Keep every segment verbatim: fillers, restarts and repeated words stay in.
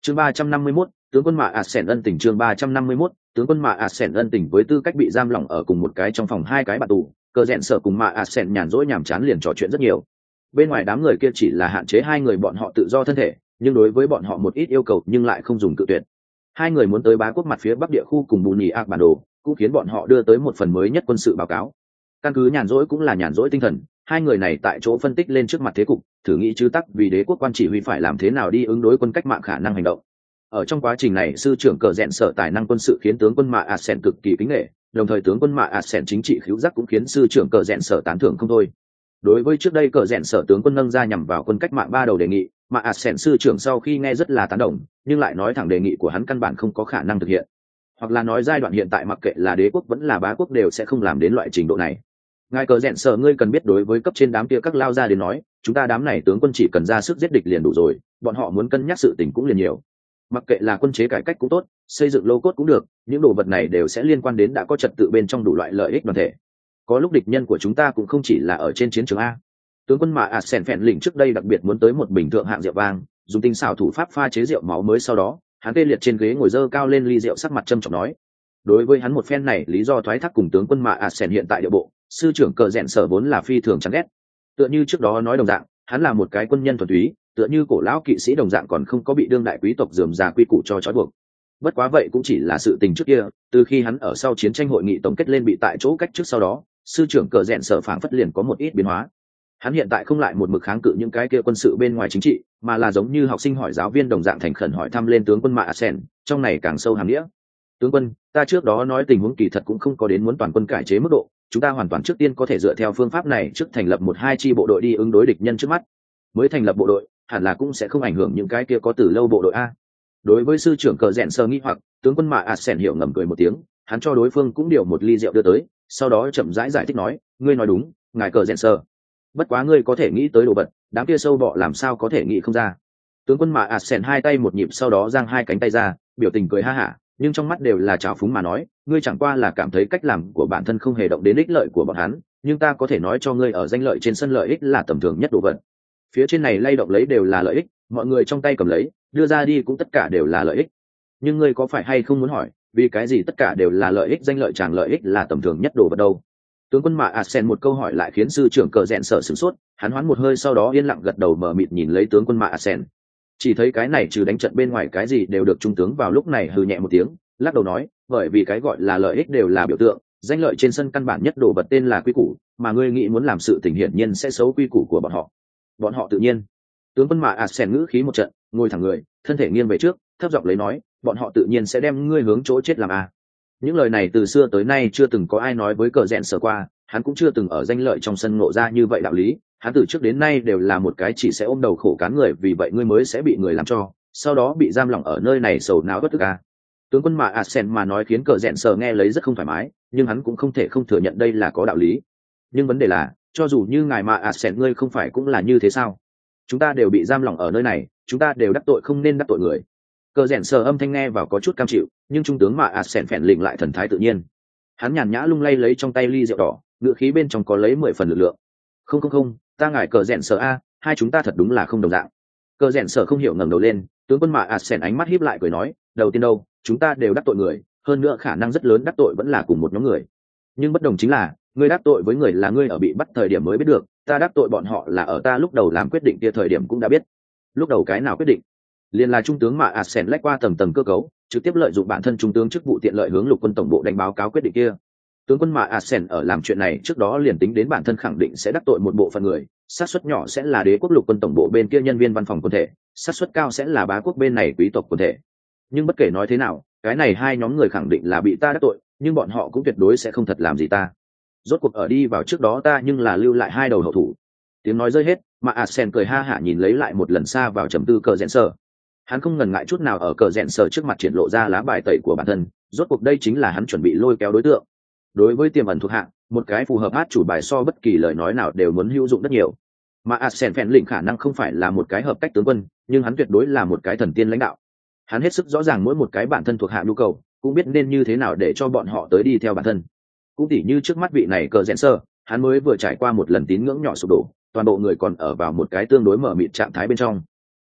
chương ba trăm năm mươi mốt, tướng quân mạ Asen ân tình. Chương ba trăm năm mươi mốt, tướng quân mạ Asen ân tình. Với tư cách bị giam lỏng ở cùng một cái trong phòng hai cái bạn tù, Cờ Rẽn Sở cùng mạ Asen nhàn rỗi nhàm chán liền trò chuyện rất nhiều. Bên ngoài đám người kia chỉ là hạn chế hai người bọn họ tự do thân thể, nhưng đối với bọn họ một ít yêu cầu nhưng lại không dùng cự tuyệt. Hai người muốn tới bá quốc mặt phía bắc địa khu cùng bù nhì ạc bản đồ, cũng khiến bọn họ đưa tới một phần mới nhất quân sự báo cáo. Căn cứ nhàn rỗi cũng là nhàn rỗi tinh thần, hai người này tại chỗ phân tích lên trước mặt thế cục, thử nghĩ chứ tắc vì đế quốc quan chỉ huy phải làm thế nào đi ứng đối quân cách mạng khả năng hành động. Ở trong quá trình này, sư trưởng Cờ Rẽn Sở tài năng quân sự khiến tướng quân mạ Asen cực kỳ kính nể, đồng thời tướng quân mạ Asen chính trị khứu giác cũng khiến sư trưởng Cờ Rẽn Sở tán thưởng không thôi. Đối với trước đây Cờ Rẽn Sở tướng quân nâng ra nhằm vào quân cách mạng ba đầu đề nghị, mạ Asen sư trưởng sau khi nghe rất là tán đồng, nhưng lại nói thẳng đề nghị của hắn căn bản không có khả năng thực hiện, hoặc là nói giai đoạn hiện tại mặc kệ là đế quốc vẫn là bá quốc đều sẽ không làm đến loại trình độ này. Ngài Cờ Rẽn Sở, ngươi cần biết đối với cấp trên đám kia các lao ra đến nói, chúng ta đám này tướng quân chỉ cần ra sức giết địch liền đủ rồi, bọn họ muốn cân nhắc sự tình cũng liền nhiều. Mặc kệ là quân chế cải cách cũng tốt, xây dựng lô cốt cũng được, những đồ vật này đều sẽ liên quan đến đã có trật tự bên trong đủ loại lợi ích đoàn thể. Có lúc địch nhân của chúng ta cũng không chỉ là ở trên chiến trường a. Tướng quân mạ Asen phèn lĩnh trước đây đặc biệt muốn tới một bình thượng hạng rượu vang, dùng tinh xảo thủ pháp pha chế rượu máu mới, sau đó hắn tê liệt trên ghế ngồi dơ cao lên ly rượu, sắc mặt trầm trọng nói. Đối với hắn một phen này lý do thoái thác cùng tướng quân mạ Asen hiện tại địa bộ, sư trưởng Cờ Rẽn Sở vốn là phi thường chán ghét. Tựa như trước đó nói đồng dạng, hắn là một cái quân nhân thuần túy, tựa như cổ lão kỵ sĩ đồng dạng, còn không có bị đương đại quý tộc rườm rà quy củ cho trói buộc. Bất quá vậy cũng chỉ là sự tình trước kia, từ khi hắn ở sau chiến tranh hội nghị tổng kết lên bị tại chỗ cách trước sau đó, sư trưởng Cờ Rẽn Sở phảng phất liền có một ít biến hóa. Hắn hiện tại không lại một mực kháng cự những cái kia quân sự bên ngoài chính trị, mà là giống như học sinh hỏi giáo viên đồng dạng thành khẩn hỏi thăm lên tướng quân mạ Asen, trong này càng sâu hàm nghĩa. Tướng quân, ta trước đó nói tình huống kỳ thật cũng không có đến muốn toàn quân cải chế mức độ, chúng ta hoàn toàn trước tiên có thể dựa theo phương pháp này trước thành lập một hai chi bộ đội đi ứng đối địch nhân trước mắt. Mới thành lập bộ đội, hẳn là cũng sẽ không ảnh hưởng những cái kia có từ lâu bộ đội a. Đối với sư trưởng Cờ Rẽn Sở nghĩ hoặc, tướng quân mạ Asen hiểu ngầm cười một tiếng, hắn cho đối phương cũng điều một ly rượu đưa tới, sau đó chậm rãi giải thích nói, ngươi nói đúng, ngài Cờ Rẽn Sở. Bất quá ngươi có thể nghĩ tới đồ vật, đám kia sâu bọ làm sao có thể nghĩ không ra. Tướng quân mạ Asen hai tay một nhịp, sau đó giang hai cánh tay ra, biểu tình cười ha hả, nhưng trong mắt đều là trào phúng mà nói, ngươi chẳng qua là cảm thấy cách làm của bản thân không hề động đến ích lợi của bọn hắn, nhưng ta có thể nói cho ngươi ở danh lợi trên sân lợi ích là tầm thường nhất đồ vật. Phía trên này lay động lấy đều là lợi ích, mọi người trong tay cầm lấy, đưa ra đi cũng tất cả đều là lợi ích. Nhưng ngươi có phải hay không muốn hỏi, vì cái gì tất cả đều là lợi ích, danh lợi chàng lợi ích là tầm thường nhất đồ vật đâu? Tướng quân mạ Asen một câu hỏi lại khiến sư trưởng Cờ Rẽn Sở sửng sốt, hắn hoán một hơi sau đó yên lặng gật đầu mờ mịt nhìn lấy tướng quân mạ Asen. Chỉ thấy cái này trừ đánh trận bên ngoài cái gì đều được, trung tướng vào lúc này hừ nhẹ một tiếng, lắc đầu nói, bởi vì cái gọi là lợi ích đều là biểu tượng, danh lợi trên sân căn bản nhất đồ vật tên là quy củ, mà ngươi nghĩ muốn làm sự tình hiển nhiên sẽ xấu quy củ của bọn họ. Bọn họ tự nhiên. Tướng quân mạ Asen ngữ khí một trận, ngồi thẳng người, thân thể nghiêng về trước, thấp giọng lấy nói, bọn họ tự nhiên sẽ đem ngươi hướng chỗ chết làm a. Những lời này từ xưa tới nay chưa từng có ai nói với Cờ Rẽn Sở qua, hắn cũng chưa từng ở danh lợi trong sân ngộ ra như vậy đạo lý, hắn từ trước đến nay đều là một cái chỉ sẽ ôm đầu khổ cán người, vì vậy ngươi mới sẽ bị người làm cho, sau đó bị giam lỏng ở nơi này sầu não bất tức a. Tướng quân mạ Asen mà nói khiến Cờ Rẽn Sở nghe lấy rất không thoải mái, nhưng hắn cũng không thể không thừa nhận đây là có đạo lý. Nhưng vấn đề là, cho dù như ngài mạ Asen ngươi không phải cũng là như thế sao? Chúng ta đều bị giam lỏng ở nơi này, chúng ta đều đắc tội không nên đắc tội người. Cờ Rẽn Sở âm thanh nghe vào có chút cam chịu, nhưng trung tướng mạ Asen phèn lĩnh lại thần thái tự nhiên. Hắn nhàn nhã lung lay lấy trong tay ly rượu đỏ, ngựa khí bên trong có lấy mười phần lực lượng. Không không không, ta ngài Cờ Rẽn Sở a, hai chúng ta thật đúng là không đồng dạng. Cờ Rẽn Sở không hiểu ngẩng đầu lên, tướng quân mạ Asen ánh mắt híp lại cười nói, đầu tiên đâu, chúng ta đều đắc tội người, hơn nữa khả năng rất lớn đắc tội vẫn là cùng một nhóm người. Nhưng bất đồng chính là, ngươi đắc tội với người là ngươi ở bị bắt thời điểm mới biết được, ta đắc tội bọn họ là ở ta lúc đầu làm quyết định kia thời điểm cũng đã biết. Lúc đầu cái nào quyết định? Liên là trung tướng mạ Asen lách qua tầng tầng cơ cấu, trực tiếp lợi dụng bản thân trung tướng chức vụ tiện lợi hướng lục quân tổng bộ đánh báo cáo quyết định kia. Tướng quân mạ Asen ở làm chuyện này trước đó liền tính đến bản thân khẳng định sẽ đắc tội một bộ phận người, xác suất nhỏ sẽ là đế quốc lục quân tổng bộ bên kia nhân viên văn phòng quân thể, xác suất cao sẽ là bá quốc bên này quý tộc quân thể. Nhưng bất kể nói thế nào, cái này hai nhóm người khẳng định là bị ta đắc tội, nhưng bọn họ cũng tuyệt đối sẽ không thật làm gì ta. Rốt cuộc ở đi vào trước đó ta nhưng là lưu lại hai đầu hậu thủ. Tiếng nói rơi hết, mà Asen cười ha hả nhìn lấy lại một lần xa vào trầm tư Cờ Rẽn Sở. Hắn không ngần ngại chút nào ở Cờ Rẽn Sở trước mặt triển lộ ra lá bài tẩy của bản thân, rốt cuộc đây chính là hắn chuẩn bị lôi kéo đối tượng. Đối với tiềm ẩn thuộc hạng, một cái phù hợp át chủ bài so bất kỳ lời nói nào đều muốn hữu dụng rất nhiều. Mà Asen phèn lĩnh khả năng không phải là một cái hợp cách tướng quân, nhưng hắn tuyệt đối là một cái thần tiên lãnh đạo. Hắn hết sức rõ ràng mỗi một cái bản thân thuộc hạ nhu cầu, cũng biết nên như thế nào để cho bọn họ tới đi theo bản thân. Cũng tỉ như trước mắt vị này Cờ Rẽn Sở, hắn mới vừa trải qua một lần tín ngưỡng nhỏ sụp đổ, toàn bộ người còn ở vào một cái tương đối mở mịt trạng thái bên trong.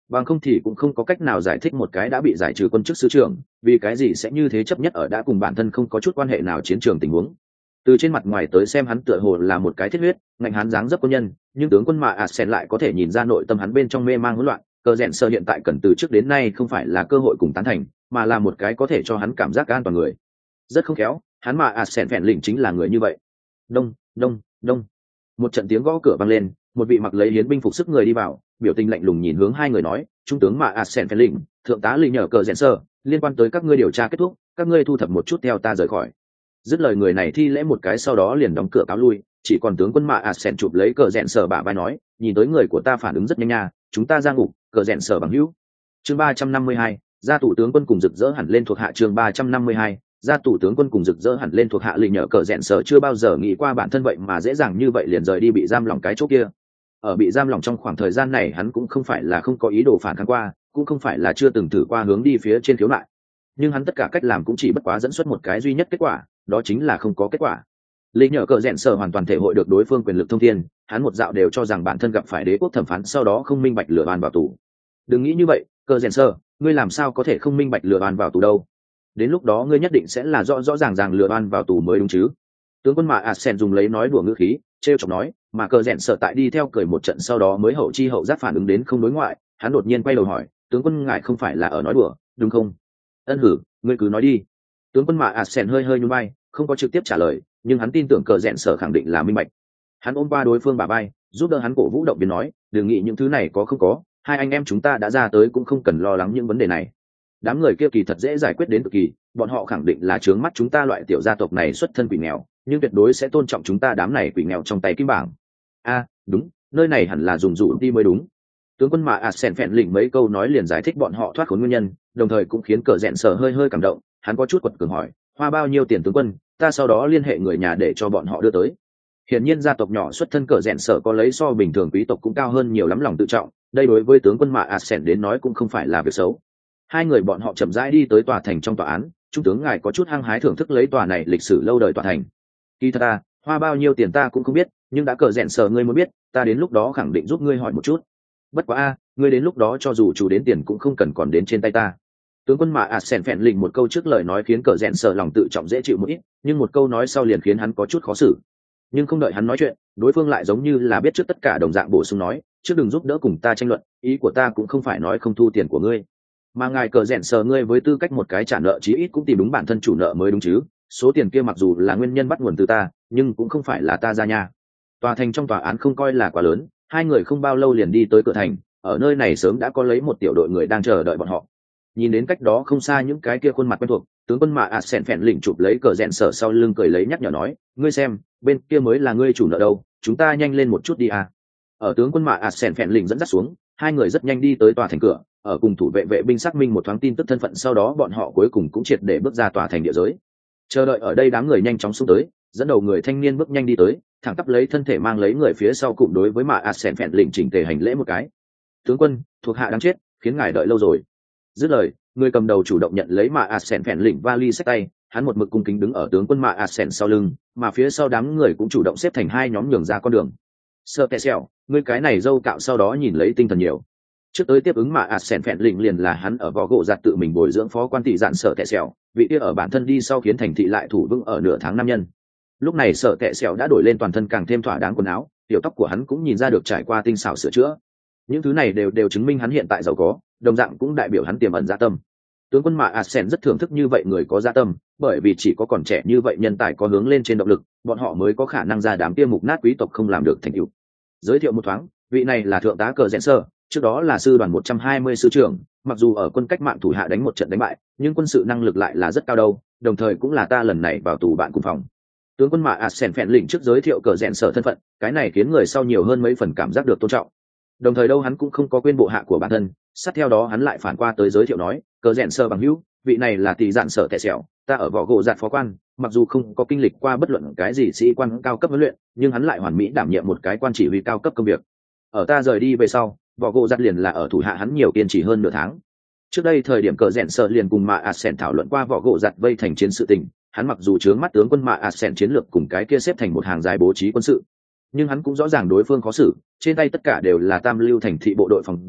bằng không thì cũng không có cách nào giải thích một cái đã bị giải trừ quân chức sứ trưởng vì cái gì sẽ như thế chấp nhất ở đã cùng bản thân không có chút quan hệ nào chiến trường tình huống. Từ trên mặt ngoài tới xem hắn tựa hồ là một cái thiết huyết ngạnh hắn dáng dấp quân nhân, nhưng tướng quân mạ Asen lại có thể nhìn ra nội tâm hắn bên trong mê mang hỗn loạn. Cờ rẽn sơ hiện tại cần từ trước đến nay không phải là cơ hội cùng tán thành, mà là một cái có thể cho hắn cảm giác an toàn người. Rất không khéo, hắn mạ Asen phèn lĩnh chính là người như vậy. Đông đông đông, một trận tiếng gõ cửa vang lên, một vị mặc lấy hiến binh phục sức người đi vào, biểu tình lạnh lùng nhìn hướng hai người nói, trung tướng mạ Asen phèn lĩnh, thượng tá lì nhờ cờ rẽn sơ, liên quan tới các ngươi điều tra kết thúc, các ngươi thu thập một chút theo ta rời khỏi. Dứt lời người này thi lễ một cái sau đó liền đóng cửa cáo lui, chỉ còn tướng quân mạ Asen chụp lấy cờ rẽn sơ bả vai nói, nhìn tới người của ta phản ứng rất nhanh nha, chúng ta ra ngục, cờ rẽn sơ bằng hữu. Chương ba trăm năm mươi hai, gia thủ tướng quân cùng rực rỡ hẳn lên thuộc hạ. Chương ba trăm năm mươi hai, gia thủ tướng quân cùng rực rỡ hẳn lên thuộc hạ. Lì nhờ cờ rẽn sơ chưa bao giờ nghĩ qua bản thân vậy mà dễ dàng như vậy liền rời đi bị giam lỏng cái chỗ kia. Ở bị giam lỏng trong khoảng thời gian này hắn cũng không phải là không có ý đồ phản kháng qua, cũng không phải là chưa từng thử qua hướng đi phía trên khiếu nại, nhưng hắn tất cả cách làm cũng chỉ bất quá dẫn xuất một cái duy nhất kết quả, đó chính là không có kết quả. Lý nhờ cờ rẽn sở hoàn toàn thể hội được đối phương quyền lực thông thiên, hắn một dạo đều cho rằng bản thân gặp phải đế quốc thẩm phán sau đó không minh bạch lừa oan vào tù. Đừng nghĩ như vậy, cờ rẽn sở, ngươi làm sao có thể không minh bạch lừa oan vào tù đâu? Đến lúc đó ngươi nhất định sẽ là rõ rõ ràng ràng lừa oan vào tù mới đúng chứ? Tướng quân mạ Asen dùng lấy nói đùa ngữ khí, trêu chọc nói, mà cờ rẽn sở tại đi theo cười một trận sau đó mới hậu chi hậu giác phản ứng đến không đối ngoại, hắn đột nhiên quay đầu hỏi, tướng quân ngài không phải là ở nói đùa, đúng không? Ân hử, ngươi cứ nói đi. Tướng quân mạ Asen hơi hơi nhún vai, không có trực tiếp trả lời, nhưng hắn tin tưởng cờ rẽn sở khẳng định là minh bạch. Hắn ôm qua đối phương bả vai, giúp đỡ hắn cổ vũ động viên nói, đừng nghĩ những thứ này có không có, hai anh em chúng ta đã ra tới cũng không cần lo lắng những vấn đề này. Đám người kia kỳ thật dễ giải quyết đến cực kỳ, bọn họ khẳng định là trướng mắt chúng ta loại tiểu gia tộc này xuất thân quỷ nghèo, nhưng tuyệt đối sẽ tôn trọng chúng ta đám này quỷ nghèo trong tay kim bảng. A, đúng, nơi này hẳn là dùng dụ đi mới đúng. Tướng quân mạ Asen phèn lĩnh mấy câu nói liền giải thích bọn họ thoát khốn nguyên nhân, đồng thời cũng khiến cờ rẽn sở hơi hơi cảm động. Hắn có chút quật cường hỏi, hoa bao nhiêu tiền tướng quân, ta sau đó liên hệ người nhà để cho bọn họ đưa tới. Hiển nhiên gia tộc nhỏ xuất thân cờ rẽn sở có lấy so bình thường quý tộc cũng cao hơn nhiều lắm lòng tự trọng, đây đối với tướng quân mạ Asen đến nói cũng không phải là việc xấu. Hai người bọn họ chậm rãi đi tới tòa thành trong tòa án, trung tướng ngài có chút hăng hái thưởng thức lấy tòa này lịch sử lâu đời tòa thành. Kỳ thật ta, hoa bao nhiêu tiền ta cũng không biết, nhưng đã cờ rẽn sở ngươi muốn biết, ta đến lúc đó khẳng định giúp ngươi hỏi một chút. Bất quá a, ngươi đến lúc đó cho dù chủ đến tiền cũng không cần còn đến trên tay ta. Tướng quân mạ Asen phèn lĩnh một câu trước lời nói khiến cờ rẽn sở lòng tự trọng dễ chịu một ít, nhưng một câu nói sau liền khiến hắn có chút khó xử. Nhưng không đợi hắn nói chuyện, đối phương lại giống như là biết trước tất cả đồng dạng bổ sung nói, trước đừng giúp đỡ cùng ta tranh luận, ý của ta cũng không phải nói không thu tiền của ngươi, mà ngài cờ rẽn sở ngươi với tư cách một cái trả nợ chí ít cũng tìm đúng bản thân chủ nợ mới đúng chứ. Số tiền kia mặc dù là nguyên nhân bắt nguồn từ ta, nhưng cũng không phải là ta ra nhà. Tòa thành trong tòa án không coi là quá lớn, hai người không bao lâu liền đi tới cửa thành, ở nơi này sớm đã có lấy một tiểu đội người đang chờ đợi bọn họ. Nhìn đến cách đó không xa những cái kia khuôn mặt quen thuộc, tướng quân mạ Asen phèn lĩnh chụp lấy cờ rẽn sở sau lưng cười lấy nhắc nhở nói, ngươi xem, bên kia mới là ngươi chủ nợ đâu, chúng ta nhanh lên một chút đi à. Ở tướng quân mạ Asen phèn lĩnh dẫn dắt xuống, hai người rất nhanh đi tới tòa thành cửa, ở cùng thủ vệ vệ binh xác minh một thoáng tin tức thân phận sau đó bọn họ cuối cùng cũng triệt để bước ra tòa thành địa giới. Chờ đợi ở đây đám người nhanh chóng xuống tới, dẫn đầu người thanh niên bước nhanh đi tới, thẳng tắp lấy thân thể mang lấy người phía sau cùng đối với mạ Asen phèn lĩnh chỉnh tề hành lễ một cái. Tướng quân, thuộc hạ đang chết, khiến ngài đợi lâu rồi. Dứt lời, người cầm đầu chủ động nhận lấy mạ Asen phèn lĩnh vali xách tay, hắn một mực cung kính đứng ở tướng quân mạ Asen sau lưng, mà phía sau đám người cũng chủ động xếp thành hai nhóm nhường ra con đường. Sơ kẹ xẻo, ngươi cái này dâu cạo sau đó nhìn lấy tinh thần nhiều. Trước tới tiếp ứng mạ Asen phèn lĩnh liền là hắn ở vỏ gỗ giặt tự mình bồi dưỡng phó quan tỷ dạn Sở kẹ xẻo, vị kia ở bản thân đi sau khiến thành thị lại thủ vững ở nửa tháng năm nhân. Lúc này Sở kẹ xẻo đã đổi lên toàn thân càng thêm thỏa đáng quần áo, tiểu tóc của hắn cũng nhìn ra được trải qua tinh xảo sửa chữa. Những thứ này đều đều chứng minh hắn hiện tại giàu có, đồng dạng cũng đại biểu hắn tiềm ẩn dạ tâm. Tướng quân mạ Asen rất thưởng thức như vậy người có dạ tâm, bởi vì chỉ có còn trẻ như vậy nhân tài có hướng lên trên động lực, bọn họ mới có khả năng ra đám kia mục nát quý tộc không làm được thành tựu. Giới thiệu một thoáng, vị này là thượng tá cờ rẽn sơ, trước đó là sư đoàn một trăm hai mươi sư trưởng, mặc dù ở quân cách mạng thủ hạ đánh một trận đánh bại, nhưng quân sự năng lực lại là rất cao đâu, đồng thời cũng là ta lần này vào tù bạn cùng phòng. Tướng quân mạ Asen phèn lĩnh trước giới thiệu cờ rẽn sơ thân phận, cái này khiến người sau nhiều hơn mấy phần cảm giác được tôn trọng. Đồng thời đâu hắn cũng không có quên bộ hạ của bản thân, sát theo đó hắn lại phản qua tới giới thiệu nói, cờ rẽn sơ bằng hữu, vị này là tỷ dạn Sở kẹ xẻo, ta ở vỏ gỗ giặt phó quan, mặc dù không có kinh lịch qua bất luận cái gì sĩ quan cao cấp huấn luyện, nhưng hắn lại hoàn mỹ đảm nhiệm một cái quan chỉ huy cao cấp công việc. Ở ta rời đi về sau, vỏ gỗ giặt liền là ở thủ hạ hắn nhiều kiên trì hơn nửa tháng. Trước đây thời điểm cờ rẽn sơ liền cùng mạ Asen thảo luận qua vỏ gỗ giặt vây thành chiến sự tình, hắn mặc dù chướng mắt tướng quân mạ Asen chiến lược cùng cái kia xếp thành một hàng dài bố trí quân sự, nhưng hắn cũng rõ ràng đối phương khó xử, trên tay tất cả đều là tam lưu thành thị bộ đội phòng giữ,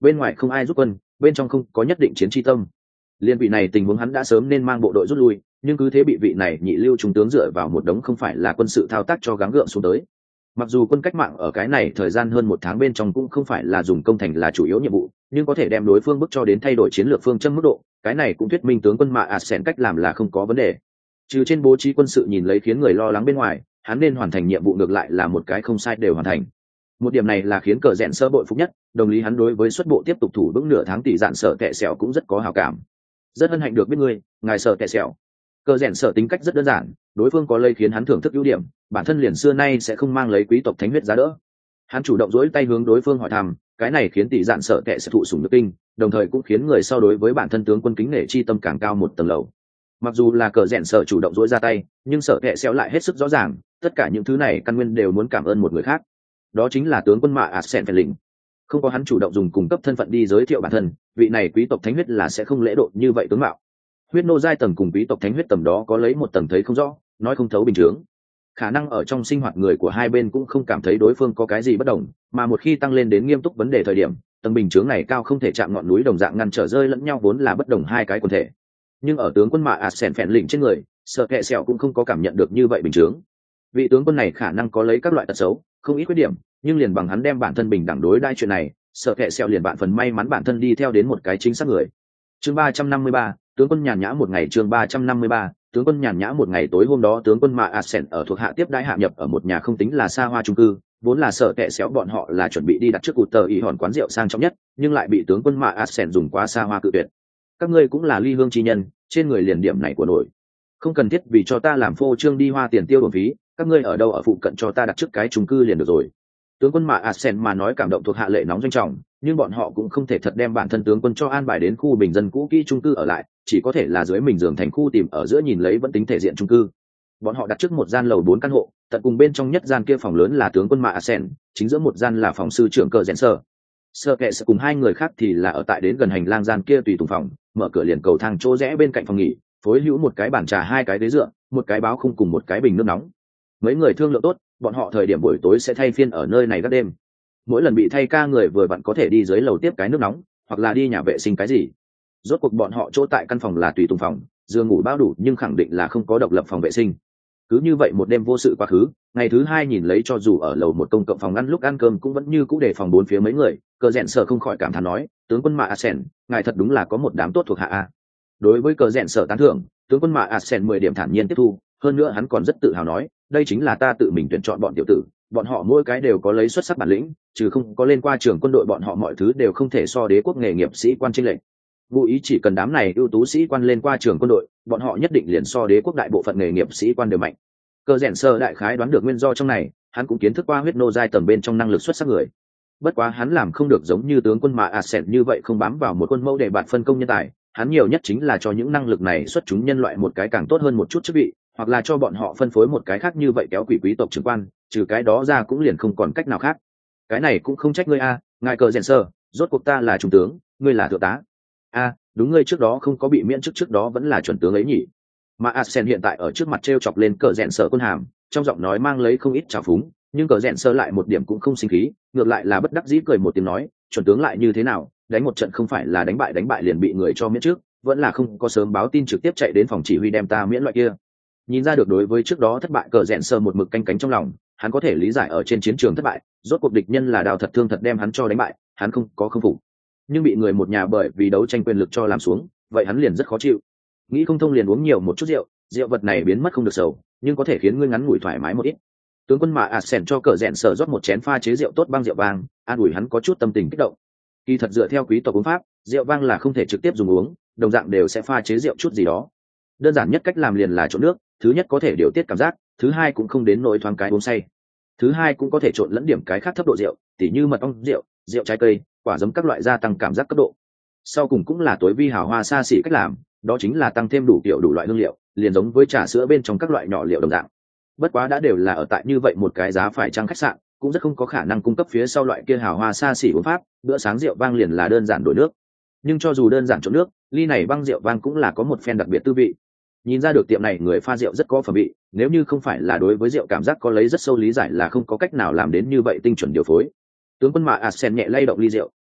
bên ngoài không ai giúp quân, bên trong không có nhất định chiến tri tâm. Liên vị này tình huống hắn đã sớm nên mang bộ đội rút lui, nhưng cứ thế bị vị này nhị lưu trung tướng dựa vào một đống không phải là quân sự thao tác cho gắng gượng xuống tới. Mặc dù quân cách mạng ở cái này thời gian hơn một tháng bên trong cũng không phải là dùng công thành là chủ yếu nhiệm vụ, nhưng có thể đem đối phương bức cho đến thay đổi chiến lược phương châm mức độ, cái này cũng thuyết minh tướng quân Mạ Asen cách làm là không có vấn đề. Trừ trên bố trí quân sự nhìn lấy khiến người lo lắng bên ngoài, hắn nên hoàn thành nhiệm vụ ngược lại là một cái không sai đều hoàn thành. Một điểm này là khiến cờ rẽn sơ bội phục nhất, đồng lý hắn đối với xuất bộ tiếp tục thủ vững nửa tháng tỷ dạn sở kệ sẹo cũng rất có hảo cảm. Rất hân hạnh được biết ngươi, ngài sở kệ sẹo. Cờ rẽn sở tính cách rất đơn giản, đối phương có lây khiến hắn thưởng thức ưu điểm, bản thân liền xưa nay sẽ không mang lấy quý tộc thánh huyết giá đỡ. Hắn chủ động dỗi tay hướng đối phương hỏi thăm, cái này khiến tỷ dạn sở kệ sẽ thụ sủng nhược kinh, đồng thời cũng khiến người sau đối với bản thân tướng quân kính nể chi tâm càng cao một tầng lầu. Mặc dù là cờ rẽn sở chủ động dỗi ra tay, nhưng sở kệ sẹo lại hết sức rõ ràng, tất cả những thứ này căn nguyên đều muốn cảm ơn một người khác, đó chính là tướng quân Mạ Asen Phèn Lĩnh. Không có hắn chủ động dùng cung cấp thân phận đi giới thiệu bản thân, vị này quý tộc thánh huyết là sẽ không lễ độ như vậy tướng mạo. Huyết nô giai tầng cùng quý tộc thánh huyết tầm đó có lấy một tầng thấy không rõ, nói không thấu bình thường. Khả năng ở trong sinh hoạt người của hai bên cũng không cảm thấy đối phương có cái gì bất đồng, mà một khi tăng lên đến nghiêm túc vấn đề thời điểm, tầng bình chướng này cao không thể chạm ngọn núi đồng dạng ngăn trở rơi lẫn nhau vốn là bất đồng hai cái quần thể. Nhưng ở tướng quân Mạ Asen Phèn Lĩnh trên người, sợ kệ sẹo cũng không có cảm nhận được như vậy bình chướng. Vị tướng quân này khả năng có lấy các loại tật xấu, không ít khuyết điểm, nhưng liền bằng hắn đem bản thân bình đẳng đối đãi chuyện này, sợ kệ sẹo liền bạn phần may mắn bản thân đi theo đến một cái chính xác người. Chương ba trăm năm mươi ba, tướng quân nhàn nhã một ngày. Chương ba trăm năm mươi ba, tướng quân nhàn nhã một ngày. Tối hôm đó tướng quân Mạ Asen ở thuộc hạ tiếp đãi hạ nhập ở một nhà không tính là xa hoa chung cư, vốn là sợ kệ sẹo bọn họ là chuẩn bị đi đặt trước cụt tờ ý hòn quán rượu sang trọng nhất, nhưng lại bị tướng quân Mạ Asen dùng quá xa hoa cự tuyệt. Các ngươi cũng là ly hương chi nhân, trên người liền điểm này của nổi, không cần thiết vì cho ta làm phô trương đi hoa tiền tiêu bổng phí, các ngươi ở đâu ở phụ cận cho ta đặt trước cái chung cư liền được rồi. Tướng quân Mạ Asen mà nói cảm động thuộc hạ lệ nóng doanh trọng, nhưng bọn họ cũng không thể thật đem bản thân tướng quân cho an bài đến khu bình dân cũ kỹ chung cư ở lại, chỉ có thể là dưới mình giường thành khu tìm ở giữa nhìn lấy vẫn tính thể diện chung cư. Bọn họ đặt trước một gian lầu bốn căn hộ, tận cùng bên trong nhất gian kia phòng lớn là tướng quân Mạ Asen, chính giữa một gian là phòng sư trưởng cờ rẽn sơ. Sơ kệ sẽ cùng hai người khác thì là ở tại đến gần hành lang gian kia tùy tùng phòng, mở cửa liền cầu thang chỗ rẽ bên cạnh phòng nghỉ, phối hữu một cái bàn trà hai cái ghế dựa, một cái báo khung cùng một cái bình nước nóng. Mấy người thương lượng tốt, bọn họ thời điểm buổi tối sẽ thay phiên ở nơi này các đêm. Mỗi lần bị thay ca người vừa vặn có thể đi dưới lầu tiếp cái nước nóng, hoặc là đi nhà vệ sinh cái gì. Rốt cuộc bọn họ chỗ tại căn phòng là tùy tùng phòng, giường ngủ bao đủ nhưng khẳng định là không có độc lập phòng vệ sinh. Cứ như vậy một đêm vô sự quá khứ, ngày thứ hai nhìn lấy cho dù ở lầu một công cộng phòng ăn lúc ăn cơm cũng vẫn như cũ đề phòng bốn phía mấy người, cờ rẽn sở không khỏi cảm thán nói, tướng quân Mạ Asen, ngài thật đúng là có một đám tốt thuộc hạ a. Đối với cờ rẽn sở tán thưởng, tướng quân Mạ Asen mười điểm thản nhiên tiếp thu, hơn nữa hắn còn rất tự hào nói, đây chính là ta tự mình tuyển chọn bọn tiểu tử, bọn họ mỗi cái đều có lấy xuất sắc bản lĩnh, trừ không có lên qua trường quân đội bọn họ mọi thứ đều không thể so đế quốc nghề nghiệp sĩ quan chênh lệch. Ngụ ý chỉ cần đám này ưu tú sĩ quan lên qua trường quân đội, bọn họ nhất định liền so đế quốc đại bộ phận nghề nghiệp sĩ quan đều mạnh. Cờ rẽn sơ đại khái đoán được nguyên do trong này, hắn cũng kiến thức qua huyết nô giai tầng bên trong năng lực xuất sắc người. Bất quá hắn làm không được giống như tướng quân Mạ Asen như vậy không bám vào một quân mẫu để bạn phân công nhân tài, hắn nhiều nhất chính là cho những năng lực này xuất chúng nhân loại một cái càng tốt hơn một chút chức vị, hoặc là cho bọn họ phân phối một cái khác như vậy kéo quỷ quý tộc trưởng quan, trừ cái đó ra cũng liền không còn cách nào khác. Cái này cũng không trách ngươi a, ngài cờ rẽn sơ, rốt cuộc ta là trung tướng, ngươi là thượng tá. A, đúng, ngươi trước đó không có bị miễn chức, trước đó vẫn là chuẩn tướng ấy nhỉ. Mà Asen hiện tại ở trước mặt treo chọc lên cờ rẽn sở quân hàm, trong giọng nói mang lấy không ít trào phúng, nhưng cờ rẽn sơ lại một điểm cũng không sinh khí, ngược lại là bất đắc dĩ cười một tiếng nói, chuẩn tướng lại như thế nào, đánh một trận không phải là đánh bại đánh bại liền bị người cho miễn trước, vẫn là không có sớm báo tin trực tiếp chạy đến phòng chỉ huy đem ta miễn loại kia. Nhìn ra được đối với trước đó thất bại cờ rẽn sơ một mực canh cánh trong lòng, hắn có thể lý giải ở trên chiến trường thất bại, rốt cuộc địch nhân là đào thật thương thật đem hắn cho đánh bại, hắn không có không phục. Nhưng bị người một nhà bởi vì đấu tranh quyền lực cho làm xuống, vậy hắn liền rất khó chịu. Nghĩ không thông liền uống nhiều một chút rượu, rượu vật này biến mất không được sầu, nhưng có thể khiến ngươi ngắn ngủi thoải mái một ít. Tướng quân Mạ Asen cho cờ rẽn sở rót một chén pha chế rượu tốt băng rượu vang, an ủi hắn có chút tâm tình kích động. Kỳ thật dựa theo quý tộc uống pháp, rượu vang là không thể trực tiếp dùng uống, đồng dạng đều sẽ pha chế rượu chút gì đó. Đơn giản nhất cách làm liền là trộn nước, thứ nhất có thể điều tiết cảm giác, thứ hai cũng không đến nỗi thoáng cái uống say. Thứ hai cũng có thể trộn lẫn điểm cái khác thấp độ rượu, tỉ như mật ong rượu, rượu trái cây, quả giấm các loại gia tăng cảm giác cấp độ. Sau cùng cũng là tối vi hào hoa xa xỉ cách làm, đó chính là tăng thêm đủ kiểu đủ loại hương liệu, liền giống với trà sữa bên trong các loại nhỏ liệu đồng dạng. Bất quá đã đều là ở tại như vậy một cái giá phải chăng khách sạn, cũng rất không có khả năng cung cấp phía sau loại kia hào hoa xa xỉ uống pháp, bữa sáng rượu vang liền là đơn giản đổi nước. Nhưng cho dù đơn giản trộn nước, ly này băng rượu vang cũng là có một phen đặc biệt tư vị. Nhìn ra được tiệm này người pha rượu rất có phẩm vị, nếu như không phải là đối với rượu cảm giác có lấy rất sâu lý giải là không có cách nào làm đến như vậy tinh chuẩn điều phối. Tướng quân Mạ Asen nhẹ lay động ly rượu,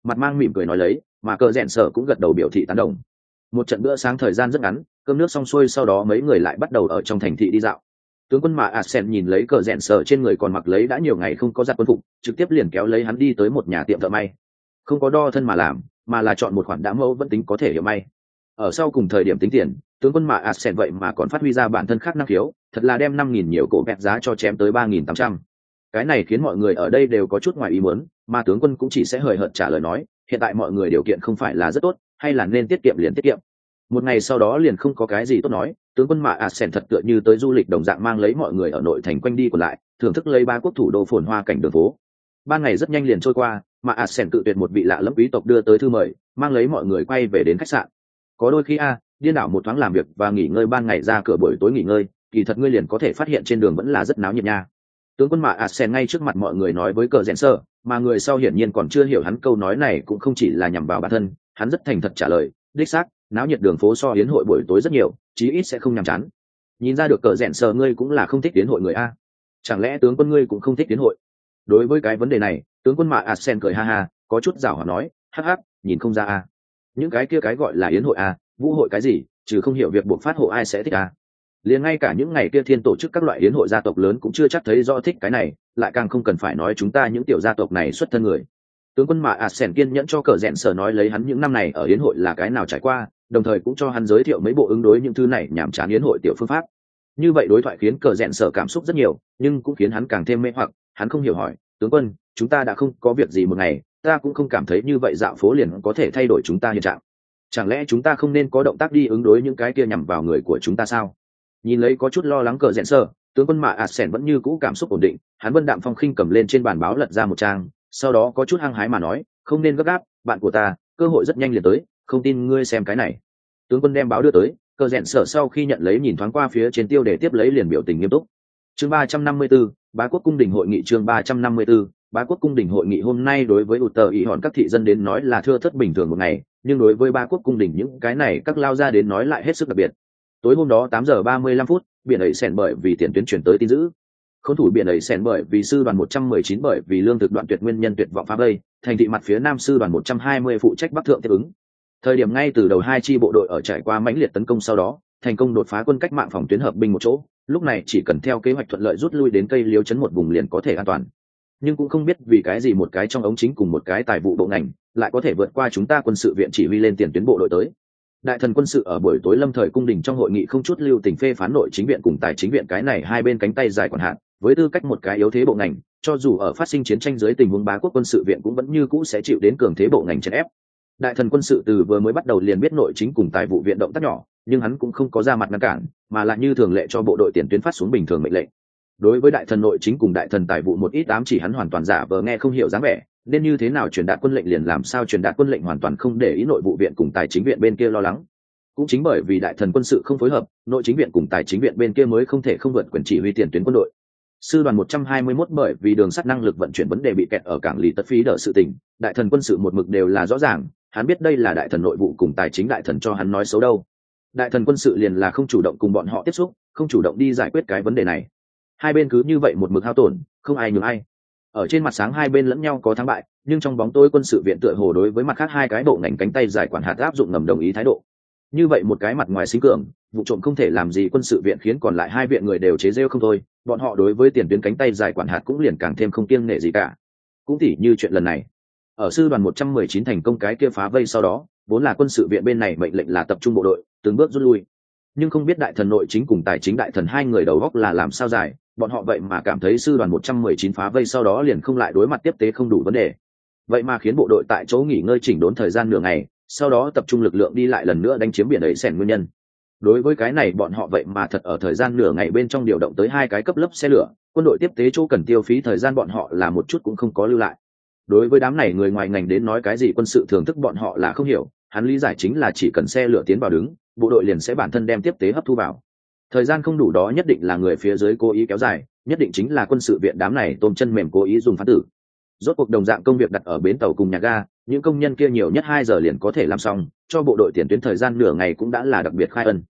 mặt mang mỉm cười nói lấy, mà cờ rẽn sở cũng gật đầu biểu thị tán đồng. Một trận bữa sáng thời gian rất ngắn, cơm nước xong xuôi sau đó mấy người lại bắt đầu ở trong thành thị đi dạo. Tướng quân mà Asen nhìn lấy cờ rẽn sở trên người còn mặc lấy đã nhiều ngày không có giặt quân phục, trực tiếp liền kéo lấy hắn đi tới một nhà tiệm thợ may. Không có đo thân mà làm, mà là chọn một khoản đã mẫu vẫn tính có thể hiểu may. Ở sau cùng thời điểm tính tiền, tướng quân mà Asen vậy mà còn phát huy ra bản thân khác năng khiếu, thật là đem năm nghìn nhiều cổ vẹt giá cho chém tới ba nghìn tám trăm. Cái này khiến mọi người ở đây đều có chút ngoài ý muốn, mà tướng quân cũng chỉ sẽ hời hợt trả lời nói, hiện tại mọi người điều kiện không phải là rất tốt, hay là nên tiết kiệm liền tiết kiệm. Một ngày sau đó liền không có cái gì tốt nói, tướng quân mạ Asen thật tựa như tới du lịch đồng dạng mang lấy mọi người ở nội thành quanh đi còn lại, thưởng thức lấy ba quốc thủ đô phồn hoa cảnh đường phố. Ban ngày rất nhanh liền trôi qua, mà Asen cự tuyệt một vị lạ lẫm quý tộc đưa tới thư mời, mang lấy mọi người quay về đến khách sạn. Có đôi khi a, điên đảo một thoáng làm việc và nghỉ ngơi ban ngày ra cửa buổi tối nghỉ ngơi, kỳ thật ngươi liền có thể phát hiện trên đường vẫn là rất náo nhiệt nha. Tướng quân mạ Asen ngay trước mặt mọi người nói với cờ rẽn sơ, mà người sau hiển nhiên còn chưa hiểu hắn câu nói này cũng không chỉ là nhằm vào bản thân, hắn rất thành thật trả lời, đích xác, náo nhiệt đường phố so hiến hội buổi tối rất nhiều, chí ít sẽ không nhàm chán. Nhìn ra được cờ rẽn sơ ngươi cũng là không thích hiến hội người a, chẳng lẽ tướng quân ngươi cũng không thích hiến hội? Đối với cái vấn đề này, tướng quân mạ Asen cười ha ha, có chút giảo hoạt nói, hắc hắc, nhìn không ra a, những cái kia cái gọi là hiến hội a, vũ hội cái gì, trừ không hiểu việc buộc phát hộ ai sẽ thích a. Liền ngay cả những ngày kia thiên tổ chức các loại hiến hội gia tộc lớn cũng chưa chắc thấy rõ thích cái này, lại càng không cần phải nói chúng ta những tiểu gia tộc này xuất thân người. Tướng quân mà Asen kiên nhẫn cho cờ rẽn sở nói lấy hắn những năm này ở hiến hội là cái nào trải qua, đồng thời cũng cho hắn giới thiệu mấy bộ ứng đối những thứ này nhảm chán hiến hội tiểu phương pháp. Như vậy đối thoại khiến cờ rẽn sở cảm xúc rất nhiều, nhưng cũng khiến hắn càng thêm mê hoặc. Hắn không hiểu hỏi, tướng quân, chúng ta đã không có việc gì một ngày, ta cũng không cảm thấy như vậy dạo phố liền có thể thay đổi chúng ta hiện trạng. Chẳng lẽ chúng ta không nên có động tác đi ứng đối những cái kia nhằm vào người của chúng ta sao? Nhìn lấy có chút lo lắng cờ rẽn sở, tướng quân mạ Asen vẫn như cũ cảm xúc ổn định, hắn vân đạm phong khinh cầm lên trên bàn báo lật ra một trang, sau đó có chút hăng hái mà nói, không nên gấp gáp, bạn của ta, cơ hội rất nhanh liền tới, không tin ngươi xem cái này. Tướng quân đem báo đưa tới, cờ rẽn sở sau khi nhận lấy nhìn thoáng qua phía trên tiêu đề tiếp lấy liền biểu tình nghiêm túc. Chương ba trăm năm mươi tư, Bá quốc cung đình hội nghị. Chương ba trăm năm mươi tư, Bá quốc cung đình hội nghị. Hôm nay đối với ụt tờ ý hòn các thị dân đến nói là thưa thớt bình thường một ngày, nhưng đối với Bá quốc cung đình những cái này các lao ra đến nói lại hết sức đặc biệt. Tối hôm đó tám giờ ba mươi lăm phút, biển ấy sèn bởi vì tiền tuyến chuyển tới tin dữ. Khốn thủ biển ấy sèn bởi vì sư đoàn một trăm mười chín bởi vì lương thực đoạn tuyệt nguyên nhân tuyệt vọng phá vây, thành thị mặt phía nam sư đoàn một trăm hai mươi phụ trách bắc thượng tiếp ứng. Thời điểm ngay từ đầu hai chi bộ đội ở trải qua mãnh liệt tấn công sau đó, thành công đột phá quân cách mạng phòng tuyến hợp binh một chỗ, lúc này chỉ cần theo kế hoạch thuận lợi rút lui đến cây liếu chấn một vùng liền có thể an toàn. Nhưng cũng không biết vì cái gì một cái trong ống chính cùng một cái tài vụ bộ ngành lại có thể vượt qua chúng ta quân sự viện chỉ huy lên tiền tuyến bộ đội tới. Đại thần quân sự ở buổi tối lâm thời cung đình trong hội nghị không chút lưu tình phê phán nội chính viện cùng tài chính viện cái này hai bên cánh tay dài quản hạn, với tư cách một cái yếu thế bộ ngành, cho dù ở phát sinh chiến tranh dưới tình huống bá quốc quân sự viện cũng vẫn như cũ sẽ chịu đến cường thế bộ ngành chèn ép. Đại thần quân sự từ vừa mới bắt đầu liền biết nội chính cùng tài vụ viện động tác nhỏ, nhưng hắn cũng không có ra mặt ngăn cản, mà là như thường lệ cho bộ đội tiền tuyến phát xuống bình thường mệnh lệnh. Đối với đại thần nội chính cùng đại thần tài vụ một ít ám chỉ hắn hoàn toàn giả vờ nghe không hiểu dáng vẻ, nên như thế nào truyền đạt quân lệnh liền làm sao truyền đạt quân lệnh, hoàn toàn không để ý nội vụ viện cùng tài chính viện bên kia lo lắng. Cũng chính bởi vì đại thần quân sự không phối hợp, nội chính viện cùng tài chính viện bên kia mới không thể không vượt quyền chỉ huy tiền tuyến quân đội. Sư đoàn một trăm hai mươi mốt bởi vì đường sắt năng lực vận chuyển vấn đề bị kẹt ở cảng lì tất phí đỡ sự tình, đại thần quân sự một mực đều là rõ ràng, hắn biết đây là đại thần nội vụ cùng tài chính đại thần cho hắn nói xấu đâu. Đại thần quân sự liền là không chủ động cùng bọn họ tiếp xúc, không chủ động đi giải quyết cái vấn đề này. Hai bên cứ như vậy một mực hao tổn, không ai nhường ai. Ở trên mặt sáng hai bên lẫn nhau có thắng bại, nhưng trong bóng tối quân sự viện tựa hồ đối với mặt khác hai cái bộ ngành cánh tay giải quản hạt áp dụng ngầm đồng ý thái độ. Như vậy một cái mặt ngoài sinh cường, vụ trộm không thể làm gì quân sự viện khiến còn lại hai viện người đều chế rêu không thôi, bọn họ đối với tiền tuyến cánh tay giải quản hạt cũng liền càng thêm không kiêng nể gì cả. Cũng tỉ như chuyện lần này, ở sư đoàn một trăm mười chín thành công cái kia phá vây sau đó, vốn là quân sự viện bên này mệnh lệnh là tập trung bộ đội, từng bước rút lui. Nhưng không biết đại thần nội chính cùng tài chính đại thần hai người đầu góc là làm sao giải, bọn họ vậy mà cảm thấy sư đoàn một trăm mười chín phá vây sau đó liền không lại đối mặt tiếp tế không đủ vấn đề. Vậy mà khiến bộ đội tại chỗ nghỉ ngơi chỉnh đốn thời gian nửa ngày, sau đó tập trung lực lượng đi lại lần nữa đánh chiếm biển ấy sèn nguyên nhân. Đối với cái này bọn họ vậy mà thật ở thời gian nửa ngày bên trong điều động tới hai cái cấp lớp xe lửa, quân đội tiếp tế chỗ cần tiêu phí thời gian bọn họ là một chút cũng không có lưu lại. Đối với đám này người ngoài ngành đến nói cái gì quân sự thưởng thức bọn họ là không hiểu, hắn lý giải chính là chỉ cần xe lửa tiến vào đứng, bộ đội liền sẽ bản thân đem tiếp tế hấp thu vào. Thời gian không đủ đó nhất định là người phía dưới cố ý kéo dài, nhất định chính là quân sự viện đám này tôm chân mềm cố ý dùng phán tử. Rốt cuộc đồng dạng công việc đặt ở bến tàu cùng nhà ga, những công nhân kia nhiều nhất hai giờ liền có thể làm xong, cho bộ đội tiền tuyến thời gian nửa ngày cũng đã là đặc biệt khai ân.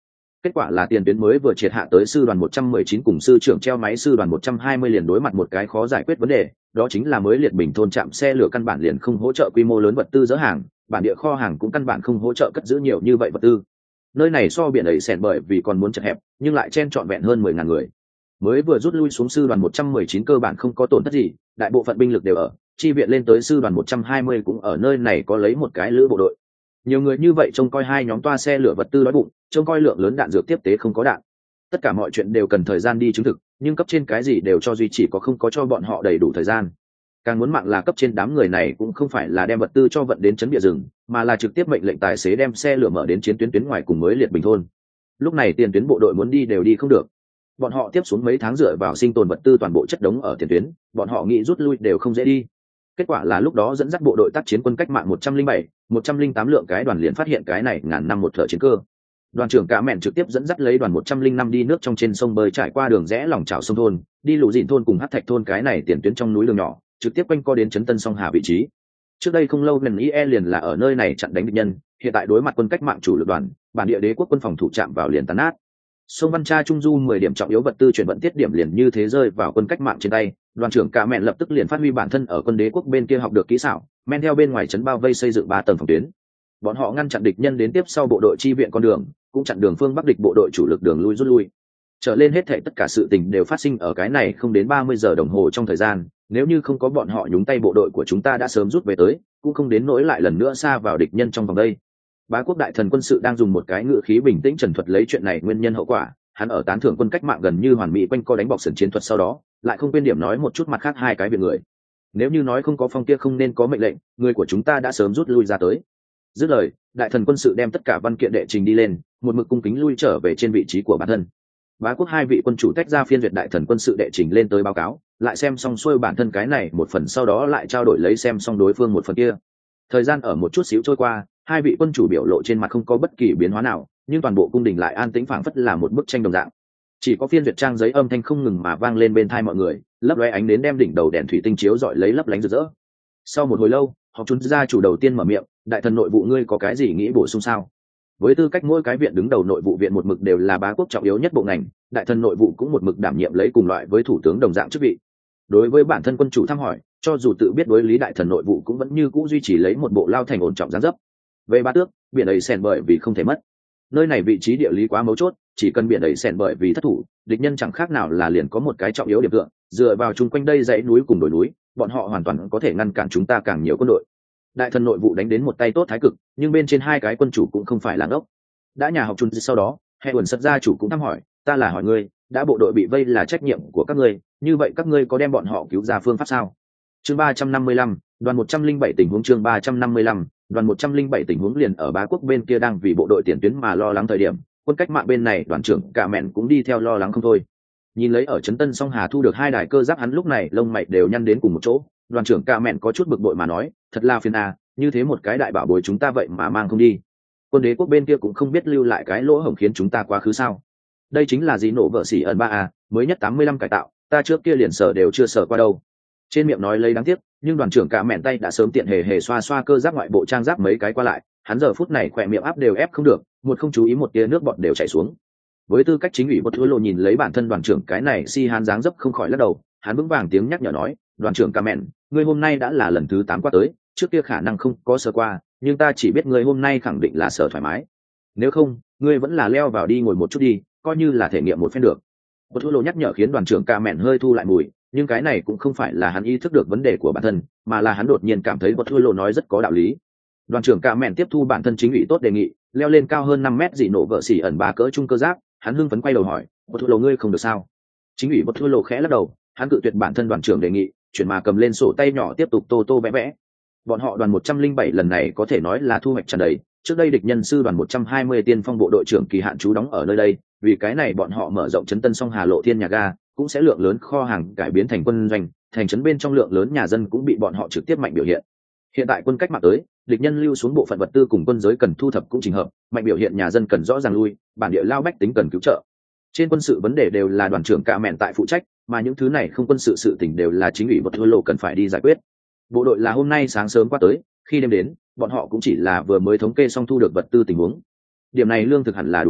Kết quả là tiền tuyến mới vừa triệt hạ tới sư đoàn một trăm mười chín cùng sư trưởng treo máy sư đoàn một trăm hai mươi liền đối mặt một cái khó giải quyết vấn đề, đó chính là mới liệt bình thôn trạm xe lửa căn bản liền không hỗ trợ quy mô lớn vật tư dỡ hàng, bản địa kho hàng cũng căn bản không hỗ trợ cất giữ nhiều như vậy vật tư. Nơi này so biển ấy xẻn bởi vì còn muốn chật hẹp, nhưng lại chen trọn vẹn hơn mười ngàn người. Mới vừa rút lui xuống sư đoàn một trăm mười chín cơ bản không có tổn thất gì, đại bộ phận binh lực đều ở, chi viện lên tới sư đoàn một trăm hai mươi cũng ở nơi này có lấy một cái lữ bộ đội. Nhiều người như vậy trông coi hai nhóm toa xe lửa vật tư đói bụng, trông coi lượng lớn đạn dược tiếp tế không có đạn. Tất cả mọi chuyện đều cần thời gian đi chứng thực, nhưng cấp trên cái gì đều cho duy chỉ có không có cho bọn họ đầy đủ thời gian. Càng muốn mạng là cấp trên đám người này cũng không phải là đem vật tư cho vận đến trấn địa rừng, mà là trực tiếp mệnh lệnh tài xế đem xe lửa mở đến chiến tuyến tuyến ngoài cùng mới liệt bình thôn. Lúc này tiền tuyến bộ đội muốn đi đều đi không được. Bọn họ tiếp xuống mấy tháng dựa vào sinh tồn vật tư toàn bộ chất đống ở tiền tuyến, bọn họ nghĩ rút lui đều không dễ đi. Kết quả là lúc đó dẫn dắt bộ đội tác chiến quân cách mạng một trăm linh bảy, một trăm linh tám lượng cái đoàn liền phát hiện cái này ngàn năm một thợ chiến cơ. Đoàn trưởng Cả Mẹn trực tiếp dẫn dắt lấy đoàn một trăm linh năm đi nước trong trên sông bơi trải qua đường rẽ lòng chảo sông thôn, đi lũ dịn thôn cùng hắc thạch thôn cái này tiền tuyến trong núi đường nhỏ, trực tiếp quanh co đến trấn Tân Song Hà vị trí. Trước đây không lâu gần i e liền là ở nơi này chặn đánh địch nhân, hiện tại đối mặt quân cách mạng chủ lực đoàn, bản địa đế quốc quân phòng thủ chạm vào liền tàn nát. Sông Văn Cha Trung Du mười điểm trọng yếu vật tư chuyển vận tiết điểm liền như thế rơi vào quân cách mạng trên tay, đoàn trưởng Cả Mẹn lập tức liền phát huy bản thân ở quân đế quốc bên kia học được kỹ xảo, men theo bên ngoài trấn bao vây xây dựng ba tầng phòng tuyến. Bọn họ ngăn chặn địch nhân đến tiếp sau bộ đội chi viện con đường, cũng chặn đường phương bắc địch bộ đội chủ lực đường lui rút lui. Trở lên hết thảy tất cả sự tình đều phát sinh ở cái này không đến ba mươi giờ đồng hồ trong thời gian, nếu như không có bọn họ nhúng tay bộ đội của chúng ta đã sớm rút về tới, cũng không đến nỗi lại lần nữa xa vào địch nhân trong vòng đây. Bá quốc đại thần quân sự đang dùng một cái ngữ khí bình tĩnh trần thuật lấy chuyện này nguyên nhân hậu quả, hắn ở tán thưởng quân cách mạng gần như hoàn mỹ quanh co đánh bọc sườn chiến thuật sau đó, lại không quên điểm nói một chút mặt khác hai cái việc người. Nếu như nói không có phong kia không nên có mệnh lệnh, người của chúng ta đã sớm rút lui ra tới. Dứt lời, đại thần quân sự đem tất cả văn kiện đệ trình đi lên, một mực cung kính lui trở về trên vị trí của bản thân. Bá quốc hai vị quân chủ tách ra phiên duyệt đại thần quân sự đệ trình lên tới báo cáo, lại xem xong xuôi bản thân cái này một phần sau đó lại trao đổi lấy xem xong đối phương một phần kia. Thời gian ở một chút xíu trôi qua, hai vị quân chủ biểu lộ trên mặt không có bất kỳ biến hóa nào, nhưng toàn bộ cung đình lại an tĩnh phảng phất là một bức tranh đồng dạng. Chỉ có phiên duyệt trang giấy âm thanh không ngừng mà vang lên bên tai mọi người, lấp lóe ánh đến đem đỉnh đầu đèn thủy tinh chiếu rọi lấy lấp lánh rực rỡ. Sau một hồi lâu, học chúng gia chủ đầu tiên mở miệng, đại thần nội vụ ngươi có cái gì nghĩ bổ sung sao? Với tư cách mỗi cái viện đứng đầu nội vụ viện một mực đều là bá quốc trọng yếu nhất bộ ngành, đại thần nội vụ cũng một mực đảm nhiệm lấy cùng loại với thủ tướng đồng dạng chức vị. Đối với bản thân quân chủ thăm hỏi, cho dù tự biết đối lý đại thần nội vụ cũng vẫn như cũ duy trì lấy một bộ lao thành ổn trọng dáng dấp. Về Bá Tước, biển ấy sèn bởi vì không thể mất. Nơi này vị trí địa lý quá mấu chốt, chỉ cần biển ấy sèn bởi vì thất thủ, địch nhân chẳng khác nào là liền có một cái trọng yếu điểm tựa, dựa vào chung quanh đây dãy núi cùng đồi núi, bọn họ hoàn toàn có thể ngăn cản chúng ta càng nhiều quân đội. Đại thần nội vụ đánh đến một tay tốt thái cực, nhưng bên trên hai cái quân chủ cũng không phải là ngốc. Đã nhà học chung sau đó, hệ quần sật gia chủ cũng thăm hỏi, ta là hỏi ngươi, đã bộ đội bị vây là trách nhiệm của các ngươi, như vậy các ngươi có đem bọn họ cứu ra phương pháp sao? Chương ba trăm năm mươi lăm, đoàn một trăm linh bảy tình huống chương ba trăm năm mươi lăm, đoàn một trăm linh bảy tình huống liền ở Bá quốc bên kia đang vì bộ đội tiền tuyến mà lo lắng thời điểm, quân cách mạng bên này đoàn trưởng Cả Mẹn cũng đi theo lo lắng không thôi. Nhìn lấy ở trấn Tân Song Hà thu được hai đài cơ giáp hắn lúc này lông mày đều nhăn đến cùng một chỗ, đoàn trưởng Cả Mẹn có chút bực bội mà nói, thật là phiền à, như thế một cái đại bảo bối chúng ta vậy mà mang không đi. Quân đế quốc bên kia cũng không biết lưu lại cái lỗ hổng khiến chúng ta quá khứ sao? Đây chính là gì nổ vợ xỉ ẩn ba a, mới nhất tám mươi lăm cải tạo, ta trước kia liền sở đều chưa sở qua đâu. Trên miệng nói lấy đáng tiếc, nhưng đoàn trưởng Cả Mẹn tay đã sớm tiện hề hề xoa xoa cơ giáp ngoại bộ trang giáp mấy cái qua lại, hắn giờ phút này khỏe miệng áp đều ép không được, một không chú ý một tia nước bọt đều chảy xuống. Với tư cách chính ủy bất hối lộ nhìn lấy bản thân đoàn trưởng cái này si hắn dáng dấp không khỏi lắc đầu, hắn vững vàng tiếng nhắc nhở nói, đoàn trưởng Cả Mẹn, ngươi hôm nay đã là lần thứ tám qua tới, trước kia khả năng không có sở qua, nhưng ta chỉ biết ngươi hôm nay khẳng định là sở thoải mái. Nếu không, ngươi vẫn là leo vào đi ngồi một chút đi, coi như là thể nghiệm một phen được. Bất hối lộ nhắc nhở khiến đoàn trưởng Cả Mẹn hơi thu lại mùi, nhưng cái này cũng không phải là hắn ý thức được vấn đề của bản thân, mà là hắn đột nhiên cảm thấy bất hối lộ nói rất có đạo lý. Đoàn trưởng Cả Mẹn tiếp thu bản thân chính ủy tốt đề nghị, leo lên cao hơn năm mét dị nổ vợ xỉ ẩn ba cỡ trung cơ giáp, hắn hưng phấn quay đầu hỏi, bất hối lộ ngươi không được sao? Chính ủy bất hối lộ khẽ lắc đầu, hắn cự tuyệt bản thân đoàn trưởng đề nghị, chuyển mà cầm lên sổ tay nhỏ tiếp tục tô tô vẽ vẽ. Bọn họ đoàn một trăm linh bảy lần này có thể nói là thu hoạch tràn đầy, trước đây địch nhân sư đoàn một trăm hai mươi tiên phong bộ đội trưởng kỳ hạn trú đóng ở nơi đây, vì cái này bọn họ mở rộng trấn Tân Song Hà lộ thiên nhà ga, cũng sẽ lượng lớn kho hàng cải biến thành quân doanh, thành trấn bên trong lượng lớn nhà dân cũng bị bọn họ trực tiếp mạnh biểu hiện. Hiện tại quân cách mạng tới, địch nhân lưu xuống bộ phận vật tư cùng quân giới cần thu thập cũng trình hợp, mạnh biểu hiện nhà dân cần rõ ràng lui, bản địa lao bách tính cần cứu trợ. Trên quân sự vấn đề đều là đoàn trưởng Cả Mẹn tại phụ trách, mà những thứ này không quân sự sự tình đều là chính ủy bất hối lộ cần phải đi giải quyết. Bộ đội là hôm nay sáng sớm qua tới, khi đêm đến, bọn họ cũng chỉ là vừa mới thống kê xong thu được vật tư tình huống. Điểm này lương thực hẳn là đủ ăn,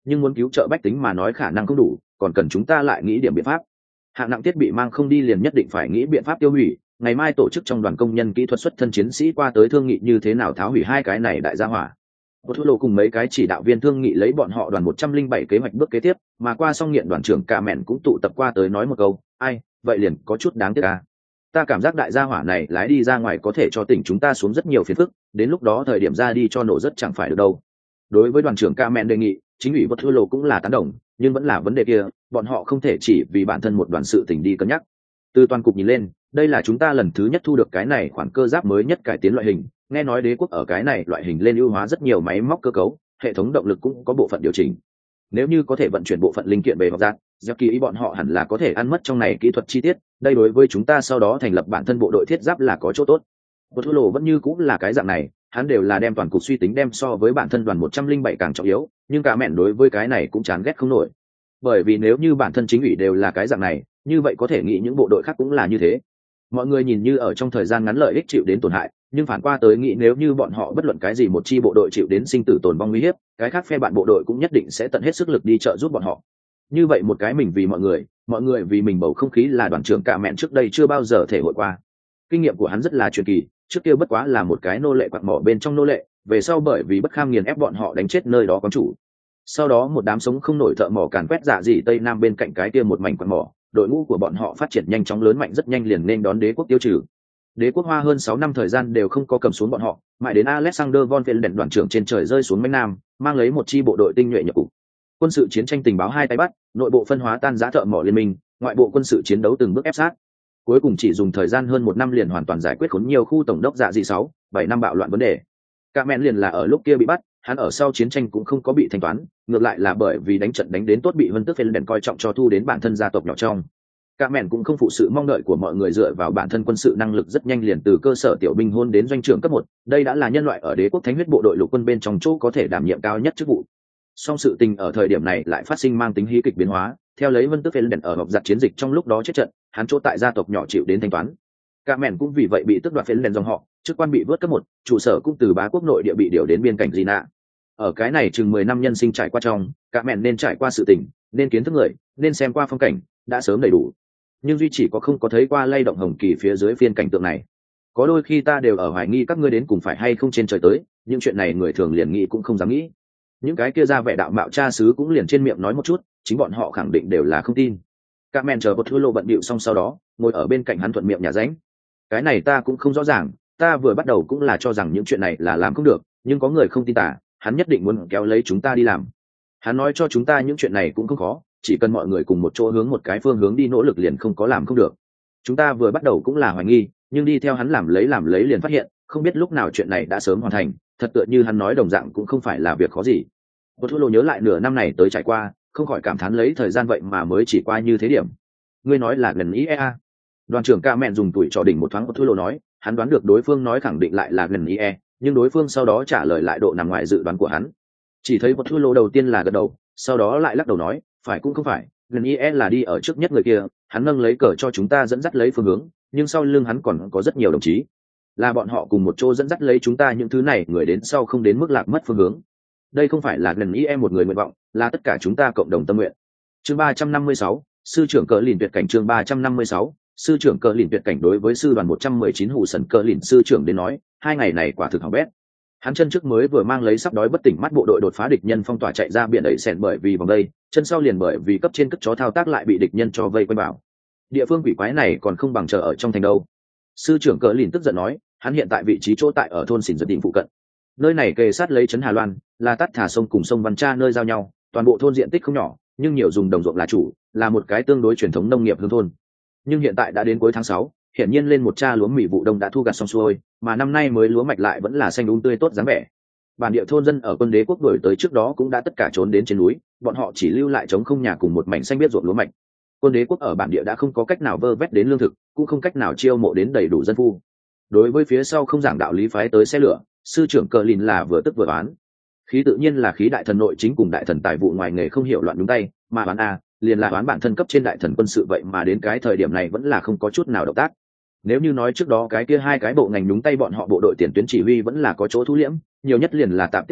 nhưng muốn cứu trợ bách tính mà nói khả năng không đủ, còn cần chúng ta lại nghĩ điểm biện pháp. Hạng nặng thiết bị mang không đi liền nhất định phải nghĩ biện pháp tiêu hủy, ngày mai tổ chức trong đoàn công nhân kỹ thuật xuất thân chiến sĩ qua tới thương nghị như thế nào tháo hủy hai cái này đại gia hỏa. Một thu lộ cùng mấy cái chỉ đạo viên thương nghị lấy bọn họ đoàn một trăm linh bảy kế hoạch bước kế tiếp, mà qua xong nghiện đoàn trưởng cả mẹn cũng tụ tập qua tới nói một câu, ai, vậy liền có chút đáng tiếc à. Ta cảm giác đại gia hỏa này lái đi ra ngoài có thể cho tỉnh chúng ta xuống rất nhiều phiền phức, đến lúc đó thời điểm ra đi cho nổ rất chẳng phải được đâu. Đối với đoàn trưởng ca mẹn đề nghị, chính ủy bất thư lộ cũng là tán đồng, nhưng vẫn là vấn đề kia, bọn họ không thể chỉ vì bản thân một đoàn sự tình đi cân nhắc. Từ toàn cục nhìn lên, đây là chúng ta lần thứ nhất thu được cái này khoản cơ giáp mới nhất cải tiến loại hình, nghe nói đế quốc ở cái này loại hình lên ưu hóa rất nhiều máy móc cơ cấu, hệ thống động lực cũng có bộ phận điều chỉnh. Nếu như có thể vận chuyển bộ phận linh kiện về hoặc dạng, giáp kỳ ý bọn họ hẳn là có thể ăn mất trong này kỹ thuật chi tiết, đây đối với chúng ta sau đó thành lập bản thân bộ đội thiết giáp là có chỗ tốt. Bất thu lộ vẫn như cũng là cái dạng này, hắn đều là đem toàn cục suy tính đem so với bản thân đoàn một trăm linh bảy càng trọng yếu, nhưng cả mẹn đối với cái này cũng chán ghét không nổi. Bởi vì nếu như bản thân chính ủy đều là cái dạng này, như vậy có thể nghĩ những bộ đội khác cũng là như thế. Mọi người nhìn như ở trong thời gian ngắn lợi ích chịu đến tổn hại, nhưng phản qua tới nghĩ nếu như bọn họ bất luận cái gì một chi bộ đội chịu đến sinh tử tồn vong nguy hiểm, cái khác phe bạn bộ đội cũng nhất định sẽ tận hết sức lực đi trợ giúp bọn họ. Như vậy một cái mình vì mọi người, mọi người vì mình bầu không khí là đoàn trưởng cả mẹn trước đây chưa bao giờ thể hội qua. Kinh nghiệm của hắn rất là truyền kỳ, trước kia bất quá là một cái nô lệ quạt mỏ bên trong nô lệ, về sau bởi vì bất kham nghiền ép bọn họ đánh chết nơi đó quán chủ. Sau đó một đám sống không nổi thợ mỏ càn quét dạ dị tây nam bên cạnh cái kia một mảnh quạt mỏ, đội ngũ của bọn họ phát triển nhanh chóng lớn mạnh rất nhanh liền nên đón đế quốc tiêu trừ. Đế quốc hoa hơn sáu năm thời gian đều không có cầm xuống bọn họ, mãi đến Alexander von Velden đoàn trưởng trên trời rơi xuống Mánh Nam, mang lấy một chi bộ đội tinh nhuệ nhập cục. Quân sự chiến tranh tình báo hai tay bắt, nội bộ phân hóa tan rã thợ mỏ liên minh, ngoại bộ quân sự chiến đấu từng bước ép sát. Cuối cùng chỉ dùng thời gian hơn một năm liền hoàn toàn giải quyết khốn nhiều khu tổng đốc dạ dị sáu, bảy năm bạo loạn vấn đề. Cả mẹn liền là ở lúc kia bị bắt, hắn ở sau chiến tranh cũng không có bị thanh toán, ngược lại là bởi vì đánh trận đánh đến tốt bị Vân Tước Velden coi trọng cho thu đến bản thân gia tộc nhỏ trong. Cả mẹn cũng không phụ sự mong đợi của mọi người dựa vào bản thân quân sự năng lực rất nhanh liền từ cơ sở tiểu binh hôn đến doanh trưởng cấp một, đây đã là nhân loại ở đế quốc thánh huyết bộ đội lục quân bên trong chỗ có thể đảm nhiệm cao nhất chức vụ. Song sự tình ở thời điểm này lại phát sinh mang tính hí kịch biến hóa, theo lấy Vân Tước Velden ở họp giặt chiến dịch trong lúc đó chết trận, hắn chỗ tại gia tộc nhỏ chịu đến thanh toán. Cả mẹn cũng vì vậy bị tước đoạt Velden dòng họ, chức quan bị vớt cấp một, trụ sở cũng từ bá quốc nội địa bị điều đến biên cảnh Gina. Ở cái này chừng mười năm nhân sinh trải qua trong, cả mẹn nên trải qua sự tình, nên kiến thức người, nên xem qua phong cảnh, đã sớm đầy đủ. Nhưng duy chỉ có không có thấy qua lay động hồng kỳ phía dưới phiên cảnh tượng này. Có đôi khi ta đều ở hoài nghi các ngươi đến cùng phải hay không trên trời tới, những chuyện này người thường liền nghĩ cũng không dám nghĩ. Những cái kia ra vẻ đạo mạo cha xứ cũng liền trên miệng nói một chút, chính bọn họ khẳng định đều là không tin. Cả mẹn chờ một thứ lô bận bịu xong sau đó, ngồi ở bên cạnh hắn thuận miệng nhà ránh. Cái này ta cũng không rõ ràng, ta vừa bắt đầu cũng là cho rằng những chuyện này là làm không được, nhưng có người không tin ta, hắn nhất định muốn kéo lấy chúng ta đi làm. Hắn nói cho chúng ta những chuyện này cũng không khó, chỉ cần mọi người cùng một chỗ hướng một cái phương hướng đi nỗ lực liền không có làm không được. Chúng ta vừa bắt đầu cũng là hoài nghi, nhưng đi theo hắn làm lấy làm lấy liền phát hiện, không biết lúc nào chuyện này đã sớm hoàn thành, thật tựa như hắn nói đồng dạng cũng không phải là việc khó gì. Một thu lô nhớ lại nửa năm này tới trải qua, không khỏi cảm thán lấy thời gian vậy mà mới chỉ qua như thế điểm. Ngươi nói là gần ý e. Đoàn trưởng ca mẹn dùng tuổi trò đỉnh một thoáng một thu lô nói, hắn đoán được đối phương nói khẳng định lại là gần ý e, nhưng đối phương sau đó trả lời lại độ nằm ngoài dự đoán của hắn. Chỉ thấy một thu lô đầu tiên là gật đầu, sau đó lại lắc đầu nói, phải cũng không phải, gần ý e là đi ở trước nhất người kia, hắn nâng lấy cờ cho chúng ta dẫn dắt lấy phương hướng, nhưng sau lưng hắn còn có rất nhiều đồng chí, là bọn họ cùng một chỗ dẫn dắt lấy chúng ta những thứ này người đến sau không đến mức lạc mất phương hướng. Đây không phải là gần ý e một người nguyện vọng, là tất cả chúng ta cộng đồng tâm nguyện. Chương ba trăm năm mươi sáu, sư trưởng cờ lìn tuyệt cảnh. Chương ba trăm năm mươi sáu, sư trưởng cờ lìn tuyệt cảnh. Đối với sư đoàn một trăm mười chín hủ sần cờ lìn sư trưởng đến nói, hai ngày này quả thực hỏng bét. Hắn chân trước mới vừa mang lấy sắp đói bất tỉnh mắt bộ đội đột phá địch nhân phong tỏa chạy ra biển đẩy sẹn bởi vì vòng đây, chân sau liền bởi vì cấp trên cất chó thao tác lại bị địch nhân cho vây quanh bảo. Địa phương quỷ quái này còn không bằng chờ ở trong thành đâu. Sư trưởng cờ lìn tức giận nói, hắn hiện tại vị trí chỗ tại ở thôn xỉn giật đỉnh phụ cận. Nơi này kề sát lấy trấn Hà Loan, là tắt thả sông cùng sông Văn Cha nơi giao nhau, toàn bộ thôn diện tích không nhỏ, nhưng nhiều dùng đồng ruộng là chủ, là một cái tương đối truyền thống nông nghiệp hương thôn. Nhưng hiện tại đã đến cuối tháng sáu, hiển nhiên lên một cha lúa mì vụ đông đã thu gặt xong xuôi, mà năm nay mới lúa mạch lại vẫn là xanh um tươi tốt dáng vẻ. Bản địa thôn dân ở quân đế quốc đổi tới trước đó cũng đã tất cả trốn đến trên núi, bọn họ chỉ lưu lại trống không nhà cùng một mảnh xanh biết ruộng lúa mạch. Quân đế quốc ở bản địa đã không có cách nào vơ vét đến lương thực, cũng không cách nào chiêu mộ đến đầy đủ dân phu. Đối với phía sau không giảng đạo lý phái tới xe lửa, sư trưởng cờ lìn là vừa tức vừa oán. Khí tự nhiên là khí đại thần nội chính cùng đại thần tài vụ ngoài nghề không hiểu loạn đúng tay, mà oán a liền là oán bản thân cấp trên đại thần quân sự vậy mà đến cái thời điểm này vẫn là không có chút nào động tác. Nếu như nói trước đó cái kia hai cái bộ ngành đúng tay bọn họ bộ đội tiền tuyến chỉ huy vẫn là có chỗ thu liễm, nhiều nhất liền là tạm tiếp tế,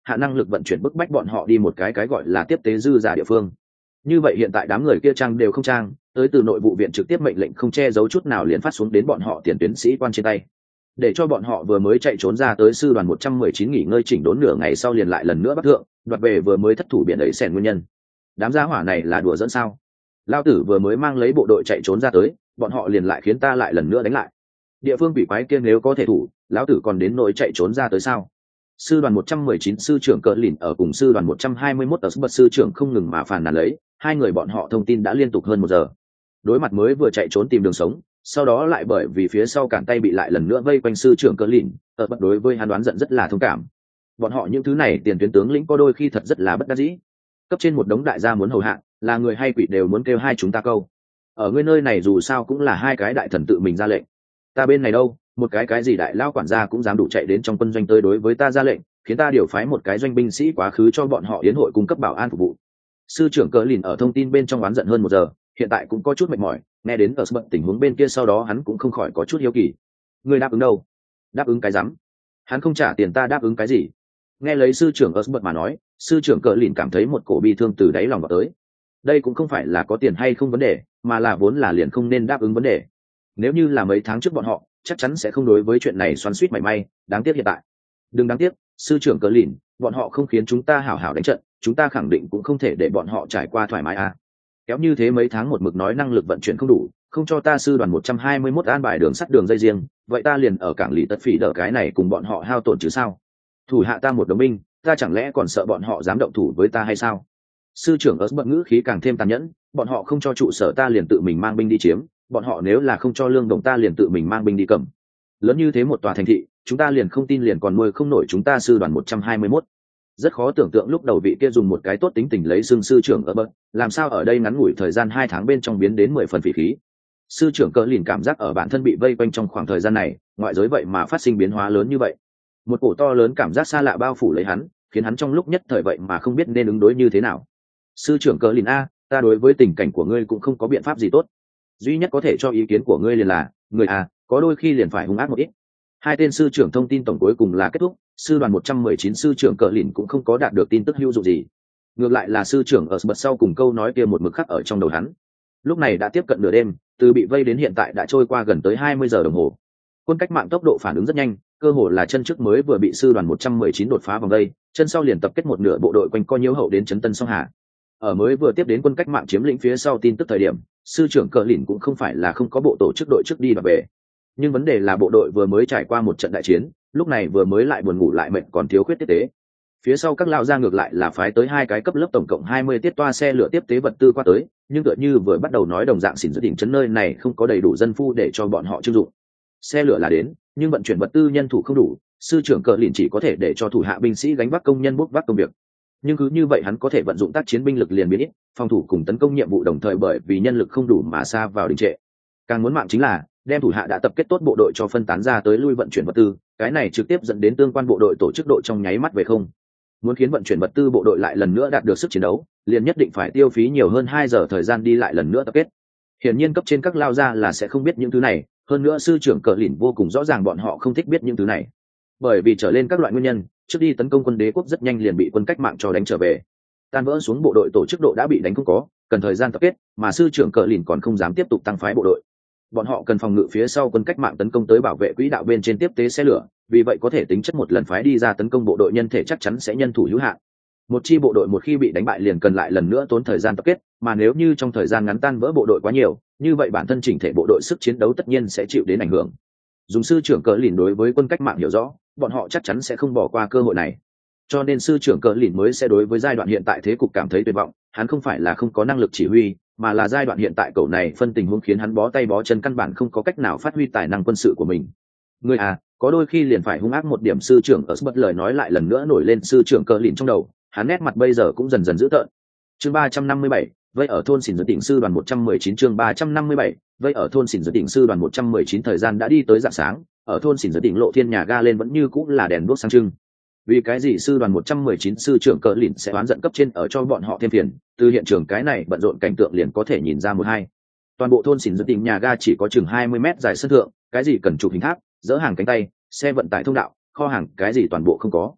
hạ năng lực vận chuyển bức bách bọn họ đi một cái cái gọi là tiếp tế dư giả địa phương. Như vậy hiện tại đám người kia trang đều không trang, tới từ nội vụ viện trực tiếp mệnh lệnh không che giấu chút nào liền phát xuống đến bọn họ tiền tuyến sĩ quan trên tay, để cho bọn họ vừa mới chạy trốn ra tới sư đoàn một trăm mười chín nghỉ ngơi chỉnh đốn nửa ngày sau liền lại lần nữa bắt thượng đoạt về vừa mới thất thủ biển ấy xẻn nguyên nhân. Đám gia hỏa này là đùa dẫn sao? Lao tử vừa mới mang lấy bộ đội chạy trốn ra tới, bọn họ liền lại khiến ta lại lần nữa đánh lại. Địa phương quỷ quái kia nếu có thể thủ, lão tử còn đến nỗi chạy trốn ra tới sao? Sư đoàn một trăm mười chín sư trưởng cỡ lìn ở cùng sư đoàn một trăm hai mươi mốt ở bậc sư trưởng không ngừng mà phàn nàn lấy, hai người bọn họ thông tin đã liên tục hơn một giờ. Đối mặt mới vừa chạy trốn tìm đường sống, sau đó lại bởi vì phía sau cản tay bị lại lần nữa vây quanh sư trưởng cỡ lìn, ở bậc đối với hắn đoán giận rất là thông cảm. Bọn họ những thứ này tiền tuyến tướng lĩnh có đôi khi thật rất là bất đắc dĩ. Cấp trên một đống đại gia muốn hầu hạ, là người hay quỷ đều muốn kêu hai chúng ta câu. Ở ngươi nơi này dù sao cũng là hai cái đại thần tự mình ra lệnh. Ta bên này đâu, một cái cái gì đại lao quản gia cũng dám đủ chạy đến trong quân doanh tới đối với ta ra lệnh, khiến ta điều phái một cái doanh binh sĩ quá khứ cho bọn họ yến hội cung cấp bảo an phục vụ. Sư trưởng cỡ lìn ở thông tin bên trong oán giận hơn một giờ, hiện tại cũng có chút mệt mỏi, nghe đến ở bận tình huống bên kia sau đó hắn cũng không khỏi có chút hiếu kỳ. Ngươi đáp ứng đâu? Đáp ứng cái rắm? Hắn không trả tiền ta đáp ứng cái gì? Nghe lấy sư trưởng ở bận mà nói, sư trưởng cỡ lìn cảm thấy một cổ bi thương từ đáy lòng vào tới. Đây cũng không phải là có tiền hay không vấn đề, mà là vốn là liền không nên đáp ứng vấn đề. Nếu như là mấy tháng trước bọn họ chắc chắn sẽ không đối với chuyện này xoắn xuýt mảy may, đáng tiếc hiện tại. Đừng đáng tiếc, sư trưởng cỡ lìn, bọn họ không khiến chúng ta hảo hảo đánh trận, chúng ta khẳng định cũng không thể để bọn họ trải qua thoải mái à. Kéo như thế mấy tháng một mực nói năng lực vận chuyển không đủ, không cho ta sư đoàn một trăm hai mươi mốt an bài đường sắt đường dây riêng, vậy ta liền ở cảng lì tật phỉ đỡ cái này cùng bọn họ hao tổn chứ sao? Thủ hạ ta một đồng minh, ta chẳng lẽ còn sợ bọn họ dám động thủ với ta hay sao? Sư trưởng ở bận ngữ khí càng thêm tàn nhẫn, bọn họ không cho trụ sở ta liền tự mình mang binh đi chiếm, bọn họ nếu là không cho lương đồng ta liền tự mình mang binh đi cầm. Lớn như thế một tòa thành thị, chúng ta liền không tin liền còn nuôi không nổi chúng ta sư đoàn một trăm hai mươi mốt. Rất khó tưởng tượng lúc đầu vị kia dùng một cái tốt tính tình lấy xương sư trưởng ở bậc, làm sao ở đây ngắn ngủi thời gian hai tháng bên trong biến đến mười phần phỉ khí. Sư trưởng cỡ lìn cảm giác ở bản thân bị vây quanh trong khoảng thời gian này, ngoại giới vậy mà phát sinh biến hóa lớn như vậy. Một cổ to lớn cảm giác xa lạ bao phủ lấy hắn, khiến hắn trong lúc nhất thời vậy mà không biết nên ứng đối như thế nào. Sư trưởng cỡ lìn a, ta đối với tình cảnh của ngươi cũng không có biện pháp gì tốt. Duy nhất có thể cho ý kiến của ngươi liền là, người a, có đôi khi liền phải hung ác một ít. Hai tên sư trưởng thông tin tổng cuối cùng là kết thúc, sư đoàn một trăm mười chín sư trưởng cỡ lìn cũng không có đạt được tin tức hữu dụng gì. Ngược lại là sư trưởng ở bật sau cùng câu nói kia một mực khắc ở trong đầu hắn. Lúc này đã tiếp cận nửa đêm, từ bị vây đến hiện tại đã trôi qua gần tới hai mươi giờ đồng hồ. Quân cách mạng tốc độ phản ứng rất nhanh, cơ hồ là chân trước mới vừa bị sư đoàn một trăm mười chín đột phá vòng vây, chân sau liền tập kết một nửa bộ đội quanh co nhiễu hậu đến trấn Tân Song Hà. Ở mới vừa tiếp đến quân cách mạng chiếm lĩnh phía sau tin tức thời điểm, sư trưởng cỡ lìn cũng không phải là không có bộ tổ chức đội trước đi và về. Nhưng vấn đề là bộ đội vừa mới trải qua một trận đại chiến, lúc này vừa mới lại buồn ngủ lại mệt còn thiếu khuyết tiếp tế. Phía sau các lao ra ngược lại là phái tới hai cái cấp lớp tổng cộng hai mươi tiết toa xe lửa tiếp tế vật tư qua tới, nhưng tựa như vừa bắt đầu nói đồng dạng xỉn dự đỉnh chấn nơi này không có đầy đủ dân phu để cho bọn họ trưng dụng. Xe lửa là đến, nhưng vận chuyển vật tư nhân thủ không đủ, sư trưởng cỡ lìn chỉ có thể để cho thủ hạ binh sĩ gánh vác công nhân bốc vác công việc. Nhưng cứ như vậy hắn có thể vận dụng tác chiến binh lực liền biến ít, phòng thủ cùng tấn công nhiệm vụ đồng thời bởi vì nhân lực không đủ mà xa vào đình trệ. Càng muốn mạng chính là đem thủ hạ đã tập kết tốt bộ đội cho phân tán ra tới lui vận chuyển vật tư, cái này trực tiếp dẫn đến tương quan bộ đội tổ chức đội trong nháy mắt về không. Muốn khiến vận chuyển vật tư bộ đội lại lần nữa đạt được sức chiến đấu, liền nhất định phải tiêu phí nhiều hơn hai giờ thời gian đi lại lần nữa tập kết. Hiển nhiên cấp trên các lao ra là sẽ không biết những thứ này, hơn nữa sư trưởng cờ lìn vô cùng rõ ràng bọn họ không thích biết những thứ này. Bởi vì trở lên các loại nguyên nhân, trước đi tấn công quân đế quốc rất nhanh liền bị quân cách mạng cho đánh trở về. Tan vỡ xuống bộ đội tổ chức độ đã bị đánh không có, cần thời gian tập kết, mà sư trưởng cờ lìn còn không dám tiếp tục tăng phái bộ đội. Bọn họ cần phòng ngự phía sau quân cách mạng tấn công tới bảo vệ quỹ đạo bên trên tiếp tế xe lửa, vì vậy có thể tính chất một lần phái đi ra tấn công bộ đội nhân thể chắc chắn sẽ nhân thủ hữu hạn. Một chi bộ đội một khi bị đánh bại liền cần lại lần nữa tốn thời gian tập kết, mà nếu như trong thời gian ngắn tan vỡ bộ đội quá nhiều, như vậy bản thân chỉnh thể bộ đội sức chiến đấu tất nhiên sẽ chịu đến ảnh hưởng. Dùng sư trưởng cờ lìn đối với quân cách mạng hiểu rõ, bọn họ chắc chắn sẽ không bỏ qua cơ hội này. Cho nên sư trưởng cờ lìn mới sẽ đối với giai đoạn hiện tại thế cục cảm thấy tuyệt vọng, hắn không phải là không có năng lực chỉ huy, mà là giai đoạn hiện tại cậu này phân tình huống khiến hắn bó tay bó chân căn bản không có cách nào phát huy tài năng quân sự của mình. Người à, có đôi khi liền phải hung ác một điểm. Sư trưởng ở bất lời nói lại lần nữa nổi lên sư trưởng cờ lìn trong đầu, hắn nét mặt bây giờ cũng dần dần dữ tợn. Chương ba trăm năm mươi bảy, vây ở thôn xỉn giới tỉnh sư đoàn một trăm mười chín. Chương ba trăm năm mươi bảy, vây ở thôn xỉn giới tỉnh sư đoàn một trăm mười chín. Thời gian đã đi tới rạng sáng, ở thôn xỉn giới tỉnh lộ thiên nhà ga lên vẫn như cũng là đèn đuốc sáng trưng. Vì cái gì sư đoàn một trăm mười chín sư trưởng cờ lìn sẽ oán giận cấp trên ở cho bọn họ thêm phiền, từ hiện trường cái này bận rộn cảnh tượng liền có thể nhìn ra một hai. Toàn bộ thôn xỉn giới tỉnh nhà ga chỉ có chừng hai mươi mét dài sân thượng, cái gì cần chụp hình tháp, dỡ hàng cánh tay, xe vận tải thông đạo, kho hàng cái gì toàn bộ không có.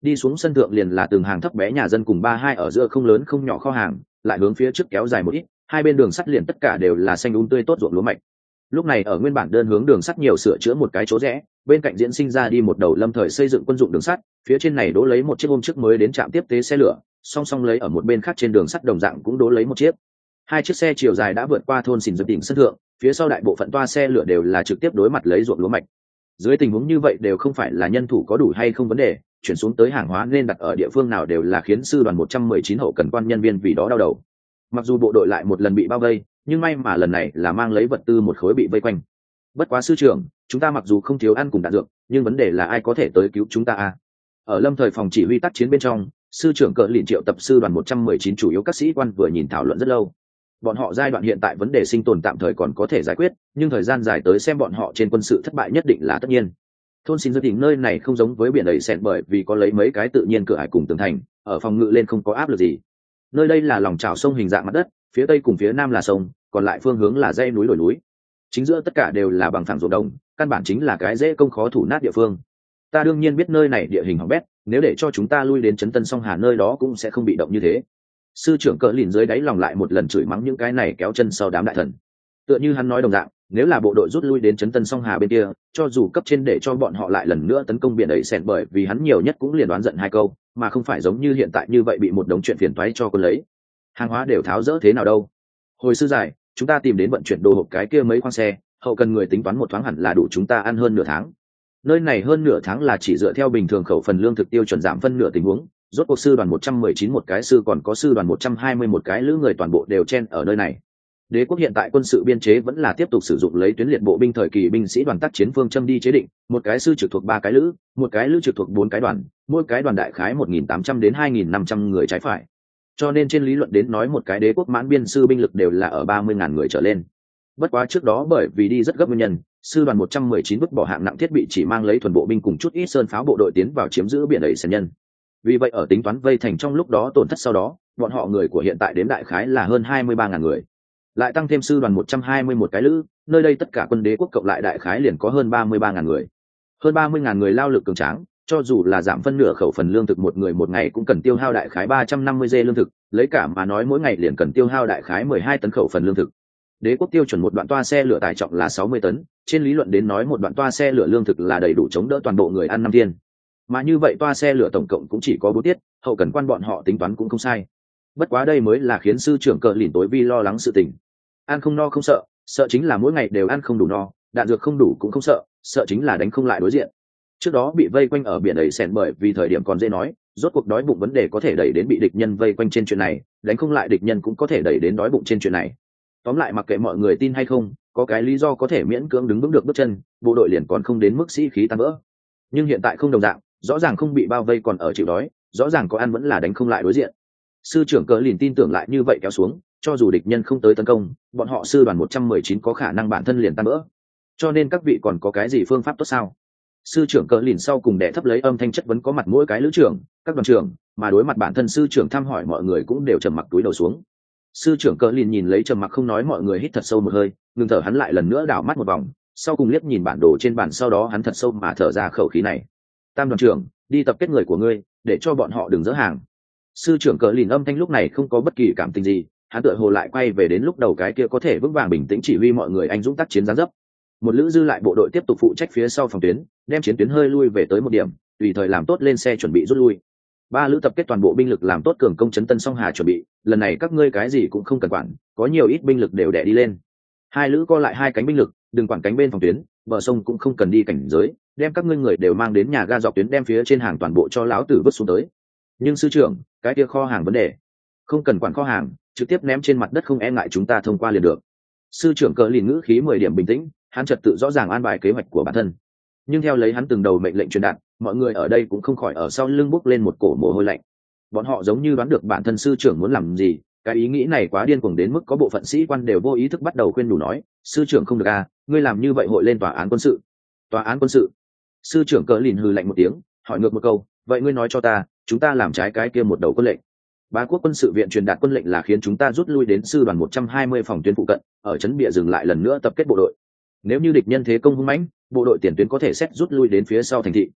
Đi xuống sân thượng liền là từng hàng thấp bé nhà dân cùng ba hai ở giữa không lớn không nhỏ kho hàng, lại hướng phía trước kéo dài một ít, hai bên đường sắt liền tất cả đều là xanh um tươi tốt ruộng lúa mạch. Lúc này ở nguyên bản đơn hướng đường sắt nhiều sửa chữa một cái chỗ rẽ, bên cạnh diễn sinh ra đi một đầu lâm thời xây dựng quân dụng đường sắt, phía trên này đỗ lấy một chiếc hôm trước mới đến trạm tiếp tế xe lửa, song song lấy ở một bên khác trên đường sắt đồng dạng cũng đỗ lấy một chiếc. Hai chiếc xe chiều dài đã vượt qua thôn xìn dập đỉnh sân thượng, phía sau đại bộ phận toa xe lửa đều là trực tiếp đối mặt lấy ruộng lúa mạch. Dưới tình huống như vậy đều không phải là nhân thủ có đủ hay không vấn đề, chuyển xuống tới hàng hóa nên đặt ở địa phương nào đều là khiến sư đoàn một trăm mười chín hậu cần quan nhân viên vì đó đau đầu. Mặc dù bộ đội lại một lần bị bao vây, nhưng may mà lần này là mang lấy vật tư một khối bị vây quanh. Bất quá sư trưởng, chúng ta mặc dù không thiếu ăn cùng đạn dược, nhưng vấn đề là ai có thể tới cứu chúng ta à? Ở lâm thời phòng chỉ huy tác chiến bên trong, sư trưởng cỡ lìn triệu tập sư đoàn một trăm mười chín chủ yếu các sĩ quan vừa nhìn thảo luận rất lâu. Bọn họ giai đoạn hiện tại vấn đề sinh tồn tạm thời còn có thể giải quyết, nhưng thời gian dài tới xem bọn họ trên quân sự thất bại nhất định là tất nhiên. Thôn xin giới định nơi này không giống với biển đầy sẹn bởi vì có lấy mấy cái tự nhiên cửa ải cùng tường thành, ở phòng ngự lên không có áp lực gì. Nơi đây là lòng chảo sông hình dạng mặt đất, phía tây cùng phía nam là sông, còn lại phương hướng là dãy núi đồi núi. Chính giữa tất cả đều là bằng phẳng ruộng đồng, căn bản chính là cái dễ công khó thủ nát địa phương. Ta đương nhiên biết nơi này địa hình hỏng bét, nếu để cho chúng ta lui đến trấn Tân Song Hà nơi đó cũng sẽ không bị động như thế. Sư trưởng cỡ lìn dưới đáy lòng lại một lần chửi mắng những cái này kéo chân sau đám đại thần. Tựa như hắn nói đồng dạng, nếu là bộ đội rút lui đến trấn Tân Song Hà bên kia, cho dù cấp trên để cho bọn họ lại lần nữa tấn công biển đầy sẹn bởi vì hắn nhiều nhất cũng liền đoán giận hai câu, mà không phải giống như hiện tại như vậy bị một đống chuyện phiền toái cho quân lấy. Hàng hóa đều tháo dỡ thế nào đâu? Hồi sư giải, chúng ta tìm đến vận chuyển đồ hộp cái kia mấy khoang xe, hậu cần người tính toán một thoáng hẳn là đủ chúng ta ăn hơn nửa tháng. Nơi này hơn nửa tháng là chỉ dựa theo bình thường khẩu phần lương thực tiêu chuẩn giảm phân nửa tình huống, rốt cuộc sư đoàn một trăm mười chín một cái sư còn có sư đoàn một trăm hai mươi một cái lữ người toàn bộ đều chen ở nơi này. Đế quốc hiện tại quân sự biên chế vẫn là tiếp tục sử dụng lấy tuyến liệt bộ binh thời kỳ binh sĩ đoàn tác chiến phương châm đi chế định, một cái sư trực thuộc ba cái lữ, một cái lữ trực thuộc bốn cái đoàn, mỗi cái đoàn đại khái một nghìn tám trăm đến hai nghìn năm trăm người trái phải. Cho nên trên lý luận đến nói một cái đế quốc mãn biên sư binh lực đều là ở ba mươi nghìn người trở lên. Bất quá trước đó bởi vì đi rất gấp nguyên nhân, sư đoàn một trăm mười chín vứt bỏ hạng nặng thiết bị chỉ mang lấy thuần bộ binh cùng chút ít sơn pháo bộ đội tiến vào chiếm giữ biển đầy sân nhân. Vì vậy ở tính toán vây thành trong lúc đó tổn thất sau đó, bọn họ người của hiện tại đếm đại khái là hơn hai mươi ba nghìn người. Lại tăng thêm sư đoàn một trăm hai mươi một cái lữ, nơi đây tất cả quân đế quốc cộng lại đại khái liền có hơn ba mươi ba nghìn người. Hơn ba mươi nghìn người lao lực cường tráng, cho dù là giảm phân nửa khẩu phần lương thực một người một ngày cũng cần tiêu hao đại khái ba trăm năm mươi dê lương thực, lấy cả mà nói mỗi ngày liền cần tiêu hao đại khái mười hai tấn khẩu phần lương thực. Đế quốc tiêu chuẩn một đoạn toa xe lửa tải trọng là sáu mươi tấn, trên lý luận đến nói một đoạn toa xe lửa lương thực là đầy đủ chống đỡ toàn bộ người ăn năm thiên. Mà như vậy toa xe lửa tổng cộng cũng chỉ có bốn tiết, hậu cần quan bọn họ tính toán cũng không sai. Bất quá đây mới là khiến sư trưởng cờ lìn tối vi lo lắng sự tình. Ăn không no không sợ, sợ chính là mỗi ngày đều ăn không đủ no, đạn dược không đủ cũng không sợ, sợ chính là đánh không lại đối diện. Trước đó bị vây quanh ở biển đầy sèn bởi vì thời điểm còn dễ nói, rốt cuộc đói bụng vấn đề có thể đẩy đến bị địch nhân vây quanh trên chuyện này, đánh không lại địch nhân cũng có thể đẩy đến đói bụng trên chuyện này. Tóm lại mặc kệ mọi người tin hay không, có cái lý do có thể miễn cưỡng đứng vững được bước chân, bộ đội liền còn không đến mức sĩ khí tan vỡ. Nhưng hiện tại không đồng dạng, rõ ràng không bị bao vây còn ở chịu đói, rõ ràng có ăn vẫn là đánh không lại đối diện. Sư trưởng cờ lìn tin tưởng lại như vậy kéo xuống, cho dù địch nhân không tới tấn công, bọn họ sư đoàn một trăm mười chín có khả năng bản thân liền tan vỡ. Cho nên các vị còn có cái gì phương pháp tốt sao? Sư trưởng cờ lìn sau cùng đẻ thấp lấy âm thanh chất vấn có mặt mỗi cái lữ trưởng, các đoàn trưởng, mà đối mặt bản thân sư trưởng thăm hỏi mọi người cũng đều trầm mặc túi đầu xuống. Sư trưởng cờ lìn nhìn lấy trầm mặc không nói mọi người hít thật sâu một hơi, ngừng thở hắn lại lần nữa đảo mắt một vòng, sau cùng liếc nhìn bản đồ trên bàn sau đó hắn thật sâu mà thở ra khẩu khí này. Tam đoàn trưởng, đi tập kết người của ngươi, để cho bọn họ đừng dỡ hàng. Sư trưởng cờ lìn âm thanh lúc này không có bất kỳ cảm tình gì, hắn tựa hồ lại quay về đến lúc đầu cái kia có thể vững vàng bình tĩnh chỉ huy mọi người anh dũng tác chiến gián dấp. Một lữ dư lại bộ đội tiếp tục phụ trách phía sau phòng tuyến, đem chiến tuyến hơi lui về tới một điểm, tùy thời làm tốt lên xe chuẩn bị rút lui. Ba lữ tập kết toàn bộ binh lực làm tốt cường công trấn Tân Song Hà chuẩn bị, lần này các ngươi cái gì cũng không cần quản, có nhiều ít binh lực đều đè đi lên. Hai lữ co lại hai cánh binh lực, đừng quản cánh bên phòng tuyến, bờ sông cũng không cần đi cảnh giới, đem các ngươi người đều mang đến nhà ga dọc tuyến đem phía trên hàng toàn bộ cho lão tử vứt xuống tới. Nhưng sư trưởng, cái kia kho hàng vấn đề, không cần quản kho hàng, trực tiếp ném trên mặt đất không e ngại chúng ta thông qua liền được. Sư trưởng cờ lìn ngữ khí mười điểm bình tĩnh, hắn trật tự rõ ràng an bài kế hoạch của bản thân. Nhưng theo lấy hắn từng đầu mệnh lệnh truyền đạt, mọi người ở đây cũng không khỏi ở sau lưng bốc lên một cổ mồ hôi lạnh. Bọn họ giống như đoán được bản thân sư trưởng muốn làm gì, cái ý nghĩ này quá điên cuồng đến mức có bộ phận sĩ quan đều vô ý thức bắt đầu khuyên đủ nói, sư trưởng không được à, ngươi làm như vậy hội lên tòa án quân sự. Tòa án quân sự? Sư trưởng cờ lìn hừ lạnh một tiếng, hỏi ngược một câu, vậy ngươi nói cho ta, chúng ta làm trái cái kia một đầu quân lệnh. Bá quốc quân sự viện truyền đạt quân lệnh là khiến chúng ta rút lui đến sư đoàn một trăm hai mươi phòng tuyến phụ cận, ở trấn Bịa dừng lại lần nữa tập kết bộ đội. Nếu như địch nhân thế công hung mãnh, bộ đội tiền tuyến có thể xét rút lui đến phía sau thành thị.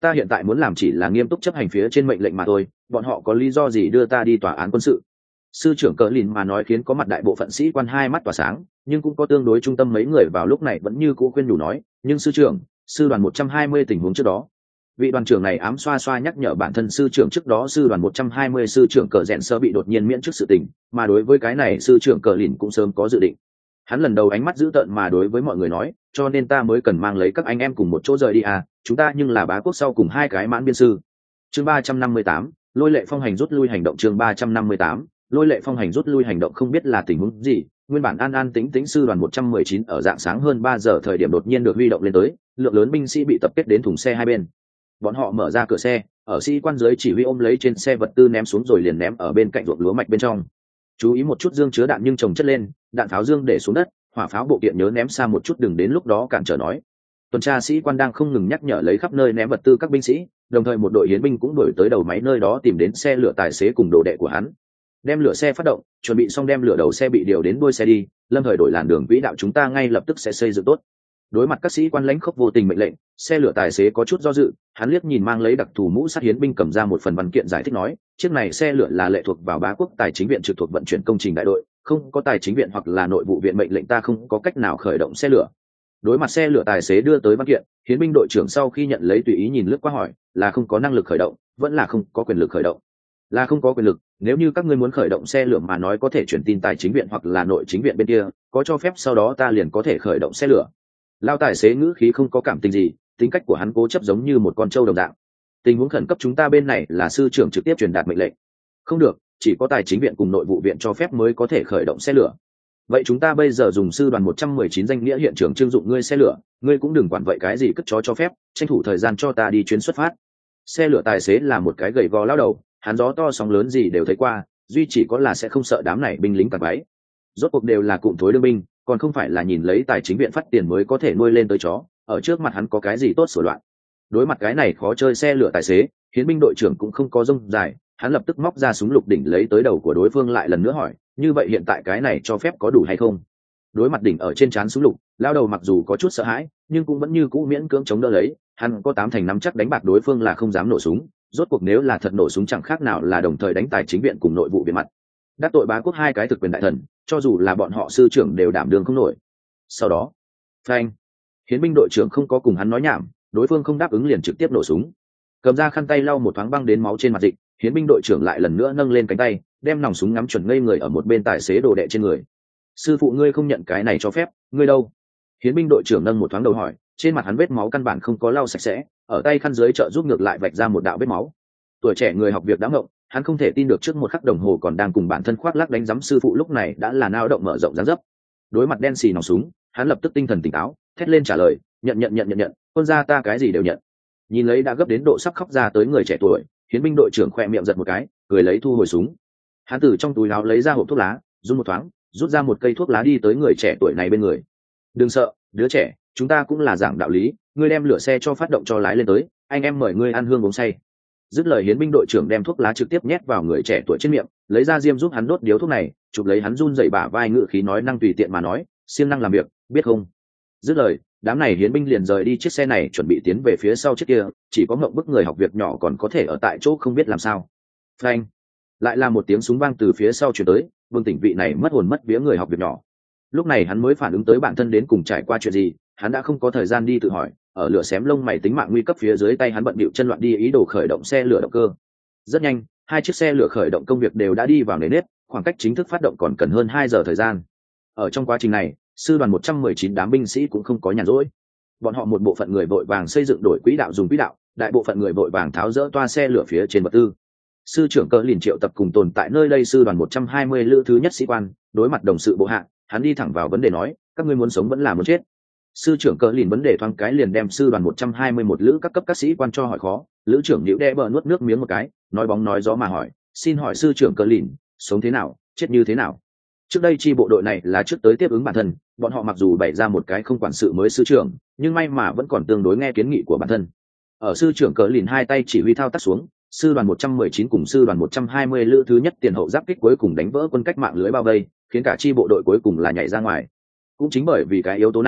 ta hiện tại muốn làm chỉ là nghiêm túc chấp hành phía trên mệnh lệnh mà thôi, bọn họ có lý do gì đưa ta đi tòa án quân sự? Sư trưởng cờ lìn mà nói khiến có mặt đại bộ phận sĩ quan hai mắt tỏa sáng, nhưng cũng có tương đối trung tâm mấy người vào lúc này vẫn như cũ khuyên nhủ nói, nhưng sư trưởng, sư đoàn một trăm hai mươi tình huống trước đó. Vị đoàn trưởng này ám xoa xoa nhắc nhở bản thân sư trưởng trước đó sư đoàn một trăm hai mươi sư trưởng cờ rẽn sơ bị đột nhiên miễn trước sự tình, mà đối với cái này sư trưởng cờ lìn cũng sớm có dự định. Hắn lần đầu ánh mắt dữ tợn mà đối với mọi người nói, cho nên ta mới cần mang lấy các anh em cùng một chỗ rời đi à, chúng ta nhưng là bá quốc sau cùng hai cái mãn biên sư. Chương ba trăm năm mươi tám, lôi lệ phong hành rút lui hành động. Chương ba trăm năm mươi tám, lôi lệ phong hành rút lui hành động. Không biết là tình huống gì, nguyên bản an an tĩnh tĩnh sư đoàn một trăm mười chín ở dạng sáng hơn ba giờ thời điểm đột nhiên được huy động lên tới, lượng lớn binh sĩ bị tập kết đến thùng xe hai bên. Bọn họ mở ra cửa xe, ở sĩ quan dưới chỉ huy ôm lấy trên xe vật tư ném xuống rồi liền ném ở bên cạnh ruộng lúa mạch bên trong. Chú ý một chút dương chứa đạn nhưng chồng chất lên, đạn pháo dương để xuống đất, hỏa pháo bộ kiện nhớ ném xa một chút đừng đến lúc đó cản trở nói. Tuần tra sĩ quan đang không ngừng nhắc nhở lấy khắp nơi ném vật tư các binh sĩ, đồng thời một đội hiến binh cũng đuổi tới đầu máy nơi đó tìm đến xe lửa tài xế cùng đồ đệ của hắn. Đem lửa xe phát động, chuẩn bị xong đem lửa đầu xe bị điều đến đuôi xe đi, lâm thời đổi làn đường quỹ đạo chúng ta ngay lập tức sẽ xây dựng tốt. Đối mặt các sĩ quan lãnh khốc vô tình mệnh lệnh, xe lửa tài xế có chút do dự, hắn liếc nhìn mang lấy đặc thù mũ sắt hiến binh cầm ra một phần văn kiện giải thích nói, chiếc này xe lửa là lệ thuộc vào bá quốc tài chính viện trực thuộc vận chuyển công trình đại đội, không có tài chính viện hoặc là nội vụ viện mệnh lệnh ta không có cách nào khởi động xe lửa. Đối mặt xe lửa tài xế đưa tới văn kiện, hiến binh đội trưởng sau khi nhận lấy tùy ý nhìn lướt qua hỏi, là không có năng lực khởi động, vẫn là không có quyền lực khởi động? Là không có quyền lực, nếu như các ngươi muốn khởi động xe lửa mà nói có thể chuyển tin tài chính viện hoặc là nội chính viện bên kia, có cho phép sau đó ta liền có thể khởi động xe lửa. Lao tài xế ngữ khí không có cảm tình gì, tính cách của hắn cố chấp giống như một con trâu đồng dạng. Tình huống khẩn cấp chúng ta bên này là sư trưởng trực tiếp truyền đạt mệnh lệnh. Không được, chỉ có tài chính viện cùng nội vụ viện cho phép mới có thể khởi động xe lửa. Vậy chúng ta bây giờ dùng sư đoàn một trăm mười chín danh nghĩa hiện trường trưng dụng ngươi xe lửa, ngươi cũng đừng quản vậy cái gì cất chó cho phép, tranh thủ thời gian cho ta đi chuyến xuất phát. Xe lửa tài xế là một cái gầy gò lao đầu, hắn gió to sóng lớn gì đều thấy qua, duy chỉ có là sẽ không sợ đám này binh lính cặn bẫy. Rốt cuộc đều là cụm thối đương binh, còn không phải là nhìn lấy tài chính viện phát tiền mới có thể nuôi lên tới chó, ở trước mặt hắn có cái gì tốt sửa loạn. Đối mặt cái này khó chơi xe lửa tài xế, hiến binh đội trưởng cũng không có rông dài, hắn lập tức móc ra súng lục đỉnh lấy tới đầu của đối phương lại lần nữa hỏi, như vậy hiện tại cái này cho phép có đủ hay không? Đối mặt đỉnh ở trên trán súng lục, lao đầu mặc dù có chút sợ hãi, nhưng cũng vẫn như cũ miễn cưỡng chống đỡ lấy, hắn có tám thành nắm chắc đánh bạc đối phương là không dám nổ súng, rốt cuộc nếu là thật nổ súng chẳng khác nào là đồng thời đánh tài chính viện cùng nội vụ viện mặt. Đắc tội bá quốc hai cái thực quyền đại thần, cho dù là bọn họ sư trưởng đều đảm đương không nổi. Sau đó, phanh, hiến binh đội trưởng không có cùng hắn nói nhảm, đối phương không đáp ứng liền trực tiếp nổ súng. Cầm ra khăn tay lau một thoáng băng đến máu trên mặt dịch, hiến binh đội trưởng lại lần nữa nâng lên cánh tay, đem nòng súng ngắm chuẩn ngây người ở một bên tài xế đồ đệ trên người. Sư phụ ngươi không nhận cái này cho phép, ngươi đâu? Hiến binh đội trưởng nâng một thoáng đầu hỏi, trên mặt hắn vết máu căn bản không có lau sạch sẽ, ở tay khăn dưới trợ giúp ngược lại vạch ra một đạo vết máu. Tuổi trẻ người học việc đã ngộng, hắn không thể tin được trước một khắc đồng hồ còn đang cùng bản thân khoác lác đánh giấm sư phụ lúc này đã là nao động mở rộng dáng dấp. Đối mặt đen xì nòng súng, hắn lập tức tinh thần tỉnh táo, thét lên trả lời, nhận nhận nhận nhận nhận, quân gia ta cái gì đều nhận. Nhìn lấy đã gấp đến độ sắp khóc ra tới người trẻ tuổi, hiến binh đội trưởng khoe miệng giật một cái, cười lấy thu hồi súng. Hắn từ trong túi áo lấy ra hộp thuốc lá, run một thoáng, rút ra một cây thuốc lá đi tới người trẻ tuổi này bên người. Đừng sợ, đứa trẻ, chúng ta cũng là giảng đạo lý, ngươi đem lửa xe cho phát động cho lái lên tới, anh em mời ngươi ăn hương uống say. Dứt lời hiến binh đội trưởng đem thuốc lá trực tiếp nhét vào người trẻ tuổi trên miệng, lấy ra diêm giúp hắn đốt điếu thuốc này, chụp lấy hắn run dậy bả vai ngự khí nói năng tùy tiện mà nói, siêng năng làm việc, biết không? Dứt lời, đám này hiến binh liền rời đi chiếc xe này chuẩn bị tiến về phía sau chiếc kia, chỉ có ngậm bức người học việc nhỏ còn có thể ở tại chỗ không biết làm sao. Phanh! Lại là một tiếng súng vang từ phía sau truyền tới, vương tỉnh vị này mất hồn mất vía người học việc nhỏ. Lúc này hắn mới phản ứng tới bản thân đến cùng trải qua chuyện gì, hắn đã không có thời gian đi tự hỏi, ở lửa xém lông mày tính mạng nguy cấp phía dưới tay hắn bận bịu chân loạn đi ý đồ khởi động xe lửa động cơ. Rất nhanh, hai chiếc xe lửa khởi động công việc đều đã đi vào nề nếp, khoảng cách chính thức phát động còn cần hơn hai giờ thời gian. Ở trong quá trình này, sư đoàn một trăm mười chín đám binh sĩ cũng không có nhàn rỗi. Bọn họ một bộ phận người vội vàng xây dựng đổi quỹ đạo dùng quỹ đạo, đại bộ phận người vội vàng tháo dỡ toa xe lửa phía trên vật tư. Sư trưởng Cờ Lìn triệu tập cùng tồn tại nơi đây sư đoàn một trăm hai mươi lữ thứ nhất sĩ quan, đối mặt đồng sự bộ hạ, hắn đi thẳng vào vấn đề nói, các ngươi muốn sống vẫn là muốn chết. Sư trưởng Cờ Lìn vấn đề thoáng cái liền đem sư đoàn một trăm hai mươi mốt lữ các cấp các sĩ quan cho hỏi khó, lữ trưởng Liễu Đe bờ nuốt nước miếng một cái, nói bóng nói gió mà hỏi, xin hỏi sư trưởng Cờ Lìn, sống thế nào, chết như thế nào? Trước đây chi bộ đội này là trước tới tiếp ứng bản thân, bọn họ mặc dù bày ra một cái không quản sự mới sư trưởng, nhưng may mà vẫn còn tương đối nghe kiến nghị của bản thân. Ở sư trưởng Cờ Lìn hai tay chỉ huy thao tác xuống, sư đoàn một trăm mười chín cùng sư đoàn một trăm hai mươi lữ thứ nhất tiền hậu giáp kích cuối cùng đánh vỡ quân cách mạng lưới bao vây, khiến cả chi bộ đội cuối cùng là nhảy ra ngoài. Cũng chính bởi vì cái yếu tố này,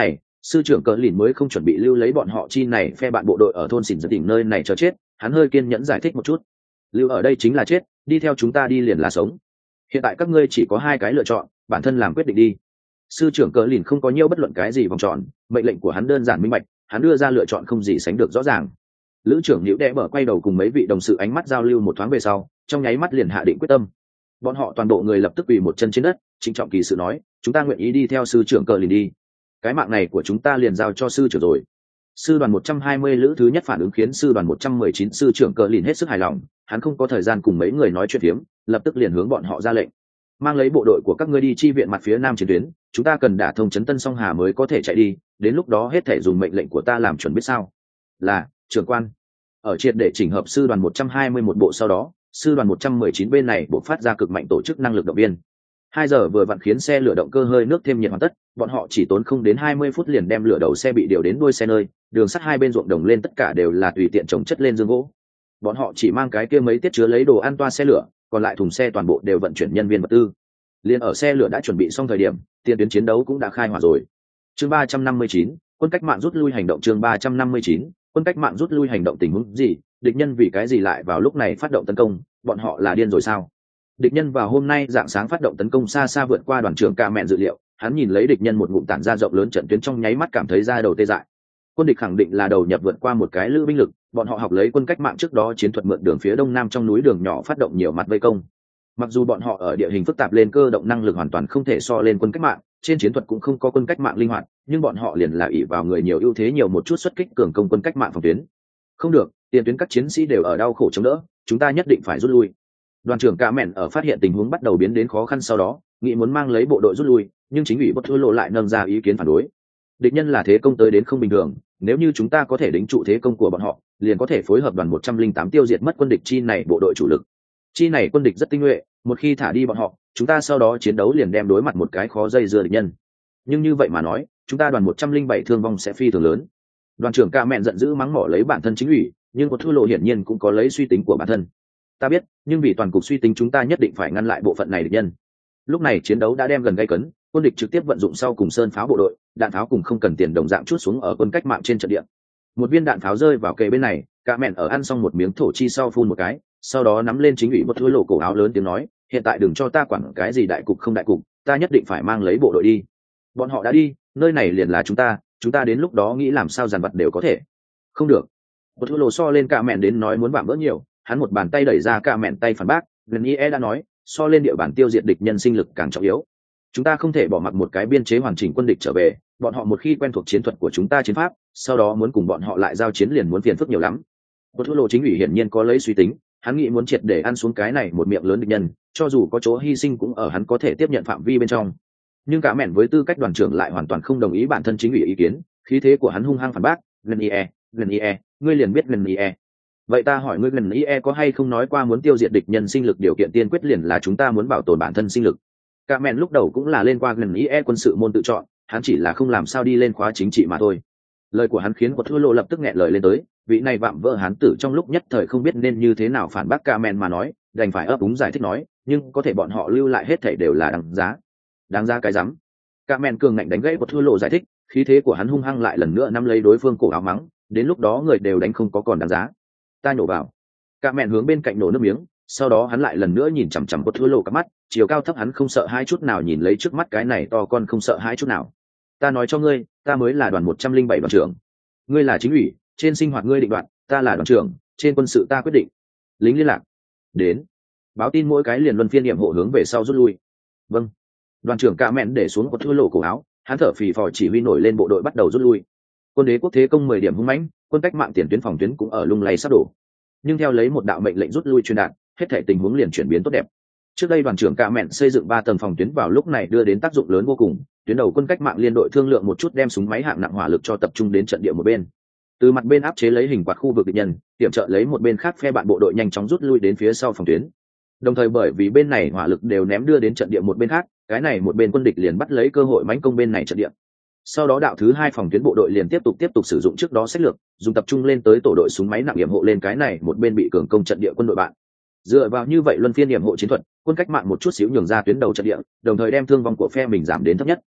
sư trưởng cờ lìn mới không chuẩn bị lưu lấy bọn họ chi này phe bạn bộ đội ở thôn xỉn giật tỉnh nơi này chờ chết. Hắn hơi kiên nhẫn giải thích một chút. Lưu ở đây chính là chết, đi theo chúng ta đi liền là sống. Hiện tại các ngươi chỉ có hai cái lựa chọn, bản thân làm quyết định đi. Sư trưởng cờ lìn không có nhiêu bất luận cái gì vòng tròn, mệnh lệnh của hắn đơn giản minh bạch, hắn đưa ra lựa chọn không gì sánh được rõ ràng. Lữ trưởng Liễu Đẽ bở quay đầu cùng mấy vị đồng sự ánh mắt giao lưu một thoáng về sau, trong nháy mắt liền hạ định quyết tâm. Bọn họ toàn bộ người lập tức quỳ một chân trên đất, trịnh trọng kỳ sự nói, chúng ta nguyện ý đi theo sư trưởng cờ lìn đi. Cái mạng này của chúng ta liền giao cho sư trưởng rồi. Sư đoàn một trăm hai mươi lữ thứ nhất phản ứng khiến sư đoàn một trăm mười chín sư trưởng cờ lìn hết sức hài lòng, hắn không có thời gian cùng mấy người nói chuyện phiếm, lập tức liền hướng bọn họ ra lệnh. Mang lấy bộ đội của các ngươi đi chi viện mặt phía nam chiến tuyến, chúng ta cần đả thông trấn Tân Song Hà mới có thể chạy đi, đến lúc đó hết thể dùng mệnh lệnh của ta làm chuẩn biết sao? Là, trưởng quan. Ở triệt để chỉnh hợp sư đoàn một trăm hai mươi mốt bộ sau đó, sư đoàn một trăm mười chín bên này buộc phát ra cực mạnh tổ chức năng lực động viên. Hai giờ vừa vặn khiến xe lửa động cơ hơi nước thêm nhiệt hoàn tất, bọn họ chỉ tốn không đến hai mươi phút liền đem lửa đầu xe bị điều đến đuôi xe nơi, đường sắt hai bên ruộng đồng lên tất cả đều là tùy tiện trồng chất lên dương gỗ. Bọn họ chỉ mang cái kia mấy tiết chứa lấy đồ ăn toa xe lửa, còn lại thùng xe toàn bộ đều vận chuyển nhân viên vật tư. Liên ở xe lửa đã chuẩn bị xong thời điểm, tiền tuyến chiến đấu cũng đã khai hỏa rồi. Chương ba trăm năm mươi chín, quân cách mạng rút lui hành động. Chương ba trăm năm mươi chín, quân cách mạng rút lui hành động. Tình huống gì? Địch nhân vì cái gì lại vào lúc này phát động tấn công? Bọn họ là điên rồi sao? Địch nhân vào hôm nay dạng sáng phát động tấn công xa xa vượt qua đoàn trưởng Cả Mẹn dự liệu, hắn nhìn lấy địch nhân một ngụm tản ra rộng lớn trận tuyến trong nháy mắt cảm thấy da đầu tê dại. Quân địch khẳng định là đầu nhập vượt qua một cái lữ binh lực, bọn họ học lấy quân cách mạng trước đó chiến thuật mượn đường phía đông nam trong núi đường nhỏ phát động nhiều mặt vây công. Mặc dù bọn họ ở địa hình phức tạp lên cơ động năng lực hoàn toàn không thể so lên quân cách mạng, trên chiến thuật cũng không có quân cách mạng linh hoạt, nhưng bọn họ liền là ỷ vào người nhiều ưu thế nhiều một chút xuất kích cường công quân cách mạng phòng tuyến. Không được, tiền tuyến các chiến sĩ đều ở đau khổ chống đỡ, chúng ta nhất định phải rút lui. Đoàn trưởng Cả Mẹn ở phát hiện tình huống bắt đầu biến đến khó khăn sau đó, nghĩ muốn mang lấy bộ đội rút lui, nhưng chính ủy bất thua lộ lại nâng ra ý kiến phản đối. Địch nhân là thế công tới đến không bình thường, nếu như chúng ta có thể đính trụ thế công của bọn họ, liền có thể phối hợp đoàn một trăm linh tám tiêu diệt mất quân địch chi này bộ đội chủ lực. Chi này quân địch rất tinh nhuệ, một khi thả đi bọn họ, chúng ta sau đó chiến đấu liền đem đối mặt một cái khó dây dưa địch nhân. Nhưng như vậy mà nói, chúng ta đoàn một trăm linh bảy thương vong sẽ phi thường lớn. Đoàn trưởng Cả Mẹn giận dữ mắng mỏ lấy bản thân chính ủy, nhưng một thua lộ hiển nhiên cũng có lấy suy tính của bản thân. Ta biết, nhưng vì toàn cục suy tính chúng ta nhất định phải ngăn lại bộ phận này địch nhân. Lúc này chiến đấu đã đem gần gay cấn, quân địch trực tiếp vận dụng sau cùng sơn pháo bộ đội, đạn pháo cùng không cần tiền đồng dạng chút xuống ở quân cách mạng trên trận địa. Một viên đạn pháo rơi vào kề bên này, Cả Mẹn ở ăn xong một miếng thổ chi sau phun một cái, sau đó nắm lên chính ủy một thua lộ cổ áo lớn tiếng nói, hiện tại đừng cho ta quản cái gì đại cục không đại cục, ta nhất định phải mang lấy bộ đội đi. Bọn họ đã đi, nơi này liền là chúng ta, chúng ta đến lúc đó nghĩ làm sao dàn vật đều có thể. Không được. Một thua lộ so lên Cả Mẹn đến nói muốn vạm vỡ nhiều, hắn một bàn tay đẩy ra Cả Mẹn tay phản bác, gần ie đã nói, so lên địa bàn tiêu diệt địch nhân sinh lực càng trọng yếu. Chúng ta không thể bỏ mặc một cái biên chế hoàn chỉnh quân địch trở về, bọn họ một khi quen thuộc chiến thuật của chúng ta chiến pháp, sau đó muốn cùng bọn họ lại giao chiến liền muốn phiền phức nhiều lắm. Một thua lộ chính ủy hiển nhiên có lấy suy tính, hắn nghĩ muốn triệt để ăn xuống cái này một miệng lớn địch nhân, cho dù có chỗ hy sinh cũng ở hắn có thể tiếp nhận phạm vi bên trong. Nhưng Cả Mẹn với tư cách đoàn trưởng lại hoàn toàn không đồng ý bản thân chính ủy ý kiến, khí thế của hắn hung hăng phản bác, gần ie, gần ie, ngươi liền biết gần ie. Vậy ta hỏi ngươi, gần ie có hay không nói qua muốn tiêu diệt địch nhân sinh lực điều kiện tiên quyết liền là chúng ta muốn bảo tồn bản thân sinh lực? Cả Mẹn lúc đầu cũng là lên qua gần ie quân sự môn tự chọn, hắn chỉ là không làm sao đi lên khóa chính trị mà thôi. Lời của hắn khiến Quật Thua Lộ lập tức nghẹn lời lên tới, vị này vạm vỡ hán tử trong lúc nhất thời không biết nên như thế nào phản bác Cả Mẹn mà nói, đành phải ấp úng giải thích nói, nhưng có thể bọn họ lưu lại hết thảy đều là đáng giá. Đáng giá cái rắm. Cả Mẹn cường ngạnh đánh gãy Quật Thua Lộ giải thích, khí thế của hắn hung hăng lại lần nữa nắm lấy đối phương cổ áo mắng, đến lúc đó người đều đánh không có còn đáng giá. Ta nhổ vào. Cả Mẹn hướng bên cạnh nổ nước miếng, sau đó hắn lại lần nữa nhìn chằm chằm Quật Thua Lộ cả mắt, chiều cao thấp hắn không sợ hai chút nào nhìn lấy trước mắt cái này to con không sợ hai chút nào. Ta nói cho ngươi, ta mới là đoàn một trăm linh bảy đoàn trưởng. Ngươi là chính ủy, trên sinh hoạt ngươi định đoạt, ta là đoàn trưởng, trên quân sự ta quyết định. Lính liên lạc. Đến. Báo tin mỗi cái liền luân phiên nhiệm hộ hướng về sau rút lui. Vâng. Đoàn trưởng Cả Mẹn để xuống Quật Thua Lộ cổ áo, hắn thở phì phò chỉ huy nổi lên bộ đội bắt đầu rút lui. Quân đế quốc thế công mười điểm hung mãnh, quân cách mạng tiền tuyến phòng tuyến cũng ở lung lay sắp đổ. Nhưng theo lấy một đạo mệnh lệnh rút lui truyền đạt, hết thảy tình huống liền chuyển biến tốt đẹp. Trước đây đoàn trưởng Cả Mẹn xây dựng ba tầng phòng tuyến vào lúc này đưa đến tác dụng lớn vô cùng, tuyến đầu quân cách mạng liên đội thương lượng một chút đem súng máy hạng nặng hỏa lực cho tập trung đến trận địa một bên. Từ mặt bên áp chế lấy hình quạt khu vực địch nhân, tiệm trợ lấy một bên khác phe bạn bộ đội nhanh chóng rút lui đến phía sau phòng tuyến. Đồng thời bởi vì bên này hỏa lực đều ném đưa đến trận địa một bên khác, cái này một bên quân địch liền bắt lấy cơ hội mãnh công bên này trận địa. Sau đó đạo thứ hai phòng tuyến bộ đội liền tiếp tục tiếp tục sử dụng trước đó sách lược, dùng tập trung lên tới tổ đội súng máy nặng yểm hộ lên cái này một bên bị cường công trận địa quân đội bạn. Dựa vào như vậy luân phiên yểm hộ chiến thuật, quân cách mạng một chút xíu nhường ra tuyến đầu trận địa, đồng thời đem thương vong của phe mình giảm đến thấp nhất.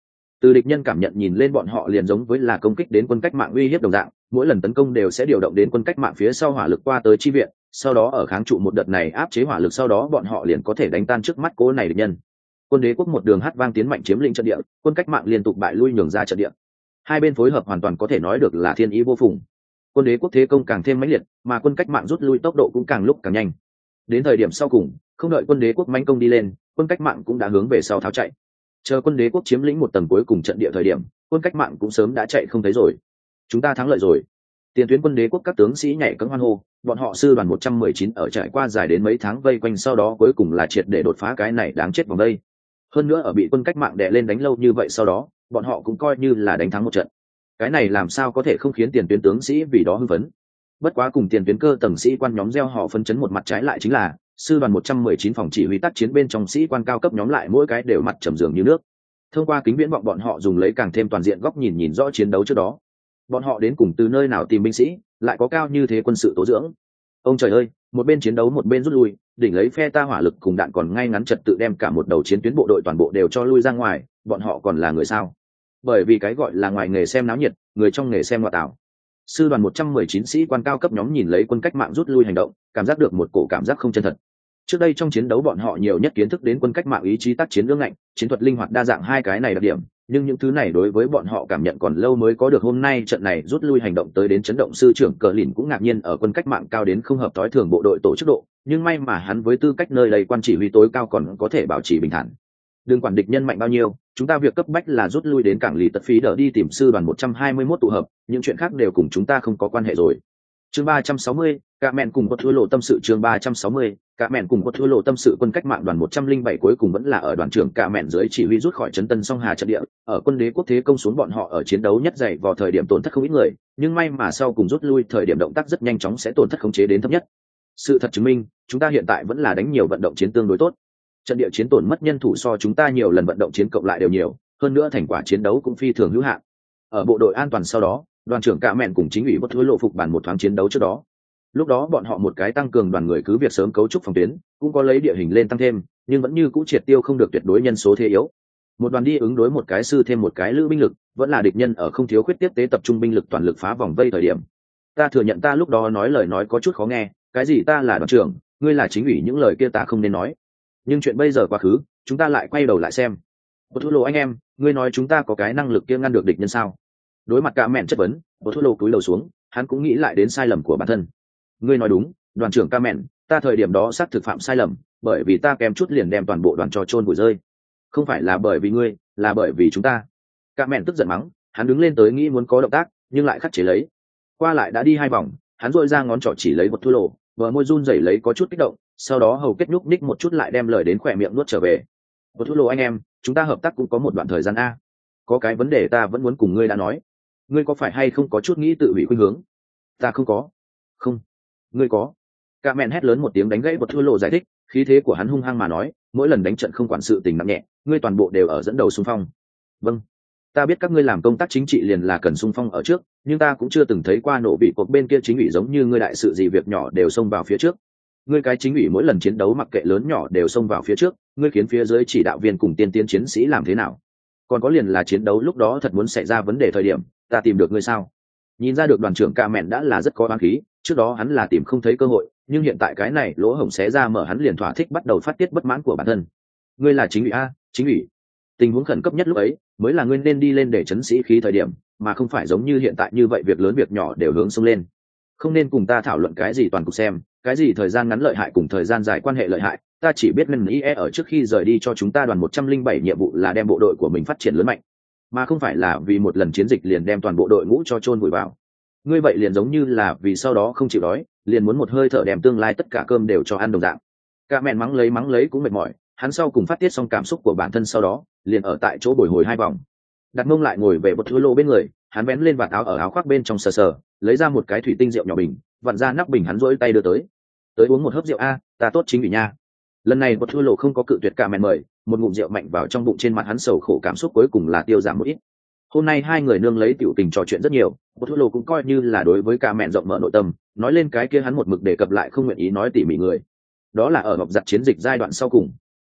Từ địch nhân cảm nhận nhìn lên bọn họ liền giống với là công kích đến quân cách mạng uy hiếp đồng dạng, mỗi lần tấn công đều sẽ điều động đến quân cách mạng phía sau hỏa lực qua tới chi viện, sau đó ở kháng trụ một đợt này áp chế hỏa lực, sau đó bọn họ liền có thể đánh tan trước mắt cố này địch nhân. Quân đế quốc một đường hát vang tiến mạnh chiếm lĩnh trận địa, quân cách mạng liên tục bại lui nhường ra trận địa. Hai bên phối hợp hoàn toàn có thể nói được là thiên ý vô phùng. Quân đế quốc thế công càng thêm mãnh liệt, mà quân cách mạng rút lui tốc độ cũng càng lúc càng nhanh. Đến thời điểm sau cùng, không đợi quân đế quốc mãnh công đi lên, quân cách mạng cũng đã hướng về sau tháo chạy. Chờ quân đế quốc chiếm lĩnh một tầng cuối cùng trận địa thời điểm, quân cách mạng cũng sớm đã chạy không thấy rồi. Chúng ta thắng lợi rồi. Tiền tuyến quân đế quốc các tướng sĩ nhảy cẫng hoan hô, bọn họ sư đoàn một trăm mười chín ở trải qua dài đến mấy tháng vây quanh, sau đó cuối cùng là triệt để đột phá cái này đáng chết vòng đây. Hơn nữa ở bị quân cách mạng đè lên đánh lâu như vậy, sau đó bọn họ cũng coi như là đánh thắng một trận. Cái này làm sao có thể không khiến tiền tuyến tướng sĩ vì đó hưng phấn. Bất quá cùng tiền tuyến cơ tầng sĩ quan nhóm gieo họ phân chấn một mặt trái lại chính là sư đoàn một trăm mười chín phòng chỉ huy tác chiến bên trong sĩ quan cao cấp nhóm lại mỗi cái đều mặt trầm dường như nước. Thông qua kính viễn vọng bọn họ dùng lấy càng thêm toàn diện góc nhìn nhìn rõ chiến đấu trước đó. Bọn họ đến cùng từ nơi nào tìm binh sĩ, lại có cao như thế quân sự tố dưỡng. Ông trời ơi, một bên chiến đấu một bên rút lui, đỉnh lấy phe ta hỏa lực cùng đạn còn ngay ngắn trật tự đem cả một đầu chiến tuyến bộ đội toàn bộ đều cho lui ra ngoài, bọn họ còn là người sao? Bởi vì cái gọi là ngoài nghề xem náo nhiệt, người trong nghề xem ngoại tảo. Sư đoàn một trăm mười chín sĩ quan cao cấp nhóm nhìn lấy quân cách mạng rút lui hành động, cảm giác được một cổ cảm giác không chân thật. Trước đây trong chiến đấu bọn họ nhiều nhất kiến thức đến quân cách mạng ý chí tác chiến ương ngạnh, chiến thuật linh hoạt đa dạng hai cái này đặc điểm, nhưng những thứ này đối với bọn họ cảm nhận còn lâu mới có được hôm nay trận này rút lui hành động tới đến chấn động. Sư trưởng Cờ Lìn cũng ngạc nhiên ở quân cách mạng cao đến không hợp tối thường bộ đội tổ chức độ, nhưng may mà hắn với tư cách nơi đây quan chỉ huy tối cao còn có thể bảo trì bình thản. Đừng quản địch nhân mạnh bao nhiêu, chúng ta việc cấp bách là rút lui đến cảng Lì Tật Phí đỡ đi tìm sư đoàn một trăm hai mươi mốt tụ hợp, những chuyện khác đều cùng chúng ta không có quan hệ rồi. Chương ba trăm sáu mươi, cả mẹn cùng có thua lộ tâm sự. Chương ba trăm sáu mươi, cả mẹn cùng có thua lộ tâm sự. Quân cách mạng đoàn một trăm lẻ bảy cuối cùng vẫn là ở đoàn trưởng cả mẹn dưới chỉ huy rút khỏi trấn Tân Song Hà trận địa, ở quân đế quốc thế công xuống bọn họ ở chiến đấu nhất dày vào thời điểm tổn thất không ít người, nhưng may mà sau cùng rút lui thời điểm động tác rất nhanh chóng sẽ tổn thất khống chế đến thấp nhất. Sự thật chứng minh, chúng ta hiện tại vẫn là đánh nhiều vận động chiến tương đối tốt. Trận địa chiến tổn mất nhân thủ so chúng ta nhiều lần vận động chiến cộng lại đều nhiều, hơn nữa thành quả chiến đấu cũng phi thường hữu hạn. Ở bộ đội an toàn sau đó, đoàn trưởng cả mẹn cùng chính ủy bất thối lộ phục bản một thoáng chiến đấu trước đó. Lúc đó bọn họ một cái tăng cường đoàn người cứ việc sớm cấu trúc phòng tuyến, cũng có lấy địa hình lên tăng thêm, nhưng vẫn như cũ triệt tiêu không được tuyệt đối nhân số thế yếu. Một đoàn đi ứng đối một cái sư thêm một cái lữ binh lực, vẫn là địch nhân ở không thiếu khuyết tiếp tế tập trung binh lực toàn lực phá vòng vây thời điểm. Ta thừa nhận ta lúc đó nói lời nói có chút khó nghe, cái gì ta là đoàn trưởng, ngươi là chính ủy, những lời kia ta không nên nói. Nhưng chuyện bây giờ quá khứ, chúng ta lại quay đầu lại xem. Bất thua lộ anh em, ngươi nói chúng ta có cái năng lực kia ngăn được địch nhân sao? Đối mặt cả mẹn chất vấn, bất thua lộ cúi đầu xuống, hắn cũng nghĩ lại đến sai lầm của bản thân. Ngươi nói đúng, đoàn trưởng ca mẹn, ta thời điểm đó xác thực phạm sai lầm, bởi vì ta kém chút liền đem toàn bộ đoàn cho chôn vùi rơi. Không phải là bởi vì ngươi, là bởi vì chúng ta. Ca mẹn tức giận mắng, hắn đứng lên tới nghĩ muốn có động tác, nhưng lại khắc chế lấy. Qua lại đã đi hai vòng, hắn duỗi ra ngón trỏ chỉ lấy bất thua lộ, bờ môi run rẩy lấy có chút kích động, sau đó hầu kết nhúc ních một chút lại đem lời đến khỏe miệng nuốt trở về. Bất thua lộ anh em, chúng ta hợp tác cũng có một đoạn thời gian a. Có cái vấn đề ta vẫn muốn cùng ngươi đã nói. Ngươi có phải hay không có chút nghĩ tự hủy khuynh hướng? Ta không có. Không, ngươi có. Cả mẹn hét lớn một tiếng đánh gãy bất thua lộ giải thích, khí thế của hắn hung hăng mà nói, mỗi lần đánh trận không quản sự tình nặng nhẹ, ngươi toàn bộ đều ở dẫn đầu xung phong. Vâng, ta biết các ngươi làm công tác chính trị liền là cần xung phong ở trước, nhưng ta cũng chưa từng thấy qua nổ bị cuộc bên kia chính ủy giống như ngươi đại sự gì việc nhỏ đều xông vào phía trước. Ngươi cái chính ủy mỗi lần chiến đấu mặc kệ lớn nhỏ đều xông vào phía trước, ngươi khiến phía dưới chỉ đạo viên cùng tiên tiến chiến sĩ làm thế nào? Còn có liền là chiến đấu lúc đó thật muốn xảy ra vấn đề thời điểm, ta tìm được ngươi sao? Nhìn ra được đoàn trưởng ca mẹn đã là rất có oán khí, trước đó hắn là tìm không thấy cơ hội, nhưng hiện tại cái này lỗ hổng xé ra mở, hắn liền thỏa thích bắt đầu phát tiết bất mãn của bản thân. Ngươi là chính ủy a, chính ủy. Tình huống khẩn cấp nhất lúc ấy, mới là ngươi nên đi lên để chấn sĩ khí thời điểm, mà không phải giống như hiện tại như vậy việc lớn việc nhỏ đều hướng xông lên. Không nên cùng ta thảo luận cái gì toàn cục xem, cái gì thời gian ngắn lợi hại cùng thời gian dài quan hệ lợi hại, ta chỉ biết ngân ý ở trước khi rời đi cho chúng ta đoàn một trăm lẻ bảy nhiệm vụ là đem bộ đội của mình phát triển lớn mạnh, mà không phải là vì một lần chiến dịch liền đem toàn bộ đội ngũ cho chôn vùi vào. Ngươi vậy liền giống như là vì sau đó không chịu đói, liền muốn một hơi thở đem tương lai tất cả cơm đều cho ăn đồng dạng. Cả mẹn mắng lấy mắng lấy cũng mệt mỏi, hắn sau cùng phát tiết xong cảm xúc của bản thân sau đó, liền ở tại chỗ bồi hồi hai vòng. Đặt mông lại ngồi về bột thua lô bên người, hắn vén lên vạt áo ở áo khoác bên trong sờ sờ, lấy ra một cái thủy tinh rượu nhỏ bình, vặn ra nắp bình, hắn rỗi tay đưa tới. Tới uống một hớp rượu a, ta tốt chính ủy nha. Lần này bột thua lô không có cự tuyệt cả mẹn mời, một ngụm rượu mạnh vào trong bụng, trên mặt hắn sầu khổ cảm xúc cuối cùng là tiêu giảm một ít. Hôm nay hai người nương lấy tiểu tình trò chuyện rất nhiều, bột thua lô cũng coi như là đối với cả mẹn rộng mở nội tâm, nói lên cái kia hắn một mực đề cập lại không nguyện ý nói tỉ mỉ người. Đó là ở ngọc giặt chiến dịch giai đoạn sau cùng.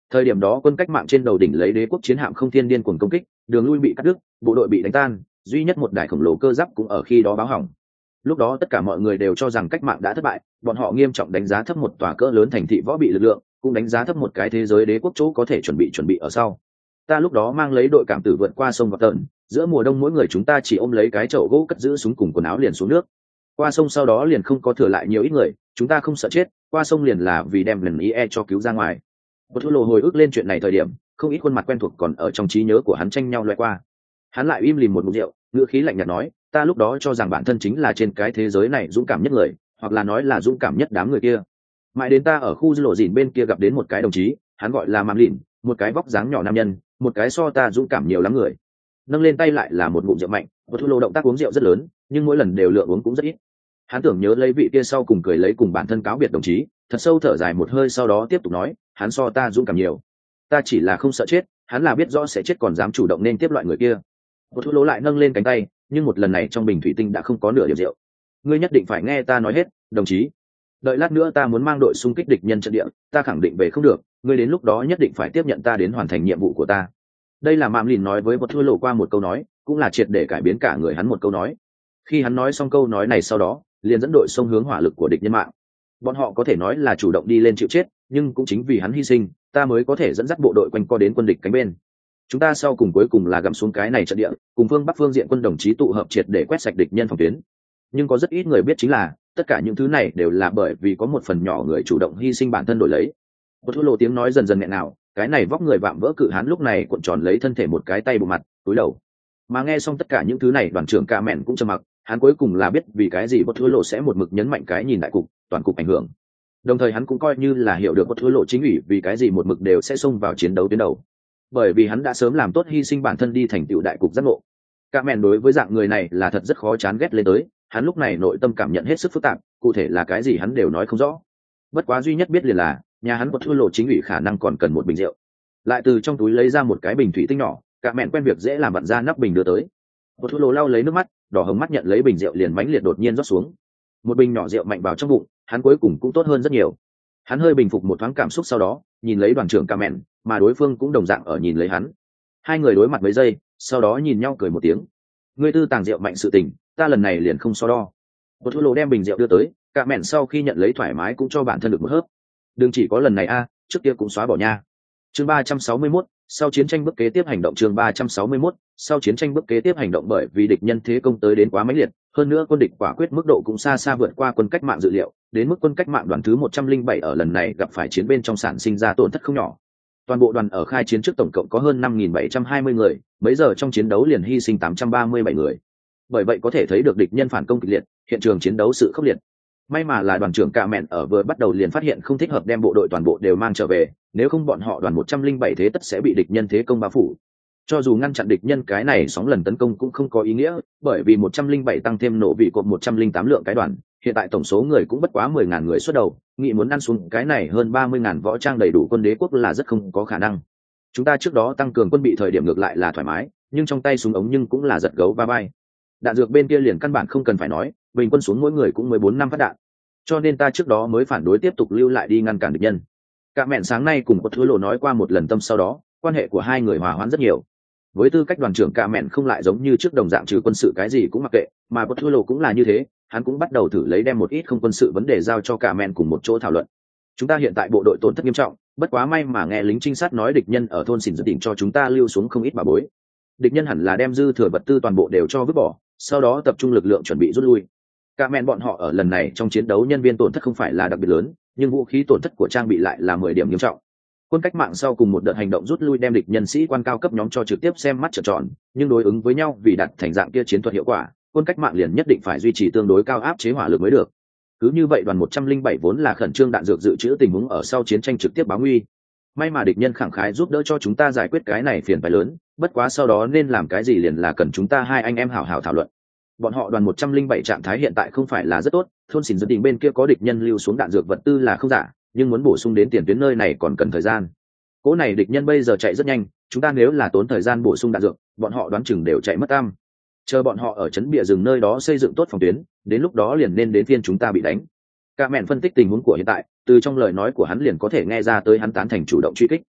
Thời điểm đó quân cách mạng trên đầu đỉnh lấy đế quốc chiến hạm không thiên điên cuồng công kích, đường lui bị cắt đứt, bộ đội bị đánh tan, duy nhất một đài khổng lồ cơ giáp cũng ở khi đó báo hỏng. Lúc đó tất cả mọi người đều cho rằng cách mạng đã thất bại, bọn họ nghiêm trọng đánh giá thấp một tòa cỡ lớn thành thị võ bị lực lượng, cũng đánh giá thấp một cái thế giới đế quốc chỗ có thể chuẩn bị chuẩn bị ở sau. Ta lúc đó mang lấy đội cảm tử vượt qua sông và tận, giữa mùa đông mỗi người chúng ta chỉ ôm lấy cái chậu gỗ cất giữ súng cùng quần áo liền xuống nước. Qua sông sau đó liền không có thừa lại nhiều ít người, chúng ta không sợ chết, qua sông liền là vì đem lần ý e cho cứu ra ngoài. Một thu lộ hồi ức lên chuyện này thời điểm, không ít khuôn mặt quen thuộc còn ở trong trí nhớ của hắn tranh nhau loại qua. Hắn lại im lìm một ngụm rượu, ngữ khí lạnh nhạt nói, ta lúc đó cho rằng bản thân chính là trên cái thế giới này dũng cảm nhất người, hoặc là nói là dũng cảm nhất đám người kia. Mãi đến ta ở khu dư lộ dìn bên kia gặp đến một cái đồng chí, hắn gọi là Mạm Lìn, một cái vóc dáng nhỏ nam nhân, một cái so ta dũng cảm nhiều lắm người. Nâng lên tay lại là một ngụm rượu mạnh, một thu lộ động tác uống rượu rất lớn, nhưng mỗi lần đều lượng uống cũng rất ít. Hắn tưởng nhớ lấy vị kia sau cùng cười lấy cùng bản thân cáo biệt đồng chí, thật sâu thở dài một hơi sau đó tiếp tục nói, hắn so ta dũng cảm nhiều. Ta chỉ là không sợ chết, hắn là biết rõ sẽ chết còn dám chủ động nên tiếp loại người kia. Một thu lỗ lại nâng lên cánh tay, nhưng một lần này trong bình thủy tinh đã không có nửa điểm rượu. Ngươi nhất định phải nghe ta nói hết, đồng chí. Đợi lát nữa ta muốn mang đội xung kích địch nhân trận địa, ta khẳng định về không được, ngươi đến lúc đó nhất định phải tiếp nhận ta đến hoàn thành nhiệm vụ của ta. Đây là Mạm Lìn nói với một thu lỗ qua một câu nói, cũng là triệt để cải biến cả người hắn một câu nói. Khi hắn nói xong câu nói này sau đó, liền dẫn đội xông hướng hỏa lực của địch nhân mạng. Bọn họ có thể nói là chủ động đi lên chịu chết, nhưng cũng chính vì hắn hy sinh, ta mới có thể dẫn dắt bộ đội quanh co đến quân địch cánh bên. Chúng ta sau cùng cuối cùng là gặm xuống cái này trận địa, cùng phương bắc phương diện quân đồng chí tụ hợp triệt để quét sạch địch nhân phòng tuyến. Nhưng có rất ít người biết chính là tất cả những thứ này đều là bởi vì có một phần nhỏ người chủ động hy sinh bản thân đổi lấy. Một thu lộ tiếng nói dần dần nghẹn nào, cái này vóc người vạm vỡ cự hán lúc này cuộn tròn lấy thân thể một cái tay bộ mặt túi đầu. Mà nghe xong tất cả những thứ này đoàn trưởng Cả Mẹn cũng trầm mặc, hắn cuối cùng là biết vì cái gì một thu lộ sẽ một mực nhấn mạnh cái nhìn đại cục, toàn cục ảnh hưởng. Đồng thời hắn cũng coi như là hiểu được một thu lộ chính ủy vì cái gì một mực đều sẽ xông vào chiến đấu tuyến đầu, bởi vì hắn đã sớm làm tốt hy sinh bản thân đi thành tựu đại cục giác ngộ. Cả Mẹn đối với dạng người này là thật rất khó chán ghét lên tới, hắn lúc này nội tâm cảm nhận hết sức phức tạp, cụ thể là cái gì hắn đều nói không rõ. Bất quá duy nhất biết liền là nhà hắn một thu lộ chính ủy khả năng còn cần một bình rượu. Lại từ trong túi lấy ra một cái bình thủy tinh nhỏ, Cả Mẹn quen việc dễ làm vặn ra nắp bình đưa tới. Một thu lộ lau lấy nước mắt, đỏ hồng mắt nhận lấy bình rượu liền mãnh liệt đột nhiên rót xuống. Một bình nhỏ rượu mạnh vào trong bụng, hắn cuối cùng cũng tốt hơn rất nhiều. Hắn hơi bình phục một thoáng cảm xúc sau đó, nhìn lấy đoàn trưởng Cả Mẹn, mà đối phương cũng đồng dạng ở nhìn lấy hắn. Hai người đối mặt mấy giây, sau đó nhìn nhau cười một tiếng. Ngươi tư tàng rượu mạnh sự tình, ta lần này liền không so đo. Một thu lộ đem bình rượu đưa tới, Cả Mẹn sau khi nhận lấy thoải mái cũng cho bản thân được một hớp. Đừng chỉ có lần này a, trước kia cũng xóa bỏ nha. Chương ba trăm sáu mươi mốt, sau chiến tranh bước kế tiếp hành động chương ba trăm sáu mươi mốt, sau chiến tranh bước kế tiếp hành động bởi vì địch nhân thế công tới đến quá mãnh liệt, hơn nữa quân địch quả quyết mức độ cũng xa xa vượt qua quân cách mạng dự liệu, đến mức quân cách mạng đoàn thứ một trăm linh bảy ở lần này gặp phải chiến bên trong sản sinh ra tổn thất không nhỏ. Toàn bộ đoàn ở khai chiến trước tổng cộng có hơn năm nghìn bảy trăm hai mươi người, mấy giờ trong chiến đấu liền hy sinh tám trăm ba mươi bảy người. Bởi vậy có thể thấy được địch nhân phản công kịch liệt, hiện trường chiến đấu sự khốc liệt. May mà là đoàn trưởng Cả Mẹn ở vừa bắt đầu liền phát hiện không thích hợp đem bộ đội toàn bộ đều mang trở về, nếu không bọn họ đoàn một trăm linh bảy thế tất sẽ bị địch nhân thế công bao phủ. Cho dù ngăn chặn địch nhân cái này sóng lần tấn công cũng không có ý nghĩa, bởi vì một trăm linh bảy tăng thêm nổ vị cột một trăm linh tám lượng cái đoàn, hiện tại tổng số người cũng bất quá mười nghìn người xuất đầu, nghĩ muốn ăn xuống cái này hơn ba mươi nghìn võ trang đầy đủ quân đế quốc là rất không có khả năng. Chúng ta trước đó tăng cường quân bị thời điểm ngược lại là thoải mái, nhưng trong tay súng ống nhưng cũng là giật gấu ba bay. Đạn dược bên kia liền căn bản không cần phải nói, bình quân xuống mỗi người cũng mười bốn năm phát đạn. Cho nên ta trước đó mới phản đối tiếp tục lưu lại đi ngăn cản địch nhân. Cả Mẹn sáng nay cùng có thứ lộ nói qua một lần tâm sau đó, quan hệ của hai người hòa hoãn rất nhiều. Với tư cách đoàn trưởng Cả Mẹn không lại giống như trước đồng dạng trừ quân sự cái gì cũng mặc kệ, mà có thứ lộ cũng là như thế, hắn cũng bắt đầu thử lấy đem một ít không quân sự vấn đề giao cho Cả Mẹn cùng một chỗ thảo luận. Chúng ta hiện tại bộ đội tổn thất nghiêm trọng, bất quá may mà nghe lính trinh sát nói địch nhân ở thôn xỉn dự định cho chúng ta lưu xuống không ít bà bối. Địch nhân hẳn là đem dư thừa vật tư toàn bộ đều cho vứt bỏ, sau đó tập trung lực lượng chuẩn bị rút lui. Cả Mẹn bọn họ ở lần này trong chiến đấu nhân viên tổn thất không phải là đặc biệt lớn, nhưng vũ khí tổn thất của trang bị lại là mười điểm nghiêm trọng. Quân cách mạng sau cùng một đợt hành động rút lui đem địch nhân sĩ quan cao cấp nhóm cho trực tiếp xem mắt trợn tròn, nhưng đối ứng với nhau vì đặt thành dạng kia chiến thuật hiệu quả, quân cách mạng liền nhất định phải duy trì tương đối cao áp chế hỏa lực mới được. Cứ như vậy đoàn một trăm linh bảy vốn là khẩn trương đạn dược dự trữ tình huống ở sau chiến tranh trực tiếp báo nguy. May mà địch nhân khẳng khái giúp đỡ cho chúng ta giải quyết cái này phiền phải lớn, bất quá sau đó nên làm cái gì liền là cần chúng ta hai anh em hảo hảo thảo luận. Bọn họ đoàn một trăm linh bảy trạng thái hiện tại không phải là rất tốt, thôn xỉn dự định bên kia có địch nhân lưu xuống đạn dược vật tư là không giả, nhưng muốn bổ sung đến tiền tuyến nơi này còn cần thời gian. Cỗ này địch nhân bây giờ chạy rất nhanh, chúng ta nếu là tốn thời gian bổ sung đạn dược, bọn họ đoán chừng đều chạy mất tam. Chờ bọn họ ở trấn bìa rừng nơi đó xây dựng tốt phòng tuyến, đến lúc đó liền nên đến phiên chúng ta bị đánh. Cả Mẹn phân tích tình huống của hiện tại, từ trong lời nói của hắn liền có thể nghe ra tới hắn tán thành chủ động truy kích.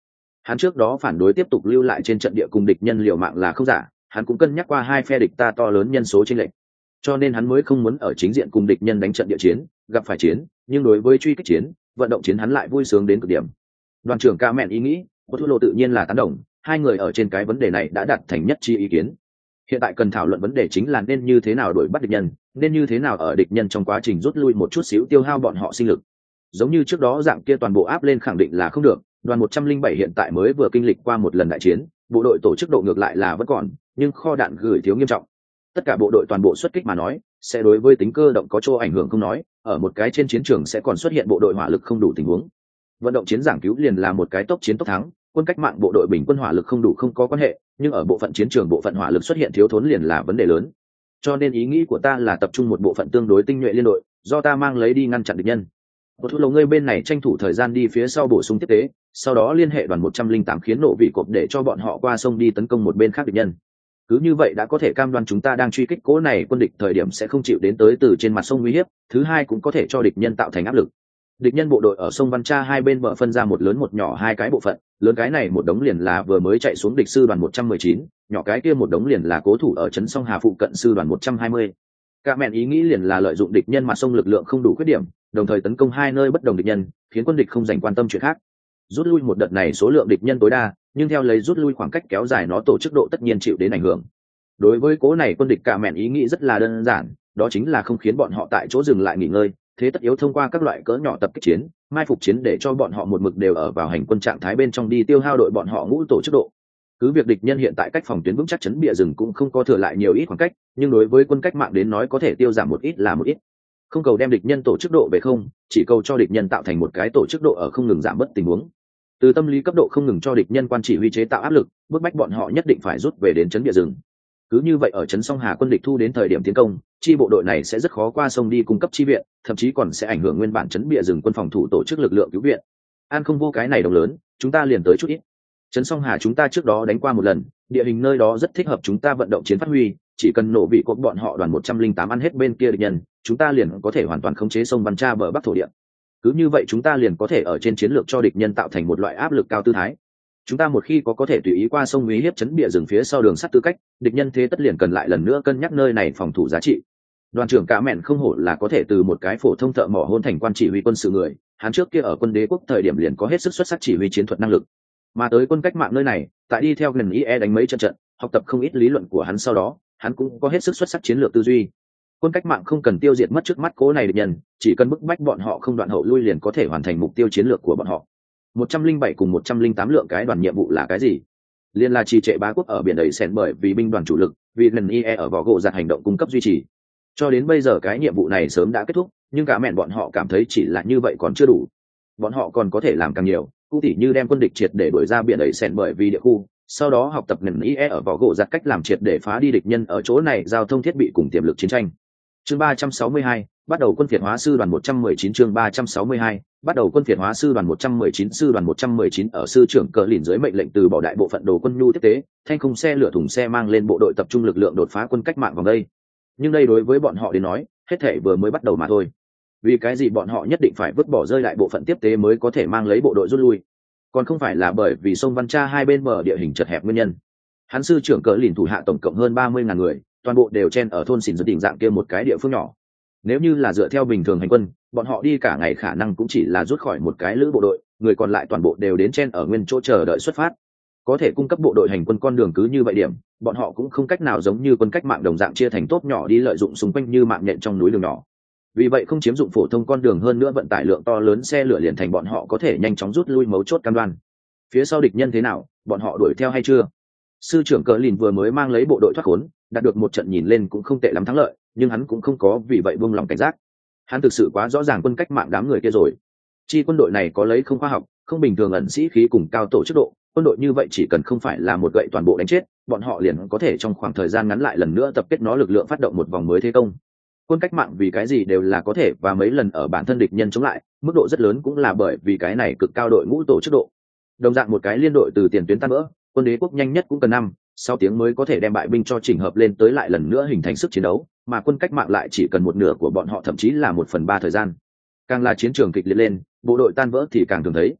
hắn trước đó phản đối tiếp tục lưu lại trên trận địa cùng địch nhân liều mạng là không giả, hắn cũng cân nhắc qua hai phe địch ta to lớn nhân số chênh lệch, cho nên hắn mới không muốn ở chính diện cùng địch nhân đánh trận địa chiến, gặp phải chiến, nhưng đối với truy kích chiến, vận động chiến hắn lại vui sướng đến cực điểm. Đoàn trưởng Ca Mẹn ý nghĩ, Ô Thu Lô tự nhiên là tán đồng, hai người ở trên cái vấn đề này đã đạt thành nhất trí ý kiến. Hiện tại cần thảo luận vấn đề chính là nên như thế nào đuổi bắt địch nhân, nên như thế nào ở địch nhân trong quá trình rút lui một chút xíu tiêu hao bọn họ sinh lực. Giống như trước đó dạng kia toàn bộ áp lên khẳng định là không được, đoàn một trăm linh bảy hiện tại mới vừa kinh lịch qua một lần đại chiến, bộ đội tổ chức độ ngược lại là vẫn còn, nhưng kho đạn gửi thiếu nghiêm trọng. Tất cả bộ đội toàn bộ xuất kích mà nói, sẽ đối với tính cơ động có chỗ ảnh hưởng không nói, ở một cái trên chiến trường sẽ còn xuất hiện bộ đội hỏa lực không đủ tình huống. Vận động chiến giảng cứu liền là một cái tốc chiến tốc thắng, quân cách mạng bộ đội bình quân hỏa lực không đủ không có quan hệ, nhưng ở bộ phận chiến trường bộ phận hỏa lực xuất hiện thiếu thốn liền là vấn đề lớn. Cho nên ý nghĩ của ta là tập trung một bộ phận tương đối tinh nhuệ liên đội, do ta mang lấy đi ngăn chặn địch nhân. Một thu lầu ngươi bên này tranh thủ thời gian đi phía sau bổ sung tiếp tế, sau đó liên hệ đoàn một trăm linh tám khiến nộ vị cộp để cho bọn họ qua sông đi tấn công một bên khác địch nhân. Cứ như vậy đã có thể cam đoan chúng ta đang truy kích cố này quân địch thời điểm sẽ không chịu đến tới từ trên mặt sông uy hiếp, thứ hai cũng có thể cho địch nhân tạo thành áp lực. Địch nhân bộ đội ở sông Văn Cha hai bên bờ phân ra một lớn một nhỏ hai cái bộ phận, lớn cái này một đống liền là vừa mới chạy xuống địch sư đoàn một trăm mười chín, nhỏ cái kia một đống liền là cố thủ ở trấn sông Hà phụ cận sư đoàn một trăm hai mươi. Cả mẹn ý nghĩ liền là lợi dụng địch nhân mặt sông lực lượng không đủ khuyết điểm, đồng thời tấn công hai nơi bất đồng địch nhân, khiến quân địch không dành quan tâm chuyện khác. Rút lui một đợt này số lượng địch nhân tối đa, nhưng theo lấy rút lui khoảng cách kéo dài nó tổ chức độ tất nhiên chịu đến ảnh hưởng. Đối với cố này quân địch cả mẹn ý nghĩ rất là đơn giản, đó chính là không khiến bọn họ tại chỗ dừng lại nghỉ ngơi, thế tất yếu thông qua các loại cỡ nhỏ tập kích chiến, mai phục chiến để cho bọn họ một mực đều ở vào hành quân trạng thái bên trong đi tiêu hao đội bọn họ ngũ tổ chức độ. Cứ việc địch nhân hiện tại cách phòng tuyến vững chắc chấn bịa rừng cũng không có thừa lại nhiều ít khoảng cách, nhưng đối với quân cách mạng đến nói có thể tiêu giảm một ít là một ít. Không cầu đem địch nhân tổ chức độ về không, chỉ cầu cho địch nhân tạo thành một cái tổ chức độ ở không ngừng giảm bớt tình huống. Từ tâm lý cấp độ không ngừng cho địch nhân quan chỉ huy chế tạo áp lực, bức bách bọn họ nhất định phải rút về đến chấn bịa rừng. Cứ như vậy ở trấn song Hà quân địch thu đến thời điểm tiến công, chi bộ đội này sẽ rất khó qua sông đi cung cấp chi viện, thậm chí còn sẽ ảnh hưởng nguyên bản trấn bịa rừng quân phòng thủ tổ chức lực lượng cứu viện. An không vô cái này đồng lớn, chúng ta liền tới chút ít. Trấn song Hà chúng ta trước đó đánh qua một lần, địa hình nơi đó rất thích hợp chúng ta vận động chiến phát huy, chỉ cần nổ vị cột bọn họ đoàn một trăm linh tám ăn hết bên kia địch nhân, chúng ta liền có thể hoàn toàn khống chế sông Văn Cha bờ bắc thổ địa. Cứ như vậy chúng ta liền có thể ở trên chiến lược cho địch nhân tạo thành một loại áp lực cao tư thái. Chúng ta một khi có có thể tùy ý qua sông uy hiếp chấn bịa rừng phía sau đường sắt tư cách, địch nhân thế tất liền cần lại lần nữa cân nhắc nơi này phòng thủ giá trị. Đoàn trưởng Cả Mẹn không hổ là có thể từ một cái phổ thông thợ mỏ hôn thành quan chỉ huy quân sự người, hắn trước kia ở quân đế quốc thời điểm liền có hết sức xuất sắc chỉ huy chiến thuật năng lực. Mà tới quân cách mạng nơi này, tại đi theo gần i e đánh mấy trận trận, học tập không ít lý luận của hắn sau đó, hắn cũng có hết sức xuất sắc chiến lược tư duy. Quân cách mạng không cần tiêu diệt mất trước mắt cố này địch nhân, chỉ cần bức bách bọn họ không đoạn hậu lui liền có thể hoàn thành mục tiêu chiến lược của bọn họ. một trăm linh bảy cùng một trăm linh tám lượng cái đoàn nhiệm vụ là cái gì? Liên là trì trệ bá quốc ở biển đầy sèn bởi vì binh đoàn chủ lực, vì lần i e ở vỏ gỗ giặt hành động cung cấp duy trì. Cho đến bây giờ cái nhiệm vụ này sớm đã kết thúc, nhưng cả mẹn bọn họ cảm thấy chỉ là như vậy còn chưa đủ. Bọn họ còn có thể làm càng nhiều, cụ tỉ như đem quân địch triệt để đuổi ra biển đầy sèn bởi vì địa khu, sau đó học tập lần i e ở vỏ gỗ giặt cách làm triệt để phá đi địch nhân ở chỗ này giao thông thiết bị cùng tiềm lực chiến tranh. Chương ba trăm sáu mươi hai, bắt đầu quân phiệt hóa sư đoàn một trăm mười chín. Chương ba trăm sáu mươi hai, bắt đầu quân phiệt hóa sư đoàn một trăm mười chín. Sư đoàn một trăm mười chín ở sư trưởng cờ lìn dưới mệnh lệnh từ bỏ đại bộ phận đồ quân nhu tiếp tế, thanh khung xe lửa thùng xe mang lên bộ đội tập trung lực lượng đột phá quân cách mạng vòng đây. Nhưng đây đối với bọn họ đến nói, hết thể vừa mới bắt đầu mà thôi. Vì cái gì bọn họ nhất định phải vứt bỏ rơi lại bộ phận tiếp tế mới có thể mang lấy bộ đội rút lui? Còn không phải là bởi vì sông Văn Cha hai bên bờ địa hình chật hẹp nguyên nhân. Hắn sư trưởng cờ lìn thủ hạ tổng cộng hơn ba mươi ngàn người, toàn bộ đều chen ở thôn xỉn dưới đỉnh dạng kia một cái địa phương nhỏ. Nếu như là dựa theo bình thường hành quân, bọn họ đi cả ngày khả năng cũng chỉ là rút khỏi một cái lữ bộ đội, người còn lại toàn bộ đều đến chen ở nguyên chỗ chờ đợi xuất phát. Có thể cung cấp bộ đội hành quân con đường cứ như vậy điểm, bọn họ cũng không cách nào giống như quân cách mạng đồng dạng chia thành tốp nhỏ đi lợi dụng xung quanh như mạng nhện trong núi đường nhỏ. Vì vậy không chiếm dụng phổ thông con đường, hơn nữa vận tải lượng to lớn xe lửa liền thành bọn họ có thể nhanh chóng rút lui mấu chốt cam đoan. Phía sau địch nhân thế nào, bọn họ đuổi theo hay chưa? Sư trưởng cờ lìn vừa mới mang lấy bộ đội thoát khốn, đạt được một trận nhìn lên cũng không tệ lắm thắng lợi, nhưng hắn cũng không có vì vậy buông lòng cảnh giác. Hắn thực sự quá rõ ràng quân cách mạng đám người kia rồi. Chi quân đội này có lấy không khoa học, không bình thường ẩn sĩ khí cùng cao tổ chức độ, quân đội như vậy chỉ cần không phải là một gậy toàn bộ đánh chết, bọn họ liền có thể trong khoảng thời gian ngắn lại lần nữa tập kết nó lực lượng phát động một vòng mới thế công. Quân cách mạng vì cái gì đều là có thể và mấy lần ở bản thân địch nhân chống lại, mức độ rất lớn cũng là bởi vì cái này cực cao đội ngũ tổ chức độ. Đồng dạng một cái liên đội từ tiền tuyến tan vỡ, quân đế quốc nhanh nhất cũng cần năm sáu tiếng mới có thể đem bại binh cho chỉnh hợp lên tới lại lần nữa hình thành sức chiến đấu, mà quân cách mạng lại chỉ cần một nửa của bọn họ, thậm chí là một phần ba thời gian. Càng là chiến trường kịch liệt lên, bộ đội tan vỡ thì càng thường thấy.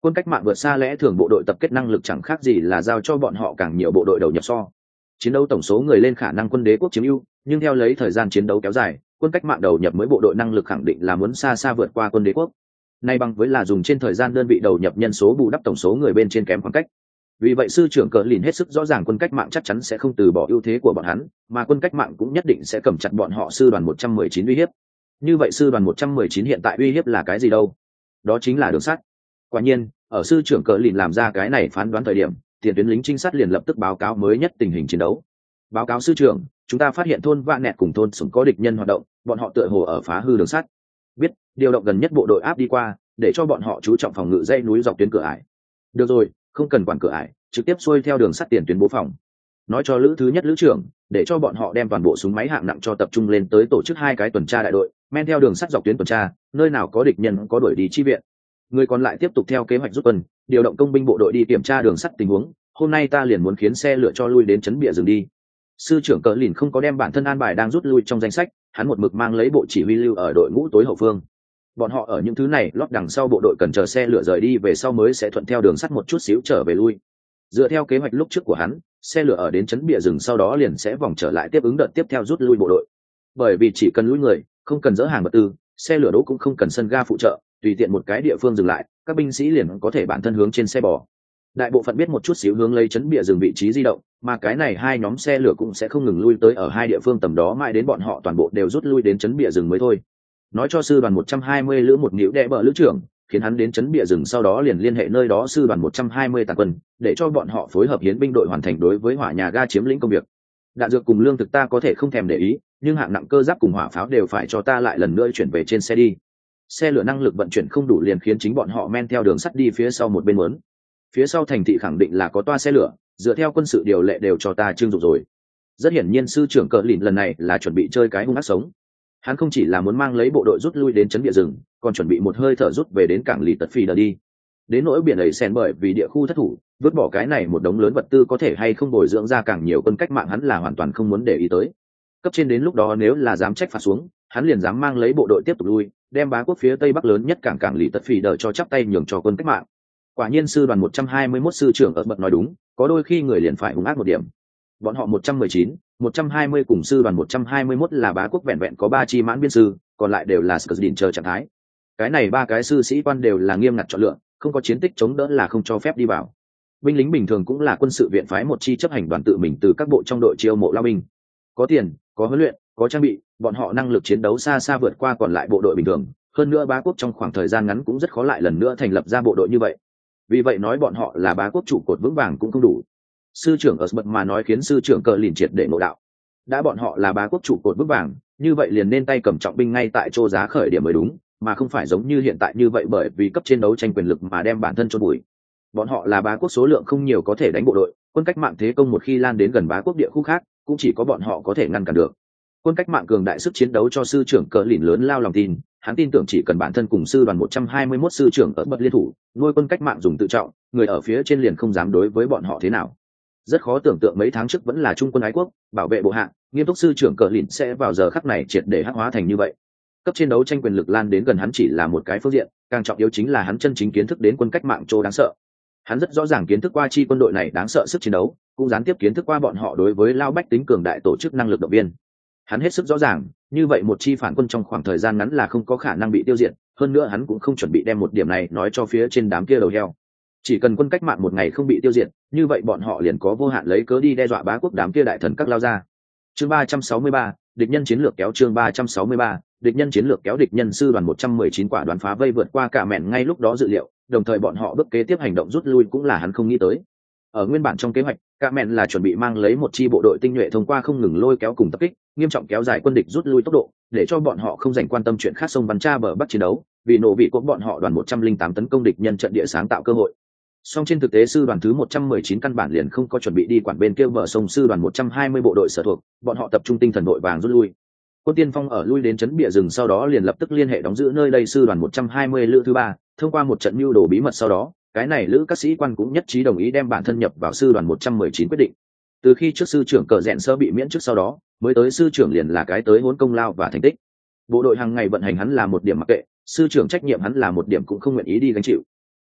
Quân cách mạng vượt xa lẽ thường bộ đội tập kết năng lực chẳng khác gì là giao cho bọn họ càng nhiều bộ đội đầu nhập so. Chiến đấu tổng số người lên khả năng quân đế quốc chiếm ưu, nhưng theo lấy thời gian chiến đấu kéo dài, quân cách mạng đầu nhập mới bộ đội năng lực khẳng định là muốn xa xa vượt qua quân đế quốc. Nay bằng với là dùng trên thời gian đơn vị đầu nhập nhân số bù đắp tổng số người bên trên kém khoảng cách. Vì vậy sư trưởng Cờ Lìn hết sức rõ ràng quân cách mạng chắc chắn sẽ không từ bỏ ưu thế của bọn hắn, mà quân cách mạng cũng nhất định sẽ cầm chặt bọn họ sư đoàn một trăm mười chín uy hiếp. Như vậy sư đoàn một trăm mười chín hiện tại uy hiếp là cái gì đâu? Đó chính là đường sắt. Quả nhiên, ở sư trưởng Cờ Lìn làm ra cái này phán đoán thời điểm, tiền tuyến lính trinh sát liền lập tức báo cáo mới nhất tình hình chiến đấu. Báo cáo sư trưởng, chúng ta phát hiện thôn Vạn Nẹt cùng thôn Sủng có địch nhân hoạt động, bọn họ tựa hồ ở phá hư đường sắt. Biết, điều động gần nhất bộ đội áp đi qua, để cho bọn họ chú trọng phòng ngự dãy núi dọc tuyến cửa ải. Được rồi, không cần quản cửa ải, trực tiếp xuôi theo đường sắt tiền tuyến bố phòng. Nói cho lữ thứ nhất lữ trưởng, để cho bọn họ đem toàn bộ súng máy hạng nặng cho tập trung lên tới tổ chức hai cái tuần tra đại đội, men theo đường sắt dọc tuyến tuần tra, nơi nào có địch nhân có đuổi đi chi viện. Người còn lại tiếp tục theo kế hoạch rút quân, điều động công binh bộ đội đi kiểm tra đường sắt tình huống. Hôm nay ta liền muốn khiến xe lửa cho lui đến trấn bịa rừng đi. Sư trưởng Cờ Lìn không có đem bản thân an bài đang rút lui trong danh sách, hắn một mực mang lấy bộ chỉ huy lưu ở đội ngũ tối hậu phương. Bọn họ ở những thứ này lót đằng sau bộ đội cần chờ xe lửa rời đi về sau mới sẽ thuận theo đường sắt một chút xíu trở về lui. Dựa theo kế hoạch lúc trước của hắn, xe lửa ở đến trấn bịa rừng sau đó liền sẽ vòng trở lại tiếp ứng đợt tiếp theo rút lui bộ đội. Bởi vì chỉ cần lui người, không cần dỡ hàng vật tư, xe lửa đỗ cũng không cần sân ga phụ trợ, tùy tiện một cái địa phương dừng lại, các binh sĩ liền có thể bản thân hướng trên xe bò. Đại bộ phận biết một chút xíu hướng lấy trấn bịa rừng vị trí di động, mà cái này hai nhóm xe lửa cũng sẽ không ngừng lui tới ở hai địa phương tầm đó mãi đến bọn họ toàn bộ đều rút lui đến trấn bịa rừng mới thôi. Nói cho sư đoàn một trăm hai mươi lữ một nhiễu đệ bờ lữ trưởng, khiến hắn đến trấn bịa rừng sau đó liền liên hệ nơi đó sư đoàn một trăm hai mươi tàn quân, để cho bọn họ phối hợp hiến binh đội hoàn thành đối với hỏa nhà ga chiếm lĩnh công việc. Đạn dược cùng lương thực ta có thể không thèm để ý, nhưng hạng nặng cơ giáp cùng hỏa pháo đều phải cho ta lại lần nữa chuyển về trên xe đi. Xe lửa năng lực vận chuyển không đủ liền khiến chính bọn họ men theo đường sắt đi phía sau một bên muốn. Phía sau thành thị khẳng định là có toa xe lửa, dựa theo quân sự điều lệ đều cho ta trưng dụng rồi. Rất hiển nhiên sư trưởng Cờ Lìn lần này là chuẩn bị chơi cái hung ác sống. Hắn không chỉ là muốn mang lấy bộ đội rút lui đến trấn địa rừng, còn chuẩn bị một hơi thở rút về đến cảng lì tật phi đờ đi. Đến nỗi biển ấy sen bởi vì địa khu thất thủ, vứt bỏ cái này một đống lớn vật tư có thể hay không bồi dưỡng ra càng nhiều quân cách mạng hắn là hoàn toàn không muốn để ý tới. Cấp trên đến lúc đó nếu là dám trách phạt xuống, hắn liền dám mang lấy bộ đội tiếp tục lui, đem bá quốc phía tây bắc lớn nhất cảng cảng lì tật phi đờ cho chắp tay nhường cho quân cách mạng. Quả nhiên sư đoàn một trăm hai mươi mốt sư trưởng ở bậc nói đúng, có đôi khi người liền phải hung ác một điểm. Bọn họ một trăm mười chín, một trăm hai mươi cùng sư đoàn một trăm hai mươi mốt là bá quốc vẹn vẹn có ba chi mãn biên sư, còn lại đều là Skurdin chờ trạng thái. Cái này ba cái sư sĩ quan đều là nghiêm ngặt chọn lựa, không có chiến tích chống đỡ là không cho phép đi vào. Binh lính bình thường cũng là quân sự viện phái một chi chấp hành đoàn tự mình từ các bộ trong đội chiêu mộ lao binh. Có tiền, có huấn luyện, có trang bị, bọn họ năng lực chiến đấu xa xa vượt qua còn lại bộ đội bình thường. Hơn nữa bá quốc trong khoảng thời gian ngắn cũng rất khó lại lần nữa thành lập ra bộ đội như vậy. Vì vậy nói bọn họ là bá quốc trụ cột vững vàng cũng không đủ. Sư trưởng ở bậc mà nói khiến sư trưởng Cờ Lìn triệt để ngộ đạo. Đã bọn họ là bá quốc trụ cột vững vàng, như vậy liền nên tay cầm trọng binh ngay tại chỗ giá khởi điểm mới đúng, mà không phải giống như hiện tại như vậy bởi vì cấp trên đấu tranh quyền lực mà đem bản thân chôn bụi. Bọn họ là bá quốc số lượng không nhiều có thể đánh bộ đội, quân cách mạng thế công một khi lan đến gần bá quốc địa khu khác, cũng chỉ có bọn họ có thể ngăn cản được. Quân cách mạng cường đại sức chiến đấu cho sư trưởng Cờ Lìn lớn lao lòng tin, hắn tin tưởng chỉ cần bản thân cùng sư đoàn một trăm hai mươi mốt sư trưởng ở bậc liên thủ, nuôi quân cách mạng dùng tự trọng, người ở phía trên liền không dám đối với bọn họ thế nào. Rất khó tưởng tượng mấy tháng trước vẫn là trung quân ái quốc, bảo vệ bộ hạ, nghiêm túc sư trưởng Cờ Lìn sẽ vào giờ khắc này triệt để hắc hóa thành như vậy. Cấp trên đấu tranh quyền lực lan đến gần hắn chỉ là một cái phương diện, càng trọng yếu chính là hắn chân chính kiến thức đến quân cách mạng chỗ đáng sợ. Hắn rất rõ ràng kiến thức qua chi quân đội này đáng sợ sức chiến đấu, cũng gián tiếp kiến thức qua bọn họ đối với lao bách tính cường đại tổ chức năng lực động viên. Hắn hết sức rõ ràng, như vậy một chi phản quân trong khoảng thời gian ngắn là không có khả năng bị tiêu diệt, hơn nữa hắn cũng không chuẩn bị đem một điểm này nói cho phía trên đám kia đầu heo. Chỉ cần quân cách mạng một ngày không bị tiêu diệt, như vậy bọn họ liền có vô hạn lấy cớ đi đe dọa bá quốc đám kia đại thần các lao ra. Chương ba trăm sáu mươi ba, địch nhân chiến lược kéo chương ba trăm sáu mươi ba, địch nhân chiến lược kéo địch nhân sư đoàn một trăm mười chín quả đoán phá vây vượt qua cả mẹn ngay lúc đó dự liệu, đồng thời bọn họ bước kế tiếp hành động rút lui cũng là hắn không nghĩ tới. Ở nguyên bản trong kế hoạch, cả mẹn là chuẩn bị mang lấy một chi bộ đội tinh nhuệ thông qua không ngừng lôi kéo cùng tập kích, nghiêm trọng kéo dài quân địch rút lui tốc độ, để cho bọn họ không dành quan tâm chuyện khác sông bắn tra bờ bắc chiến đấu, vì nổ vị của bọn họ đoàn một trăm lẻ tám tấn công địch nhân trận địa sáng tạo cơ hội. Song trên thực tế sư đoàn thứ một trăm mười chín căn bản liền không có chuẩn bị đi quản bên kia bờ sông sư đoàn một trăm hai mươi bộ đội sở thuộc, bọn họ tập trung tinh thần đội vàng rút lui. Quân tiên phong ở lui đến trấn bịa rừng sau đó liền lập tức liên hệ đóng giữ nơi đây sư đoàn một trăm hai mươi lữ thứ ba, thông qua một trận mưu đồ bí mật sau đó, cái này lữ các sĩ quan cũng nhất trí đồng ý đem bản thân nhập vào sư đoàn một trăm mười chín quyết định. Từ khi trước sư trưởng Cờ Rẽn sơ bị miễn trước sau đó, mới tới sư trưởng liền là cái tới huấn công lao và thành tích. Bộ đội hàng ngày vận hành hắn là một điểm mặc kệ, sư trưởng trách nhiệm hắn là một điểm cũng không nguyện ý đi gánh chịu.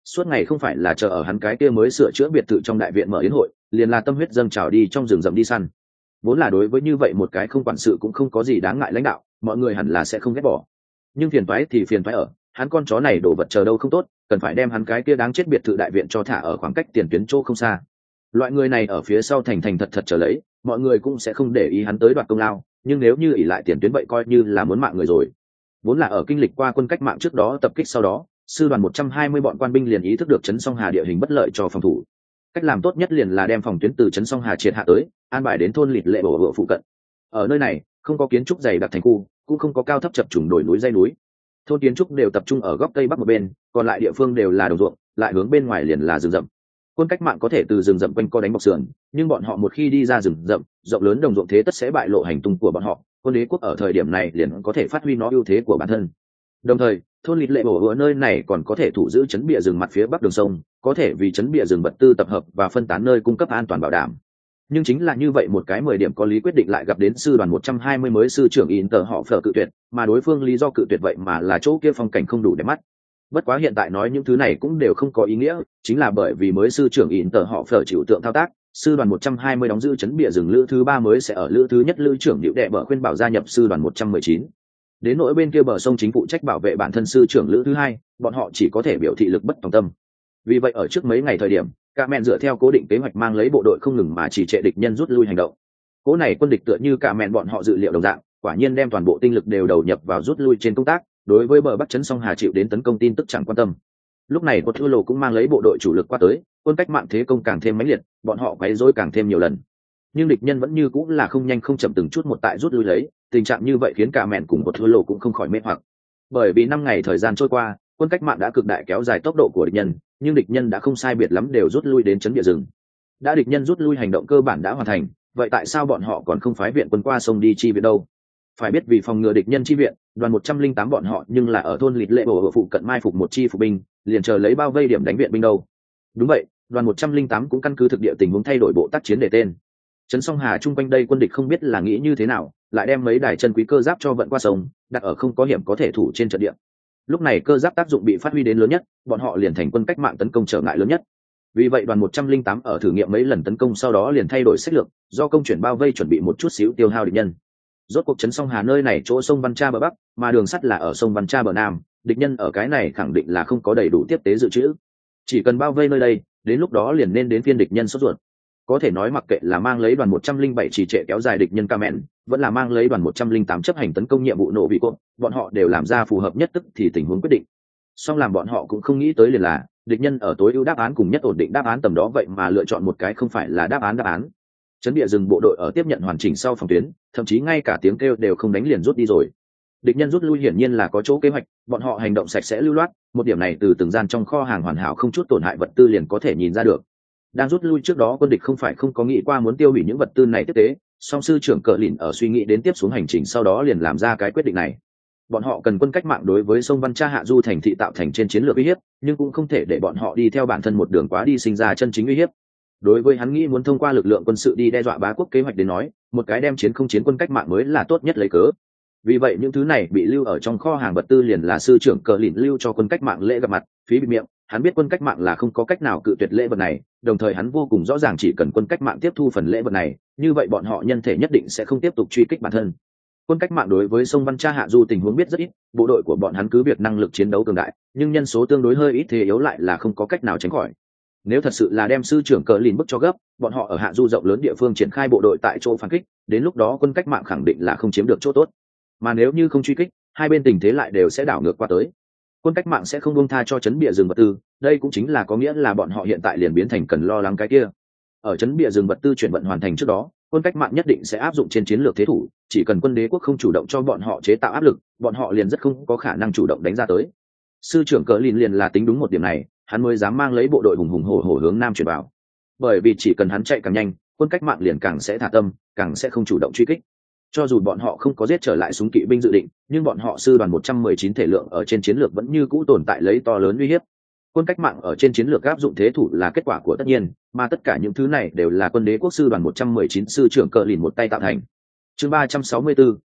suốt ngày không phải là chờ ở hắn cái kia mới sửa chữa biệt thự trong đại viện mở yến hội, liền là tâm huyết dâng trào đi trong rừng rậm đi săn. Vốn là đối với như vậy một cái không quản sự cũng không có gì đáng ngại lãnh đạo, mọi người hẳn là sẽ không ghét bỏ. Nhưng phiền toái thì phiền toái ở, hắn con chó này đổ vật chờ đâu không tốt, cần phải đem hắn cái kia đáng chết biệt thự đại viện cho thả ở khoảng cách tiền tuyến chỗ không xa. Loại người này ở phía sau thành thành thật thật trở lấy, mọi người cũng sẽ không để ý hắn tới đoạt công lao, nhưng nếu như ỷ lại tiền tuyến vậy coi như là muốn mạng người rồi. Vốn là ở kinh lịch qua quân cách mạng trước đó tập kích sau đó, sư đoàn một trăm hai mươi bọn quan binh liền ý thức được trấn Song Hà địa hình bất lợi cho phòng thủ. Cách làm tốt nhất liền là đem phòng tuyến từ trấn Song Hà triệt hạ tới, an bài đến thôn Lịt Lệ Bổ Vựa phụ cận. Ở nơi này, không có kiến trúc dày đặc thành khu, cũng không có cao thấp chập trùng đồi núi dây núi. Thôn kiến trúc đều tập trung ở góc tây bắc một bên, còn lại địa phương đều là đồng ruộng, lại hướng bên ngoài liền là rừng rậm. Quân cách mạng có thể từ rừng rậm quanh co đánh bọc sườn, nhưng bọn họ một khi đi ra rừng rậm, rộng lớn đồng ruộng thế tất sẽ bại lộ hành tung của bọn họ. Quân đế quốc ở thời điểm này liền có thể phát huy nó ưu thế của bản thân. Đồng thời, thôn Lịt Lệ Bổ ở nơi này còn có thể thủ giữ chấn bìa rừng mặt phía bắc đường sông, có thể vì chấn bìa rừng vật tư tập hợp và phân tán nơi cung cấp an toàn bảo đảm. Nhưng chính là như vậy một cái mười điểm có lý quyết định lại gặp đến sư đoàn một trăm hai mươi mới sư trưởng Inter họ phở cự tuyệt, mà đối phương lý do cự tuyệt vậy mà là chỗ kia phong cảnh không đủ đẹp mắt. Bất quá hiện tại nói những thứ này cũng đều không có ý nghĩa, chính là bởi vì mới sư trưởng Inter họ phở chịu tượng thao tác, sư đoàn một trăm hai mươi đóng giữ chấn bìa rừng lữ thứ ba mới sẽ ở lữ thứ nhất lữ trưởng Diệu Đệ bở khuyên bảo gia nhập sư đoàn một trăm mười chín. Đến nỗi bên kia bờ sông chính phụ trách bảo vệ bản thân sư trưởng lữ thứ hai, bọn họ chỉ có thể biểu thị lực bất tòng tâm. Vì vậy ở trước mấy ngày thời điểm, cả mẹn dựa theo cố định kế hoạch mang lấy bộ đội không ngừng mà chỉ trệ địch nhân rút lui hành động. Cố này quân địch tựa như cả mẹn bọn họ dự liệu đồng dạng, quả nhiên đem toàn bộ tinh lực đều đầu nhập vào rút lui trên công tác, đối với bờ bắc trấn Song Hà chịu đến tấn công tin tức chẳng quan tâm. Lúc này Quật Thư Lô cũng mang lấy bộ đội chủ lực qua tới, quân cách mạng thế công càng thêm mãnh liệt, bọn họ quấy rối càng thêm nhiều lần. Nhưng địch nhân vẫn như cũng là không nhanh không chậm từng chút một tại rút lui lấy, tình trạng như vậy khiến cả mẹn cùng Quật Thư Lô cũng không khỏi mê hoặc. Bởi vì năm ngày thời gian trôi qua, quân cách mạng đã cực đại kéo dài tốc độ của địch nhân, nhưng địch nhân đã không sai biệt lắm đều rút lui đến trấn địa rừng. Đã địch nhân rút lui hành động cơ bản đã hoàn thành, vậy tại sao bọn họ còn không phái viện quân qua sông đi chi viện đâu? Phải biết vì phòng ngừa địch nhân chi viện, đoàn một trăm linh tám bọn họ nhưng là ở thôn Lịt Lệ Bổ ở phụ cận mai phục một chi phục binh, liền chờ lấy bao vây điểm đánh viện binh đâu. Đúng vậy, đoàn một trăm linh tám cũng căn cứ thực địa tình huống thay đổi bộ tác chiến để tên. Trấn Song Hà chung quanh đây quân địch không biết là nghĩ như thế nào, lại đem mấy đài chân quý cơ giáp cho vận qua sông, đặt ở không có hiểm có thể thủ trên trận địa. Lúc này cơ giáp tác dụng bị phát huy đến lớn nhất, bọn họ liền thành quân cách mạng tấn công trở ngại lớn nhất. Vì vậy đoàn một trăm linh tám ở thử nghiệm mấy lần tấn công sau đó liền thay đổi sách lược, do công chuyển bao vây chuẩn bị một chút xíu tiêu hao địch nhân. Rốt cuộc trấn Song Hà nơi này chỗ sông Văn Cha bờ bắc, mà đường sắt là ở sông Văn Cha bờ nam, địch nhân ở cái này khẳng định là không có đầy đủ tiếp tế dự trữ. Chỉ cần bao vây nơi đây, đến lúc đó liền nên đến phiên địch nhân sốt ruột. Có thể nói mặc kệ là mang lấy đoàn một trăm linh bảy chỉ trệ kéo dài địch nhân Kamen, vẫn là mang lấy đoàn một trăm linh tám chấp hành tấn công nhiệm vụ nổ vị cốt, bọn họ đều làm ra phù hợp nhất tức thì tình huống quyết định. Song làm bọn họ cũng không nghĩ tới liền là, địch nhân ở tối ưu đáp án cùng nhất ổn định đáp án tầm đó vậy mà lựa chọn một cái không phải là đáp án đáp án. Trấn địa rừng bộ đội ở tiếp nhận hoàn chỉnh sau phòng tuyến, thậm chí ngay cả tiếng kêu đều không đánh liền rút đi rồi. Địch nhân rút lui hiển nhiên là có chỗ kế hoạch, bọn họ hành động sạch sẽ lưu loát, một điểm này từ từng gian trong kho hàng hoàn hảo không chút tổn hại vật tư liền có thể nhìn ra được. Đang rút lui trước đó quân địch không phải không có nghĩ qua muốn tiêu hủy những vật tư này tiếp tế, song sư trưởng Cờ Lìn ở suy nghĩ đến tiếp xuống hành trình sau đó liền làm ra cái quyết định này. Bọn họ cần quân cách mạng đối với sông Văn Cha hạ du thành thị tạo thành trên chiến lược uy hiếp, nhưng cũng không thể để bọn họ đi theo bản thân một đường quá đi sinh ra chân chính uy hiếp. Đối với hắn nghĩ muốn thông qua lực lượng quân sự đi đe dọa bá quốc kế hoạch đến nói, một cái đem chiến không chiến quân cách mạng mới là tốt nhất lấy cớ. Vì vậy những thứ này bị lưu ở trong kho hàng vật tư liền là sư trưởng Cờ Lìn lưu cho quân cách mạng lễ gặp mặt, phí bịt miệng. Hắn biết quân cách mạng là không có cách nào cự tuyệt lễ vật này, đồng thời hắn vô cùng rõ ràng chỉ cần quân cách mạng tiếp thu phần lễ vật này, như vậy bọn họ nhân thể nhất định sẽ không tiếp tục truy kích bản thân. Quân cách mạng đối với sông Văn Cha hạ du tình huống biết rất ít, bộ đội của bọn hắn cứ việc năng lực chiến đấu cường đại, nhưng nhân số tương đối hơi ít thế yếu lại là không có cách nào tránh khỏi. Nếu thật sự là đem sư trưởng Cờ Lìn bức cho gấp, bọn họ ở hạ du rộng lớn địa phương triển khai bộ đội tại chỗ phản kích, đến lúc đó quân cách mạng khẳng định là không chiếm được chỗ tốt. Mà nếu như không truy kích, hai bên tình thế lại đều sẽ đảo ngược qua tới. Quân cách mạng sẽ không buông tha cho trấn bìa rừng vật tư, đây cũng chính là có nghĩa là bọn họ hiện tại liền biến thành cần lo lắng cái kia. Ở trấn bìa rừng vật tư chuyển vận hoàn thành trước đó, quân cách mạng nhất định sẽ áp dụng trên chiến lược thế thủ, chỉ cần quân đế quốc không chủ động cho bọn họ chế tạo áp lực, bọn họ liền rất không có khả năng chủ động đánh ra tới. Sư trưởng Cờ Lìn liền là tính đúng một điểm này, hắn mới dám mang lấy bộ đội hùng hùng hổ hổ hướng nam chuyển vào. Bởi vì chỉ cần hắn chạy càng nhanh, quân cách mạng liền càng sẽ thả tâm, càng sẽ không chủ động truy kích. Cho dù bọn họ không có giết trở lại súng kỵ binh dự định, nhưng bọn họ sư đoàn một trăm mười chín thể lượng ở trên chiến lược vẫn như cũ tồn tại lấy to lớn uy hiếp. Quân cách mạng ở trên chiến lược áp dụng thế thủ là kết quả của tất nhiên, mà tất cả những thứ này đều là quân đế quốc sư đoàn một trăm mười chín sư trưởng Cờ Lìn một tay tạo thành. Chương ba trăm sáu mươi tư,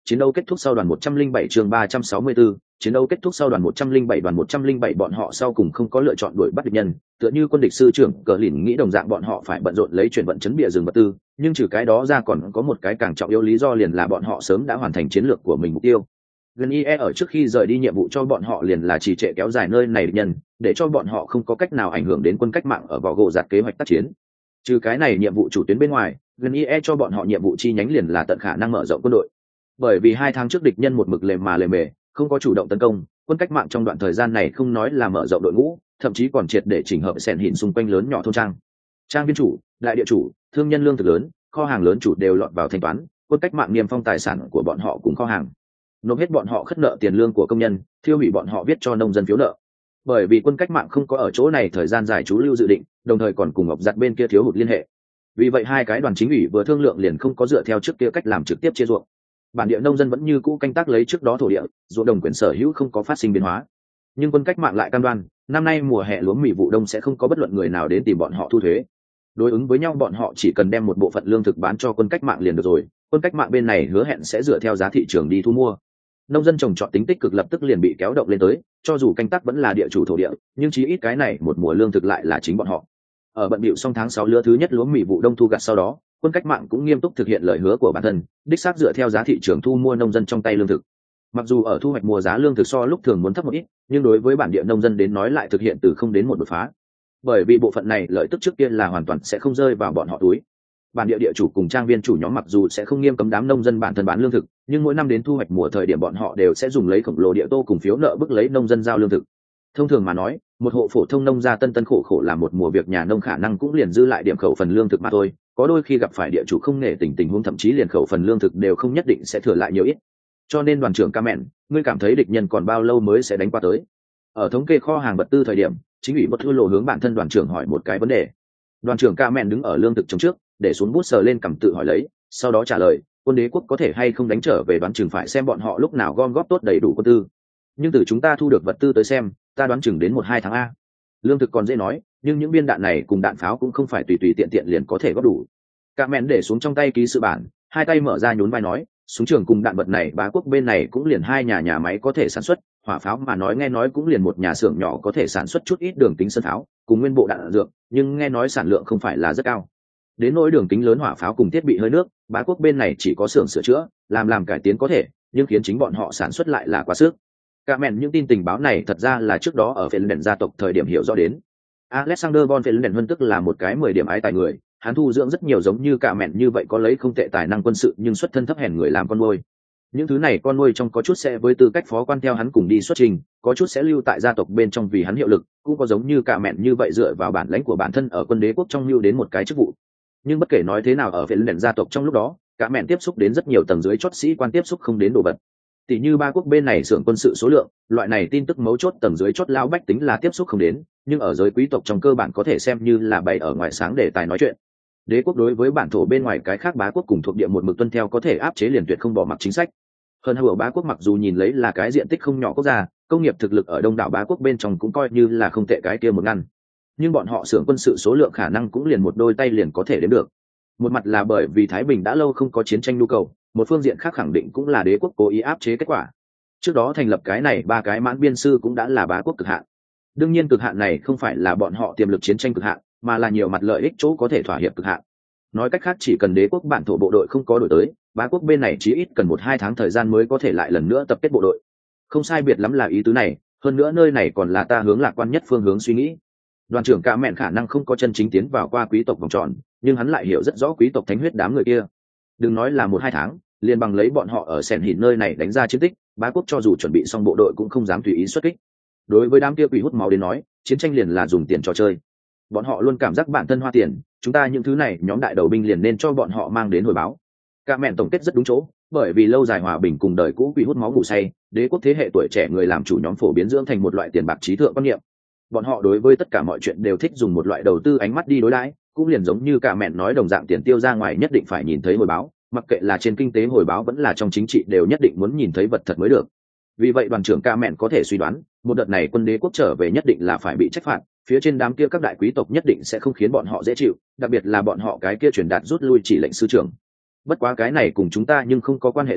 Chiến đấu kết thúc sau đoàn một trăm linh bảy chương ba trăm sáu mươi tư, chiến đấu kết thúc sau đoàn một trăm linh bảy đoàn một trăm linh bảy bọn họ sau cùng không có lựa chọn đuổi bắt địch nhân, tựa như quân địch sư trưởng Cờ Lìn nghĩ đồng dạng bọn họ phải bận rộn lấy chuyển vận chấn bịa rừng vật tư, nhưng trừ cái đó ra còn có một cái càng trọng yếu lý do liền là bọn họ sớm đã hoàn thành chiến lược của mình mục tiêu. Gần i e ở trước khi rời đi nhiệm vụ cho bọn họ liền là trì trệ kéo dài nơi này địch nhân, để cho bọn họ không có cách nào ảnh hưởng đến quân cách mạng ở vỏ gỗ giặt kế hoạch tác chiến. Trừ cái này nhiệm vụ chủ tuyến bên ngoài, Gần i e cho bọn họ nhiệm vụ chi nhánh liền là tận khả năng mở rộng quân đội. Bởi vì hai tháng trước địch nhân một mực lề mà lề mề, không có chủ động tấn công, quân cách mạng trong đoạn thời gian này không nói là mở rộng đội ngũ, thậm chí còn triệt để chỉnh hợp xẻn hỉn xung quanh lớn nhỏ thôn trang. Trang viên chủ, đại địa chủ, thương nhân lương thực lớn, kho hàng lớn chủ đều lọt vào thanh toán, quân cách mạng niêm phong tài sản của bọn họ cùng kho hàng, nộp hết bọn họ khất nợ tiền lương của công nhân, thiêu hủy bọn họ viết cho nông dân phiếu nợ. Bởi vì quân cách mạng không có ở chỗ này thời gian dài trú lưu dự định, đồng thời còn cùng ngọc giặt bên kia thiếu hụt liên hệ, vì vậy hai cái đoàn chính ủy vừa thương lượng liền không có dựa theo trước kia cách làm trực tiếp chia ruộng. Bản địa nông dân vẫn như cũ canh tác lấy trước đó thổ địa, ruộng đồng quyền sở hữu không có phát sinh biến hóa, nhưng quân cách mạng lại cam đoan năm nay mùa hè lúa mì vụ đông sẽ không có bất luận người nào đến tìm bọn họ thu thuế. Đối ứng với nhau bọn họ chỉ cần đem một bộ phận lương thực bán cho quân cách mạng liền được rồi, quân cách mạng bên này hứa hẹn sẽ dựa theo giá thị trường đi thu mua. Nông dân trồng trọt tính tích cực lập tức liền bị kéo động lên tới, cho dù canh tác vẫn là địa chủ thổ địa, nhưng chí ít cái này một mùa lương thực lại là chính bọn họ. Ở bận bịu xong tháng sáu lứa thứ nhất lúa mì vụ đông thu gặt sau đó, quân cách mạng cũng nghiêm túc thực hiện lời hứa của bản thân, đích xác dựa theo giá thị trường thu mua nông dân trong tay lương thực. Mặc dù ở thu hoạch mùa giá lương thực so lúc thường muốn thấp một ít, nhưng đối với bản địa nông dân đến nói lại thực hiện từ không đến một đột phá. Bởi vì bộ phận này lợi tức trước tiên là hoàn toàn sẽ không rơi vào bọn họ túi. Bản địa địa chủ cùng trang viên chủ nhóm mặc dù sẽ không nghiêm cấm đám nông dân bản thân bán lương thực, nhưng mỗi năm đến thu hoạch mùa thời điểm bọn họ đều sẽ dùng lấy khổng lồ địa tô cùng phiếu nợ bức lấy nông dân giao lương thực. Thông thường mà nói, một hộ phổ thông nông gia tân tân khổ khổ làm một mùa việc nhà nông khả năng cũng liền dư lại điểm khẩu phần lương thực mà thôi, có đôi khi gặp phải địa chủ không nể tình tình huống thậm chí liền khẩu phần lương thực đều không nhất định sẽ thừa lại nhiều ít. Cho nên đoàn trưởng Camen, ngươi cảm thấy địch nhân còn bao lâu mới sẽ đánh qua tới? Ở thống kê kho hàng vật tư thời điểm, chính ủy bất thư lộ hướng bản thân đoàn trưởng hỏi một cái vấn đề. Đoàn trưởng Camen đứng ở lương thực chống trước, để xuống bút sờ lên cầm tự hỏi lấy, sau đó trả lời, quân đế quốc có thể hay không đánh trở về đoán chừng phải xem bọn họ lúc nào gom góp tốt đầy đủ quân tư. Nhưng từ chúng ta thu được vật tư tới xem, ta đoán chừng đến một hai tháng a. Lương thực còn dễ nói, nhưng những viên đạn này cùng đạn pháo cũng không phải tùy tùy tiện tiện liền có thể góp đủ. Camen để xuống trong tay ký sự bản, hai tay mở ra nhún vai nói, súng trường cùng đạn vật này bá quốc bên này cũng liền hai nhà nhà máy có thể sản xuất, hỏa pháo mà nói nghe nói cũng liền một nhà xưởng nhỏ có thể sản xuất chút ít đường kính sân pháo cùng nguyên bộ đạn dược, nhưng nghe nói sản lượng không phải là rất cao. Đến nỗi đường kính lớn hỏa pháo cùng thiết bị hơi nước, bá quốc bên này chỉ có xưởng sửa chữa, làm làm cải tiến có thể, nhưng khiến chính bọn họ sản xuất lại là quá sức. Camen những tin tình báo này thật ra là trước đó ở Philden gia tộc thời điểm hiểu rõ đến. Alexander von Philden hơn tức là một cái mười điểm ái tài người, hắn thu dưỡng rất nhiều giống như Camen như vậy có lấy không tệ tài năng quân sự nhưng xuất thân thấp hèn người làm con nuôi. Những thứ này con nuôi trong có chút sẽ với tư cách phó quan theo hắn cùng đi xuất trình, có chút sẽ lưu tại gia tộc bên trong vì hắn hiệu lực, cũng có giống như Camen như vậy dựa vào bản lãnh của bản thân ở quân đế quốc trong lưu đến một cái chức vụ. Nhưng bất kể nói thế nào ở Philden gia tộc trong lúc đó, Camen tiếp xúc đến rất nhiều tầng dưới chót sĩ quan tiếp xúc không đến đồ vật. Tỷ như ba quốc bên này xưởng quân sự số lượng, loại này tin tức mấu chốt tầng dưới chót lao bách tính là tiếp xúc không đến, nhưng ở giới quý tộc trong cơ bản có thể xem như là bày ở ngoài sáng để tài nói chuyện. Đế quốc đối với bản thổ bên ngoài cái khác bá quốc cùng thuộc địa một mực tuân theo có thể áp chế liền tuyệt không bỏ mặc chính sách. Hơn hữu bá quốc mặc dù nhìn lấy là cái diện tích không nhỏ quốc gia, công nghiệp thực lực ở đông đảo bá quốc bên trong cũng coi như là không tệ cái kia một ngăn, nhưng bọn họ xưởng quân sự số lượng khả năng cũng liền một đôi tay liền có thể đến được. Một mặt là bởi vì Thái Bình đã lâu không có chiến tranh nhu cầu, một phương diện khác khẳng định cũng là đế quốc cố ý áp chế kết quả. Trước đó thành lập cái này ba cái mãn biên sư cũng đã là bá quốc cực hạn. Đương nhiên cực hạn này không phải là bọn họ tiềm lực chiến tranh cực hạn, mà là nhiều mặt lợi ích chỗ có thể thỏa hiệp cực hạn. Nói cách khác chỉ cần đế quốc bản thổ bộ đội không có đổi tới, bá quốc bên này chỉ ít cần một hai tháng thời gian mới có thể lại lần nữa tập kết bộ đội. Không sai biệt lắm là ý tứ này, hơn nữa nơi này còn là ta hướng lạc quan nhất phương hướng suy nghĩ. Đoàn trưởng Camen khả năng không có chân chính tiến vào qua quý tộc vòng tròn, nhưng hắn lại hiểu rất rõ quý tộc thánh huyết đám người kia. Đừng nói là một hai tháng, liền bằng lấy bọn họ ở sẻn hỉn nơi này đánh ra chiến tích, bá quốc cho dù chuẩn bị xong bộ đội cũng không dám tùy ý xuất kích. Đối với đám kia quỷ hút máu đến nói, chiến tranh liền là dùng tiền trò chơi. Bọn họ luôn cảm giác bản thân hoa tiền, chúng ta những thứ này nhóm đại đầu binh liền nên cho bọn họ mang đến hồi báo. Camen tổng kết rất đúng chỗ, bởi vì lâu dài hòa bình cùng đời cũ quỷ hút máu ngủ say, đế quốc thế hệ tuổi trẻ người làm chủ nhóm phổ biến dưỡng thành một loại tiền bạc trí thượng quan niệm. Bọn họ đối với tất cả mọi chuyện đều thích dùng một loại đầu tư ánh mắt đi đối đãi, cũng liền giống như Camen nói đồng dạng tiền tiêu ra ngoài nhất định phải nhìn thấy hồi báo, mặc kệ là trên kinh tế hồi báo vẫn là trong chính trị đều nhất định muốn nhìn thấy vật thật mới được. Vì vậy đoàn trưởng Camen có thể suy đoán, một đợt này quân đế quốc trở về nhất định là phải bị trách phạt, phía trên đám kia các đại quý tộc nhất định sẽ không khiến bọn họ dễ chịu, đặc biệt là bọn họ cái kia truyền đạt rút lui chỉ lệnh sư trưởng. Bất quá cái này cùng chúng ta nhưng không có quan hệ gì,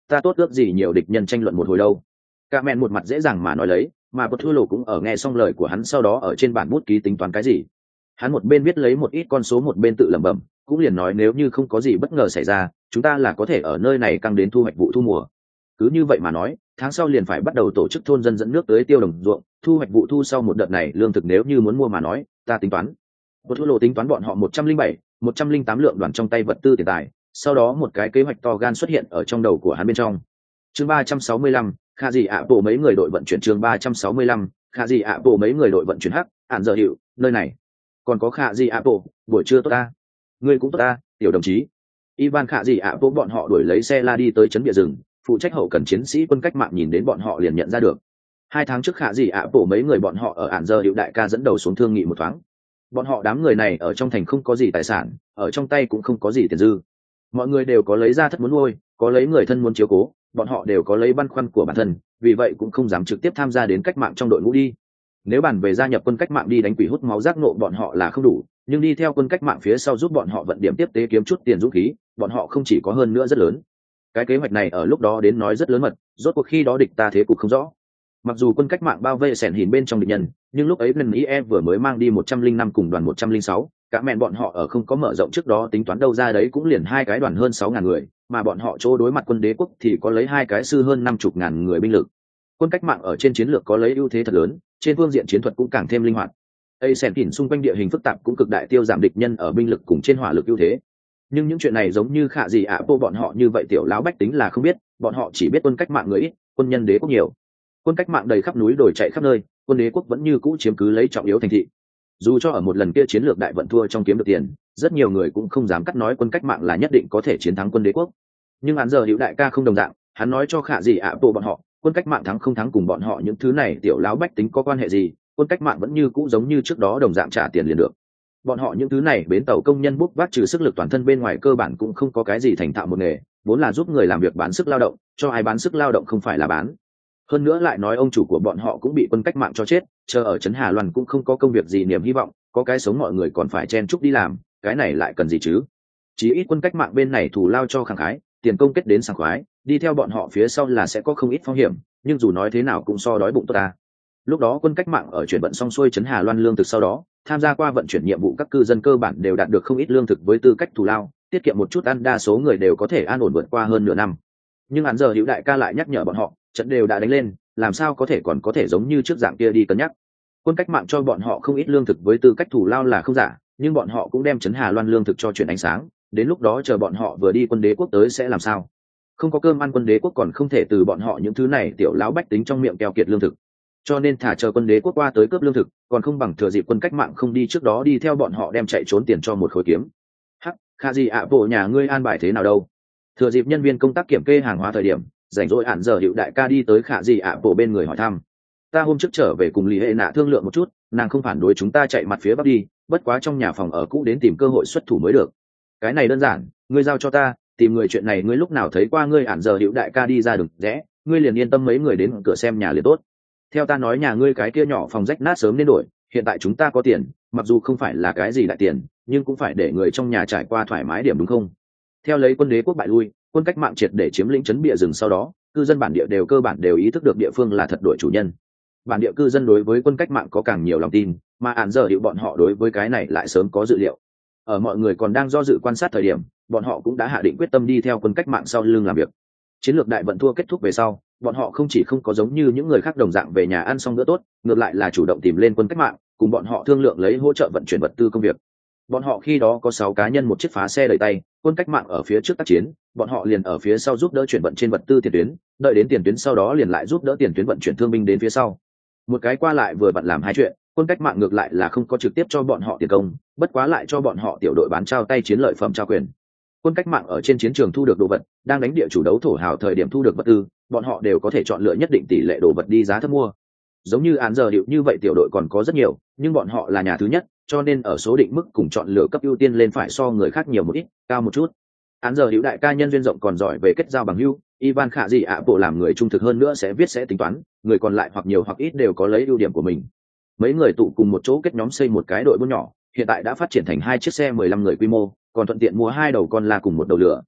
ta tốt ước gì nhiều địch nhân tranh luận một hồi đâu. Cả mẹn một mặt dễ dàng mà nói lấy, mà bật thua lộ cũng ở nghe xong lời của hắn sau đó ở trên bản bút ký tính toán cái gì. Hắn một bên viết lấy một ít con số một bên tự lẩm bẩm, cũng liền nói nếu như không có gì bất ngờ xảy ra, chúng ta là có thể ở nơi này căng đến thu hoạch vụ thu mùa. Cứ như vậy mà nói, tháng sau liền phải bắt đầu tổ chức thôn dân dẫn nước tới tiêu đồng ruộng, thu hoạch vụ thu sau một đợt này lương thực nếu như muốn mua mà nói, ta tính toán. Bật thua lộ tính toán bọn họ một trăm linh bảy, một trăm linh tám lượng đoàn trong tay vật tư tiền tài, sau đó một cái kế hoạch to gan xuất hiện ở trong đầu của hắn bên trong. Chương ba trăm sáu mươi lăm, Khả gì ạ bộ mấy người đội vận chuyển chương ba trăm sáu mươi lăm, Khả gì ạ bộ mấy người đội vận chuyển hắc, ản giờ hiệu, nơi này. Còn có Khả gì ạ bộ, buổi trưa tốt ta. Ngươi cũng tốt ta, tiểu đồng chí. Ivan Khả gì ạ bộ bọn họ đuổi lấy xe la đi tới trấn địa rừng, phụ trách hậu cần chiến sĩ quân cách mạng nhìn đến bọn họ liền nhận ra được. Hai tháng trước Khả gì ạ bộ mấy người bọn họ ở ản giờ hiệu đại ca dẫn đầu xuống thương nghị một thoáng. Bọn họ đám người này ở trong thành không có gì tài sản, ở trong tay cũng không có gì tiền dư. Mọi người đều có lấy ra thất muốn nuôi, có lấy người thân muốn chiếu cố, bọn họ đều có lấy băn khoăn của bản thân, vì vậy cũng không dám trực tiếp tham gia đến cách mạng trong đội ngũ đi. Nếu bàn về gia nhập quân cách mạng đi đánh quỷ hút máu giác nộ bọn họ là không đủ, nhưng đi theo quân cách mạng phía sau giúp bọn họ vận điểm tiếp tế kiếm chút tiền dũng khí, bọn họ không chỉ có hơn nữa rất lớn. Cái kế hoạch này ở lúc đó đến nói rất lớn mật, rốt cuộc khi đó địch ta thế cục không rõ. Mặc dù quân cách mạng bao vây sẻn hìn bên trong địch nhân, nhưng lúc ấy lần ý e vừa mới mang đi một trăm linh năm cùng đoàn một trăm linh sáu, cả mẹn bọn họ ở không có mở rộng trước đó tính toán đâu ra đấy cũng liền hai cái đoàn hơn sáu ngàn người, mà bọn họ chỗ đối mặt quân đế quốc thì có lấy hai cái sư hơn năm chục ngàn người binh lực. Quân cách mạng ở trên chiến lược có lấy ưu thế thật lớn, trên phương diện chiến thuật cũng càng thêm linh hoạt. Ây sẻn hìn xung quanh địa hình phức tạp cũng cực đại tiêu giảm địch nhân ở binh lực cùng trên hỏa lực ưu thế. Nhưng những chuyện này giống như Khả gì ạ bộ bọn họ như vậy tiểu lão bách tính là không biết, bọn họ chỉ biết quân cách mạng người ít, quân nhân đế quốc nhiều. Quân cách mạng đầy khắp núi đồi chạy khắp nơi, quân đế quốc vẫn như cũ chiếm cứ lấy trọng yếu thành thị. Dù cho ở một lần kia chiến lược đại vận thua trong kiếm được tiền, rất nhiều người cũng không dám cắt nói quân cách mạng là nhất định có thể chiến thắng quân đế quốc. Nhưng hắn giờ hữu đại ca không đồng dạng, hắn nói cho Khả gì ạ bộ bọn họ, quân cách mạng thắng không thắng cùng bọn họ những thứ này tiểu lão bách tính có quan hệ gì, quân cách mạng vẫn như cũ giống như trước đó đồng dạng trả tiền liền được. Bọn họ những thứ này bến tàu công nhân bốc vác trừ sức lực toàn thân bên ngoài cơ bản cũng không có cái gì thành thạo một nghề, vốn là giúp người làm việc bán sức lao động, cho ai bán sức lao động không phải là bán. Hơn nữa lại nói ông chủ của bọn họ cũng bị quân cách mạng cho chết, chờ ở trấn Hà Loan cũng không có công việc gì niềm hy vọng, có cái sống mọi người còn phải chen chúc đi làm, cái này lại cần gì chứ? Chỉ ít quân cách mạng bên này thù lao cho khẳng khái, tiền công kết đến sảng khoái, đi theo bọn họ phía sau là sẽ có không ít phong hiểm, nhưng dù nói thế nào cũng so đói bụng tốt ta. Lúc đó quân cách mạng ở chuyển vận xong xuôi trấn Hà Loan lương thực sau đó, tham gia qua vận chuyển nhiệm vụ các cư dân cơ bản đều đạt được không ít lương thực với tư cách thù lao, tiết kiệm một chút ăn đa số người đều có thể an ổn vượt qua hơn nửa năm. Nhưng hắn giờ hữu đại ca lại nhắc nhở bọn họ, trận đều đã đánh lên, làm sao có thể còn có thể giống như trước dạng kia đi cân nhắc. Quân cách mạng cho bọn họ không ít lương thực với tư cách thù lao là không giả, nhưng bọn họ cũng đem trấn Hà Loan lương thực cho chuyển ánh sáng, đến lúc đó chờ bọn họ vừa đi quân đế quốc tới sẽ làm sao? Không có cơm ăn quân đế quốc còn không thể từ bọn họ những thứ này tiểu lão bách tính trong miệng keo kiệt lương thực. Cho nên thả chờ quân đế quốc qua tới cướp lương thực, còn không bằng thừa dịp quân cách mạng không đi trước đó đi theo bọn họ đem chạy trốn tiền cho một khối kiếm. Hắc, Khả gì ạ bộ nhà ngươi an bài thế nào đâu? Thừa dịp nhân viên công tác kiểm kê hàng hóa thời điểm, rảnh rỗi ản giờ hiệu đại ca đi tới Khả gì ạ bộ bên người hỏi thăm. Ta hôm trước trở về cùng Lý Hệ Nạ thương lượng một chút, nàng không phản đối chúng ta chạy mặt phía bắc đi, bất quá trong nhà phòng ở cũ đến tìm cơ hội xuất thủ mới được. Cái này đơn giản, ngươi giao cho ta, tìm người chuyện này ngươi lúc nào thấy qua ngươi ản giờ hiệu đại ca đi ra đừng rẽ, ngươi liền yên tâm mấy người đến cửa xem nhà liền tốt. Theo ta nói nhà ngươi cái kia nhỏ phòng rách nát sớm nên đổi, hiện tại chúng ta có tiền, mặc dù không phải là cái gì đại tiền, nhưng cũng phải để người trong nhà trải qua thoải mái điểm đúng không? Theo lấy quân đế quốc bại lui, quân cách mạng triệt để chiếm lĩnh trấn bịa rừng sau đó, cư dân bản địa đều cơ bản đều ý thức được địa phương là thật đổi chủ nhân. Bản địa cư dân đối với quân cách mạng có càng nhiều lòng tin, mà ản giờ hiệu bọn họ đối với cái này lại sớm có dự liệu. Ở mọi người còn đang do dự quan sát thời điểm, bọn họ cũng đã hạ định quyết tâm đi theo quân cách mạng sau lưng làm việc. Chiến lược đại vận thua kết thúc về sau, bọn họ không chỉ không có giống như những người khác đồng dạng về nhà ăn xong bữa tốt, ngược lại là chủ động tìm lên quân cách mạng, cùng bọn họ thương lượng lấy hỗ trợ vận chuyển vật tư công việc. Bọn họ khi đó có sáu cá nhân một chiếc phá xe đẩy tay, quân cách mạng ở phía trước tác chiến, bọn họ liền ở phía sau giúp đỡ chuyển vận trên vật tư tiền tuyến, đợi đến tiền tuyến sau đó liền lại giúp đỡ tiền tuyến vận chuyển thương binh đến phía sau. Một cái qua lại vừa vặn làm hai chuyện, quân cách mạng ngược lại là không có trực tiếp cho bọn họ tiền công, bất quá lại cho bọn họ tiểu đội bán trao tay chiến lợi phẩm trao quyền. Quân cách mạng ở trên chiến trường thu được đồ vật, đang đánh địa chủ đấu thổ hào thời điểm thu được vật tư, bọn họ đều có thể chọn lựa nhất định tỷ lệ đồ vật đi giá thấp mua. Giống như án giờ hiệu như vậy tiểu đội còn có rất nhiều, nhưng bọn họ là nhà thứ nhất, cho nên ở số định mức cùng chọn lựa cấp ưu tiên lên phải so người khác nhiều một ít, cao một chút. Án giờ hiệu đại ca nhân duyên rộng còn giỏi về kết giao bằng hữu, Ivan Khả gì ạ bộ làm người trung thực hơn nữa sẽ viết sẽ tính toán, người còn lại hoặc nhiều hoặc ít đều có lấy ưu điểm của mình. Mấy người tụ cùng một chỗ kết nhóm xây một cái đội buôn nhỏ, hiện tại đã phát triển thành hai chiếc xe mười lăm người quy mô, còn thuận tiện mua hai đầu con la cùng một đầu lửa.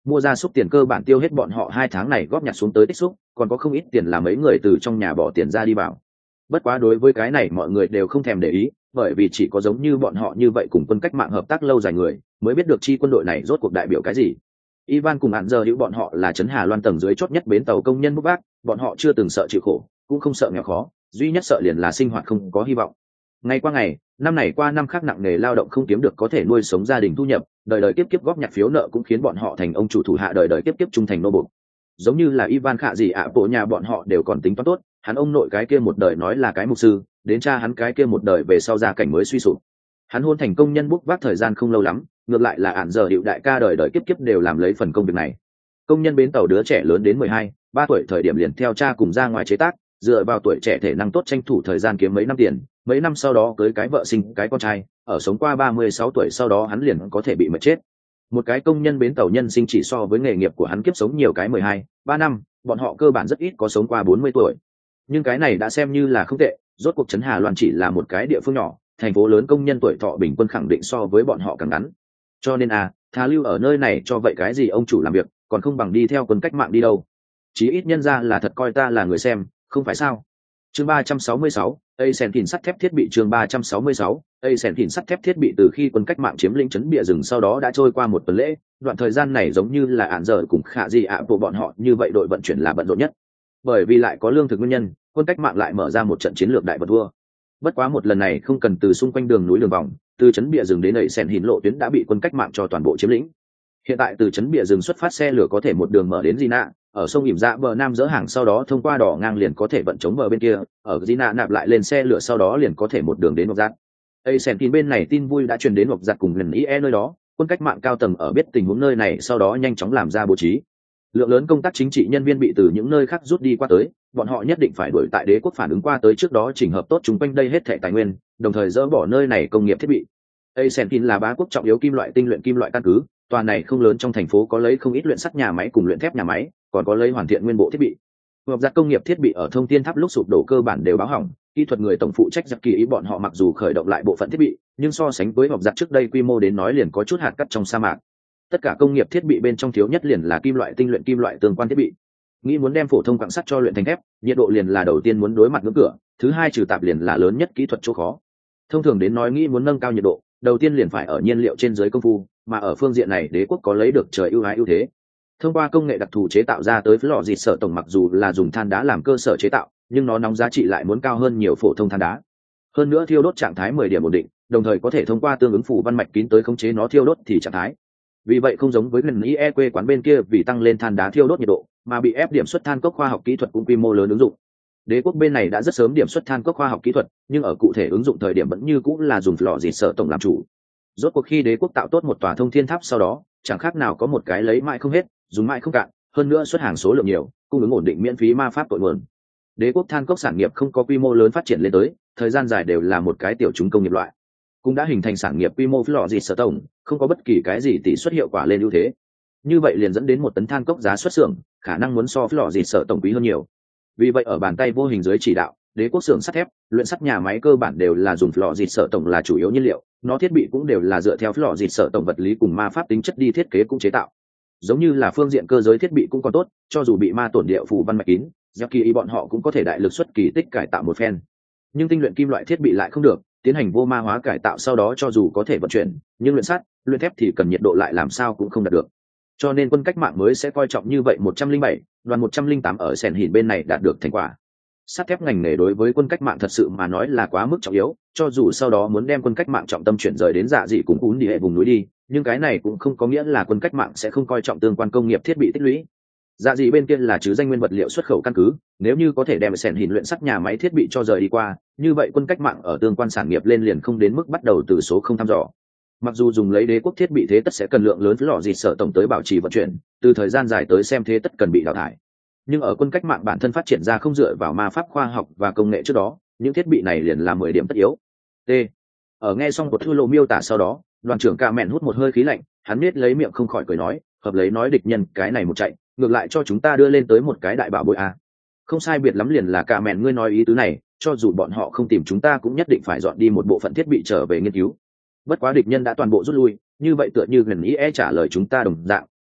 mua gia súc tiền cơ bản tiêu hết bọn họ hai tháng này góp nhặt xuống tới tích xúc, còn có không ít tiền là mấy người từ trong nhà bỏ tiền ra đi vào. Bất quá đối với cái này mọi người đều không thèm để ý, bởi vì chỉ có giống như bọn họ như vậy cùng quân cách mạng hợp tác lâu dài người mới biết được chi quân đội này rốt cuộc đại biểu cái gì. Ivan cùng hạn giờ hữu bọn họ là trấn Hà Loan tầng dưới chót nhất bến tàu công nhân bốc vác, bọn họ chưa từng sợ chịu khổ, cũng không sợ nghèo khó, duy nhất sợ liền là sinh hoạt không có hy vọng. Ngày qua ngày, năm này qua năm khác nặng nề lao động không kiếm được có thể nuôi sống gia đình thu nhập, đời đời kiếp kiếp góp nhặt phiếu nợ cũng khiến bọn họ thành ông chủ thủ hạ đời đời kiếp kiếp trung thành nô bộc. Giống như là Ivan khạ gì ạ bộ nhà bọn họ đều còn tính toán tốt, hắn ông nội cái kia một đời nói là cái mục sư, đến cha hắn cái kia một đời về sau gia cảnh mới suy sụp. Hắn hôn thành công nhân bốc vác thời gian không lâu lắm, ngược lại là ản giờ hiệu đại ca đời đời kiếp kiếp đều làm lấy phần công việc này. Công nhân bến tàu đứa trẻ lớn đến mười hai, ba tuổi thời điểm liền theo cha cùng ra ngoài chế tác, dựa vào tuổi trẻ thể năng tốt tranh thủ thời gian kiếm mấy năm tiền, mấy năm sau đó cưới cái vợ sinh cái con trai, ở sống qua ba mươi sáu tuổi sau đó hắn liền có thể bị mệt chết. Một cái công nhân bến tàu nhân sinh chỉ so với nghề nghiệp của hắn kiếp sống nhiều cái mười hai, ba năm, bọn họ cơ bản rất ít có sống qua bốn mươi tuổi. Nhưng cái này đã xem như là không tệ, rốt cuộc trấn Hà Loan chỉ là một cái địa phương nhỏ, thành phố lớn công nhân tuổi thọ bình quân khẳng định so với bọn họ càng ngắn. Cho nên à, thà lưu ở nơi này cho vậy cái gì ông chủ làm việc, còn không bằng đi theo quân cách mạng đi đâu. Chí ít nhân ra là thật coi ta là người xem, không phải sao. Chương ba trăm sáu mươi sáu, Asentin sắt thép thiết bị. Chương ba trăm sáu mươi sáu, Asentin sắt thép thiết bị. Từ khi quân cách mạng chiếm lĩnh trấn Bịa Rừng sau đó đã trôi qua một tuần lễ, đoạn thời gian này giống như là ản giờ cùng khả gì ạ bộ bọn họ như vậy đội vận chuyển là bận rộn nhất. Bởi vì lại có lương thực nguyên nhân, quân cách mạng lại mở ra một trận chiến lược đại vật vua. Bất quá một lần này không cần từ xung quanh đường núi đường vòng, từ trấn Bịa Rừng đến Asentin lộ tuyến đã bị quân cách mạng cho toàn bộ chiếm lĩnh. Hiện tại từ trấn Bịa Rừng xuất phát xe lửa có thể một đường mở đến Gina, ở sông ỉm dạ bờ nam dỡ hàng sau đó thông qua đỏ ngang liền có thể vận chống bờ bên kia, ở Gina nạp lại lên xe lửa sau đó liền có thể một đường đến Ngọc Giặt. Asentin bên này tin vui đã truyền đến Ngọc Giặt cùng gần ý e nơi đó, quân cách mạng cao tầng ở biết tình huống nơi này sau đó nhanh chóng làm ra bố trí. Lượng lớn công tác chính trị nhân viên bị từ những nơi khác rút đi qua tới, bọn họ nhất định phải đuổi tại đế quốc phản ứng qua tới trước đó chỉnh hợp tốt chúng quanh đây hết thảy tài nguyên, đồng thời dỡ bỏ nơi này công nghiệp thiết bị. Asentin là bá quốc trọng yếu kim loại tinh luyện kim loại căn cứ, tòa này không lớn trong thành phố có lấy không ít luyện sắt nhà máy cùng luyện thép nhà máy, còn có lấy hoàn thiện nguyên bộ thiết bị. Ngọc Giặt công nghiệp thiết bị ở thông thiên tháp lúc sụp đổ cơ bản đều báo hỏng, kỹ thuật người tổng phụ trách giặc kỳ ý bọn họ mặc dù khởi động lại bộ phận thiết bị, nhưng so sánh với Ngọc Giặt trước đây quy mô đến nói liền có chút hạt cát trong sa mạc. Tất cả công nghiệp thiết bị bên trong thiếu nhất liền là kim loại tinh luyện kim loại tương quan thiết bị. Nghĩ muốn đem phổ thông quặng sắt cho luyện thành thép, nhiệt độ liền là đầu tiên muốn đối mặt ngưỡng cửa, thứ hai trừ tạp liền là lớn nhất kỹ thuật chỗ khó. Thông thường đến nói nghĩ muốn nâng cao nhiệt độ, đầu tiên liền phải ở nhiên liệu trên dưới công phu, mà ở phương diện này đế quốc có lấy được trời ưu ái ưu thế. Thông qua công nghệ đặc thù chế tạo ra tới lò dịt sở tổng mặc dù là dùng than đá làm cơ sở chế tạo, nhưng nó nóng giá trị lại muốn cao hơn nhiều phổ thông than đá. Hơn nữa thiêu đốt trạng thái mười điểm ổn định, đồng thời có thể thông qua tương ứng phủ văn mạch kín tới khống chế nó thiêu đốt thì trạng thái. Vì vậy không giống với gần i e quê quán bên kia vì tăng lên than đá thiêu đốt nhiệt độ, mà bị ép điểm xuất than cốc khoa học kỹ thuật cũng quy mô lớn ứng dụng. Đế quốc bên này đã rất sớm điểm xuất than cốc khoa học kỹ thuật, nhưng ở cụ thể ứng dụng thời điểm vẫn như cũng là dùng lò dịt sở tổng làm chủ. Rốt cuộc khi đế quốc tạo tốt một tòa thông thiên tháp sau đó, chẳng khác nào có một cái lấy mãi không hết, dùng mãi không cạn, hơn nữa xuất hàng số lượng nhiều, cung ứng ổn định miễn phí ma pháp cội nguồn. Đế quốc than cốc sản nghiệp không có quy mô lớn phát triển lên tới, thời gian dài đều là một cái tiểu chúng công nghiệp loại, cũng đã hình thành sản nghiệp quy mô lò dịt sở tổng, không có bất kỳ cái gì tỷ suất hiệu quả lên ưu thế. Như vậy liền dẫn đến một tấn than cốc giá xuất xưởng, khả năng muốn so với lò dịt sở tổng quý hơn nhiều. Vì vậy ở bàn tay vô hình dưới chỉ đạo, đế quốc xưởng sắt thép, luyện sắt nhà máy cơ bản đều là dùng lò dịt sở tổng là chủ yếu nhiên liệu, nó thiết bị cũng đều là dựa theo lò dịt sở tổng vật lý cùng ma pháp tính chất đi thiết kế cũng chế tạo. Giống như là phương diện cơ giới thiết bị cũng còn tốt, cho dù bị ma tổn địa phủ văn mạch kín, giặc kỳ bọn họ cũng có thể đại lực xuất kỳ tích cải tạo một phen. Nhưng tinh luyện kim loại thiết bị lại không được, tiến hành vô ma hóa cải tạo sau đó cho dù có thể vận chuyển, nhưng luyện sắt, luyện thép thì cần nhiệt độ lại làm sao cũng không đạt được. Cho nên quân cách mạng mới sẽ coi trọng như vậy một trăm linh bảy, đoàn một trăm linh tám ở sèn hìn bên này đạt được thành quả. Sắt thép ngành nghề đối với quân cách mạng thật sự mà nói là quá mức trọng yếu, cho dù sau đó muốn đem quân cách mạng trọng tâm chuyển rời đến dạ dị cùng cún đi hệ vùng núi đi, nhưng cái này cũng không có nghĩa là quân cách mạng sẽ không coi trọng tương quan công nghiệp thiết bị tích lũy. Dạ dị bên kia là chứ danh nguyên vật liệu xuất khẩu căn cứ, nếu như có thể đem sèn hìn luyện sắt nhà máy thiết bị cho rời đi qua, như vậy quân cách mạng ở tương quan sản nghiệp lên liền không đến mức bắt đầu từ số không thăm dò. Mặc dù dùng lấy đế quốc thiết bị thế tất sẽ cần lượng lớn lò dịt sở tổng tới bảo trì vận chuyển, từ thời gian dài tới xem thế tất cần bị đào thải. Nhưng ở quân cách mạng bản thân phát triển ra không dựa vào ma pháp khoa học và công nghệ trước đó, những thiết bị này liền là mười điểm tất yếu. T. Ở nghe xong một thư lộ miêu tả sau đó, đoàn trưởng Cả Mẹn hút một hơi khí lạnh, hắn biết lấy miệng không khỏi cười nói, hợp lấy nói địch nhân cái này một chạy, ngược lại cho chúng ta đưa lên tới một cái đại bảo bối a. À. Không sai biệt lắm liền là Cả Mẹn ngươi nói ý tứ này, cho dù bọn họ không tìm chúng ta cũng nhất định phải dọn đi một bộ phận thiết bị trở về nghiên cứu. Bất quá địch nhân đã toàn bộ rút lui, như vậy tựa như gần ý e trả lời chúng ta đồng dạng,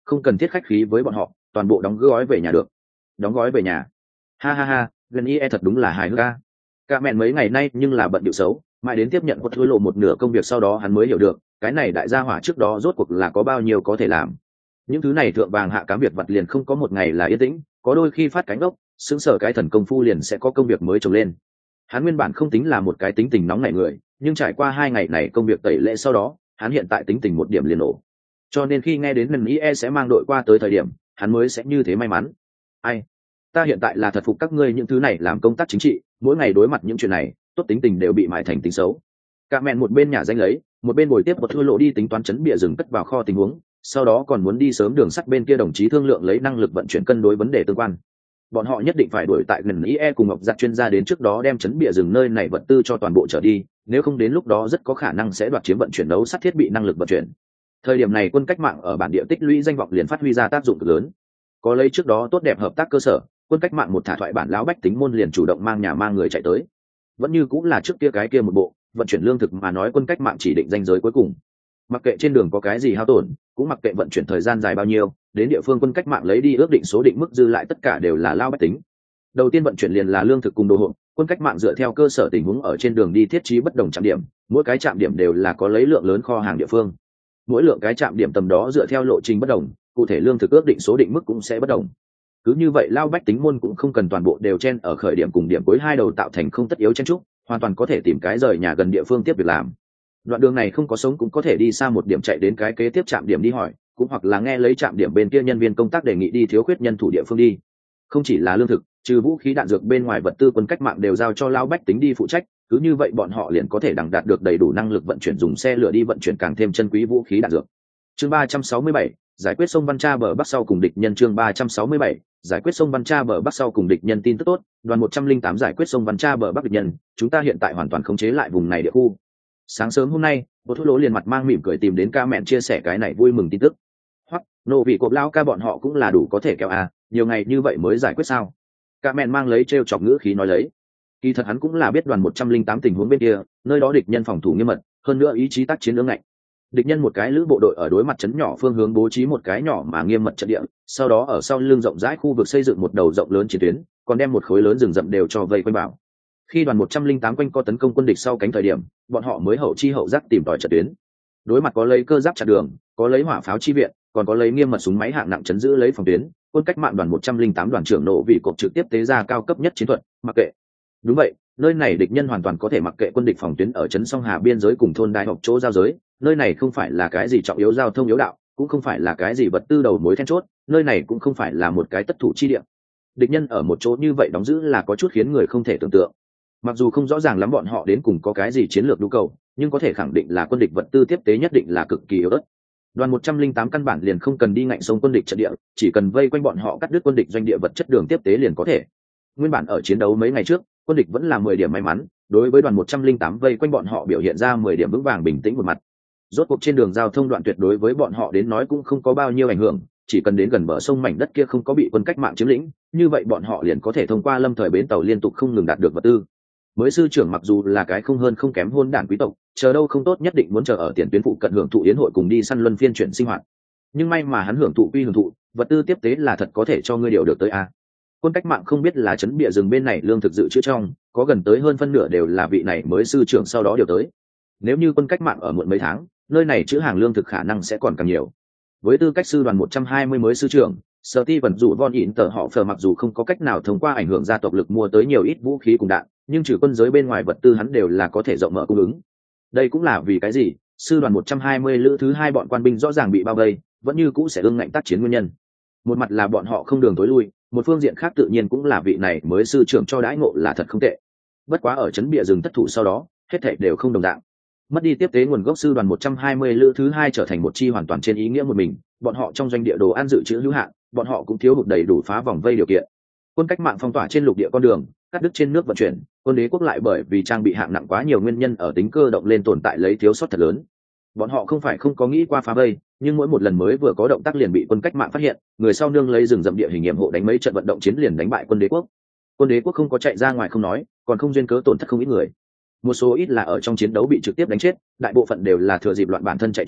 không cần thiết khách khí với bọn họ, toàn bộ đóng gói về nhà được. Đóng gói về nhà? Ha ha ha, gần ý e thật đúng là hài hước a. Cả mẹn mấy ngày nay nhưng là bận điệu xấu, mãi đến tiếp nhận một thối lộ một nửa công việc sau đó hắn mới hiểu được, cái này đại gia hỏa trước đó rốt cuộc là có bao nhiêu có thể làm. Những thứ này thượng vàng hạ cám việc vặt liền không có một ngày là yên tĩnh, có đôi khi phát cánh ốc, xứng sở cái thần công phu liền sẽ có công việc mới trồng lên. Hắn nguyên bản không tính là một cái tính tình nóng nảy người, nhưng trải qua hai ngày này công việc tẩy lệ sau đó, hắn hiện tại tính tình một điểm liền nổ. Cho nên khi nghe đến lần i e sẽ mang đội qua tới thời điểm, hắn mới sẽ như thế may mắn. Ai? Ta hiện tại là thật phục các ngươi những thứ này làm công tác chính trị, mỗi ngày đối mặt những chuyện này, tốt tính tình đều bị mại thành tính xấu. Cả mẹn một bên nhà danh lấy, một bên bồi tiếp một thua lộ đi tính toán chấn bịa rừng cất vào kho tình huống, sau đó còn muốn đi sớm đường sắt bên kia đồng chí thương lượng lấy năng lực vận chuyển cân đối vấn đề tương quan. Bọn họ nhất định phải đuổi tại gần i e cùng ngọc giặc chuyên gia đến trước đó đem chấn bịa rừng nơi này vật tư cho toàn bộ trở đi, nếu không đến lúc đó rất có khả năng sẽ đoạt chiếm vận chuyển đấu sắt thiết bị năng lực vận chuyển. Thời điểm này quân cách mạng ở bản địa tích lũy danh vọng liền phát huy ra tác dụng cực lớn. Có lấy trước đó tốt đẹp hợp tác cơ sở, quân cách mạng một thả thoại bản lão bách tính môn liền chủ động mang nhà mang người chạy tới. Vẫn như cũng là trước kia cái kia một bộ, vận chuyển lương thực mà nói quân cách mạng chỉ định danh giới cuối cùng. Mặc kệ trên đường có cái gì hao tổn, cũng mặc kệ vận chuyển thời gian dài bao nhiêu, đến địa phương quân cách mạng lấy đi ước định số định mức dư lại tất cả đều là lao bách tính. Đầu tiên vận chuyển liền là lương thực cùng đồ hộp, quân cách mạng dựa theo cơ sở tình huống ở trên đường đi thiết trí bất đồng trạm điểm, mỗi cái trạm điểm đều là có lấy lượng lớn kho hàng địa phương. Mỗi lượng cái trạm điểm tầm đó dựa theo lộ trình bất đồng, cụ thể lương thực ước định số định mức cũng sẽ bất đồng. Cứ như vậy lao bách tính môn cũng không cần toàn bộ đều chen ở khởi điểm cùng điểm cuối hai đầu tạo thành không tất yếu chen trúc, hoàn toàn có thể tìm cái rời nhà gần địa phương tiếp việc làm. Đoạn đường này không có sống cũng có thể đi xa một điểm chạy đến cái kế tiếp trạm điểm đi hỏi, cũng hoặc là nghe lấy trạm điểm bên kia nhân viên công tác đề nghị đi thiếu khuyết nhân thủ địa phương đi. Không chỉ là lương thực, trừ vũ khí đạn dược bên ngoài vật tư quân cách mạng đều giao cho lao bách tính đi phụ trách, cứ như vậy bọn họ liền có thể đằng đạt được đầy đủ năng lực vận chuyển dùng xe lửa đi vận chuyển càng thêm chân quý vũ khí đạn dược. Chương ba trăm sáu mươi bảy, giải quyết sông Văn Cha bờ bắc sau cùng địch nhân. Chương ba trăm sáu mươi bảy, giải quyết sông Văn Cha bờ bắc sau cùng địch nhân. Tin tức tốt, đoàn một trăm linh tám giải quyết sông Văn Cha bờ bắc địch nhân, chúng ta hiện tại hoàn toàn khống chế lại vùng này địa khu. Sáng sớm hôm nay, Bố Thúc Lỗ liền mặt mang mỉm cười tìm đến ca mẹn chia sẻ cái này vui mừng tin tức. Hoặc, nô vị cộp lao ca bọn họ cũng là đủ có thể kéo à, nhiều ngày như vậy mới giải quyết sao? Ca mẹn mang lấy trêu chọc ngữ khí nói lấy. Kỳ thật hắn cũng là biết đoàn một trăm linh tám tình huống bên kia, nơi đó địch nhân phòng thủ nghiêm mật, hơn nữa ý chí tác chiến ương ngạnh. Địch nhân một cái lữ bộ đội ở đối mặt trấn nhỏ phương hướng bố trí một cái nhỏ mà nghiêm mật trận địa, sau đó ở sau lưng rộng rãi khu vực xây dựng một đầu rộng lớn chiến tuyến, còn đem một khối lớn rừng rậm đều cho vây quanh bảo. Khi đoàn một trăm linh tám quanh co tấn công quân địch sau cánh thời điểm, bọn họ mới hậu chi hậu giác tìm tòi trận tuyến. Đối mặt có lấy cơ giáp chặn đường, có lấy hỏa pháo chi viện, còn có lấy nghiêm mật súng máy hạng nặng chấn giữ lấy phòng tuyến, quân cách mạng đoàn một trăm linh tám đoàn trưởng nổ vị cột trực tiếp tế ra cao cấp nhất chiến thuật, mặc kệ. Đúng vậy, nơi này địch nhân hoàn toàn có thể mặc kệ quân địch phòng tuyến ở trấn song hà biên giới cùng thôn đại học chỗ giao giới, nơi này không phải là cái gì trọng yếu giao thông yếu đạo, cũng không phải là cái gì vật tư đầu mối then chốt, nơi này cũng không phải là một cái tất thủ chi địa. Địch nhân ở một chỗ như vậy đóng giữ là có chút khiến người không thể tưởng tượng. Mặc dù không rõ ràng lắm bọn họ đến cùng có cái gì chiến lược nhu cầu, nhưng có thể khẳng định là quân địch vật tư tiếp tế nhất định là cực kỳ yếu ớt. Đoàn một trăm linh tám căn bản liền không cần đi ngạnh sông quân địch trận địa, chỉ cần vây quanh bọn họ cắt đứt quân địch doanh địa vật chất đường tiếp tế liền có thể. Nguyên bản ở chiến đấu mấy ngày trước, quân địch vẫn là mười điểm may mắn, đối với đoàn một trăm linh tám vây quanh bọn họ biểu hiện ra mười điểm vững vàng bình tĩnh một mặt. Rốt cuộc trên đường giao thông đoạn tuyệt đối với bọn họ đến nói cũng không có bao nhiêu ảnh hưởng, chỉ cần đến gần bờ sông mảnh đất kia không có bị quân cách mạng chiếm lĩnh, như vậy bọn họ liền có thể thông qua lâm thời bến tàu liên tục không ngừng đạt được vật tư. Mới sư trưởng mặc dù là cái không hơn không kém hôn đản quý tộc, chờ đâu không tốt nhất định muốn chờ ở tiền tuyến phụ cận hưởng thụ yến hội cùng đi săn luân phiên chuyển sinh hoạt. Nhưng may mà hắn hưởng thụ quy hưởng thụ, vật tư tiếp tế là thật có thể cho ngươi điều được tới a. Quân cách mạng không biết là trấn bịa rừng bên này lương thực dự trữ trong, có gần tới hơn phân nửa đều là vị này mới sư trưởng sau đó điều tới. Nếu như quân cách mạng ở muộn mấy tháng, nơi này chữ hàng lương thực khả năng sẽ còn càng nhiều. Với tư cách sư đoàn một trăm hai mươi mới sư trưởng, Steven dù von ỉn tờ họ phờ mặc dù không có cách nào thông qua ảnh hưởng gia tộc lực mua tới nhiều ít vũ khí cùng đạn, nhưng trừ quân giới bên ngoài vật tư hắn đều là có thể rộng mở cung ứng. Đây cũng là vì cái gì sư đoàn một trăm hai mươi lữ thứ hai bọn quan binh rõ ràng bị bao vây, vẫn như cũ sẽ ương ngạnh tác chiến nguyên nhân. Một mặt là bọn họ không đường tối lui, một phương diện khác tự nhiên cũng là vị này mới sư trưởng cho đãi ngộ là thật không tệ. Bất quá ở trấn bịa rừng thất thủ sau đó, hết thảy đều không đồng dạng. Mất đi tiếp tế nguồn gốc sư đoàn một trăm hai mươi lữ thứ hai trở thành một chi hoàn toàn trên ý nghĩa một mình, bọn họ trong doanh địa đồ ăn dự trữ hữu hạn, bọn họ cũng thiếu hụt đầy đủ phá vòng vây điều kiện. Quân cách mạng phong tỏa trên lục địa con đường, cắt đứt trên nước vận chuyển, quân đế quốc lại bởi vì trang bị hạng nặng quá nhiều nguyên nhân ở tính cơ động lên tồn tại lấy thiếu sót thật lớn. Bọn họ không phải không có nghĩ qua phá vây, nhưng mỗi một lần mới vừa có động tác liền bị quân cách mạng phát hiện, người sau nương lấy rừng rậm địa hình nghiệm hộ đánh mấy trận vận động chiến liền đánh bại quân đế quốc. Quân đế quốc không có chạy ra ngoài không nói, còn không duyên cớ tổn thất không ít người. Một số ít là ở trong chiến đấu bị trực tiếp đánh chết, đại bộ phận đều là thừa dịp loạn bản thân chạy trốn,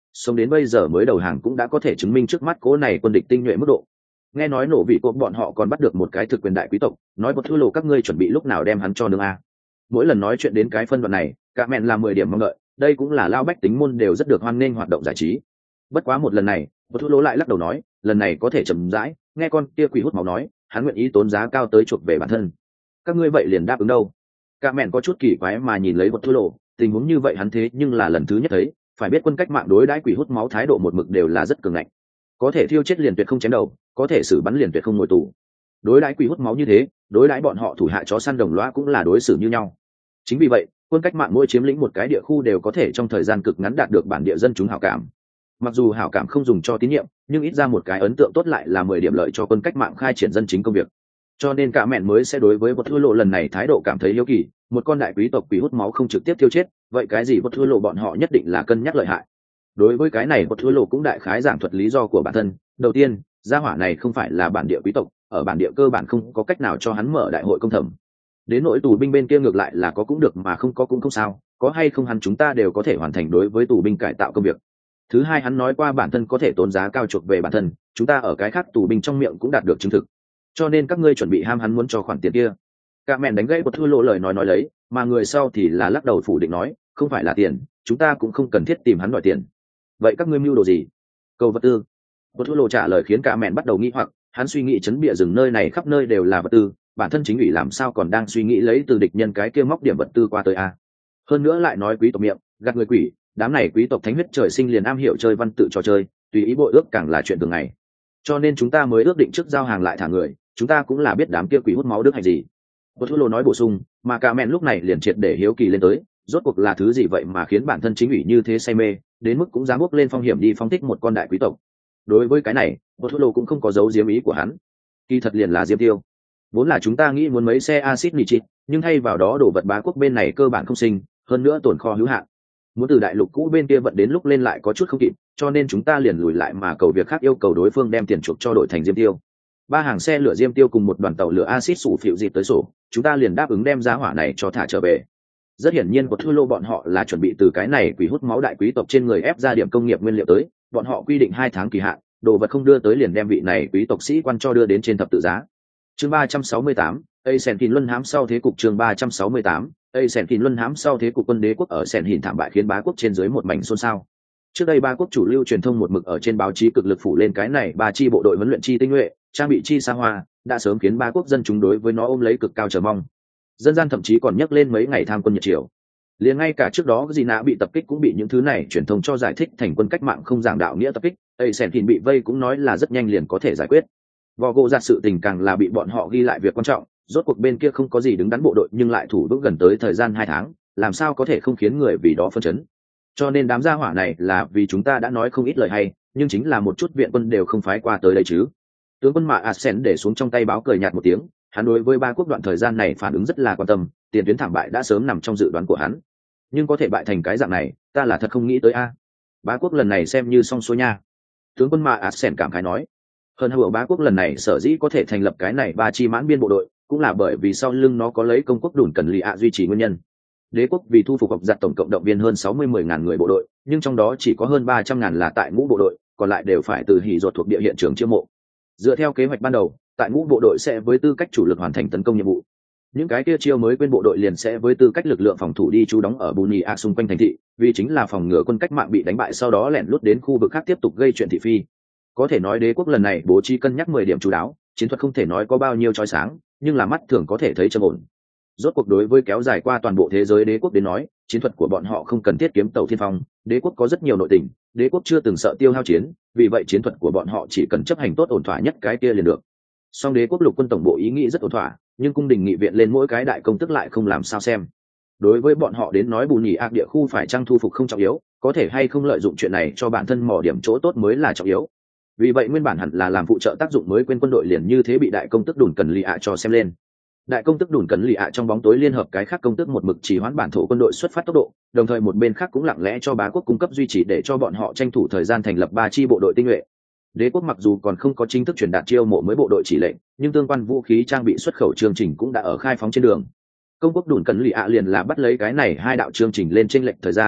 sống đến bây giờ mới đầu hàng cũng đã có thể chứng minh trước mắt cố này quân địch tinh nhuệ mức độ. Nghe nói nổ vị cột bọn họ còn bắt được một cái thực quyền đại quý tộc, nói bột thua lộ các ngươi chuẩn bị lúc nào đem hắn cho nương a. Mỗi lần nói chuyện đến cái phân đoạn này, cả mẹn là mười điểm mong đợi, đây cũng là lao bách tính môn đều rất được hoan nghênh hoạt động giải trí. Bất quá một lần này, bột thua lỗ lại lắc đầu nói, lần này có thể chậm rãi, nghe con kia quỷ hút máu nói, hắn nguyện ý tốn giá cao tới chuộc về bản thân. Các ngươi vậy liền đáp ứng đâu? Cả mẹn có chút kỳ quái mà nhìn lấy bột thua lỗ, tình huống như vậy hắn thế nhưng là lần thứ nhất thấy, phải biết quân cách mạng đối đãi quỷ hút máu thái độ một mực đều là rất cường ngạnh. Có thể thiêu chết liền tuyệt không chém đầu, có thể xử bắn liền tuyệt không ngồi tù. Đối đãi quỷ hút máu như thế, đối đãi bọn họ thủ hạ chó săn đồng lõa cũng là đối xử như nhau. Chính vì vậy, quân cách mạng mỗi chiếm lĩnh một cái địa khu đều có thể trong thời gian cực ngắn đạt được bản địa dân chúng hảo cảm. Mặc dù hảo cảm không dùng cho tín nhiệm, nhưng ít ra một cái ấn tượng tốt lại là mười điểm lợi cho quân cách mạng khai triển dân chính công việc. Cho nên cả mẹn mới sẽ đối với bột thua lộ lần này thái độ cảm thấy hiếu kỳ, một con đại quý tộc quỷ hút máu không trực tiếp tiêu chết, vậy cái gì bột thua lộ bọn họ nhất định là cân nhắc lợi hại. Đối với cái này bột thua lộ cũng đại khái giảng thuật lý do của bản thân. Đầu tiên, gia hỏa này không phải là bản địa quý tộc, ở bản địa cơ bản không có cách nào cho hắn mở đại hội công thẩm. Đến nỗi tù binh bên kia ngược lại là có cũng được mà không có cũng không sao, có hay không hắn chúng ta đều có thể hoàn thành đối với tù binh cải tạo công việc. Thứ hai, hắn nói qua bản thân có thể tốn giá cao chuộc về bản thân, chúng ta ở cái khác tù binh trong miệng cũng đạt được chứng thực, cho nên các ngươi chuẩn bị ham hắn muốn cho khoản tiền kia. Cả mẹn đánh gãy bột thua lộ lời nói nói lấy, mà người sau thì là lắc đầu phủ định nói, không phải là tiền, chúng ta cũng không cần thiết tìm hắn đòi tiền. Vậy các ngươi mưu đồ gì? Cầu vật tư. Bột thua lộ trả lời khiến cả mẹn bắt đầu nghi hoặc, hắn suy nghĩ chấn bịa rừng nơi này khắp nơi đều là vật tư, bản thân chính ủy làm sao còn đang suy nghĩ lấy từ địch nhân cái kia móc điểm vật tư qua tới a. Hơn nữa lại nói quý tộc miệng gạt người quỷ, đám này quý tộc thánh huyết trời sinh liền am hiểu chơi văn tự trò chơi, tùy ý bội ước càng là chuyện thường ngày, cho nên chúng ta mới ước định trước giao hàng lại thả người, chúng ta cũng là biết đám kia quỷ hút máu đức hành gì. Bột thua lộ nói bổ sung, mà cả mẹn lúc này liền triệt để hiếu kỳ lên tới, rốt cuộc là thứ gì vậy mà khiến bản thân chính ủy như thế say mê, đến mức cũng dám bước lên phong hiểm đi phóng thích một con đại quý tộc. Đối với cái này, bột thua lộ cũng không có giấu giếm ý của hắn, kỳ thật liền là diêm tiêu. Vốn là chúng ta nghĩ muốn mấy xe axit nitric, nhưng thay vào đó đổ vật bá quốc bên này cơ bản không sinh, hơn nữa tồn kho hữu hạn. Muốn từ đại lục cũ bên kia vận đến lúc lên lại có chút không kịp, cho nên chúng ta liền lùi lại mà cầu việc khác, yêu cầu đối phương đem tiền chuộc cho đổi thành diêm tiêu. Ba hàng xe lửa diêm tiêu cùng một đoàn tàu lửa axit sủ phịu dịp tới sổ, chúng ta liền đáp ứng đem giá hỏa này cho thả trở về. Rất hiển nhiên của Thu Lô bọn họ là chuẩn bị từ cái này quỷ hút máu đại quý tộc trên người ép ra điểm công nghiệp nguyên liệu tới, bọn họ quy định hai tháng kỳ hạn, đồ vật không đưa tới liền đem vị này quý tộc sĩ quan cho đưa đến trên thập tự giá. Chương ba trăm sáu mươi tám, A Sentin Luân hãm sau thế cục. Chương ba trăm sáu mươi tám, A Sentin Luân hãm sau thế cục. Quân đế quốc ở Sen Hìn thảm bại khiến bá quốc trên dưới một mảnh xôn xao. Trước đây ba quốc chủ lưu truyền thông một mực ở trên báo chí cực lực phủ lên cái này ba chi bộ đội huấn luyện chi tinh nhuệ, trang bị chi xa hoa, đã sớm khiến ba quốc dân chúng đối với nó ôm lấy cực cao chờ mong. Dân gian thậm chí còn nhắc lên mấy ngày tham quân nhiệt triều. Liền ngay cả trước đó gì nã bị tập kích cũng bị những thứ này truyền thông cho giải thích thành quân cách mạng không giảng đạo nghĩa tập kích. A Sentin bị vây cũng nói là rất nhanh liền có thể giải quyết. Vò gỗ ra sự tình càng là bị bọn họ ghi lại việc quan trọng, rốt cuộc bên kia không có gì đứng đắn bộ đội nhưng lại thủ vững gần tới thời gian hai tháng, làm sao có thể không khiến người vì đó phân chấn. Cho nên đám gia hỏa này là vì chúng ta đã nói không ít lời hay, nhưng chính là một chút viện quân đều không phái qua tới đây chứ. Tướng quân Mạ Asen để xuống trong tay báo cười nhạt một tiếng, hắn đối với ba quốc đoạn thời gian này phản ứng rất là quan tâm, tiền tuyến thảm bại đã sớm nằm trong dự đoán của hắn. Nhưng có thể bại thành cái dạng này, ta là thật không nghĩ tới a. À. Ba quốc lần này xem như xong xuôi nha. Tướng quân Mạ Asen cảm khái nói. Hơn hữu bá quốc lần này sở dĩ có thể thành lập cái này ba chi mãn biên bộ đội, cũng là bởi vì sau lưng nó có lấy công quốc đủn cần lì ạ duy trì nguyên nhân. Đế quốc vì thu phục học giặt tổng cộng động viên hơn sáu mươi mười ngàn người bộ đội, nhưng trong đó chỉ có hơn ba trăm ngàn là tại ngũ bộ đội, còn lại đều phải từ hỉ ruột thuộc địa hiện trường chiêu mộ. Dựa theo kế hoạch ban đầu, tại ngũ bộ đội sẽ với tư cách chủ lực hoàn thành tấn công nhiệm vụ. Những cái kia chiêu mới quên bộ đội liền sẽ với tư cách lực lượng phòng thủ đi trú đóng ở Buni A xung quanh thành thị, vì chính là phòng ngừa quân cách mạng bị đánh bại sau đó lẻn lút đến khu vực khác tiếp tục gây chuyện thị phi. Có thể nói đế quốc lần này bố trí cân nhắc mười điểm chú đáo, chiến thuật không thể nói có bao nhiêu chói sáng, nhưng là mắt thường có thể thấy trầm ổn. Rốt cuộc đối với kéo dài qua toàn bộ thế giới đế quốc đến nói, chiến thuật của bọn họ không cần thiết kiếm tàu thiên phong, đế quốc có rất nhiều nội tình, đế quốc chưa từng sợ tiêu hao chiến, vì vậy chiến thuật của bọn họ chỉ cần chấp hành tốt ổn thỏa nhất cái kia liền được. Song đế quốc lục quân tổng bộ ý nghĩ rất ổn thỏa, nhưng cung đình nghị viện lên mỗi cái đại công tức lại không làm sao xem. Đối với bọn họ đến nói bù nhì ác địa khu phải trang thu phục không trọng yếu, có thể hay không lợi dụng chuyện này cho bản thân mò điểm chỗ tốt mới là trọng yếu. Vì vậy nguyên bản hẳn là làm phụ trợ tác dụng mới quên quân đội liền như thế bị đại công tức đùn cần lì ạ cho xem lên. Đại công tức đùn cần lì ạ trong bóng tối liên hợp cái khác công tức một mực chỉ hoãn bản thổ quân đội xuất phát tốc độ, đồng thời một bên khác cũng lặng lẽ cho bá quốc cung cấp duy trì để cho bọn họ tranh thủ thời gian thành lập ba chi bộ đội tinh nhuệ. Đế quốc mặc dù còn không có chính thức truyền đạt chiêu mộ mới bộ đội chỉ lệnh, nhưng tương quan vũ khí trang bị xuất khẩu chương trình cũng đã ở khai phóng trên đường. Công quốc đùn cần lì ạ liền là bắt lấy cái này hai đạo chương trình lên trên lệnh thời gian,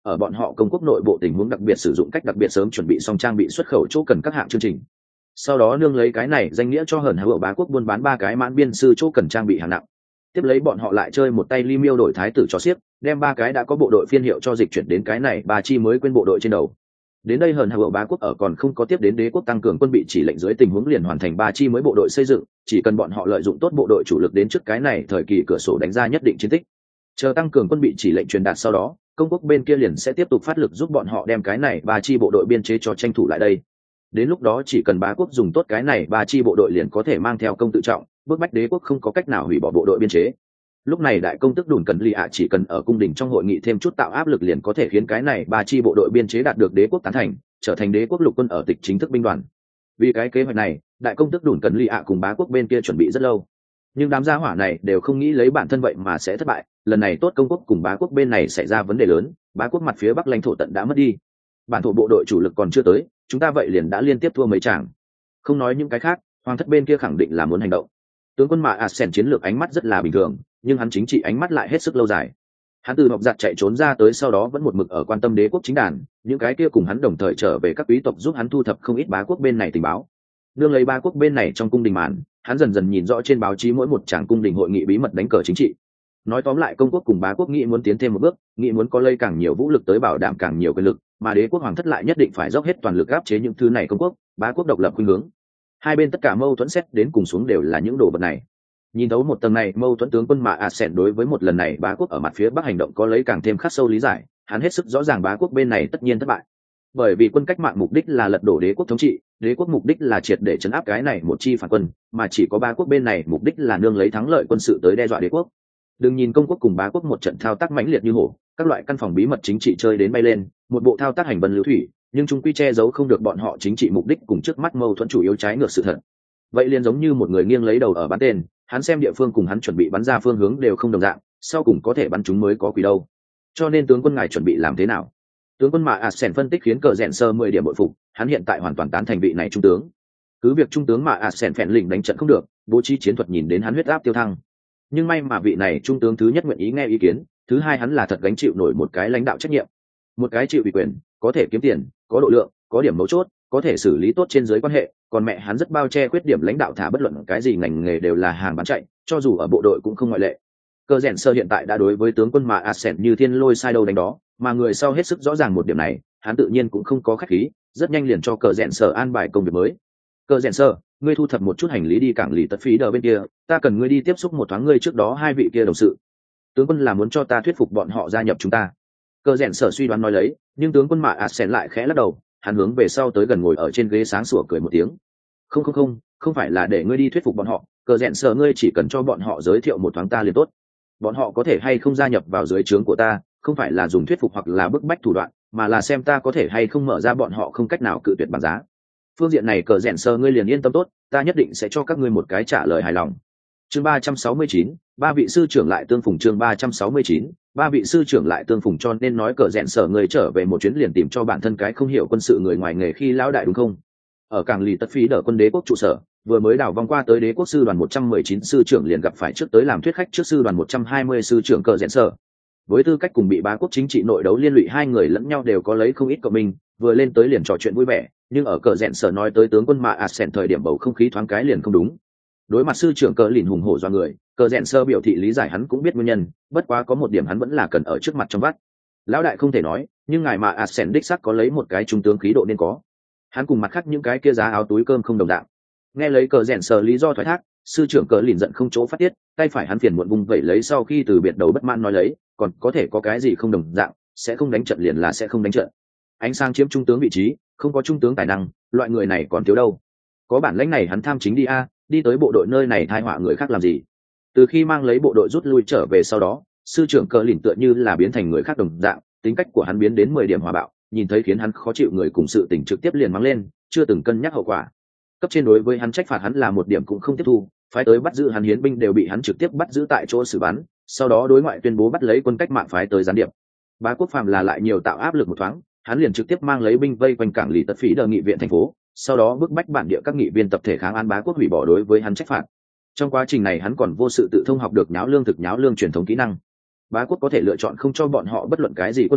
ở bọn họ công quốc nội bộ tình huống đặc biệt sử dụng cách đặc biệt sớm chuẩn bị xong trang bị xuất khẩu chỗ cần các hạng chương trình. Sau đó nương lấy cái này danh nghĩa cho hờn hữu bá quốc buôn bán ba cái mãn biên sư chỗ cần trang bị hạng nặng. Tiếp lấy bọn họ lại chơi một tay li miêu đổi thái tử cho xiếc, đem ba cái đã có bộ đội phiên hiệu cho dịch chuyển đến cái này ba chi mới quên bộ đội trên đầu. Đến đây hờn hữu bá quốc ở còn không có tiếp đến đế quốc tăng cường quân bị chỉ lệnh dưới tình huống liền hoàn thành ba chi mới bộ đội xây dựng, chỉ cần bọn họ lợi dụng tốt bộ đội chủ lực đến trước cái này thời kỳ cửa sổ đánh ra nhất định chiến tích. Chờ tăng cường quân bị chỉ lệnh truyền đạt sau đó, công quốc bên kia liền sẽ tiếp tục phát lực giúp bọn họ đem cái này ba chi bộ đội biên chế cho tranh thủ lại đây. Đến lúc đó chỉ cần bá quốc dùng tốt cái này ba chi bộ đội liền có thể mang theo công tự trọng, bước bách đế quốc không có cách nào hủy bỏ bộ đội biên chế. Lúc này đại công tức Đùn Cần Lì ạ chỉ cần ở cung đình trong hội nghị thêm chút tạo áp lực liền có thể khiến cái này ba chi bộ đội biên chế đạt được đế quốc tán thành, trở thành đế quốc lục quân ở tịch chính thức binh đoàn. Vì cái kế hoạch này, đại công tức Đùn Cần Lì ạ cùng bá quốc bên kia chuẩn bị rất lâu. Nhưng đám gia hỏa này đều không nghĩ lấy bản thân vậy mà sẽ thất bại, lần này tốt công quốc cùng bá quốc bên này xảy ra vấn đề lớn, bá quốc mặt phía bắc lãnh thổ tận đã mất đi. Bản thổ bộ đội chủ lực còn chưa tới, chúng ta vậy liền đã liên tiếp thua mấy tràng. Không nói những cái khác, hoàng thất bên kia khẳng định là muốn hành động. Tướng quân Mạ Asen chiến lược ánh mắt rất là bình thường, nhưng hắn chính trị ánh mắt lại hết sức lâu dài. Hắn từ học giặt chạy trốn ra tới sau đó vẫn một mực ở quan tâm đế quốc chính đàn, những cái kia cùng hắn đồng thời trở về các quý tộc giúp hắn thu thập không ít bá quốc bên này tình báo. Nương lấy bá quốc bên này trong cung đình màn, hắn dần dần nhìn rõ trên báo chí mỗi một tràng cung đình hội nghị bí mật đánh cờ chính trị. Nói tóm lại công quốc cùng bá quốc nghĩ muốn tiến thêm một bước, nghĩ muốn có lây càng nhiều vũ lực tới bảo đảm càng nhiều quyền lực, mà đế quốc hoàng thất lại nhất định phải dốc hết toàn lực áp chế những thứ này công quốc, bá quốc độc lập khuynh hướng. Hai bên tất cả mâu thuẫn xét đến cùng xuống đều là những đồ vật này. Nhìn thấu một tầng này mâu thuẫn tướng quân Mạ Asen đối với một lần này bá quốc ở mặt phía bắc hành động có lấy càng thêm khắc sâu lý giải, hắn hết sức rõ ràng bá quốc bên này tất nhiên thất bại. Bởi vì quân cách mạng mục đích là lật đổ đế quốc thống trị, đế quốc mục đích là triệt để chấn áp cái này một chi phản quân, mà chỉ có bá quốc bên này mục đích là nương lấy thắng lợi quân sự tới đe dọa đế quốc. Đừng nhìn công quốc cùng bá quốc một trận thao tác mãnh liệt như hổ, các loại căn phòng bí mật chính trị chơi đến bay lên, một bộ thao tác hành bần lưu thủy, nhưng chung quy che giấu không được bọn họ chính trị mục đích cùng trước mắt mâu thuẫn chủ yếu trái ngược sự thật. Vậy liền giống như một người nghiêng lấy đầu ở bắn tên, hắn xem địa phương cùng hắn chuẩn bị bắn ra phương hướng đều không đồng dạng, sau cùng có thể bắn chúng mới có quỷ đâu. Cho nên tướng quân ngài chuẩn bị làm thế nào? Tướng quân Mạ Asen phân tích khiến cờ rèn sơ mười điểm bội phục, hắn hiện tại hoàn toàn tán thành vị này trung tướng. Cứ việc trung tướng Mạ Asen phèn lình đánh trận không được, bố trí chiến thuật nhìn đến hắn huyết áp tiêu thăng. Nhưng may mà vị này trung tướng thứ nhất nguyện ý nghe ý kiến, thứ hai hắn là thật gánh chịu nổi một cái lãnh đạo trách nhiệm. Một cái chịu ủy quyền, có thể kiếm tiền, có độ lượng, có điểm mấu chốt, có thể xử lý tốt trên dưới quan hệ, còn mẹ hắn rất bao che khuyết điểm lãnh đạo thả bất luận cái gì ngành nghề đều là hàng bán chạy, cho dù ở bộ đội cũng không ngoại lệ. Cơ rèn sơ hiện tại đã đối với tướng quân Mạ Asen như thiên lôi sai đâu đánh đó, mà người sau hết sức rõ ràng một điểm này, hắn tự nhiên cũng không có khách khí, rất nhanh liền cho cờ rèn sơ an bài công việc mới. Cờ rèn sơ, ngươi thu thập một chút hành lý đi cảng lì tật phí đờ bên kia, ta cần ngươi đi tiếp xúc một thoáng ngươi trước đó hai vị kia đồng sự. Tướng quân là muốn cho ta thuyết phục bọn họ gia nhập chúng ta. Cờ rèn sơ suy đoán nói lấy, nhưng tướng quân Mạ Asen lại khẽ lắc đầu, hắn hướng về sau tới gần ngồi ở trên ghế sáng sủa cười một tiếng. Không không không, không phải là để ngươi đi thuyết phục bọn họ, cờ rèn sơ ngươi chỉ cần cho bọn họ giới thiệu một thoáng ta liền tốt. Bọn họ có thể hay không gia nhập vào dưới trướng của ta, không phải là dùng thuyết phục hoặc là bức bách thủ đoạn, mà là xem ta có thể hay không mở ra bọn họ không cách nào cự tuyệt bằng giá. Phương diện này cờ rèn sơ ngươi liền yên tâm tốt, ta nhất định sẽ cho các ngươi một cái trả lời hài lòng. Chương ba trăm sáu mươi chín, ba vị sư trưởng lại tương phùng. Chương ba trăm sáu mươi chín, ba vị sư trưởng lại tương phùng, cho nên nói cờ rèn sơ ngươi trở về một chuyến liền tìm cho bản thân cái không hiểu quân sự người ngoài nghề khi lão đại đúng không? Ở cảng lì tất phí đỡ quân đế quốc trụ sở, vừa mới đảo vòng qua tới đế quốc sư đoàn một trăm mười chín sư trưởng liền gặp phải trước tới làm thuyết khách trước sư đoàn một trăm hai mươi sư trưởng cờ rèn sơ. Với tư cách cùng bị bá quốc chính trị nội đấu liên lụy hai người lẫn nhau đều có lấy không ít cộng minh, vừa lên tới liền trò chuyện vui vẻ, nhưng ở cờ rèn sở nói tới tướng quân Mạ Asen thời điểm bầu không khí thoáng cái liền không đúng. Đối mặt sư trưởng cờ lìn hùng hổ do người, cờ rèn sơ biểu thị lý giải hắn cũng biết nguyên nhân, bất quá có một điểm hắn vẫn là cần ở trước mặt trong vắt. Lão đại không thể nói, nhưng ngài Mạ Asen đích xác có lấy một cái trung tướng khí độ nên có. Hắn cùng mặt khác những cái kia giá áo túi cơm không đồng dạng. Nghe lấy cờ rèn sơ lý do thoái thác, sư trưởng cờ lìn giận không chỗ phát tiết, tay phải hắn phiền muộn vung vẩy lấy sau khi từ biệt đầu bất mãn nói lấy, còn có thể có cái gì không đồng dạng, sẽ không đánh trận liền là sẽ không đánh trận. Ánh sang chiếm trung tướng vị trí, không có trung tướng tài năng, loại người này còn thiếu đâu. Có bản lĩnh này hắn tham chính đi a, đi tới bộ đội nơi này thai họa người khác làm gì? Từ khi mang lấy bộ đội rút lui trở về sau đó, sư trưởng cờ lìn tựa như là biến thành người khác đồng dạng, tính cách của hắn biến đến mười điểm hòa bạo, nhìn thấy khiến hắn khó chịu người cùng sự tình trực tiếp liền mắng lên, chưa từng cân nhắc hậu quả. Cấp trên đối với hắn trách phạt hắn là một điểm cũng không tiếp thu, phái tới bắt giữ hắn hiến binh đều bị hắn trực tiếp bắt giữ tại chỗ xử bắn, sau đó đối ngoại tuyên bố bắt lấy quân cách mạng phái tới gián điệp. Bá quốc phàm là lại nhiều tạo áp lực một thoáng, hắn liền trực tiếp mang lấy binh vây quanh cảng lì tất phí đờ nghị viện thành phố, sau đó bức bách bản địa các nghị viên tập thể kháng án bá quốc hủy bỏ đối với hắn trách phạt. Trong quá trình này hắn còn vô sự tự thông học được nháo lương thực nháo lương truyền thống kỹ năng. Bá quốc có thể lựa chọn không cho bọn họ bất luận cái gì quân hưởng,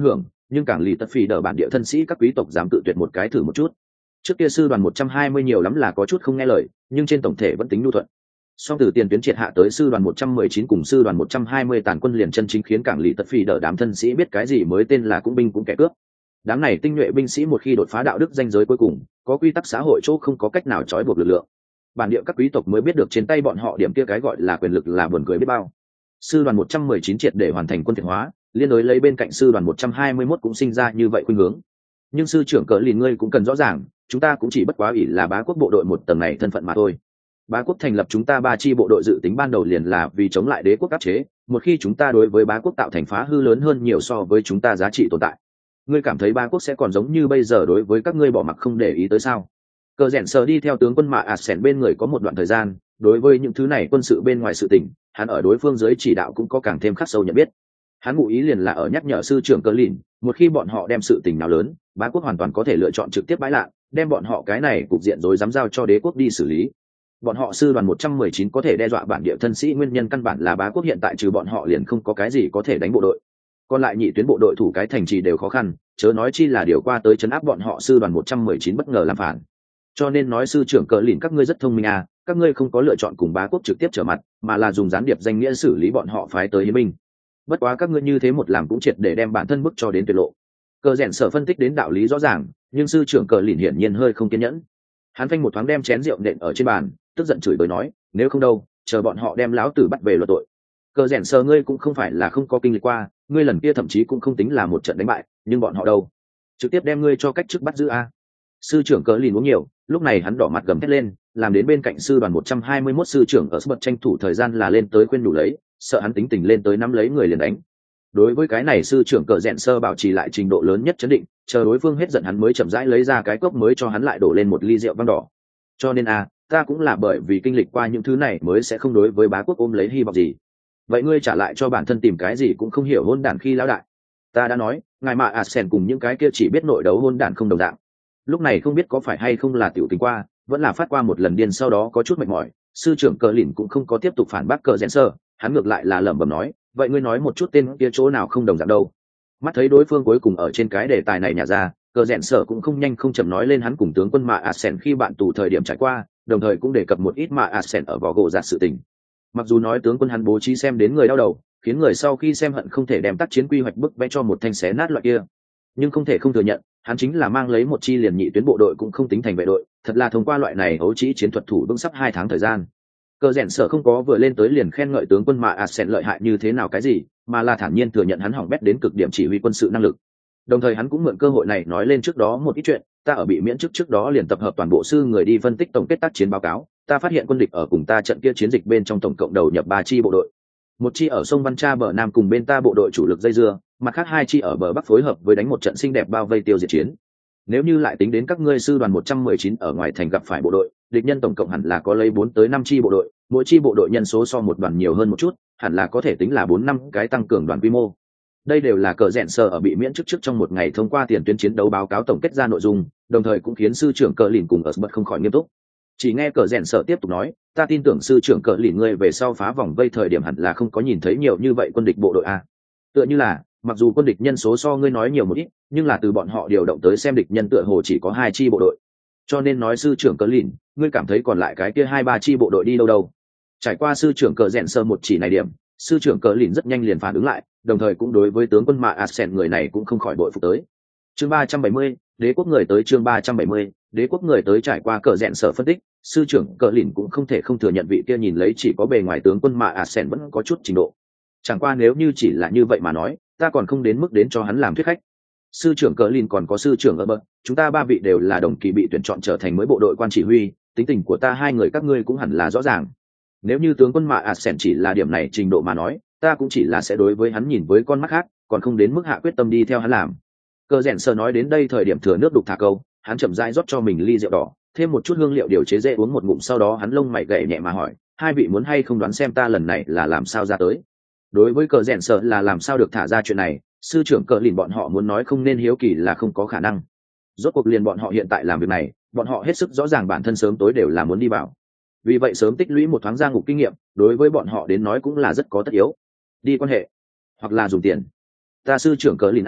nhưng cảng lì tật phì đỡ bản địa thân sĩ các quý tộc dám tự tuyệt một cái thử một chút. Trước kia sư đoàn một trăm hai mươi nhiều lắm là có chút không nghe lời, nhưng trên tổng thể vẫn tính nhu thuận. Song từ tiền tuyến triệt hạ tới sư đoàn một trăm mười chín cùng sư đoàn một trăm hai mươi tàn quân liền chân chính khiến cảng lì tật phì đỡ đám thân sĩ biết cái gì mới tên là cũng binh cũng kẻ cướp. Đám này tinh nhuệ binh sĩ một khi đột phá đạo đức danh giới cuối cùng, có quy tắc xã hội chỗ không có cách nào trói buộc lực lượng. Bản địa các quý tộc mới biết được trên tay bọn họ điểm kia cái gọi là quyền lực là buồn cười biết bao. Sư đoàn một trăm mười chín triệt để hoàn thành quân thiện hóa, liên đối lấy bên cạnh sư đoàn một trăm hai mươi mốt cũng sinh ra như vậy khuynh hướng. Nhưng sư trưởng cỡ lìn ngươi cũng cần rõ ràng, chúng ta cũng chỉ bất quá ỷ là bá quốc bộ đội một tầng này thân phận mà thôi. Bá quốc thành lập chúng ta ba chi bộ đội dự tính ban đầu liền là vì chống lại đế quốc áp chế, một khi chúng ta đối với bá quốc tạo thành phá hư lớn hơn nhiều so với chúng ta giá trị tồn tại, ngươi cảm thấy bá quốc sẽ còn giống như bây giờ đối với các ngươi bỏ mặc không để ý tới sao? Cờ rèn sờ đi theo tướng quân mạ ạt sẻn bên người có một đoạn thời gian, đối với những thứ này quân sự bên ngoài sự tình, hắn ở đối phương dưới chỉ đạo cũng có càng thêm khắc sâu nhận biết. Hắn ngụ ý liền là ở nhắc nhở sư trưởng cờ lìn, một khi bọn họ đem sự tình nào lớn, bá quốc hoàn toàn có thể lựa chọn trực tiếp bãi lạ, đem bọn họ cái này cục diện rồi dám giao cho đế quốc đi xử lý. Bọn họ sư đoàn một trăm mười chín có thể đe dọa bản địa thân sĩ nguyên nhân căn bản là bá quốc hiện tại trừ bọn họ liền không có cái gì có thể đánh bộ đội. Còn lại nhị tuyến bộ đội thủ cái thành trì đều khó khăn, chớ nói chi là điều qua tới trấn áp bọn họ sư đoàn một trăm mười chín bất ngờ làm phản. Cho nên nói sư trưởng cờ lìn các ngươi rất thông minh à, các ngươi không có lựa chọn cùng bá quốc trực tiếp trở mặt, mà là dùng gián điệp danh nghĩa xử lý bọn họ phái tới hiến binh. Bất quá các ngươi như thế một làm cũng triệt để đem bản thân bức cho đến tuyệt lộ. Cờ rèn sở phân tích đến đạo lý rõ ràng, nhưng sư trưởng cờ lìn hiển nhiên hơi không kiên nhẫn. Hắn phanh một thoáng đem chén rượu nện ở trên bàn, tức giận chửi bới nói, nếu không đâu, chờ bọn họ đem lão tử bắt về luận tội. Cờ rèn sở ngươi cũng không phải là không có kinh lịch qua, ngươi lần kia thậm chí cũng không tính là một trận đánh bại, nhưng bọn họ đâu, trực tiếp đem ngươi cho cách chức bắt giữ a. Sư trưởng cờ lìn uống nhiều, lúc này hắn đỏ mặt gầm thét lên, làm đến bên cạnh sư đoàn một trăm hai mươi mốt sư trưởng ở bật tranh thủ thời gian là lên tới khuyên đủ lấy, sợ hắn tính tình lên tới nắm lấy người liền đánh. Đối với cái này sư trưởng cờ rèn sơ bảo trì lại trình độ lớn nhất chấn định, chờ đối phương hết giận hắn mới chậm rãi lấy ra cái cốc mới cho hắn lại đổ lên một ly rượu vang đỏ. Cho nên a, ta cũng là bởi vì kinh lịch qua những thứ này mới sẽ không đối với bá quốc ôm lấy hy vọng gì. Vậy ngươi trả lại cho bản thân tìm cái gì cũng không hiểu hôn đản khi lão đại. Ta đã nói, ngài mà Asen cùng những cái kia chỉ biết nội đấu hôn đản không đồng dạng. Lúc này không biết có phải hay không là tiểu tình qua, vẫn là phát qua một lần điên sau đó có chút mệt mỏi, sư trưởng cờ lìn cũng không có tiếp tục phản bác cờ rèn sơ, hắn ngược lại là lẩm bẩm nói, vậy ngươi nói một chút tên kia chỗ nào không đồng dạng đâu. Mắt thấy đối phương cuối cùng ở trên cái đề tài này nhả ra, cờ rèn sơ cũng không nhanh không chậm nói lên hắn cùng tướng quân mạ Asen khi bạn tù thời điểm trải qua, đồng thời cũng đề cập một ít mạ Asen ở vỏ gỗ giặt sự tình. Mặc dù nói tướng quân hắn bố trí xem đến người đau đầu, khiến người sau khi xem hận không thể đem tác chiến quy hoạch bức vẽ cho một thanh xé nát loại kia, nhưng không thể không thừa nhận, hắn chính là mang lấy một chi liền nhị tuyến bộ đội cũng không tính thành vệ đội, thật là thông qua loại này hấu trí chiến thuật thủ vững sắp hai tháng thời gian. Cờ rèn sở không có vừa lên tới liền khen ngợi tướng quân mạ Asen lợi hại như thế nào cái gì, mà là thản nhiên thừa nhận hắn hỏng bét đến cực điểm chỉ huy quân sự năng lực. Đồng thời hắn cũng mượn cơ hội này nói lên trước đó một ít chuyện, ta ở bị miễn chức trước đó liền tập hợp toàn bộ sư người đi phân tích tổng kết tác chiến báo cáo, ta phát hiện quân địch ở cùng ta trận kia chiến dịch bên trong tổng cộng đầu nhập ba chi bộ đội. Một chi ở sông Văn Cha bờ nam cùng bên ta bộ đội chủ lực dây dưa, mặt khác hai chi ở bờ bắc phối hợp với đánh một trận xinh đẹp bao vây tiêu diệt chiến. Nếu như lại tính đến các ngươi sư đoàn một trăm mười chín ở ngoài thành gặp phải bộ đội, địch nhân tổng cộng hẳn là có lấy bốn tới năm chi bộ đội, mỗi chi bộ đội nhân số so một đoàn nhiều hơn một chút, hẳn là có thể tính là bốn năm cái tăng cường đoàn quy mô. Đây đều là cờ rèn sờ ở bị miễn chức trước trong một ngày thông qua tiền tuyến chiến đấu báo cáo tổng kết ra nội dung, đồng thời cũng khiến sư trưởng cờ lìn cùng ở bật không khỏi nghiêm túc. Chỉ nghe cờ rèn sờ tiếp tục nói, ta tin tưởng sư trưởng cờ lìn ngươi về sau phá vòng vây thời điểm hẳn là không có nhìn thấy nhiều như vậy quân địch bộ đội a. Tựa như là, mặc dù quân địch nhân số so ngươi nói nhiều một ít, nhưng là từ bọn họ điều động tới xem địch nhân tựa hồ chỉ có hai chi bộ đội. Cho nên nói sư trưởng cờ lìn, ngươi cảm thấy còn lại cái kia hai ba chi bộ đội đi đâu đâu? Trải qua sư trưởng cờ rèn sờ một chỉ này điểm, sư trưởng cờ lìn rất nhanh liền phản ứng lại, đồng thời cũng đối với tướng quân mạ Asen người này cũng không khỏi bội phục tới. Chương ba trăm bảy mươi, đế quốc người tới chương ba trăm bảy mươi, đế quốc người tới trải qua cờ rèn sở phân tích, sư trưởng cờ lìn cũng không thể không thừa nhận vị kia nhìn lấy chỉ có bề ngoài tướng quân mạ Asen vẫn có chút trình độ. Chẳng qua nếu như chỉ là như vậy mà nói, ta còn không đến mức đến cho hắn làm thuyết khách. Sư trưởng cờ lìn còn có sư trưởng ở bậc, chúng ta ba vị đều là đồng kỳ bị tuyển chọn trở thành mới bộ đội quan chỉ huy, tính tình của ta hai người các ngươi cũng hẳn là rõ ràng. Nếu như tướng quân mạ Asen chỉ là điểm này trình độ mà nói, ta cũng chỉ là sẽ đối với hắn nhìn với con mắt khác, còn không đến mức hạ quyết tâm đi theo hắn làm. Cờ rèn sờ nói đến đây thời điểm thừa nước đục thả câu, hắn chậm rãi rót cho mình ly rượu đỏ, thêm một chút hương liệu điều chế dễ uống một ngụm, sau đó hắn lông mày gảy nhẹ mà hỏi, hai vị muốn hay không đoán xem ta lần này là làm sao ra tới? Đối với cờ rèn sờ là làm sao được thả ra chuyện này, sư trưởng cờ lìn bọn họ muốn nói không nên hiếu kỳ là không có khả năng. Rốt cuộc liền bọn họ hiện tại làm việc này, bọn họ hết sức rõ ràng bản thân sớm tối đều là muốn đi vào. Vì vậy sớm tích lũy một thoáng ra ngục kinh nghiệm, đối với bọn họ đến nói cũng là rất có tất yếu. Đi quan hệ, hoặc là dùng tiền. Ta sư trưởng cờ lìn a,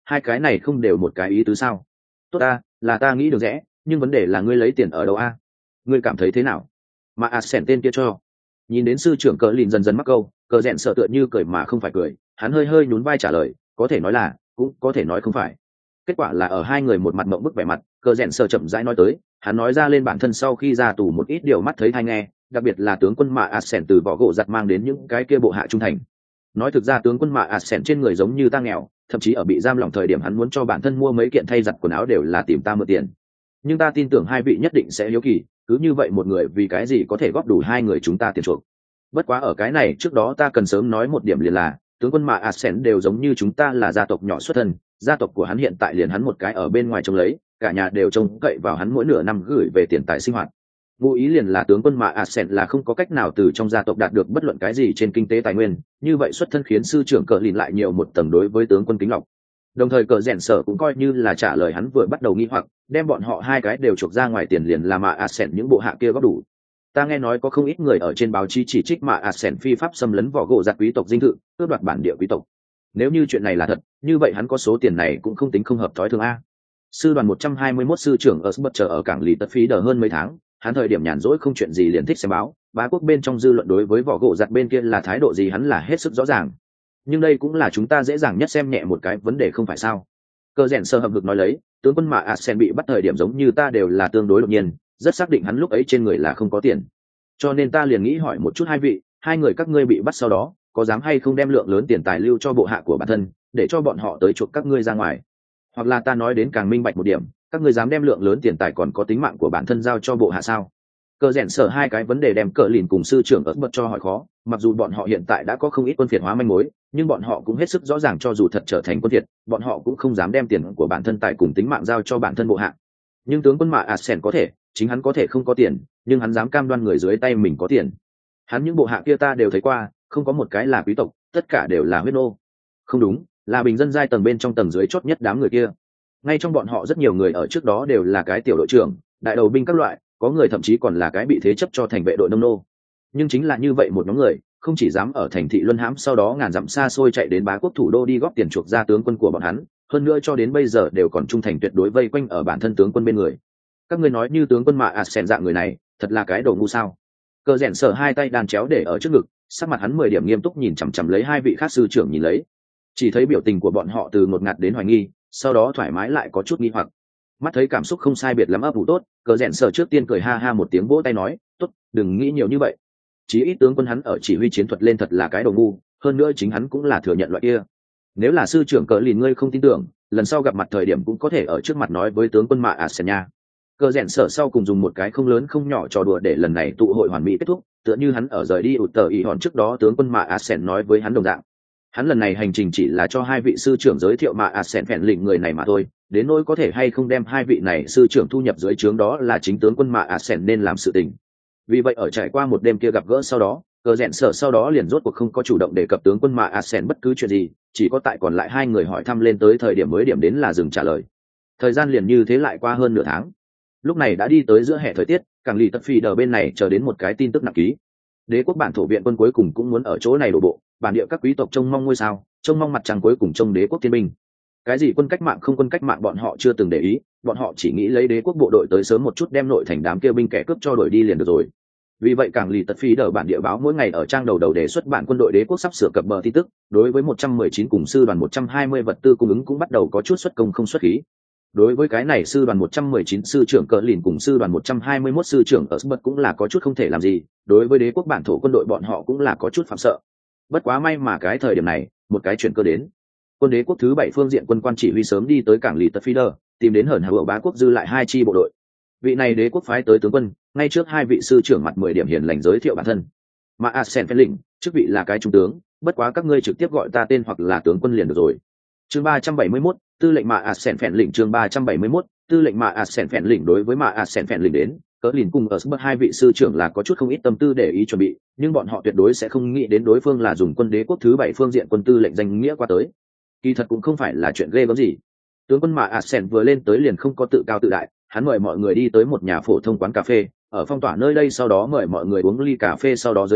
hai cái này không đều một cái ý tứ sao? Tốt ta, là ta nghĩ được rẽ, nhưng vấn đề là ngươi lấy tiền ở đâu a? Ngươi cảm thấy thế nào? Mà ạt sẻn tên kia cho. Nhìn đến sư trưởng cờ lìn dần dần mắc câu, cờ rẽn sợ tựa như cười mà không phải cười, hắn hơi hơi nhún vai trả lời, có thể nói là, cũng có thể nói không phải. Kết quả là ở hai người một mặt mộng bức vẻ mặt, cờ rẽn sợ chậm rãi nói tới, hắn nói ra lên bản thân sau khi ra tù một ít điều mắt thấy hay nghe, đặc biệt là tướng quân Mạ Asen từ vỏ gỗ giặt mang đến những cái kia bộ hạ trung thành. Nói thực ra tướng quân Mạ Asen trên người giống như ta nghèo, thậm chí ở bị giam lỏng thời điểm hắn muốn cho bản thân mua mấy kiện thay giặt quần áo đều là tìm ta mượn tiền. Nhưng ta tin tưởng hai vị nhất định sẽ hiếu kỳ, cứ như vậy một người vì cái gì có thể góp đủ hai người chúng ta tiền chuộc. Bất quá ở cái này trước đó ta cần sớm nói một điểm liền là, tướng quân Mạ Asen đều giống như chúng ta là gia tộc nhỏ xuất thân, gia tộc của hắn hiện tại liền hắn một cái ở bên ngoài trông lấy, cả nhà đều trông cậy vào hắn mỗi nửa năm gửi về tiền tài sinh hoạt. Ngụ ý liền là tướng quân Mạ Asen là không có cách nào từ trong gia tộc đạt được bất luận cái gì trên kinh tế tài nguyên, như vậy xuất thân khiến sư trưởng cờ lìn lại nhiều một tầng đối với tướng quân kính lọc. Đồng thời cờ rèn sở cũng coi như là trả lời hắn vừa bắt đầu nghi hoặc, đem bọn họ hai cái đều chuộc ra ngoài tiền liền là Mạ Asen những bộ hạ kia góp đủ. Ta nghe nói có không ít người ở trên báo chí chỉ trích Mạ Asen phi pháp xâm lấn vỏ gỗ giặt quý tộc dinh thự, cướp đoạt bản địa quý tộc. Nếu như chuyện này là thật, như vậy hắn có số tiền này cũng không tính không hợp thói thường a. Sư đoàn một trăm hai mươi mốt sư trưởng ở Sbất chờ ở cảng lì tất phí đờ hơn mấy tháng, hắn thời điểm nhàn rỗi không chuyện gì liền thích xem báo, bá quốc bên trong dư luận đối với vỏ gỗ giặt bên kia là thái độ gì hắn là hết sức rõ ràng. Nhưng đây cũng là chúng ta dễ dàng nhất xem nhẹ một cái vấn đề không phải sao? Cơ rèn sơ hậm hực nói lấy, tướng quân Mạ Asen bị bắt thời điểm giống như ta đều là tương đối đột nhiên, rất xác định hắn lúc ấy trên người là không có tiền. Cho nên ta liền nghĩ hỏi một chút hai vị, hai người các ngươi bị bắt sau đó, có dám hay không đem lượng lớn tiền tài lưu cho bộ hạ của bản thân, để cho bọn họ tới chuộc các ngươi ra ngoài? Hoặc là ta nói đến càng minh bạch một điểm, các ngươi dám đem lượng lớn tiền tài còn có tính mạng của bản thân giao cho bộ hạ sao? Cờ rèn sở hai cái vấn đề đem cờ lìn cùng sư trưởng ớt bật cho hỏi khó, mặc dù bọn họ hiện tại đã có không ít quân phiệt hóa manh mối, nhưng bọn họ cũng hết sức rõ ràng cho dù thật trở thành quân phiệt, bọn họ cũng không dám đem tiền của bản thân tài cùng tính mạng giao cho bản thân bộ hạ. Nhưng tướng quân Mạ Asen có thể, chính hắn có thể không có tiền, nhưng hắn dám cam đoan người dưới tay mình có tiền. Hắn những bộ hạ kia ta đều thấy qua, không có một cái là quý tộc, tất cả đều là huyết nô. Không đúng, là bình dân giai tầng bên trong tầng dưới chót nhất đám người kia. Ngay trong bọn họ rất nhiều người ở trước đó đều là cái tiểu đội trưởng, đại đầu binh các loại, có người thậm chí còn là cái bị thế chấp cho thành vệ đội nông nô. Nhưng chính là như vậy một nhóm người, không chỉ dám ở thành thị luân hãm sau đó ngàn dặm xa xôi chạy đến bá quốc thủ đô đi góp tiền chuộc ra tướng quân của bọn hắn, hơn nữa cho đến bây giờ đều còn trung thành tuyệt đối vây quanh ở bản thân tướng quân bên người. Các ngươi nói như tướng quân Mạ Asen dạng người này, thật là cái đồ ngu sao? Cờ rèn sở hai tay đàn chéo để ở trước ngực, sắc mặt hắn mười điểm nghiêm túc nhìn chằm chằm lấy hai vị khác sư trưởng nhìn lấy, chỉ thấy biểu tình của bọn họ từ ngột ngạt đến hoài nghi, sau đó thoải mái lại có chút nghi hoặc. Mắt thấy cảm xúc không sai biệt lắm ấp ủ tốt, cờ rèn sở trước tiên cười ha ha một tiếng vỗ tay nói, tốt, đừng nghĩ nhiều như vậy. Chí ít tướng quân hắn ở chỉ huy chiến thuật lên thật là cái đồ ngu, hơn nữa chính hắn cũng là thừa nhận loại kia. Nếu là sư trưởng cờ lìn ngươi không tin tưởng, lần sau gặp mặt thời điểm cũng có thể ở trước mặt nói với tướng quân Mạ Asen nha. Cờ rèn sở sau cùng dùng một cái không lớn không nhỏ trò đùa để lần này tụ hội hoàn mỹ kết thúc, tựa như hắn ở rời đi ụt tờ ý hòn trước đó tướng quân Mạ Asen nói với hắn đồng dạng. Hắn lần này hành trình chỉ là cho hai vị sư trưởng giới thiệu Mạ Asen phèn lĩnh người này mà thôi, đến nỗi có thể hay không đem hai vị này sư trưởng thu nhập dưới trướng đó là chính tướng quân Mạ Asen nên làm sự tình. Vì vậy ở trải qua một đêm kia gặp gỡ sau đó, cờ rèn sở sau đó liền rốt cuộc không có chủ động đề cập tướng quân Mạ Asen bất cứ chuyện gì, chỉ có tại còn lại hai người hỏi thăm lên tới thời điểm mới điểm đến là dừng trả lời. Thời gian liền như thế lại qua hơn nửa tháng. Lúc này đã đi tới giữa hè thời tiết, cảng lì tất phi đờ bên này chờ đến một cái tin tức nặng ký. Đế quốc bản thổ viện quân cuối cùng cũng muốn ở chỗ này đổ bộ, bản địa các quý tộc trông mong ngôi sao, trông mong mặt trăng cuối cùng trông đế quốc thiên binh. Cái gì quân cách mạng không quân cách mạng bọn họ chưa từng để ý, bọn họ chỉ nghĩ lấy đế quốc bộ đội tới sớm một chút đem nội thành đám kêu binh kẻ cướp cho đổi đi liền được rồi. Vì vậy cảng lì tật phí đờ bản địa báo mỗi ngày ở trang đầu đầu đề xuất bản quân đội đế quốc sắp sửa cập bờ tin tức, đối với một trăm mười chín cùng sư đoàn một trăm hai mươi vật tư cung ứng cũng bắt đầu có chút xuất công không xuất khí. Đối với cái này sư đoàn một trăm mười chín sư trưởng cờ lìn cùng sư đoàn một trăm hai mươi mốt sư trưởng ở Sbất cũng là có chút không thể làm gì, đối với đế quốc bản thổ quân đội bọn họ cũng là có chút phạm sợ. Bất quá may mà cái thời điểm này, một cái chuyển cơ đến. Quân đế quốc thứ bảy phương diện quân quan chỉ huy sớm đi tới cảng lì tật phi đờ, tìm đến hởn hở bá quốc dư lại hai chi bộ đội. Vị này đế quốc phái tới tướng quân, ngay trước hai vị sư trưởng mặt mười điểm hiền lành giới thiệu bản thân. Mà Asen phèn lĩnh, chức vị là cái trung tướng, bất quá các ngươi trực tiếp gọi ta tên hoặc là tướng quân liền được rồi. Chương ba trăm bảy mươi mốt, tư lệnh Mạ Asen phèn lĩnh chương ba trăm bảy mươi mốt, tư lệnh Mạ Asen phèn lĩnh đối với Mạ Asen phèn lĩnh đến, cỡ lìn cùng ở Sbất hai vị sư trưởng là có chút không ít tâm tư để ý chuẩn bị, nhưng bọn họ tuyệt đối sẽ không nghĩ đến đối phương là dùng quân đế quốc thứ bảy phương diện quân tư lệnh danh nghĩa qua tới. Kỳ thật cũng không phải là chuyện ghê gớm gì. Tướng quân Mạ Asen vừa lên tới liền không có tự cao tự đại, hắn mời mọi người đi tới một nhà phổ thông quán cà phê, ở phong tỏa nơi đây sau đó mời mọi người uống ly cà phê sau đó giới thiệu,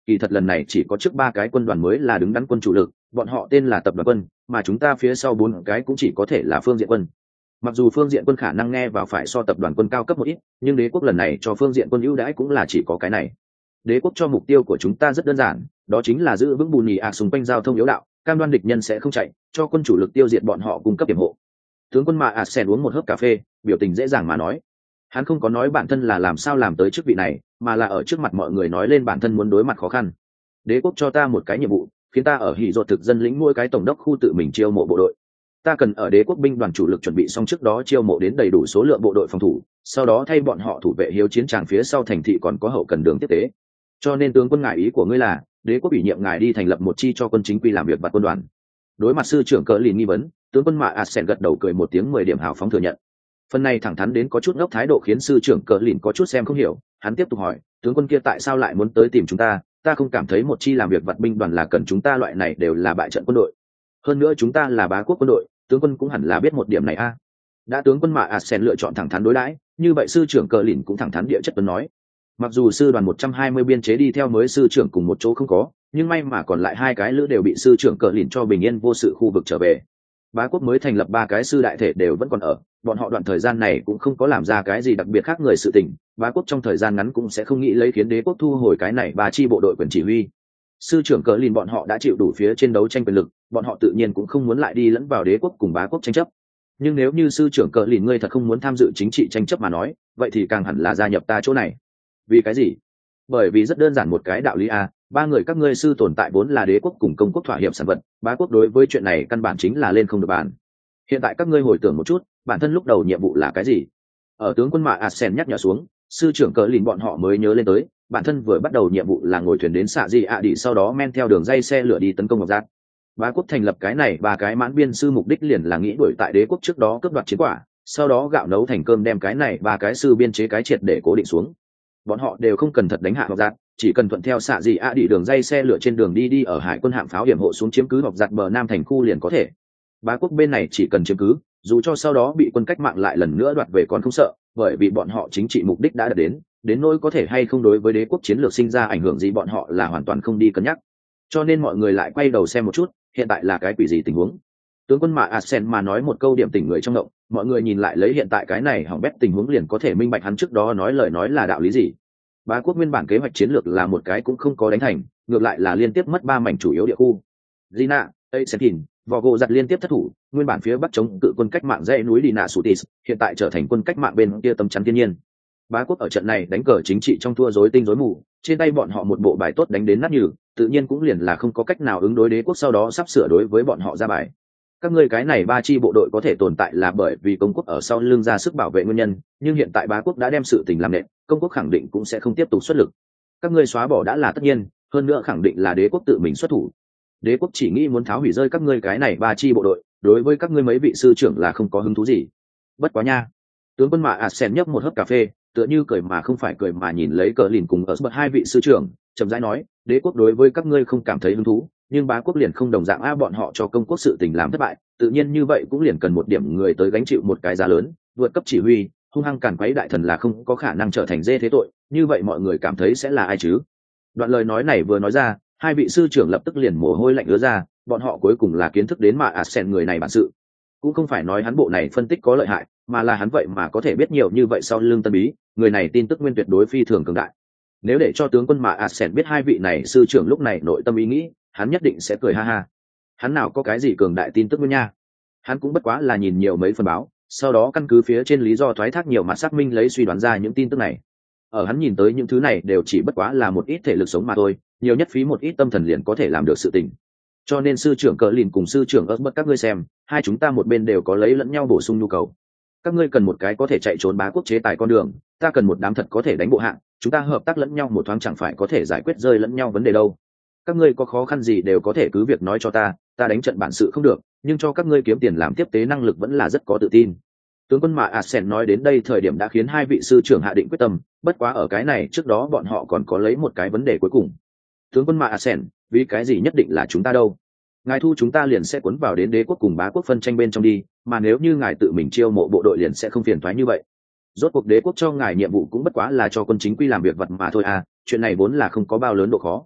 kỳ thật lần này chỉ có trước ba cái quân đoàn mới là đứng đắn quân chủ lực, bọn họ tên là tập đoàn quân, mà chúng ta phía sau bốn cái cũng chỉ có thể là phương diện quân. Mặc dù phương diện quân khả năng nghe vào phải so tập đoàn quân cao cấp một ít, nhưng đế quốc lần này cho phương diện quân ưu đãi cũng là chỉ có cái này. Đế quốc cho mục tiêu của chúng ta rất đơn giản, đó chính là giữ vững bù nhì ạ xung quanh giao thông yếu đạo, cam đoan địch nhân sẽ không chạy, cho quân chủ lực tiêu diệt bọn họ cung cấp điểm hộ. Tướng quân Mạ Asen uống một hớp cà phê, biểu tình dễ dàng mà nói. Hắn không có nói bản thân là làm sao làm tới chức vị này, mà là ở trước mặt mọi người nói lên bản thân muốn đối mặt khó khăn. Đế quốc cho ta một cái nhiệm vụ, khiến ta ở hỉ rột thực dân lĩnh mỗi cái tổng đốc khu tự mình chiêu mộ bộ đội. Ta cần ở đế quốc binh đoàn chủ lực chuẩn bị xong trước đó chiêu mộ đến đầy đủ số lượng bộ đội phòng thủ, sau đó thay bọn họ thủ vệ hiếu chiến tràng phía sau thành thị còn có hậu cần đường tiếp tế. Cho nên tướng quân ngài ý của ngươi là đế quốc ủy nhiệm ngài đi thành lập một chi cho quân chính quy làm việc vặt quân đoàn. Đối mặt sư trưởng cỡ lìn nghi vấn, tướng quân Mạ Asen gật đầu cười một tiếng mười điểm hào phóng thừa nhận. Phần này thẳng thắn đến có chút ngốc thái độ khiến sư trưởng cỡ lìn có chút xem không hiểu. Hắn tiếp tục hỏi, tướng quân kia tại sao lại muốn tới tìm chúng ta? Ta không cảm thấy một chi làm việc vặt binh đoàn là cần chúng ta, loại này đều là bại trận quân đội. Hơn nữa chúng ta là bá quốc quân đội, tướng quân cũng hẳn là biết một điểm này a. Đã tướng quân Mạ Asen lựa chọn thẳng thắn đối đãi, như vậy sư trưởng cỡ lìn cũng thẳng thắn địa chất vấn nói. Mặc dù sư đoàn một trăm hai mươi biên chế đi theo mới sư trưởng cùng một chỗ không có, nhưng may mà còn lại hai cái lữ đều bị sư trưởng cỡ lìn cho bình yên vô sự khu vực trở về. Bá quốc mới thành lập ba cái sư đại thể đều vẫn còn ở, bọn họ đoạn thời gian này cũng không có làm ra cái gì đặc biệt khác người sự tình. Bá quốc trong thời gian ngắn cũng sẽ không nghĩ lấy khiến đế quốc thu hồi cái này ba chi bộ đội quyền chỉ huy. Sư trưởng cỡ lìn bọn họ đã chịu đủ phía trên đấu tranh quyền lực, bọn họ tự nhiên cũng không muốn lại đi lẫn vào đế quốc cùng bá quốc tranh chấp. Nhưng nếu như sư trưởng cỡ lìn ngươi thật không muốn tham dự chính trị tranh chấp mà nói, vậy thì càng hẳn là gia nhập ta chỗ này. Vì cái gì? Bởi vì rất đơn giản một cái đạo lý a, ba người các ngươi sư tồn tại vốn là đế quốc cùng công quốc thỏa hiệp sản vật, bá quốc đối với chuyện này căn bản chính là lên không được bàn. Hiện tại các ngươi hồi tưởng một chút, bản thân lúc đầu nhiệm vụ là cái gì? Ở tướng quân Mạ Asen nhắc nhở xuống, sư trưởng cỡ lìn bọn họ mới nhớ lên tới, bản thân vừa bắt đầu nhiệm vụ là ngồi thuyền đến xạ gì ạ đi, sau đó men theo đường dây xe lửa đi tấn công Ngọc Giác. Bá quốc thành lập cái này ba cái mãn biên sư mục đích liền là nghĩ đuổi tại đế quốc trước đó cướp đoạt chiến quả, sau đó gạo nấu thành cơm đem cái này ba cái sư biên chế cái triệt để cố định xuống. Bọn họ đều không cần thật đánh hạ Ngọc Giác, chỉ cần thuận theo xạ gì ạ đi đường dây xe lửa trên đường đi đi ở hải quân hạm pháo hiểm hộ xuống chiếm cứ Ngọc Giác bờ nam thành khu liền có thể. Bá quốc bên này chỉ cần chiếm cứ, dù cho sau đó bị quân cách mạng lại lần nữa đoạt về còn không sợ, bởi vì bọn họ chính trị mục đích đã đạt đến, đến nỗi có thể hay không đối với đế quốc chiến lược sinh ra ảnh hưởng gì bọn họ là hoàn toàn không đi cân nhắc. Cho nên mọi người lại quay đầu xem một chút, hiện tại là cái quỷ gì tình huống. Tướng quân Mạ Asen mà nói một câu điểm tỉnh người trong động, mọi người nhìn lại lấy hiện tại cái này hỏng bét tình huống liền có thể minh bạch hắn trước đó nói lời nói là đạo lý gì. Bá quốc nguyên bản kế hoạch chiến lược là một cái cũng không có đánh thành, ngược lại là liên tiếp mất ba mảnh chủ yếu địa khu. Gina, Eisentin, vò gỗ giặt liên tiếp thất thủ, nguyên bản phía bắc chống cự quân cách mạng dãy núi Dina Sutis, hiện tại trở thành quân cách mạng bên kia tấm chắn thiên nhiên. Bá quốc ở trận này đánh cờ chính trị trong thua rối tinh rối mù, trên tay bọn họ một bộ bài tốt đánh đến nát nhừ, tự nhiên cũng liền là không có cách nào ứng đối đế quốc sau đó sắp sửa đối với bọn họ ra bài. Các ngươi cái này ba chi bộ đội có thể tồn tại là bởi vì công quốc ở sau lưng ra sức bảo vệ nguyên nhân, nhưng hiện tại bá quốc đã đem sự tình làm nện, công quốc khẳng định cũng sẽ không tiếp tục xuất lực. Các ngươi xóa bỏ đã là tất nhiên, hơn nữa khẳng định là đế quốc tự mình xuất thủ. Đế quốc chỉ nghĩ muốn tháo hủy rơi các ngươi cái này ba chi bộ đội, đối với các ngươi mấy vị sư trưởng là không có hứng thú gì. Bất quá nha. Tướng quân Mạ Asen nhấp một hớp cà phê, tựa như cười mà không phải cười mà nhìn lấy cờ lìn cùng ở bậc hai vị sư trưởng, chậm rãi nói, đế quốc đối với các ngươi không cảm thấy hứng thú, nhưng bá quốc liền không đồng dạng a, bọn họ cho công quốc sự tình làm thất bại, tự nhiên như vậy cũng liền cần một điểm người tới gánh chịu một cái giá lớn, vượt cấp chỉ huy, hung hăng càn quấy đại thần là không có khả năng trở thành dê thế tội, như vậy mọi người cảm thấy sẽ là ai chứ? Đoạn lời nói này vừa nói ra, hai vị sư trưởng lập tức liền mồ hôi lạnh ứa ra, bọn họ cuối cùng là kiến thức đến Mạ Asen người này bản sự. Cũng không phải nói hắn bộ này phân tích có lợi hại, mà là hắn vậy mà có thể biết nhiều như vậy sau lưng tân bí, người này tin tức nguyên tuyệt đối phi thường cường đại. Nếu để cho tướng quân Mạ Asen biết hai vị này sư trưởng lúc này nội tâm ý nghĩ, hắn nhất định sẽ cười ha ha. Hắn nào có cái gì cường đại tin tức nguyên nha? Hắn cũng bất quá là nhìn nhiều mấy phần báo, sau đó căn cứ phía trên lý do thoái thác nhiều mặt xác minh lấy suy đoán ra những tin tức này. Ở hắn nhìn tới những thứ này đều chỉ bất quá là một ít thể lực sống mà thôi, nhiều nhất phí một ít tâm thần liền có thể làm được sự tình. Cho nên sư trưởng cờ lìn cùng sư trưởng ớt bất các ngươi xem, hai chúng ta một bên đều có lấy lẫn nhau bổ sung nhu cầu. Các ngươi cần một cái có thể chạy trốn bá quốc chế tài con đường, ta cần một đám thật có thể đánh bộ hạng, chúng ta hợp tác lẫn nhau một thoáng chẳng phải có thể giải quyết rơi lẫn nhau vấn đề đâu. Các ngươi có khó khăn gì đều có thể cứ việc nói cho ta, ta đánh trận bản sự không được, nhưng cho các ngươi kiếm tiền làm tiếp tế năng lực vẫn là rất có tự tin. Tướng quân Mạ Asen nói đến đây thời điểm đã khiến hai vị sư trưởng hạ định quyết tâm, bất quá ở cái này trước đó bọn họ còn có lấy một cái vấn đề cuối cùng. Tướng quân Mạ Asen, vì cái gì nhất định là chúng ta đâu? Ngài thu chúng ta liền sẽ cuốn vào đến đế quốc cùng bá quốc phân tranh bên trong đi, mà nếu như ngài tự mình chiêu mộ bộ đội liền sẽ không phiền toái như vậy. Rốt cuộc đế quốc cho ngài nhiệm vụ cũng bất quá là cho quân chính quy làm việc vật mà thôi à, chuyện này vốn là không có bao lớn độ khó.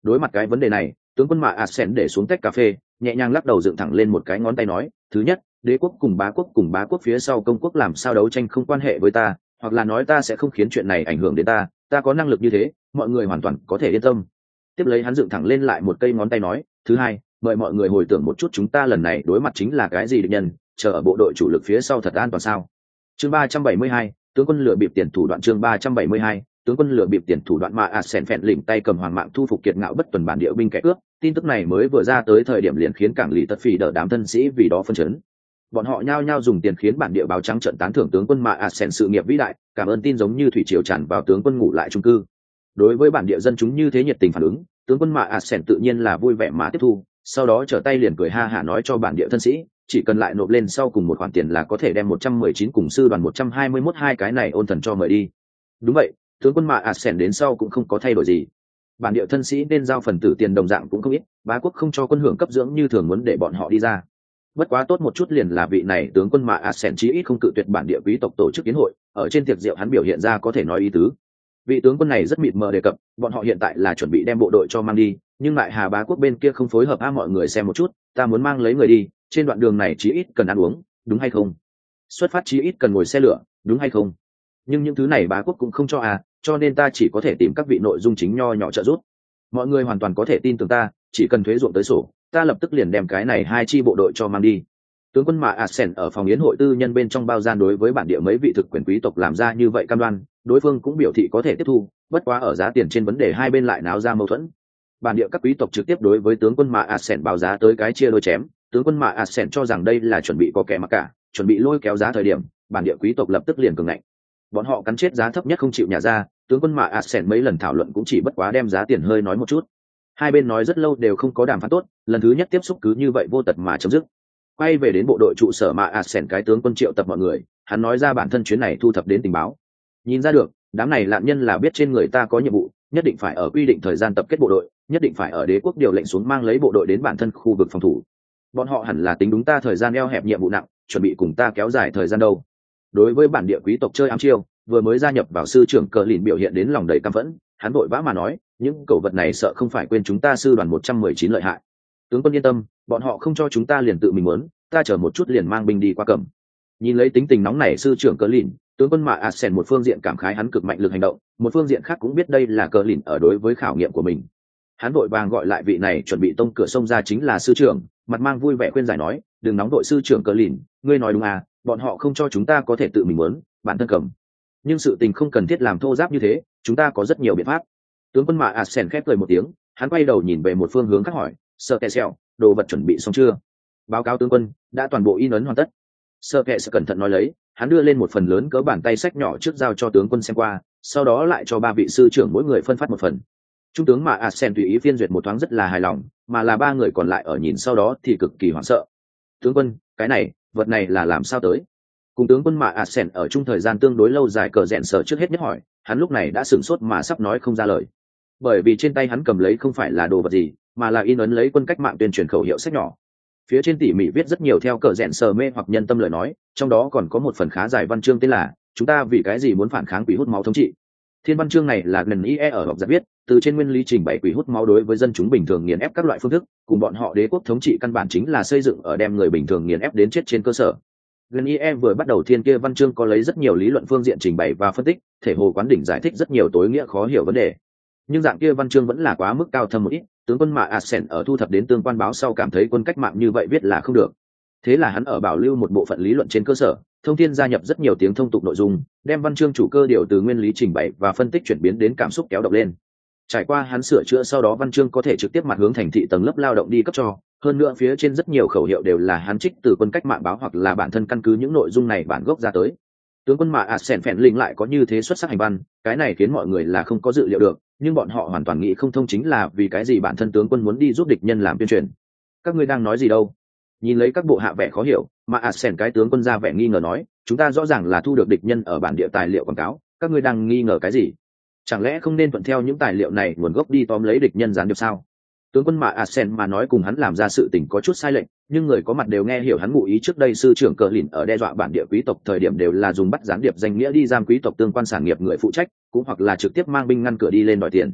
Đối mặt cái vấn đề này, tướng quân mạ Asen để xuống tách cà phê, nhẹ nhàng lắc đầu dựng thẳng lên một cái ngón tay nói, thứ nhất, đế quốc cùng bá quốc cùng bá quốc phía sau công quốc làm sao đấu tranh không quan hệ với ta, hoặc là nói ta sẽ không khiến chuyện này ảnh hưởng đến ta, ta có năng lực như thế, mọi người hoàn toàn có thể yên tâm. Tiếp lấy hắn dựng thẳng lên lại một cây ngón tay nói, thứ hai, mời mọi người hồi tưởng một chút chúng ta lần này đối mặt chính là cái gì địch nhân, chờ ở bộ đội chủ lực phía sau thật an toàn sao. Chương ba trăm bảy mươi hai, tướng quân lừa bịp tiền thủ đoạn. Chương ba trăm bảy mươi hai, tướng quân lừa bịp tiền thủ đoạn. Mà Asen phèn lỉnh tay cầm hoàng mạng thu phục kiệt ngạo bất tuần bản địa binh kẻ cướp, tin tức này mới vừa ra tới thời điểm liền khiến cảng lì tật phì đỡ đám thân sĩ vì đó phân chấn. Bọn họ nhao nhao dùng tiền khiến bản địa báo trắng trận tán thưởng tướng quân Mà Asen sự nghiệp vĩ đại, cảm ơn tin giống như thủy triều tràn vào tướng quân ngủ lại trung cư. Đối với bản địa dân chúng như thế nhiệt tình phản ứng, tướng quân Mà Asen tự nhiên là vui vẻ mà tiếp thu, sau đó trở tay liền cười ha hả nói cho bản địa thân sĩ, chỉ cần lại nộp lên sau cùng một khoản tiền là có thể đem một trăm mười chín cùng sư đoàn một trăm hai mươi mốt hai cái này ôn thần cho mời đi. Đúng vậy, tướng quân Mà Asen đến sau cũng không có thay đổi gì. Bản địa thân sĩ nên giao phần tử tiền đồng dạng cũng không ít, bá quốc không cho quân hưởng cấp dưỡng như thường muốn để bọn họ đi ra. Bất quá tốt một chút liền là vị này tướng quân Mà Asen chí ít không cự tuyệt bản địa quý tộc tổ chức kiến hội, ở trên tiệc rượu hắn biểu hiện ra có thể nói ý tứ. Vị tướng quân này rất mịt mờ đề cập, bọn họ hiện tại là chuẩn bị đem bộ đội cho mang đi, nhưng lại Hà bá quốc bên kia không phối hợp. A mọi người xem một chút, ta muốn mang lấy người đi, trên đoạn đường này chí ít cần ăn uống, đúng hay không? Xuất phát chí ít cần ngồi xe lửa, đúng hay không? Nhưng những thứ này bá quốc cũng không cho à, cho nên ta chỉ có thể tìm các vị nội dung chính nho nhỏ trợ giúp. Mọi người hoàn toàn có thể tin tưởng ta, chỉ cần thuế ruộng tới sổ, ta lập tức liền đem cái này hai chi bộ đội cho mang đi. Tướng quân Mà Asen ở phòng yến hội tư nhân bên trong bao gian đối với bản địa mấy vị thực quyền quý tộc làm ra như vậy cam đoan, đối phương cũng biểu thị có thể tiếp thu, bất quá ở giá tiền trên vấn đề hai bên lại náo ra mâu thuẫn. Bản địa các quý tộc trực tiếp đối với tướng quân Mà Asen báo giá tới cái chia đôi chém, tướng quân Mà Asen cho rằng đây là chuẩn bị có kẻ mặc cả, chuẩn bị lôi kéo giá thời điểm, bản địa quý tộc lập tức liền cường ngạnh. Bọn họ cắn chết giá thấp nhất không chịu nhả ra, tướng quân Mà Asen mấy lần thảo luận cũng chỉ bất quá đem giá tiền hơi nói một chút. Hai bên nói rất lâu đều không có đàm phán tốt, lần thứ nhất tiếp xúc cứ như vậy vô tật mà chấm dứt. Quay về đến bộ đội trụ sở Mà Asen cái tướng quân triệu tập mọi người, hắn nói ra bản thân chuyến này thu thập đến tình báo. Nhìn ra được, đám này lạn nhân là biết trên người ta có nhiệm vụ, nhất định phải ở quy định thời gian tập kết bộ đội, nhất định phải ở đế quốc điều lệnh xuống mang lấy bộ đội đến bản thân khu vực phòng thủ. Bọn họ hẳn là tính đúng ta thời gian eo hẹp nhiệm vụ nặng, chuẩn bị cùng ta kéo dài thời gian đâu. Đối với bản địa quý tộc chơi ám chiêu, vừa mới gia nhập vào sư trưởng cờ lìn biểu hiện đến lòng đầy căm phẫn, hắn vội vã mà nói, những cẩu vật này sợ không phải quên chúng ta sư đoàn một trăm mười chín lợi hại. Tướng quân yên tâm, bọn họ không cho chúng ta liền tự mình muốn, ta chờ một chút liền mang binh đi qua cẩm. Nhìn lấy tính tình nóng nảy sư trưởng cờ lìn, tướng quân Mà Asen một phương diện cảm khái hắn cực mạnh lực hành động, một phương diện khác cũng biết đây là cờ lìn ở đối với khảo nghiệm của mình. Hắn vội vàng gọi lại vị này chuẩn bị tông cửa sông ra chính là sư trưởng, mặt mang vui vẻ khuyên giải nói, đừng nóng đội sư trưởng cờ lìn, ngươi nói đúng à, bọn họ không cho chúng ta có thể tự mình muốn, bản thân cầm. Nhưng sự tình không cần thiết làm thô giáp như thế, chúng ta có rất nhiều biện pháp. Tướng quân Mà Asen khép cười một tiếng, hắn quay đầu nhìn về một phương hướng khác hỏi, Sơ Kẻ Sẹo, đồ vật chuẩn bị xong chưa? Báo cáo tướng quân, đã toàn bộ in ấn hoàn tất. Sơ Kẻ Sẹo cẩn thận nói lấy, hắn đưa lên một phần lớn cỡ bàn tay sách nhỏ trước giao cho tướng quân xem qua, sau đó lại cho ba vị sư trưởng mỗi người phân phát một phần. Trung tướng Mà Asen tùy ý phiên duyệt một thoáng rất là hài lòng, mà là ba người còn lại ở nhìn sau đó thì cực kỳ hoảng sợ. Tướng quân, cái này, vật này là làm sao tới? Cùng tướng quân Mà Asen ở chung thời gian tương đối lâu dài cờ rẽn sở trước hết nhất hỏi, hắn lúc này đã sửng sốt mà sắp nói không ra lời. Bởi vì trên tay hắn cầm lấy không phải là đồ vật gì, mà là in ấn lấy quân cách mạng tuyên truyền khẩu hiệu sách nhỏ. Phía trên tỉ mỉ viết rất nhiều theo cờ rẽn sở mê hoặc nhân tâm lời nói, trong đó còn có một phần khá dài văn chương tên là chúng ta vì cái gì muốn phản kháng quỷ hút máu thống trị. Thiên văn chương này là lần i e ở học giặc viết, từ trên nguyên lý trình bày quỷ hút máu đối với dân chúng bình thường nghiền ép các loại phương thức, cùng bọn họ đế quốc thống trị căn bản chính là xây dựng ở đem người bình thường nghiền ép đến chết trên cơ sở. Gần i e vừa bắt đầu thiên kia văn chương có lấy rất nhiều lý luận phương diện trình bày và phân tích, thể hồ quán đỉnh giải thích rất nhiều tối nghĩa khó hiểu vấn đề. Nhưng dạng kia văn chương vẫn là quá mức cao thâm một ít, tướng quân Mà Asen ở thu thập đến tương quan báo sau cảm thấy quân cách mạng như vậy viết là không được. Thế là hắn ở bảo lưu một bộ phận lý luận trên cơ sở, thông thiên gia nhập rất nhiều tiếng thông tục nội dung, đem văn chương chủ cơ điều từ nguyên lý trình bày và phân tích chuyển biến đến cảm xúc kéo động lên. Trải qua hắn sửa chữa sau đó văn chương có thể trực tiếp mặt hướng thành thị tầng lớp lao động đi cấp cho, hơn nữa phía trên rất nhiều khẩu hiệu đều là hắn trích từ quân cách mạng báo hoặc là bản thân căn cứ những nội dung này bản gốc ra tới. Tướng quân Mà Asen phèn linh lại có như thế xuất sắc hành văn, cái này khiến mọi người là không có dự liệu được, nhưng bọn họ hoàn toàn nghĩ không thông chính là vì cái gì bản thân tướng quân muốn đi giúp địch nhân làm tuyên truyền. Các ngươi đang nói gì đâu? Nhìn lấy các bộ hạ vẻ khó hiểu, Mà Asen cái tướng quân ra vẻ nghi ngờ nói, chúng ta rõ ràng là thu được địch nhân ở bản địa tài liệu quảng cáo, các ngươi đang nghi ngờ cái gì? Chẳng lẽ không nên thuận theo những tài liệu này nguồn gốc đi tóm lấy địch nhân gián điệp sao? Tướng quân Mà Asen mà nói cùng hắn làm ra sự tình có chút sai lệch, nhưng người có mặt đều nghe hiểu hắn ngụ ý. Trước đây sư trưởng cờ lìn ở đe dọa bản địa quý tộc thời điểm đều là dùng bắt gián điệp danh nghĩa đi giam quý tộc tương quan sản nghiệp người phụ trách, cũng hoặc là trực tiếp mang binh ngăn cửa đi lên đòi tiền.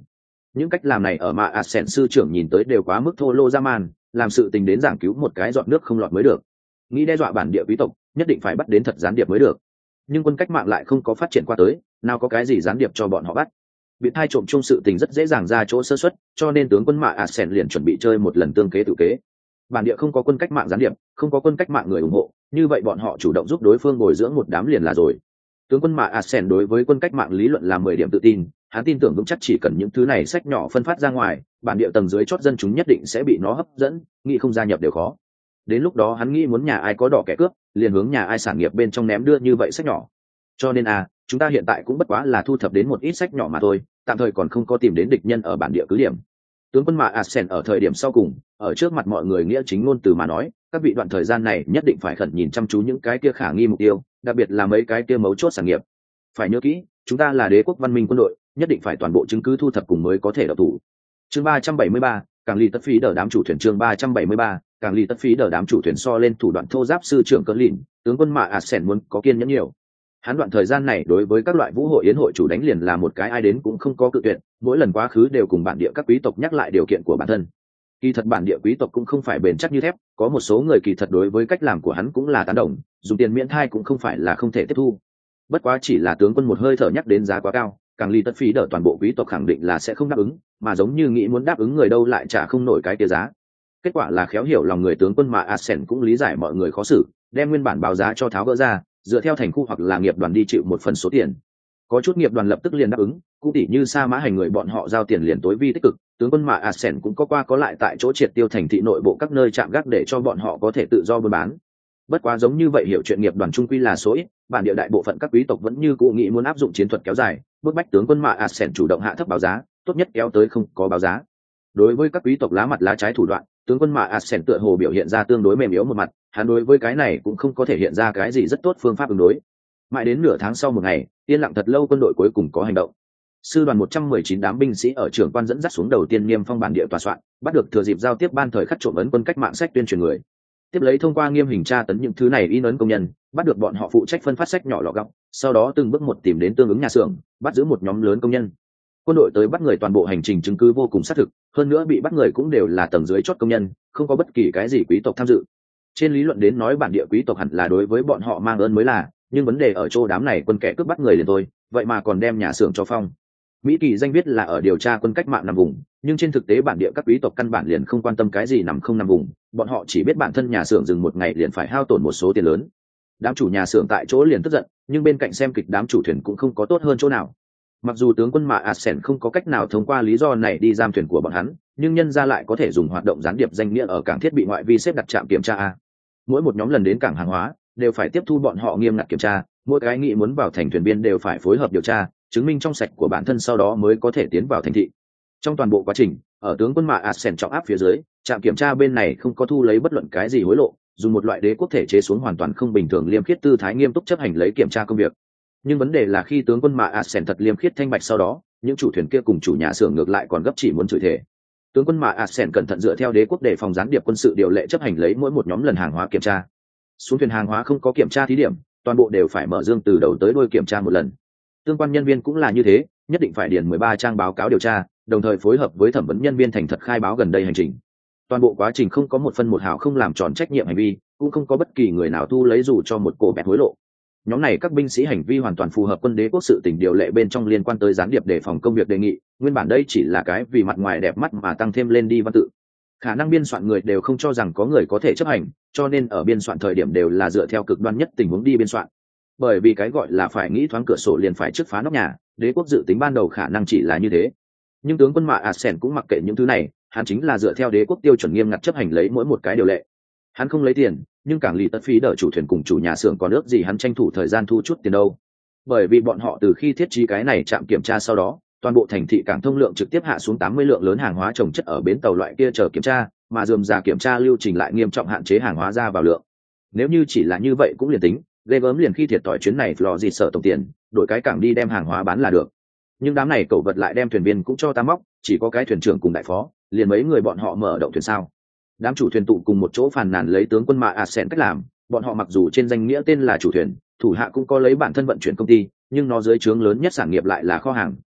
Những cách làm này ở Mạ Ascen sư trưởng nhìn tới đều quá mức thô lô dã man, làm sự tình đến giảng cứu một cái giọt nước không lọt mới được. Nghĩ đe dọa bản địa quý tộc, nhất định phải bắt đến thật gián điệp mới được. Nhưng quân cách mạng lại không có phát triển qua tới, nào có cái gì gián điệp cho bọn họ bắt. Bị thai trộm chung sự tình rất dễ dàng ra chỗ sơ suất, cho nên tướng quân Mạ Ascen liền chuẩn bị chơi một lần tương kế tự kế. Bản địa không có quân cách mạng gián điệp, không có quân cách mạng người ủng hộ, như vậy bọn họ chủ động giúp đối phương bồi dưỡng một đám liền là rồi. Tướng quân Mạ Ascen đối với quân cách mạng lý luận là mười điểm tự tin, hắn tin tưởng vững chắc chỉ cần những thứ này sách nhỏ phân phát ra ngoài, bản địa tầng dưới chót dân chúng nhất định sẽ bị nó hấp dẫn, nghĩ không gia nhập đều khó. Đến lúc đó hắn nghĩ muốn nhà ai có đỏ kẻ cướp, liền hướng nhà ai sản nghiệp bên trong ném đưa như vậy sách nhỏ. Cho nên à, chúng ta hiện tại cũng bất quá là thu thập đến một ít sách nhỏ mà thôi, tạm thời còn không có tìm đến địch nhân ở bản địa cứ điểm. Tướng quân Mạ Ascen ở thời điểm sau cùng, ở trước mặt mọi người nghĩa chính ngôn từ mà nói, các vị đoạn thời gian này nhất định phải khẩn nhìn chăm chú những cái kia khả nghi mục tiêu, đặc biệt là mấy cái kia mấu chốt sản nghiệp. Phải nhớ kỹ, chúng ta là đế quốc văn minh quân đội, nhất định phải toàn bộ chứng cứ thu thập cùng mới có thể đọc thủ. Chương ba trăm bảy mươi ba, càng ly tất phí đỡ đám chủ thuyền. Chương ba trăm bảy mươi ba, càng ly tất phí đỡ đám chủ thuyền. So lên thủ đoạn thô giáp sư trưởng cỡ lìn, tướng quân Mạ Ascen muốn có kiên nhẫn nhiều. Hắn đoạn thời gian này đối với các loại vũ hội yến hội chủ đánh liền là một cái ai đến cũng không có cự tuyệt, mỗi lần quá khứ đều cùng bản địa các quý tộc nhắc lại điều kiện của bản thân. Kỳ thật bản địa quý tộc cũng không phải bền chắc như thép, có một số người kỳ thật đối với cách làm của hắn cũng là tán đồng, dùng tiền miễn thai cũng không phải là không thể tiếp thu. Bất quá chỉ là tướng quân một hơi thở nhắc đến giá quá cao, càng ly tất phí đỡ toàn bộ quý tộc khẳng định là sẽ không đáp ứng, mà giống như nghĩ muốn đáp ứng người đâu lại trả không nổi cái kia giá. Kết quả là khéo hiểu lòng người tướng quân Mạ Ascen cũng lý giải mọi người khó xử, đem nguyên bản báo giá cho tháo gỡ ra, dựa theo thành khu hoặc là nghiệp đoàn đi chịu một phần số tiền. Có chút nghiệp đoàn lập tức liền đáp ứng, cũng tỉ như Sa Mã Hành người bọn họ giao tiền liền tối vi tích cực, tướng quân Mạ Ascen cũng có qua có lại tại chỗ triệt tiêu thành thị nội bộ các nơi chạm gác để cho bọn họ có thể tự do buôn bán. Bất quá giống như vậy hiểu chuyện nghiệp đoàn trung quy là số ít, bản địa đại bộ phận các quý tộc vẫn như cũ nghĩ muốn áp dụng chiến thuật kéo dài, bức bách tướng quân Mạ Ascen chủ động hạ thấp báo giá, tốt nhất kéo tới không có báo giá. Đối với các quý tộc lá mặt lá trái thủ đoạn, tướng quân Mạ Ascen tựa hồ biểu hiện ra tương đối mềm yếu một mặt, hắn đối với cái này cũng không có thể hiện ra cái gì rất tốt phương pháp ứng đối. Mãi đến nửa tháng sau một ngày, yên lặng thật lâu quân đội cuối cùng có hành động. Sư đoàn một trăm mười chín đám binh sĩ ở trưởng quan dẫn dắt xuống đầu tiên niêm phong bản địa tòa soạn, bắt được thừa dịp giao tiếp ban thời khắc trộm ấn quân cách mạng sách tuyên truyền người. Tiếp lấy thông qua nghiêm hình tra tấn những thứ này in ấn công nhân, bắt được bọn họ phụ trách phân phát sách nhỏ lọ gọng, sau đó từng bước một tìm đến tương ứng nhà xưởng, bắt giữ một nhóm lớn công nhân. Quân đội tới bắt người toàn bộ hành trình chứng cứ vô cùng xác thực, hơn nữa bị bắt người cũng đều là tầng dưới chót công nhân, không có bất kỳ cái gì quý tộc tham dự. Trên lý luận đến nói bản địa quý tộc hẳn là đối với bọn họ mang ơn mới là, nhưng vấn đề ở chỗ đám này quân kẻ cướp bắt người liền thôi, vậy mà còn đem nhà xưởng cho phong. Mỹ kỳ danh viết là ở điều tra quân cách mạng nằm vùng, nhưng trên thực tế bản địa các quý tộc căn bản liền không quan tâm cái gì nằm không nằm vùng, bọn họ chỉ biết bản thân nhà xưởng dừng một ngày liền phải hao tổn một số tiền lớn. Đám chủ nhà xưởng tại chỗ liền tức giận, nhưng bên cạnh xem kịch đám chủ thuyền cũng không có tốt hơn chỗ nào. Mặc dù tướng quân Mạ Ascen không có cách nào thông qua lý do này đi giam thuyền của bọn hắn, nhưng nhân ra lại có thể dùng hoạt động gián điệp danh nghĩa ở cảng thiết bị ngoại vi xếp đặt trạm kiểm tra a. Mỗi một nhóm lần đến cảng hàng hóa đều phải tiếp thu bọn họ nghiêm ngặt kiểm tra, mỗi cái nghĩ muốn vào thành thuyền viên đều phải phối hợp điều tra, chứng minh trong sạch của bản thân sau đó mới có thể tiến vào thành thị. Trong toàn bộ quá trình, ở tướng quân Mạ Ascen trọng áp phía dưới, trạm kiểm tra bên này không có thu lấy bất luận cái gì hối lộ, dùng một loại đế quốc thể chế xuống hoàn toàn không bình thường liêm khiết tư thái nghiêm túc chấp hành lấy kiểm tra công việc. Nhưng vấn đề là khi tướng quân Mạ Ascen thật liêm khiết thanh bạch sau đó, những chủ thuyền kia cùng chủ nhà xưởng ngược lại còn gấp chỉ muốn chửi thề. Tướng quân Mạ Ascen cẩn thận dựa theo đế quốc để phòng gián điệp quân sự điều lệ chấp hành lấy mỗi một nhóm lần hàng hóa kiểm tra. Xuống thuyền hàng hóa không có kiểm tra thí điểm, toàn bộ đều phải mở dương từ đầu tới đuôi kiểm tra một lần. Tương quan nhân viên cũng là như thế, nhất định phải điền mười ba trang báo cáo điều tra, đồng thời phối hợp với thẩm vấn nhân viên thành thật khai báo gần đây hành trình. Toàn bộ quá trình không có một phân một hào không làm tròn trách nhiệm hành vi, cũng không có bất kỳ người nào thu lấy dù cho một cổ bẹt hối lộ. Nhóm này các binh sĩ hành vi hoàn toàn phù hợp quân đế quốc sự tỉnh điều lệ bên trong liên quan tới gián điệp đề phòng công việc đề nghị, nguyên bản đây chỉ là cái vì mặt ngoài đẹp mắt mà tăng thêm lên đi văn tự. Khả năng biên soạn người đều không cho rằng có người có thể chấp hành, cho nên ở biên soạn thời điểm đều là dựa theo cực đoan nhất tình huống đi biên soạn. Bởi vì cái gọi là phải nghĩ thoáng cửa sổ liền phải trước phá nóc nhà, đế quốc dự tính ban đầu khả năng chỉ là như thế. Nhưng tướng quân Mạ Ascen cũng mặc kệ những thứ này, hắn chính là dựa theo đế quốc tiêu chuẩn nghiêm ngặt chấp hành lấy mỗi một cái điều lệ. Hắn không lấy tiền, nhưng cảng lì tất phí đỡ chủ thuyền cùng chủ nhà xưởng còn ước gì hắn tranh thủ thời gian thu chút tiền đâu. Bởi vì bọn họ từ khi thiết trí cái này trạm kiểm tra sau đó, toàn bộ thành thị cảng thông lượng trực tiếp hạ xuống tám mươi lượng lớn hàng hóa trồng chất ở bến tàu loại kia chờ kiểm tra, mà rườm rà kiểm tra lưu trình lại nghiêm trọng hạn chế hàng hóa ra vào lượng. Nếu như chỉ là như vậy cũng liền tính, ghê gớm liền khi thiệt thòi chuyến này lò gì sợ tổng tiền, đổi cái cảng đi đem hàng hóa bán là được. Nhưng đám này cẩu vật lại đem thuyền viên cũng cho ta móc, chỉ có cái thuyền trưởng cùng đại phó, liền mấy người bọn họ mở động thuyền sao? Đám chủ thuyền tụ cùng một chỗ phàn nàn lấy tướng quân Mạ Ascen cách làm, bọn họ mặc dù trên danh nghĩa tên là chủ thuyền, thủ hạ cũng có lấy bản thân vận chuyển công ty, nhưng nó dưới trướng lớn nhất sản nghiệp lại là kho hàng,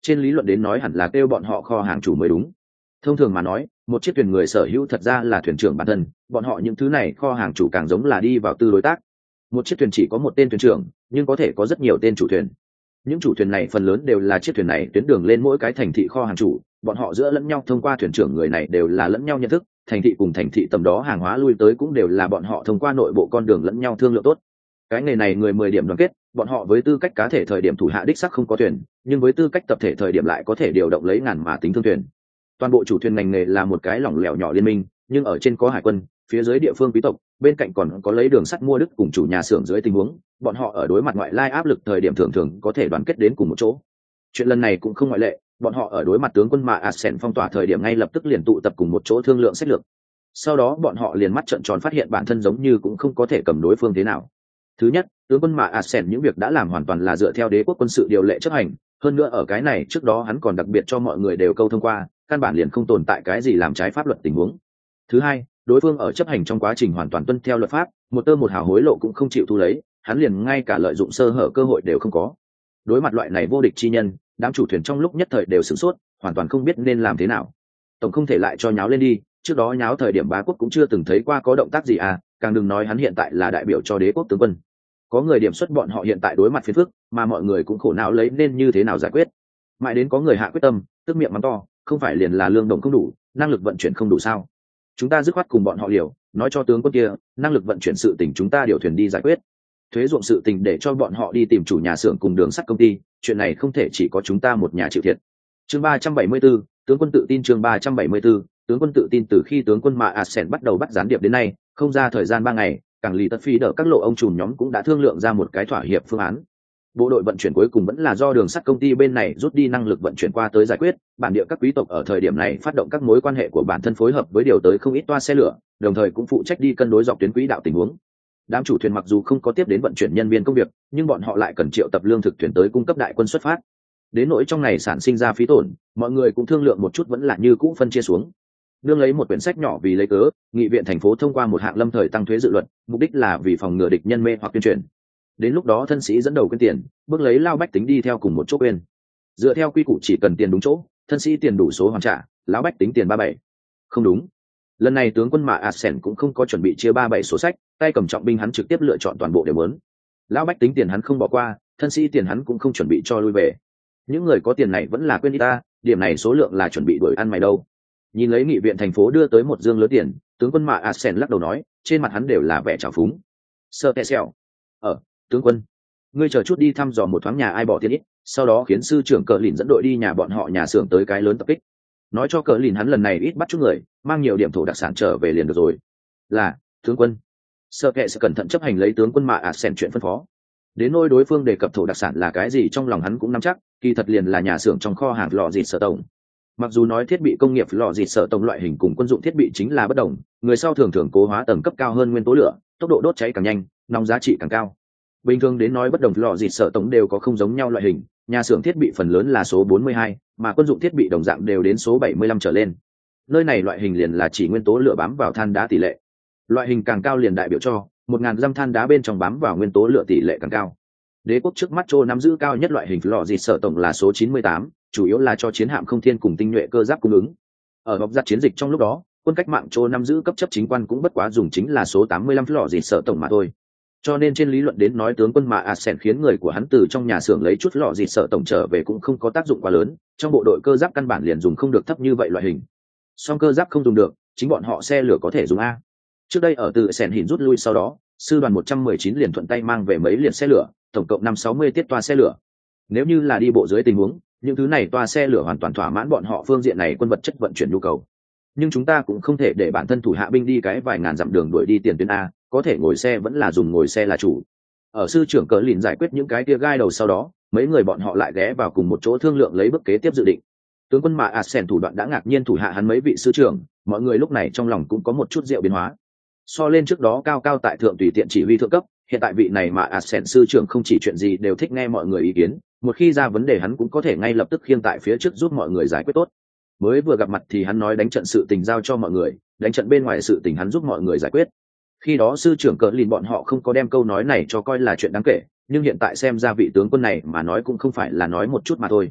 trên lý luận đến nói hẳn là kêu bọn họ kho hàng chủ mới đúng. Thông thường mà nói, một chiếc thuyền người sở hữu thật ra là thuyền trưởng bản thân, bọn họ những thứ này kho hàng chủ càng giống là đi vào tư đối tác. Một chiếc thuyền chỉ có một tên thuyền trưởng, nhưng có thể có rất nhiều tên chủ thuyền. Những chủ thuyền này phần lớn đều là chiếc thuyền này tuyến đường lên mỗi cái thành thị kho hàng chủ, bọn họ giữa lẫn nhau thông qua thuyền trưởng người này đều là lẫn nhau nhận thức, thành thị cùng thành thị tầm đó hàng hóa lui tới cũng đều là bọn họ thông qua nội bộ con đường lẫn nhau thương lượng tốt. Cái nghề này người mười điểm đoàn kết, bọn họ với tư cách cá thể thời điểm thủ hạ đích sắc không có thuyền, nhưng với tư cách tập thể thời điểm lại có thể điều động lấy ngàn mà tính thương thuyền. Toàn bộ chủ thuyền ngành nghề là một cái lỏng lẻo nhỏ liên minh, nhưng ở trên có hải quân, phía dưới địa phương quý tộc, bên cạnh còn có lấy đường sắt mua đức cùng chủ nhà xưởng dưới tình huống, bọn họ ở đối mặt ngoại lai áp lực thời điểm thường thường có thể đoàn kết đến cùng một chỗ. Chuyện lần này cũng không ngoại lệ, bọn họ ở đối mặt tướng quân Mã Asen phong tỏa thời điểm ngay lập tức liền tụ tập cùng một chỗ thương lượng sách lược. Sau đó bọn họ liền mắt trợn tròn phát hiện bản thân giống như cũng không có thể cầm đối phương thế nào. Thứ nhất, tướng quân Mã Asen những việc đã làm hoàn toàn là dựa theo đế quốc quân sự điều lệ chấp hành, hơn nữa ở cái này trước đó hắn còn đặc biệt cho mọi người đều câu thông qua, căn bản liền không tồn tại cái gì làm trái pháp luật tình huống. Thứ hai, đối phương ở chấp hành trong quá trình hoàn toàn tuân theo luật pháp, một tơ một hào hối lộ cũng không chịu thu lấy, hắn liền ngay cả lợi dụng sơ hở cơ hội đều không có. Đối mặt loại này vô địch chi nhân, đám chủ thuyền trong lúc nhất thời đều sửng sốt, hoàn toàn không biết nên làm thế nào. Tổng không thể lại cho nháo lên đi, trước đó nháo thời điểm bá quốc cũng chưa từng thấy qua có động tác gì à, càng đừng nói hắn hiện tại là đại biểu cho đế quốc tướng quân. Có người điểm xuất bọn họ hiện tại đối mặt phiền phức, mà mọi người cũng khổ não lấy nên như thế nào giải quyết. Mãi đến có người hạ quyết tâm, tức miệng mắng to, không phải liền là lương đồng không đủ, năng lực vận chuyển không đủ sao? Chúng ta dứt khoát cùng bọn họ liều, nói cho tướng quân kia, năng lực vận chuyển sự tình chúng ta điều thuyền đi giải quyết. Thuế ruộng sự tình để cho bọn họ đi tìm chủ nhà xưởng cùng đường sắt công ty, chuyện này không thể chỉ có chúng ta một nhà chịu thiệt. Chương ba trăm bảy mươi 74, tướng quân tự tin chương ba trăm bảy mươi 74, tướng quân tự tin từ khi tướng quân Mã Asen bắt đầu bắt gián điệp đến nay, không ra thời gian ba ngày, càng lì tất phi đỡ các lộ ông trùm nhóm cũng đã thương lượng ra một cái thỏa hiệp phương án. Bộ đội vận chuyển cuối cùng vẫn là do đường sắt công ty bên này rút đi năng lực vận chuyển qua tới giải quyết, bản địa các quý tộc ở thời điểm này phát động các mối quan hệ của bản thân phối hợp với điều tới không ít toa xe lửa, đồng thời cũng phụ trách đi cân đối dọc tuyến quỹ đạo tình huống. Đám chủ thuyền mặc dù không có tiếp đến vận chuyển nhân viên công việc, nhưng bọn họ lại cần triệu tập lương thực thuyền tới cung cấp đại quân xuất phát. Đến nỗi trong ngày sản sinh ra phí tổn, mọi người cũng thương lượng một chút vẫn là như cũ phân chia xuống. Đương lấy một quyển sách nhỏ vì lấy cớ, nghị viện thành phố thông qua một hạng lâm thời tăng thuế dự luật, mục đích là vì phòng ngừa địch nhân mê hoặc tuyên truyền. Đến lúc đó thân sĩ dẫn đầu quyên tiền, bước lấy lao bách tính đi theo cùng một chỗ quên. Dựa theo quy củ chỉ cần tiền đúng chỗ, thân sĩ tiền đủ số hoàn trả, lão bách tính tiền ba bảy. Không đúng. Lần này tướng quân Mã Asen cũng không có chuẩn bị chia ba bảy số sách, tay cầm trọng binh hắn trực tiếp lựa chọn toàn bộ đều muốn. Lão bách tính tiền hắn không bỏ qua, thân sĩ tiền hắn cũng không chuẩn bị cho lui về. Những người có tiền này vẫn là quên đi ta, điểm này số lượng là chuẩn bị đuổi ăn mày đâu. Nhìn lấy nghị viện thành phố đưa tới một dương lớn tiền, tướng quân Mã Asen lắc đầu nói, trên mặt hắn đều là vẻ trào phúng. Sơ tè xèo. Ở, tướng quân, ngươi chờ chút đi thăm dò một thoáng nhà ai bỏ tiền ít, sau đó khiến sư trưởng Cờ Lìn dẫn đội đi nhà bọn họ nhà xưởng tới cái lớn tập kích. Nói cho Cờ Lìn hắn lần này ít bắt chút người, mang nhiều điểm thổ đặc sản trở về liền được rồi. Là, tướng quân. Sơ kệ sẽ cẩn thận chấp hành lấy tướng quân Mã Asen chuyện phân phó. Đến nỗi đối phương đề cập thổ đặc sản là cái gì trong lòng hắn cũng nắm chắc, kỳ thật liền là nhà xưởng trong kho hàng lò dịt sở tổng. Mặc dù nói thiết bị công nghiệp lò dịt sở tổng loại hình cùng quân dụng thiết bị chính là bất đồng, người sau thường thường cố hóa tầng cấp cao hơn nguyên tố lửa, tốc độ đốt cháy càng nhanh, nòng giá trị càng cao. Bình thường đến nói bất đồng lò dịt sở tổng đều có không giống nhau loại hình, nhà xưởng thiết bị phần lớn là số bốn mươi hai, mà quân dụng thiết bị đồng dạng đều đến số bảy mươi lăm trở lên. Nơi này loại hình liền là chỉ nguyên tố lửa bám vào than đá tỷ lệ. Loại hình càng cao liền đại biểu cho một ngàn gam than đá bên trong bám vào nguyên tố lửa tỷ lệ càng cao. Đế quốc trước mắt Châu nắm giữ cao nhất loại hình lò dịt sở tổng là số chín mươi tám, chủ yếu là cho chiến hạm không thiên cùng tinh nhuệ cơ giáp cung ứng. Ở bọc giặt chiến dịch trong lúc đó, quân cách mạng Châu nắm giữ cấp chấp chính quan cũng bất quá dùng chính là số tám mươi lăm lò dịt sở tổng mà thôi. Cho nên trên lý luận đến nói tướng quân Mã Asen khiến người của hắn từ trong nhà xưởng lấy chút lọ dịt sợ tổng trở về cũng không có tác dụng quá lớn, trong bộ đội cơ giáp căn bản liền dùng không được thấp như vậy loại hình. Song cơ giáp không dùng được, chính bọn họ xe lửa có thể dùng a. Trước đây ở từ Sen Hìn rút lui sau đó, sư đoàn một trăm mười chín liền thuận tay mang về mấy liệt xe lửa, tổng cộng năm sáu mươi tiết toa xe lửa. Nếu như là đi bộ dưới tình huống, những thứ này toa xe lửa hoàn toàn thỏa mãn bọn họ phương diện này quân vật chất vận chuyển nhu cầu. Nhưng chúng ta cũng không thể để bản thân thủ hạ binh đi cái vài ngàn dặm đường đuổi đi tiền tuyến a, có thể ngồi xe vẫn là dùng ngồi xe là chủ. Ở sư trưởng Cờ Lìn giải quyết những cái tia gai đầu sau đó, mấy người bọn họ lại ghé vào cùng một chỗ thương lượng lấy bước kế tiếp dự định. Tướng quân Mã Asen thủ đoạn đã ngạc nhiên thủ hạ hắn mấy vị sư trưởng, mọi người lúc này trong lòng cũng có một chút rượu biến hóa. So lên trước đó cao cao tại thượng tùy tiện chỉ huy thượng cấp, hiện tại vị này Mã Asen sư trưởng không chỉ chuyện gì đều thích nghe mọi người ý kiến, một khi ra vấn đề hắn cũng có thể ngay lập tức khiêng tại phía trước giúp mọi người giải quyết tốt. Mới vừa gặp mặt thì hắn nói đánh trận sự tình giao cho mọi người, đánh trận bên ngoài sự tình hắn giúp mọi người giải quyết. Khi đó sư trưởng Cờ Lìn bọn họ không có đem câu nói này cho coi là chuyện đáng kể, nhưng hiện tại xem ra vị tướng quân này mà nói cũng không phải là nói một chút mà thôi.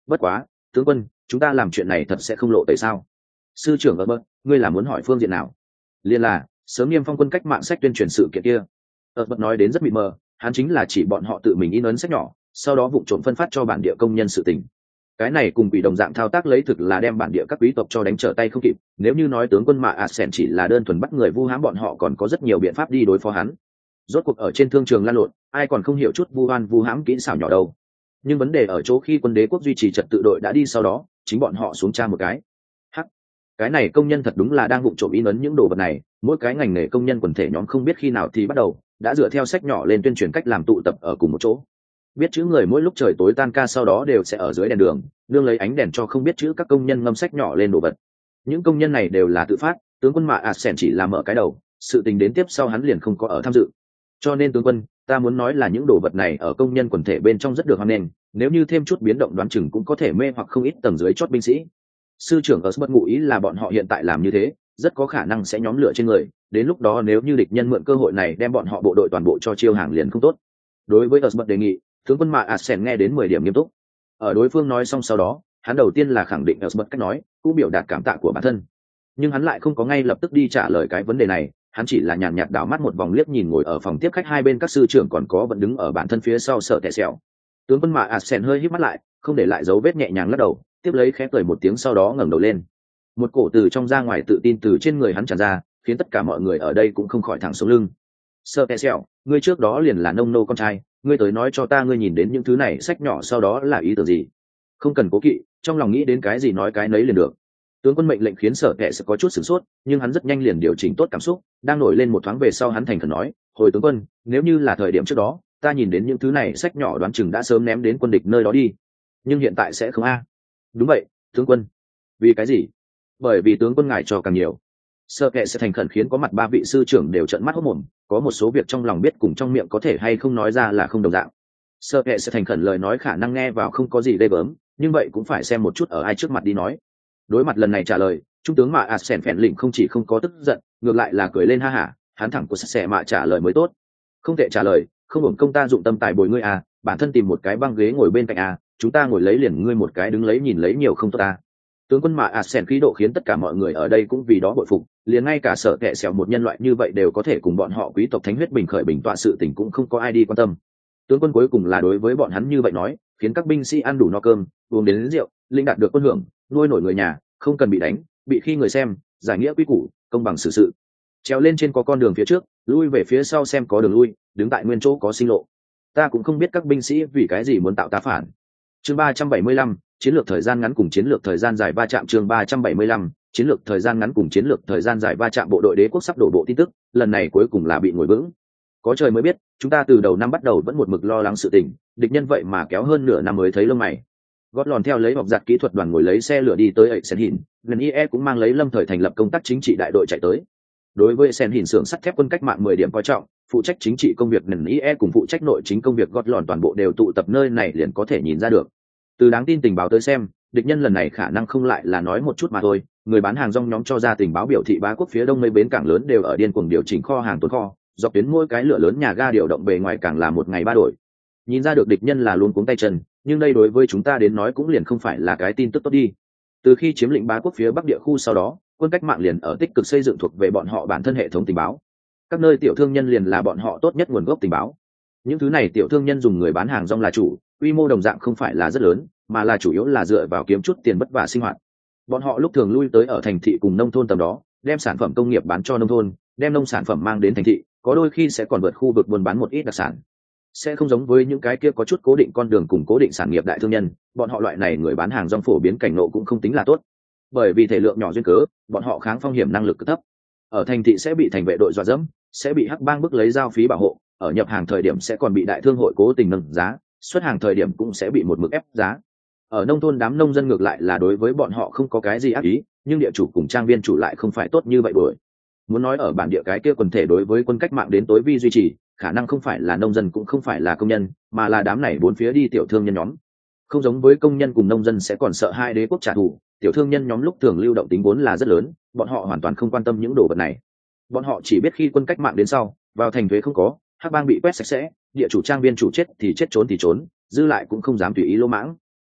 Bất quá tướng quân, chúng ta làm chuyện này thật sẽ không lộ tẩy sao? Sư trưởng ở bậc, ngươi là muốn hỏi phương diện nào? Liên là sớm niêm phong quân cách mạng sách tuyên truyền sự kiện kia. Ở bậc nói đến rất mịt mờ, hắn chính là chỉ bọn họ tự mình in ấn sách nhỏ, sau đó vụng trộm phân phát cho bản địa công nhân sự tình. Cái này cùng quỷ đồng dạng thao tác lấy thực là đem bản địa các quý tộc cho đánh trở tay không kịp. Nếu như nói tướng quân Mạ Asen chỉ là đơn thuần bắt người vu hãm, bọn họ còn có rất nhiều biện pháp đi đối phó hắn. Rốt cuộc ở trên thương trường lan lộn, ai còn không hiểu chút vu oan vu hãm kỹ xảo nhỏ đâu. Nhưng vấn đề ở chỗ khi quân đế quốc duy trì trật tự đội đã đi sau đó, chính bọn họ xuống tra một cái. Hắc, cái này công nhân thật đúng là đang vụng trộm in ấn những đồ vật này. Mỗi cái ngành nghề công nhân quần thể nhóm không biết khi nào thì bắt đầu đã dựa theo sách nhỏ lên tuyên truyền cách làm, tụ tập ở cùng một chỗ. Biết chữ người mỗi lúc trời tối tan ca sau đó đều sẽ ở dưới đèn đường nương lấy ánh đèn cho không biết chữ các công nhân ngâm sách nhỏ lên đồ vật. Những công nhân này đều là tự phát, tướng quân Mạ Asen chỉ là mở cái đầu, sự tình đến tiếp sau hắn liền không có ở tham dự. Cho nên tướng quân, ta muốn nói là những đồ vật này ở công nhân quần thể bên trong rất được hoan nghênh, nếu như thêm chút biến động đoán chừng cũng có thể mê hoặc không ít tầng dưới chót binh sĩ. Sư trưởng ở bất ngụ ý là bọn họ hiện tại làm như thế rất có khả năng sẽ nhóm lửa trên người, đến lúc đó nếu như địch nhân mượn cơ hội này đem bọn họ bộ đội toàn bộ cho chiêu hàng liền không tốt. Đối với Osbert đề nghị, tướng quân Mạ Asen nghe đến mười điểm nghiêm túc. Ở đối phương nói xong sau đó, hắn đầu tiên là khẳng định Osbert cách nói, cũng biểu đạt cảm tạ của bản thân. Nhưng hắn lại không có ngay lập tức đi trả lời cái vấn đề này, hắn chỉ là nhàn nhạt đảo mắt một vòng liếc nhìn ngồi ở phòng tiếp khách hai bên các sư trưởng còn có vẫn đứng ở bản thân phía sau sợ tệ xẻo. Tướng quân Mạ Asen hơi híp mắt lại, không để lại dấu vết, nhẹ nhàng lắc đầu, tiếp lấy khẽ cười một tiếng sau đó ngẩng đầu lên. Một cổ từ trong ra ngoài tự tin từ trên người hắn tràn ra, khiến tất cả mọi người ở đây cũng không khỏi thẳng xuống lưng. Sợ tệ xẻo, ngươi trước đó liền là nông nô con trai, ngươi tới nói cho ta ngươi nhìn đến những thứ này sách nhỏ sau đó là ý tưởng gì? Không cần cố kỵ, trong lòng nghĩ đến cái gì nói cái nấy liền được. Tướng quân mệnh lệnh khiến Sở Kệ sẽ có chút sửng sốt, nhưng hắn rất nhanh liền điều chỉnh tốt cảm xúc, đang nổi lên một thoáng về sau hắn thành khẩn nói, hồi tướng quân, nếu như là thời điểm trước đó ta nhìn đến những thứ này sách nhỏ đoán chừng đã sớm ném đến quân địch nơi đó đi, nhưng hiện tại sẽ không a. Đúng vậy tướng quân. Vì cái gì? Bởi vì tướng quân ngài cho càng nhiều. Sở Kệ sẽ thành khẩn khiến có mặt ba vị sư trưởng đều trợn mắt hốt mồm, có một số việc trong lòng biết cùng trong miệng có thể hay không nói ra là không đồng dạng. Sở Kệ sẽ thành khẩn lời nói khả năng nghe vào không có gì ghê gớm, nhưng vậy cũng phải xem một chút ở ai trước mặt đi nói. Đối mặt lần này trả lời, trung tướng Mạ Asen phèn lĩnh không chỉ không có tức giận, ngược lại là cười lên ha hả, hắn thẳng của sẽ mạ trả lời mới tốt. Không tệ trả lời, không hưởng công ta dụng tâm tài bồi ngươi à, bản thân tìm một cái băng ghế ngồi bên cạnh à, chúng ta ngồi lấy liền ngươi một cái đứng lấy nhìn lấy nhiều không tốt ta. Tướng quân Mạ Asen khí độ khiến tất cả mọi người ở đây cũng vì đó bội phục, liền ngay cả Sở Kệ xẻo một nhân loại như vậy đều có thể cùng bọn họ quý tộc thánh huyết bình khởi bình tọa sự tình cũng không có ai đi quan tâm. Tướng quân cuối cùng là đối với bọn hắn như vậy nói, khiến các binh sĩ ăn đủ no cơm, uống đến, đến rượu, linh đạt được quân hưởng, nuôi nổi người nhà, không cần bị đánh, bị khi người xem, giải nghĩa quy củ, công bằng xử sự. Trèo lên trên có con đường phía trước, lui về phía sau xem có đường lui, đứng tại nguyên chỗ có sinh lộ. Ta cũng không biết các binh sĩ vì cái gì muốn tạo tá phản. Chương ba trăm bảy mươi lăm, chiến lược thời gian ngắn cùng chiến lược thời gian dài va chạm. Chương ba trăm bảy mươi lăm, chiến lược thời gian ngắn cùng chiến lược thời gian dài va chạm. Bộ đội đế quốc sắp đổ bộ tin tức, lần này cuối cùng là bị ngồi vững. Có trời mới biết, chúng ta từ đầu năm bắt đầu vẫn một mực lo lắng sự tình, địch nhân vậy mà kéo hơn nửa năm mới thấy lông mày. Gót lòn theo lấy bọc giặt kỹ thuật đoàn ngồi lấy xe lửa đi tới ấy Sen Hìn, N I E cũng mang lấy lâm thời thành lập công tác chính trị đại đội chạy tới. Đối với Sen Hìn xưởng sắt thép quân cách mạng mười điểm coi trọng, phụ trách chính trị công việc N I E cùng phụ trách nội chính công việc gót lòn toàn bộ đều tụ tập nơi này liền có thể nhìn ra được. Từ đáng tin tình báo tới xem, địch nhân lần này khả năng không lại là nói một chút mà thôi, người bán hàng rong nhóm cho ra tình báo biểu thị bá quốc phía đông mấy bến cảng lớn đều ở điên cuồng điều chỉnh kho hàng tồn kho, dọc tuyến mỗi cái lửa lớn nhà ga điều động bề ngoài càng là một ngày ba đổi. Nhìn ra được địch nhân là luôn cuống tay chân, nhưng đây đối với chúng ta đến nói cũng liền không phải là cái tin tức tốt đi. Từ khi chiếm lĩnh bá quốc phía bắc địa khu sau đó, quân cách mạng liền ở tích cực xây dựng thuộc về bọn họ bản thân hệ thống tình báo. Các nơi tiểu thương nhân liền là bọn họ tốt nhất nguồn gốc tình báo. Những thứ này tiểu thương nhân dùng người bán hàng rong là chủ, quy mô đồng dạng không phải là rất lớn, mà là chủ yếu là dựa vào kiếm chút tiền vất vả sinh hoạt. Bọn họ lúc thường lui tới ở thành thị cùng nông thôn tầm đó, đem sản phẩm công nghiệp bán cho nông thôn, đem nông sản phẩm mang đến thành thị, có đôi khi sẽ còn vượt khu vực buôn bán một ít đặc sản. Sẽ không giống với những cái kia có chút cố định con đường cùng cố định sản nghiệp đại thương nhân, bọn họ loại này người bán hàng rong phổ biến cảnh ngộ cũng không tính là tốt. Bởi vì thể lượng nhỏ duyên cớ, bọn họ kháng phong hiểm năng lực cực thấp. Ở thành thị sẽ bị thành vệ đội dọa dẫm, sẽ bị hắc bang bức lấy giao phí bảo hộ, ở nhập hàng thời điểm sẽ còn bị đại thương hội cố tình nâng giá, xuất hàng thời điểm cũng sẽ bị một mực ép giá. Ở nông thôn đám nông dân ngược lại là đối với bọn họ không có cái gì ác ý, nhưng địa chủ cùng trang viên chủ lại không phải tốt như vậy rồi. Muốn nói ở bản địa cái kia quần thể đối với quân cách mạng đến tối vi duy trì, khả năng không phải là nông dân cũng không phải là công nhân, mà là đám này bốn phía đi tiểu thương nhân nhóm. Không giống với công nhân cùng nông dân sẽ còn sợ hai đế quốc trả thù, tiểu thương nhân nhóm lúc thường lưu động tính vốn là rất lớn, bọn họ hoàn toàn không quan tâm những đồ vật này. Bọn họ chỉ biết khi quân cách mạng đến sau, vào thành thuế không có, hắc bang bị quét sạch sẽ, địa chủ trang viên chủ chết thì chết trốn thì trốn, dư lại cũng không dám tùy ý lỗ mãng.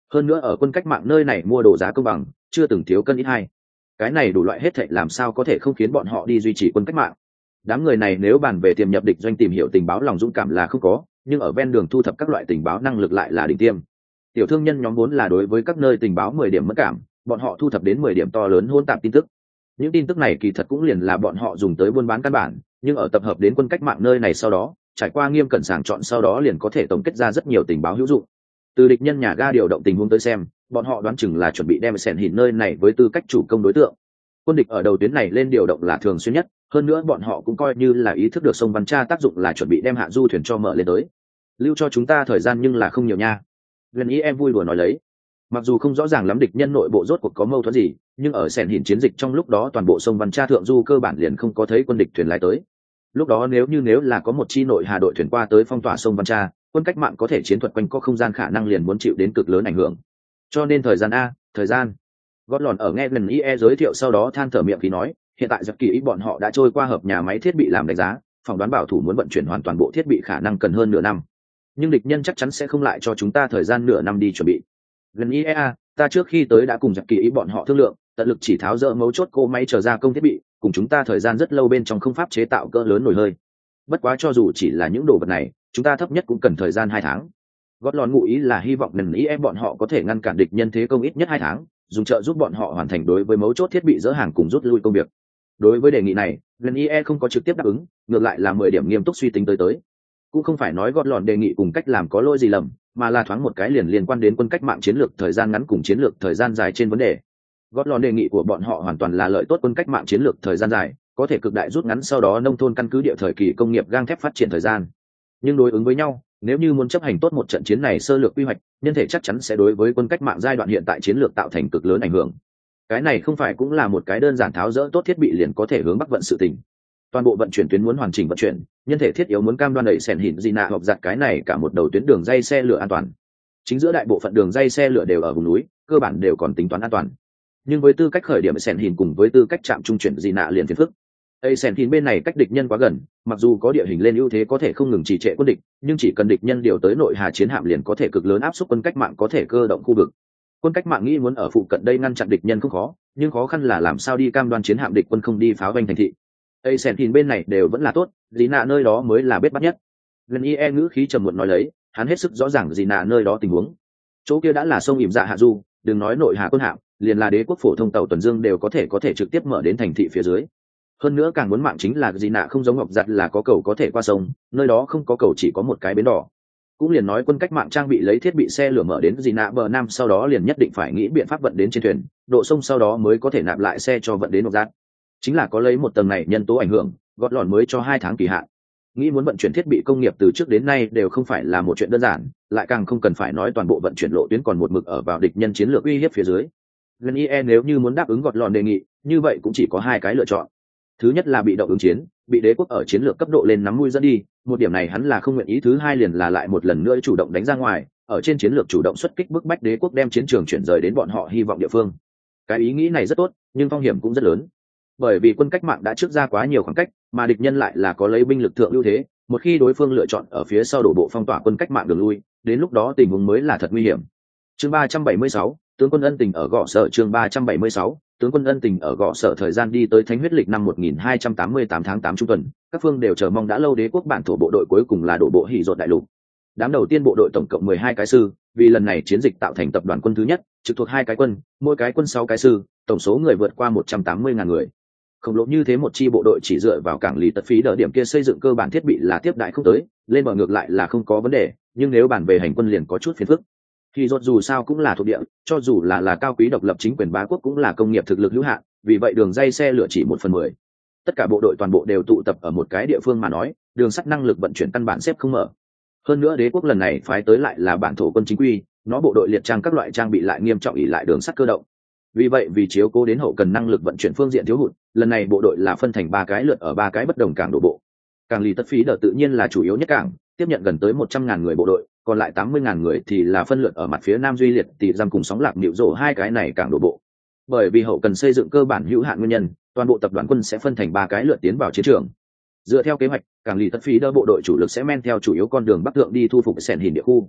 hơn nữa ở quân cách mạng nơi này mua đồ giá công bằng, chưa từng thiếu cân ít hai. Cái này đủ loại hết thảy làm sao có thể không khiến bọn họ đi duy trì quân cách mạng. Đám người này nếu bàn về tiềm nhập địch doanh tìm hiểu tình báo lòng dũng cảm là không có, nhưng ở ven đường thu thập các loại tình báo năng lực lại là đỉnh tiêm. Tiểu thương nhân nhóm vốn là đối với các nơi tình báo mười điểm mất cảm, bọn họ thu thập đến mười điểm to lớn hỗn tạp tin tức. Những tin tức này kỳ thật cũng liền là bọn họ dùng tới buôn bán căn bản, nhưng ở tập hợp đến quân cách mạng nơi này sau đó, trải qua nghiêm cẩn sàng chọn sau đó liền có thể tổng kết ra rất nhiều tình báo hữu dụng. Từ địch nhân nhà ga điều động tình huống tới xem, bọn họ đoán chừng là chuẩn bị đem sèn hìn nơi này với tư cách chủ công đối tượng. Quân địch ở đầu tuyến này lên điều động là thường xuyên nhất, hơn nữa bọn họ cũng coi như là ý thức được sông Văn Cha tác dụng là chuẩn bị đem hạ du thuyền cho mở lên tới. Lưu cho chúng ta thời gian nhưng là không nhiều nha. Gần ý em vui đùa nói lấy. Mặc dù không rõ ràng lắm địch nhân nội bộ rốt cuộc có mâu thuẫn gì, nhưng ở sèn hìn chiến dịch trong lúc đó toàn bộ sông Văn Cha thượng du cơ bản liền không có thấy quân địch thuyền lái tới. Lúc đó nếu như nếu là có một chi nội hà đội thuyền qua tới phong tỏa sông Văn Cha, quân cách mạng có thể chiến thuật quanh có không gian khả năng liền muốn chịu đến cực lớn ảnh hưởng. Cho nên thời gian a, thời gian. Gót lòn ở nghe gần i e giới thiệu sau đó than thở miệng khí nói, hiện tại giặc kỳ ý bọn họ đã trôi qua hợp nhà máy thiết bị làm đánh giá, phỏng đoán bảo thủ muốn vận chuyển hoàn toàn bộ thiết bị khả năng cần hơn nửa năm. Nhưng địch nhân chắc chắn sẽ không lại cho chúng ta thời gian nửa năm đi chuẩn bị. Gần i e a, ta trước khi tới đã cùng giặc kỳ ý bọn họ thương lượng, tận lực chỉ tháo dỡ mấu chốt cỗ máy trở ra công thiết bị, cùng chúng ta thời gian rất lâu bên trong không pháp chế tạo cỡ lớn nổi hơi. Bất quá cho dù chỉ là những đồ vật này, chúng ta thấp nhất cũng cần thời gian hai tháng. Gót lòn ngụ ý là hy vọng lần ý em bọn họ có thể ngăn cản địch nhân thế công ít nhất hai tháng, dùng trợ giúp bọn họ hoàn thành đối với mấu chốt thiết bị dỡ hàng cùng rút lui công việc. Đối với đề nghị này, lần i e không có trực tiếp đáp ứng, ngược lại là mười điểm nghiêm túc suy tính tới tới. Cũng không phải nói gót lòn đề nghị cùng cách làm có lỗi gì lầm, mà là thoáng một cái liền liên quan đến quân cách mạng chiến lược thời gian ngắn cùng chiến lược thời gian dài trên vấn đề. Gót lòn đề nghị của bọn họ hoàn toàn là lợi tốt quân cách mạng chiến lược thời gian dài, có thể cực đại rút ngắn sau đó nông thôn căn cứ địa thời kỳ công nghiệp gang thép phát triển thời gian. Nhưng đối ứng với nhau, nếu như muốn chấp hành tốt một trận chiến này sơ lược quy hoạch, nhân thể chắc chắn sẽ đối với quân cách mạng giai đoạn hiện tại chiến lược tạo thành cực lớn ảnh hưởng. Cái này không phải cũng là một cái đơn giản tháo dỡ tốt thiết bị liền có thể hướng bắc vận sự tình. Toàn bộ vận chuyển tuyến muốn hoàn chỉnh vận chuyển, nhân thể thiết yếu muốn cam đoan đẩy sèn hìn gì nạ hoặc giặt cái này cả một đầu tuyến đường dây xe lửa an toàn. Chính giữa đại bộ phận đường dây xe lửa đều ở vùng núi, cơ bản đều còn tính toán an toàn. Nhưng với tư cách khởi điểm sèn hìn cùng với tư cách trạm trung chuyển gì nạ liền phiền phức. Ây sèn hìn bên này cách địch nhân quá gần, mặc dù có địa hình lên ưu thế có thể không ngừng trì trệ quân địch, nhưng chỉ cần địch nhân điều tới nội hà chiến hạm liền có thể cực lớn áp suất quân cách mạng có thể cơ động khu vực. Quân cách mạng nghĩ muốn ở phụ cận đây ngăn chặn địch nhân không khó, nhưng khó khăn là làm sao đi cam đoan chiến hạm địch quân không đi pháo vanh thành thị. Ây sèn hìn bên này đều vẫn là tốt, gì nạ nơi đó mới là bết bắt nhất. Gần i e ngữ khí trầm muộn nói lấy, hắn hết sức rõ ràng gì nạ nơi đó tình huống. Chỗ kia đã là sông ỉm dạ hạ du, đừng nói nội hà quân hạm, liền là đế quốc phổ thông tàu tuần dương đều có thể có thể trực tiếp mở đến thành thị phía dưới. Hơn nữa càng muốn mạng chính là gì nạ không giống ngọc giặt là có cầu có thể qua sông, nơi đó không có cầu chỉ có một cái bến đỏ. Cũng liền nói quân cách mạng trang bị lấy thiết bị xe lửa mở đến gì nạ bờ nam sau đó liền nhất định phải nghĩ biện pháp vận đến trên thuyền, độ sông sau đó mới có thể nạp lại xe cho vận đến ngọc giặt. Chính là có lấy một tầng này nhân tố ảnh hưởng, gót lòn mới cho hai tháng kỳ hạn. Nghĩ muốn vận chuyển thiết bị công nghiệp từ trước đến nay đều không phải là một chuyện đơn giản, lại càng không cần phải nói toàn bộ vận chuyển lộ tuyến còn một mực ở vào địch nhân chiến lược uy hiếp phía dưới. Gần i e nếu như muốn đáp ứng gọt lòn đề nghị, như vậy cũng chỉ có hai cái lựa chọn. Thứ nhất là bị động ứng chiến, bị đế quốc ở chiến lược cấp độ lên nắm mũi dẫn đi, một điểm này hắn là không nguyện ý. Thứ hai liền là lại một lần nữa chủ động đánh ra ngoài, ở trên chiến lược chủ động xuất kích bức bách đế quốc đem chiến trường chuyển rời đến bọn họ hy vọng địa phương. Cái ý nghĩ này rất tốt, nhưng phong hiểm cũng rất lớn. Bởi vì quân cách mạng đã trước ra quá nhiều khoảng cách, mà địch nhân lại là có lấy binh lực thượng ưu thế, một khi đối phương lựa chọn ở phía sau đổ bộ phong tỏa quân cách mạng đường lui, đến lúc đó tình huống mới là thật nguy hiểm. Chương ba trăm bảy mươi sáu, tướng quân ân tình ở gò sở. Chương ba trăm bảy mươi sáu, tướng quân ân tình ở gò sở. Thời gian đi tới thánh huyết lịch năm một nghìn hai trăm tám mươi tám tháng tám trung tuần, các phương đều chờ mong đã lâu đế quốc bản thổ bộ đội cuối cùng là đổ bộ hỉ rột đại lục. Đám đầu tiên bộ đội tổng cộng mười hai cái sư, vì lần này chiến dịch tạo thành tập đoàn quân thứ nhất, trực thuộc hai cái quân, mỗi cái quân sáu cái sư, tổng số người vượt qua một trăm tám mươi ngàn người. Khổng lồ như thế một chi bộ đội chỉ dựa vào cảng lý tật phí đỡ điểm kia xây dựng cơ bản thiết bị là tiếp đại không tới, lên bờ ngược lại là không có vấn đề, nhưng nếu bàn về hành quân liền có chút phiền phức. Thì rốt dù sao cũng là thuộc địa, cho dù là là cao quý độc lập chính quyền bá quốc cũng là công nghiệp thực lực hữu hạn, vì vậy đường dây xe lửa chỉ một phần mười. Tất cả bộ đội toàn bộ đều tụ tập ở một cái địa phương mà nói, đường sắt năng lực vận chuyển căn bản xếp không mở. Hơn nữa đế quốc lần này phái tới lại là bản thổ quân chính quy, nó bộ đội liệt trang các loại trang bị lại nghiêm trọng ỷ lại đường sắt cơ động. Vì vậy vì chiếu cố đến hậu cần năng lực vận chuyển phương diện thiếu hụt, lần này bộ đội là phân thành ba cái lượt ở ba cái bất đồng cảng đổ bộ. Cảng lì tất phí đỡ tự nhiên là chủ yếu nhất cảng, tiếp nhận gần tới một trăm ngàn người bộ đội, còn lại tám mươi ngàn người thì là phân lượt ở mặt phía nam duy liệt tỷ giam cùng sóng lạc nịu rổ hai cái này cảng đổ bộ. Bởi vì hậu cần xây dựng cơ bản hữu hạn nguyên nhân, toàn bộ tập đoàn quân sẽ phân thành ba cái lượt tiến vào chiến trường. Dựa theo kế hoạch, cảng lì tất phí đỡ bộ đội chủ lực sẽ men theo chủ yếu con đường bắc thượng đi thu phục sèn hình địa khu.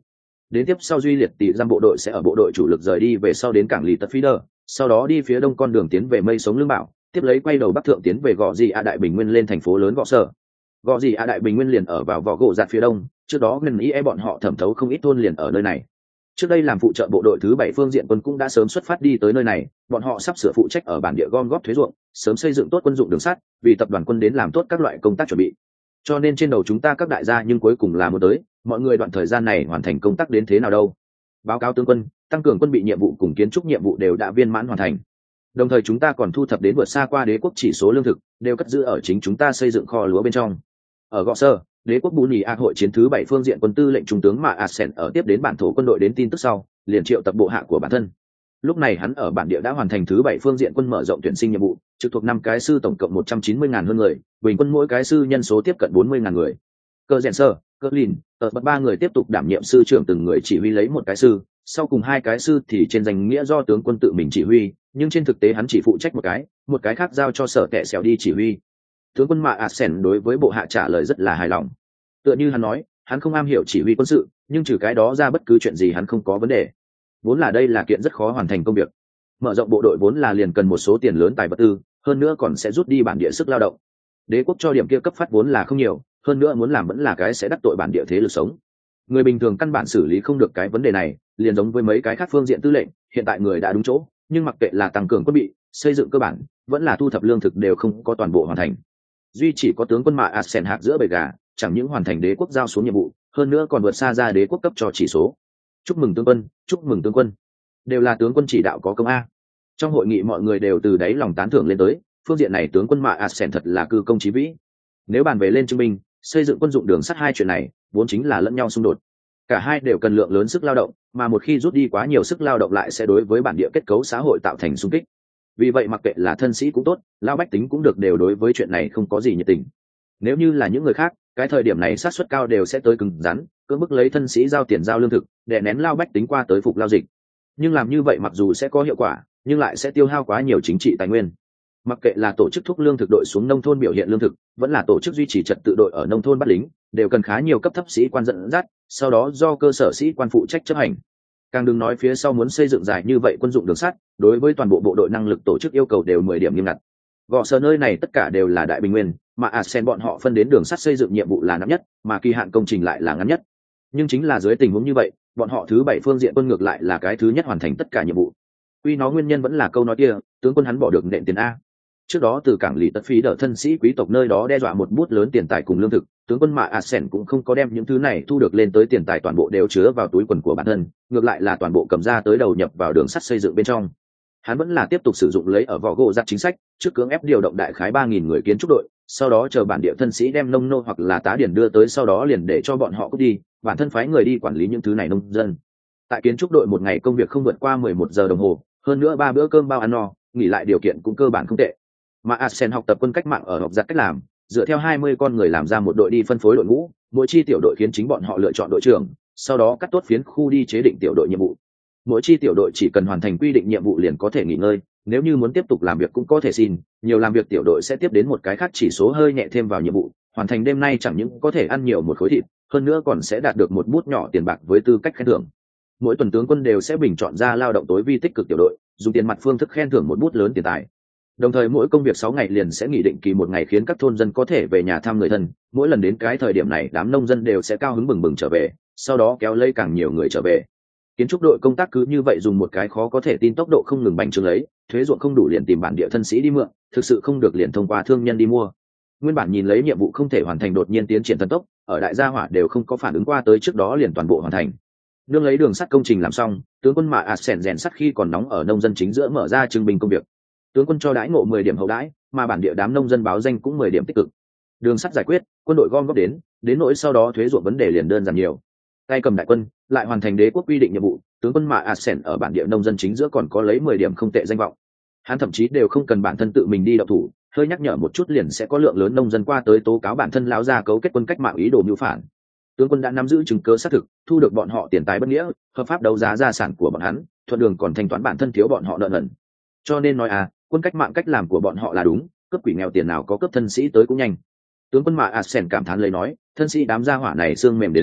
đến tiếp sau duy liệt tỷ giam bộ đội sẽ ở bộ đội chủ lực rời đi về sau đến cảng lì tật phi đờ, sau đó đi phía đông con đường tiến về mây sống lương bảo, tiếp lấy quay đầu bắc thượng tiến về gò gì a đại bình nguyên lên thành phố lớn gò sở. Gò gì a đại bình nguyên liền ở vào vỏ gỗ giặt phía đông, trước đó gần ý e bọn họ thẩm thấu không ít thôn liền ở nơi này. Trước đây làm phụ trợ bộ đội thứ bảy phương diện quân cũng đã sớm xuất phát đi tới nơi này, bọn họ sắp sửa phụ trách ở bản địa gom góp thuế ruộng, sớm xây dựng tốt quân dụng đường sắt, vì tập đoàn quân đến làm tốt các loại công tác chuẩn bị. Cho nên trên đầu chúng ta các đại gia nhưng cuối cùng là muốn tới, mọi người đoạn thời gian này hoàn thành công tác đến thế nào đâu? Báo cáo tướng quân, tăng cường quân bị nhiệm vụ cùng kiến trúc nhiệm vụ đều đã viên mãn hoàn thành. Đồng thời chúng ta còn thu thập đến vượt xa qua đế quốc chỉ số lương thực, đều cất giữ ở chính chúng ta xây dựng kho lúa bên trong. Ở Gò Sơ, đế quốc bù nhì a hội chiến thứ bảy phương diện quân tư lệnh trung tướng mà Asen ở tiếp đến bản thổ quân đội đến tin tức sau, liền triệu tập bộ hạ của bản thân. Lúc này hắn ở bản địa đã hoàn thành thứ bảy phương diện quân mở rộng tuyển sinh nhiệm vụ, trực thuộc năm cái sư tổng cộng một trăm chín mươi ngàn hơn người, bình quân mỗi cái sư nhân số tiếp cận bốn mươi ngàn người. Cơ rèn sơ, cơ lìn, ở bậc ba người tiếp tục đảm nhiệm sư trưởng từng người chỉ huy lấy một cái sư, sau cùng hai cái sư thì trên danh nghĩa do tướng quân tự mình chỉ huy, nhưng trên thực tế hắn chỉ phụ trách một cái, một cái khác giao cho sở kệ xẻo đi chỉ huy. Tướng quân Mạ Asen đối với bộ hạ trả lời rất là hài lòng. Tựa như hắn nói, hắn không am hiểu chỉ huy quân sự, nhưng trừ cái đó ra bất cứ chuyện gì hắn không có vấn đề. Vốn là đây là kiện rất khó hoàn thành công việc. Mở rộng bộ đội vốn là liền cần một số tiền lớn tài vật tư, hơn nữa còn sẽ rút đi bản địa sức lao động. Đế quốc cho điểm kia cấp phát vốn là không nhiều, hơn nữa muốn làm vẫn là cái sẽ đắc tội bản địa thế lực sống. Người bình thường căn bản xử lý không được cái vấn đề này, liền giống với mấy cái khác phương diện tư lệnh, hiện tại người đã đúng chỗ, nhưng mặc kệ là tăng cường quân bị, xây dựng cơ bản, vẫn là thu thập lương thực đều không có toàn bộ hoàn thành. Duy chỉ có tướng quân Mạ Asen hạc giữa bầy gà, chẳng những hoàn thành đế quốc giao xuống nhiệm vụ, hơn nữa còn vượt xa ra đế quốc cấp cho chỉ số. Chúc mừng tướng quân, chúc mừng tướng quân. Đều là tướng quân chỉ đạo có công a. Trong hội nghị mọi người đều từ đáy lòng tán thưởng lên tới, phương diện này tướng quân Mạ Asen thật là cư công chí vĩ. Nếu bàn về lên chứng minh, xây dựng quân dụng đường sắt hai chuyện này, vốn chính là lẫn nhau xung đột. Cả hai đều cần lượng lớn sức lao động, mà một khi rút đi quá nhiều sức lao động lại sẽ đối với bản địa kết cấu xã hội tạo thành xung kích. Vì vậy mặc kệ là thân sĩ cũng tốt, lao bách tính cũng được đều đối với chuyện này không có gì nhiệt tình. Nếu như là những người khác, cái thời điểm này sát suất cao đều sẽ tới cứng rắn, cưỡng bức lấy thân sĩ giao tiền giao lương thực, để nén lao bách tính qua tới phục lao dịch. Nhưng làm như vậy mặc dù sẽ có hiệu quả, nhưng lại sẽ tiêu hao quá nhiều chính trị tài nguyên. Mặc kệ là tổ chức thúc lương thực đội xuống nông thôn biểu hiện lương thực, vẫn là tổ chức duy trì trật tự đội ở nông thôn bắt lính, đều cần khá nhiều cấp thấp sĩ quan dẫn dắt, sau đó do cơ sở sĩ quan phụ trách chấp hành. Càng đừng nói phía sau muốn xây dựng dài như vậy quân dụng đường sắt, đối với toàn bộ bộ đội năng lực tổ chức yêu cầu đều mười điểm nghiêm ngặt. Gò Sơ nơi này tất cả đều là đại bình nguyên, mà Asen bọn họ phân đến đường sắt xây dựng nhiệm vụ là nặng nhất, mà kỳ hạn công trình lại là ngắn nhất. Nhưng chính là dưới tình huống như vậy, bọn họ thứ bảy phương diện quân ngược lại là cái thứ nhất hoàn thành tất cả nhiệm vụ. Tuy nó nguyên nhân vẫn là câu nói kia, tướng quân hắn bỏ được nện tiền a. Trước đó từ cảng lì tất phí đỡ thân sĩ quý tộc nơi đó đe dọa một bút lớn tiền tài cùng lương thực, tướng quân Mạ Asen cũng không có đem những thứ này thu được lên tới tiền tài toàn bộ đều chứa vào túi quần của bản thân, ngược lại là toàn bộ cầm ra tới đầu nhập vào đường sắt xây dựng bên trong. Hắn vẫn là tiếp tục sử dụng lấy ở vỏ gỗ giặt chính sách, trước cưỡng ép điều động đại khái ba nghìn người kiến trúc đội, sau đó chờ bản địa thân sĩ đem nông nô hoặc là tá điển đưa tới, sau đó liền để cho bọn họ cút đi, bản thân phái người đi quản lý những thứ này nông dân. Tại kiến trúc đội một ngày công việc không vượt qua mười một giờ đồng hồ, hơn nữa ba bữa cơm bao ăn no, nghỉ lại điều kiện cũng cơ bản không tệ. Mà Asen học tập quân cách mạng ở học giặt cách làm, dựa theo hai mươi con người làm ra một đội đi phân phối đội ngũ, mỗi chi tiểu đội khiến chính bọn họ lựa chọn đội trưởng, sau đó cắt tốt phiến khu đi chế định tiểu đội nhiệm vụ. Mỗi chi tiểu đội chỉ cần hoàn thành quy định nhiệm vụ liền có thể nghỉ ngơi, nếu như muốn tiếp tục làm việc cũng có thể xin, nhiều làm việc tiểu đội sẽ tiếp đến một cái khác chỉ số hơi nhẹ thêm vào nhiệm vụ, hoàn thành đêm nay chẳng những có thể ăn nhiều một khối thịt, hơn nữa còn sẽ đạt được một bút nhỏ tiền bạc với tư cách khen thưởng. Mỗi tuần tướng quân đều sẽ bình chọn ra lao động tối vi tích cực tiểu đội, dùng tiền mặt phương thức khen thưởng một bút lớn tiền tài. Đồng thời mỗi công việc sáu ngày liền sẽ nghỉ định kỳ một ngày khiến các thôn dân có thể về nhà thăm người thân, mỗi lần đến cái thời điểm này đám nông dân đều sẽ cao hứng bừng bừng trở về, sau đó kéo lây càng nhiều người trở về. Kiến trúc đội công tác cứ như vậy dùng một cái khó có thể tin tốc độ không ngừng bành trướng lấy, thuế ruộng không đủ liền tìm bản địa thân sĩ đi mượn, thực sự không được liền thông qua thương nhân đi mua. Nguyên bản nhìn lấy nhiệm vụ không thể hoàn thành đột nhiên tiến triển thần tốc, ở đại gia hỏa đều không có phản ứng qua tới trước đó liền toàn bộ hoàn thành. Nương lấy đường sắt công trình làm xong, tướng quân Mạ Asen rèn sắt khi còn nóng ở nông dân chính giữa mở ra trưng binh công việc. Tướng quân cho đãi ngộ mười điểm hậu đãi, mà bản địa đám nông dân báo danh cũng mười điểm tích cực. Đường sắt giải quyết, quân đội gom góp đến, đến nỗi sau đó thuế ruộng vấn đề liền đơn giản nhiều. Tay cầm đại quân, lại hoàn thành đế quốc quy định nhiệm vụ, tướng quân Mạ Asen ở bản địa nông dân chính giữa còn có lấy mười điểm không tệ danh vọng. Hắn thậm chí đều không cần bản thân tự mình đi động thủ, hơi nhắc nhở một chút liền sẽ có lượng lớn nông dân qua tới tố cáo bản thân lão gia cấu kết quân cách mạng ý đồ mưu phản. Tướng quân đã nắm giữ chứng cứ xác thực, thu được bọn họ tiền tài bất nghĩa, hợp pháp đấu giá gia sản của bọn hắn, thuận đường còn thanh toán bản thân thiếu bọn họ nợ nần. Cho nên nói à, quân cách mạng cách làm của bọn họ là đúng, cướp quỷ nghèo tiền nào có cướp thân sĩ tới cũng nhanh. Tướng quân Mạ Asen cảm thán lấy nói, thân sĩ đám gia hỏa này xương mềm đến, đến rất,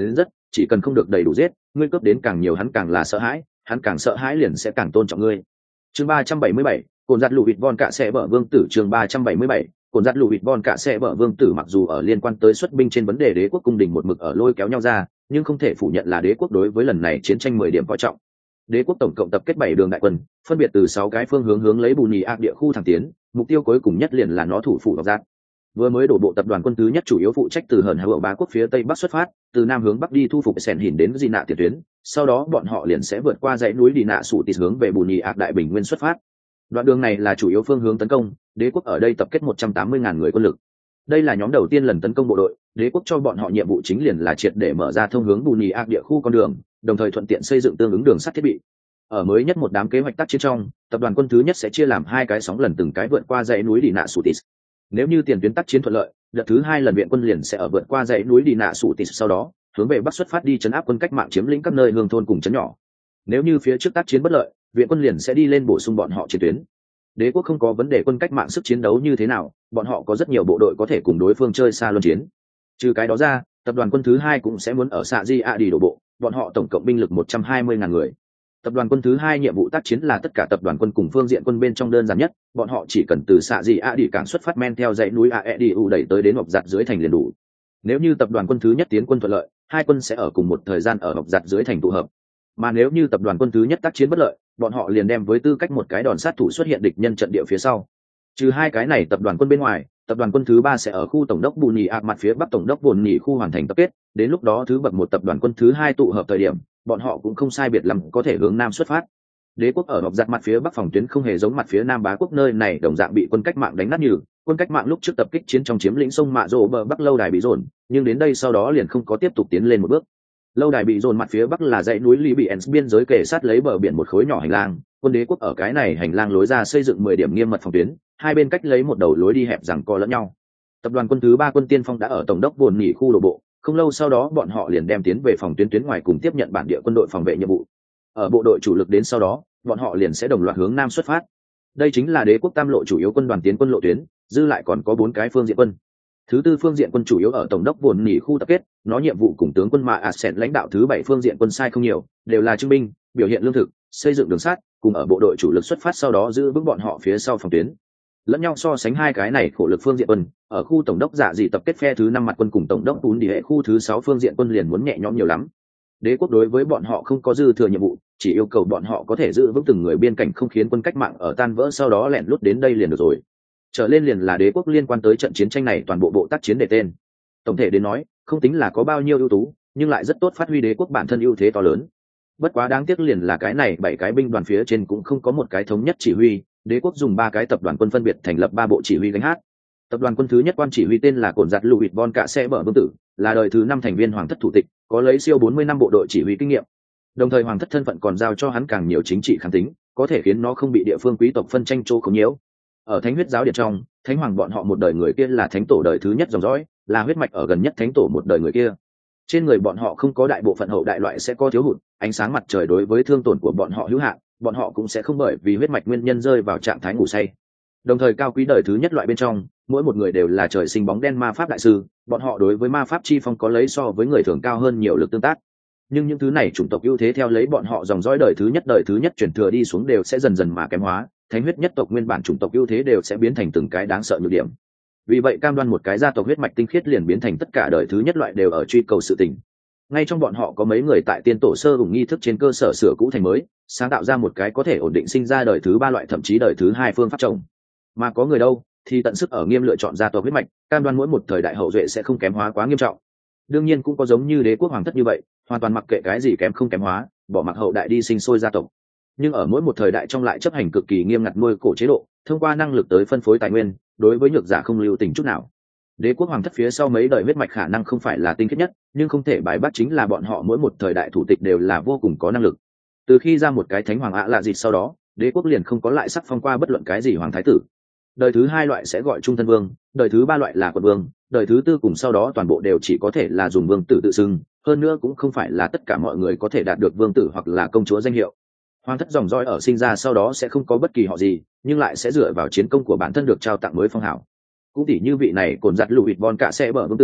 chỉ cần không được đầy đủ giết, ngươi cướp đến càng nhiều hắn càng là sợ hãi, hắn càng sợ hãi liền sẽ càng tôn trọng ngươi. Chương ba trăm bảy mươi bảy, cồn giặt lù vịt von cả xe bở vương tử. Chương ba trăm bảy mươi bảy, cồn giặt lù vịt von cả xe bở vương tử. Mặc dù ở liên quan tới xuất binh trên vấn đề đế quốc cung đình một mực ở lôi kéo nhau ra, nhưng không thể phủ nhận là đế quốc đối với lần này chiến tranh mười điểm coi trọng. Đế quốc tổng cộng tập kết bảy đường đại quân, phân biệt từ sáu cái phương hướng hướng lấy bù nhì ác địa khu thẳng tiến, mục tiêu cuối cùng nhất liền là nó thủ phủ độc giác. Vừa mới đổ bộ tập đoàn quân thứ nhất chủ yếu phụ trách từ hởn hở bá quốc phía tây bắc xuất phát, từ nam hướng bắc đi thu phục sèn hỉn đến di nạ tiền tuyến, sau đó bọn họ liền sẽ vượt qua dãy núi đi nạ sủ tịt hướng về bù nhì ác đại bình nguyên xuất phát. Đoạn đường này là chủ yếu phương hướng tấn công, đế quốc ở đây tập kết một trăm tám mươi ngàn người quân lực. Đây là nhóm đầu tiên lần tấn công bộ đội, đế quốc cho bọn họ nhiệm vụ chính liền là triệt để mở ra thông hướng bù nhì ác địa khu con đường, đồng thời thuận tiện xây dựng tương ứng đường sắt thiết bị. Ở mới nhất một đám kế hoạch tác chiến trong, tập đoàn quân thứ nhất sẽ chia làm hai cái sóng lần từng cái vượt qua dãy núi đi nạ sủ tịt. Nếu như tiền tuyến tác chiến thuận lợi, đợt thứ hai lần viện quân liền sẽ ở vượt qua dãy núi đi nạ sủ tịt, sau đó hướng về bắc xuất phát đi chấn áp quân cách mạng chiếm lĩnh các nơi hương thôn cùng chấn nhỏ. Nếu như phía trước tác chiến bất lợi, viện quân liền sẽ đi lên bổ sung bọn họ chiến tuyến. Đế quốc không có vấn đề quân cách mạng sức chiến đấu như thế nào, bọn họ có rất nhiều bộ đội có thể cùng đối phương chơi xa luân chiến. Trừ cái đó ra, tập đoàn quân thứ hai cũng sẽ muốn ở xạ di a đi đổ bộ, bọn họ tổng cộng binh lực một trăm hai mươi ngàn người. Tập đoàn quân thứ hai nhiệm vụ tác chiến là tất cả tập đoàn quân cùng phương diện quân bên trong đơn giản nhất, bọn họ chỉ cần từ xạ dị a đi cảng xuất phát men theo dãy núi aediu đẩy tới đến ngọc giặt dưới thành liền đủ. Nếu như tập đoàn quân thứ nhất tiến quân thuận lợi, hai quân sẽ ở cùng một thời gian ở ngọc giặt dưới thành tụ hợp. Mà nếu như tập đoàn quân thứ nhất tác chiến bất lợi, bọn họ liền đem với tư cách một cái đòn sát thủ xuất hiện địch nhân trận địa phía sau. Trừ hai cái này tập đoàn quân bên ngoài, tập đoàn quân thứ ba sẽ ở khu tổng đốc bù nhì ạc mặt phía bắc tổng đốc bồn nhì khu hoàn thành tập kết, đến lúc đó thứ bậc một tập đoàn quân thứ hai tụ hợp thời điểm, bọn họ cũng không sai biệt lắm có thể hướng nam xuất phát. Đế quốc ở ngọc giặt mặt phía bắc phòng tuyến không hề giống mặt phía nam bá quốc nơi này đồng dạng bị quân cách mạng đánh nát như quân cách mạng lúc trước tập kích chiến trong chiếm lĩnh sông mạ rộ bờ bắc lâu đài bị dồn, nhưng đến đây sau đó liền không có tiếp tục tiến lên một bước. Lâu đài bị dồn mặt phía bắc là dãy núi Libyens biên giới kề sát lấy bờ biển một khối nhỏ hành lang, quân đế quốc ở cái này hành lang lối ra xây dựng mười điểm nghiêm mật phòng tuyến, hai bên cách lấy một đầu lối đi hẹp rằng co lẫn nhau. Tập đoàn quân thứ ba quân tiên phong đã ở tổng đốc buồn nhì khu đổ bộ, không lâu sau đó bọn họ liền đem tiến về phòng tuyến tuyến ngoài cùng tiếp nhận bản địa quân đội phòng vệ nhiệm vụ. Ở bộ đội chủ lực đến sau đó, bọn họ liền sẽ đồng loạt hướng nam xuất phát. Đây chính là đế quốc tam lộ chủ yếu quân đoàn tiến quân lộ tuyến, dư lại còn có bốn cái phương diện quân. Thứ tư phương diện quân chủ yếu ở tổng đốc buồn nhì khu tập kết, nó nhiệm vụ cùng tướng quân Mạ Asen lãnh đạo thứ bảy phương diện quân sai không nhiều, đều là trưng binh, biểu hiện lương thực, xây dựng đường sắt, cùng ở bộ đội chủ lực xuất phát sau đó giữ vững bọn họ phía sau phòng tuyến. Lẫn nhau so sánh hai cái này khổ lực phương diện quân, ở khu tổng đốc dạ dị tập kết phe thứ năm mặt quân cùng tổng đốc bún đi hệ khu thứ sáu phương diện quân liền muốn nhẹ nhõm nhiều lắm. Đế quốc đối với bọn họ không có dư thừa nhiệm vụ, chỉ yêu cầu bọn họ có thể giữ vững từng người biên cảnh không khiến quân cách mạng ở tan vỡ sau đó lẻn lút đến đây liền được rồi. Trở lên liền là đế quốc liên quan tới trận chiến tranh này toàn bộ bộ tác chiến đề tên. Tổng thể đến nói, không tính là có bao nhiêu ưu tú, nhưng lại rất tốt phát huy đế quốc bản thân ưu thế to lớn. Bất quá đáng tiếc liền là cái này bảy cái binh đoàn phía trên cũng không có một cái thống nhất chỉ huy, đế quốc dùng ba cái tập đoàn quân phân biệt thành lập ba bộ chỉ huy gánh hát. Tập đoàn quân thứ nhất quan chỉ huy tên là cồn giặt Louis von cả xe bở vương tử, là đời thứ năm thành viên hoàng thất thủ tịch, có lấy siêu bốn mươi năm bộ đội chỉ huy kinh nghiệm. Đồng thời hoàng thất thân phận còn giao cho hắn càng nhiều chính trị kháng tính, có thể khiến nó không bị địa phương quý tộc phân tranh chỗ khống nhiễu. Ở thánh huyết giáo điện trong, thánh hoàng bọn họ một đời người kia là thánh tổ đời thứ nhất dòng dõi, là huyết mạch ở gần nhất thánh tổ một đời người kia. Trên người bọn họ không có đại bộ phận hậu đại loại sẽ có thiếu hụt, ánh sáng mặt trời đối với thương tổn của bọn họ hữu hạn, bọn họ cũng sẽ không bởi vì huyết mạch nguyên nhân rơi vào trạng thái ngủ say. Đồng thời cao quý đời thứ nhất loại bên trong, mỗi một người đều là trời sinh bóng đen ma pháp đại sư, bọn họ đối với ma pháp chi phong có lấy so với người thường cao hơn nhiều lực tương tác. Nhưng những thứ này chủng tộc ưu thế theo lấy bọn họ dòng dõi đời thứ nhất đời thứ nhất chuyển thừa đi xuống đều sẽ dần dần mà kém hóa, thánh huyết nhất tộc nguyên bản chủng tộc ưu thế đều sẽ biến thành từng cái đáng sợ nhược điểm. Vì vậy cam đoan một cái gia tộc huyết mạch tinh khiết liền biến thành tất cả đời thứ nhất loại đều ở truy cầu sự tình. Ngay trong bọn họ có mấy người tại tiên tổ sơ hùng nghi thức trên cơ sở sửa cũ thành mới, sáng tạo ra một cái có thể ổn định sinh ra đời thứ ba loại thậm chí đời thứ hai phương pháp trồng. Mà có người đâu thì tận sức ở nghiêm lựa chọn gia tộc huyết mạch, cam đoan mỗi một thời đại hậu duệ sẽ không kém hóa quá nghiêm trọng. Đương nhiên cũng có giống như đế quốc hoàng thất như vậy, hoàn toàn mặc kệ cái gì kém không kém hóa, bỏ mặc hậu đại đi sinh sôi gia tộc. Nhưng ở mỗi một thời đại trong lại chấp hành cực kỳ nghiêm ngặt nuôi cổ chế độ, thông qua năng lực tới phân phối tài nguyên, đối với nhược giả không lưu tình chút nào. Đế quốc hoàng thất phía sau mấy đời huyết mạch khả năng không phải là tinh khiết nhất, nhưng không thể bài bác chính là bọn họ mỗi một thời đại thủ tịch đều là vô cùng có năng lực. Từ khi ra một cái thánh hoàng ạ lạ dịch sau đó, đế quốc liền không có lại sắc phong qua bất luận cái gì hoàng thái tử. Đời thứ hai loại sẽ gọi trung thân vương, đời thứ ba loại là quận vương, đời thứ tư cùng sau đó toàn bộ đều chỉ có thể là dùng vương tử tự xưng, hơn nữa cũng không phải là tất cả mọi người có thể đạt được vương tử hoặc là công chúa danh hiệu. Hoàng thất dòng dõi ở sinh ra sau đó sẽ không có bất kỳ họ gì, nhưng lại sẽ dựa vào chiến công của bản thân được trao tặng mới phong hào. Cũng tỷ như vị này cồn giặt Louis von cả xe bở vương tử,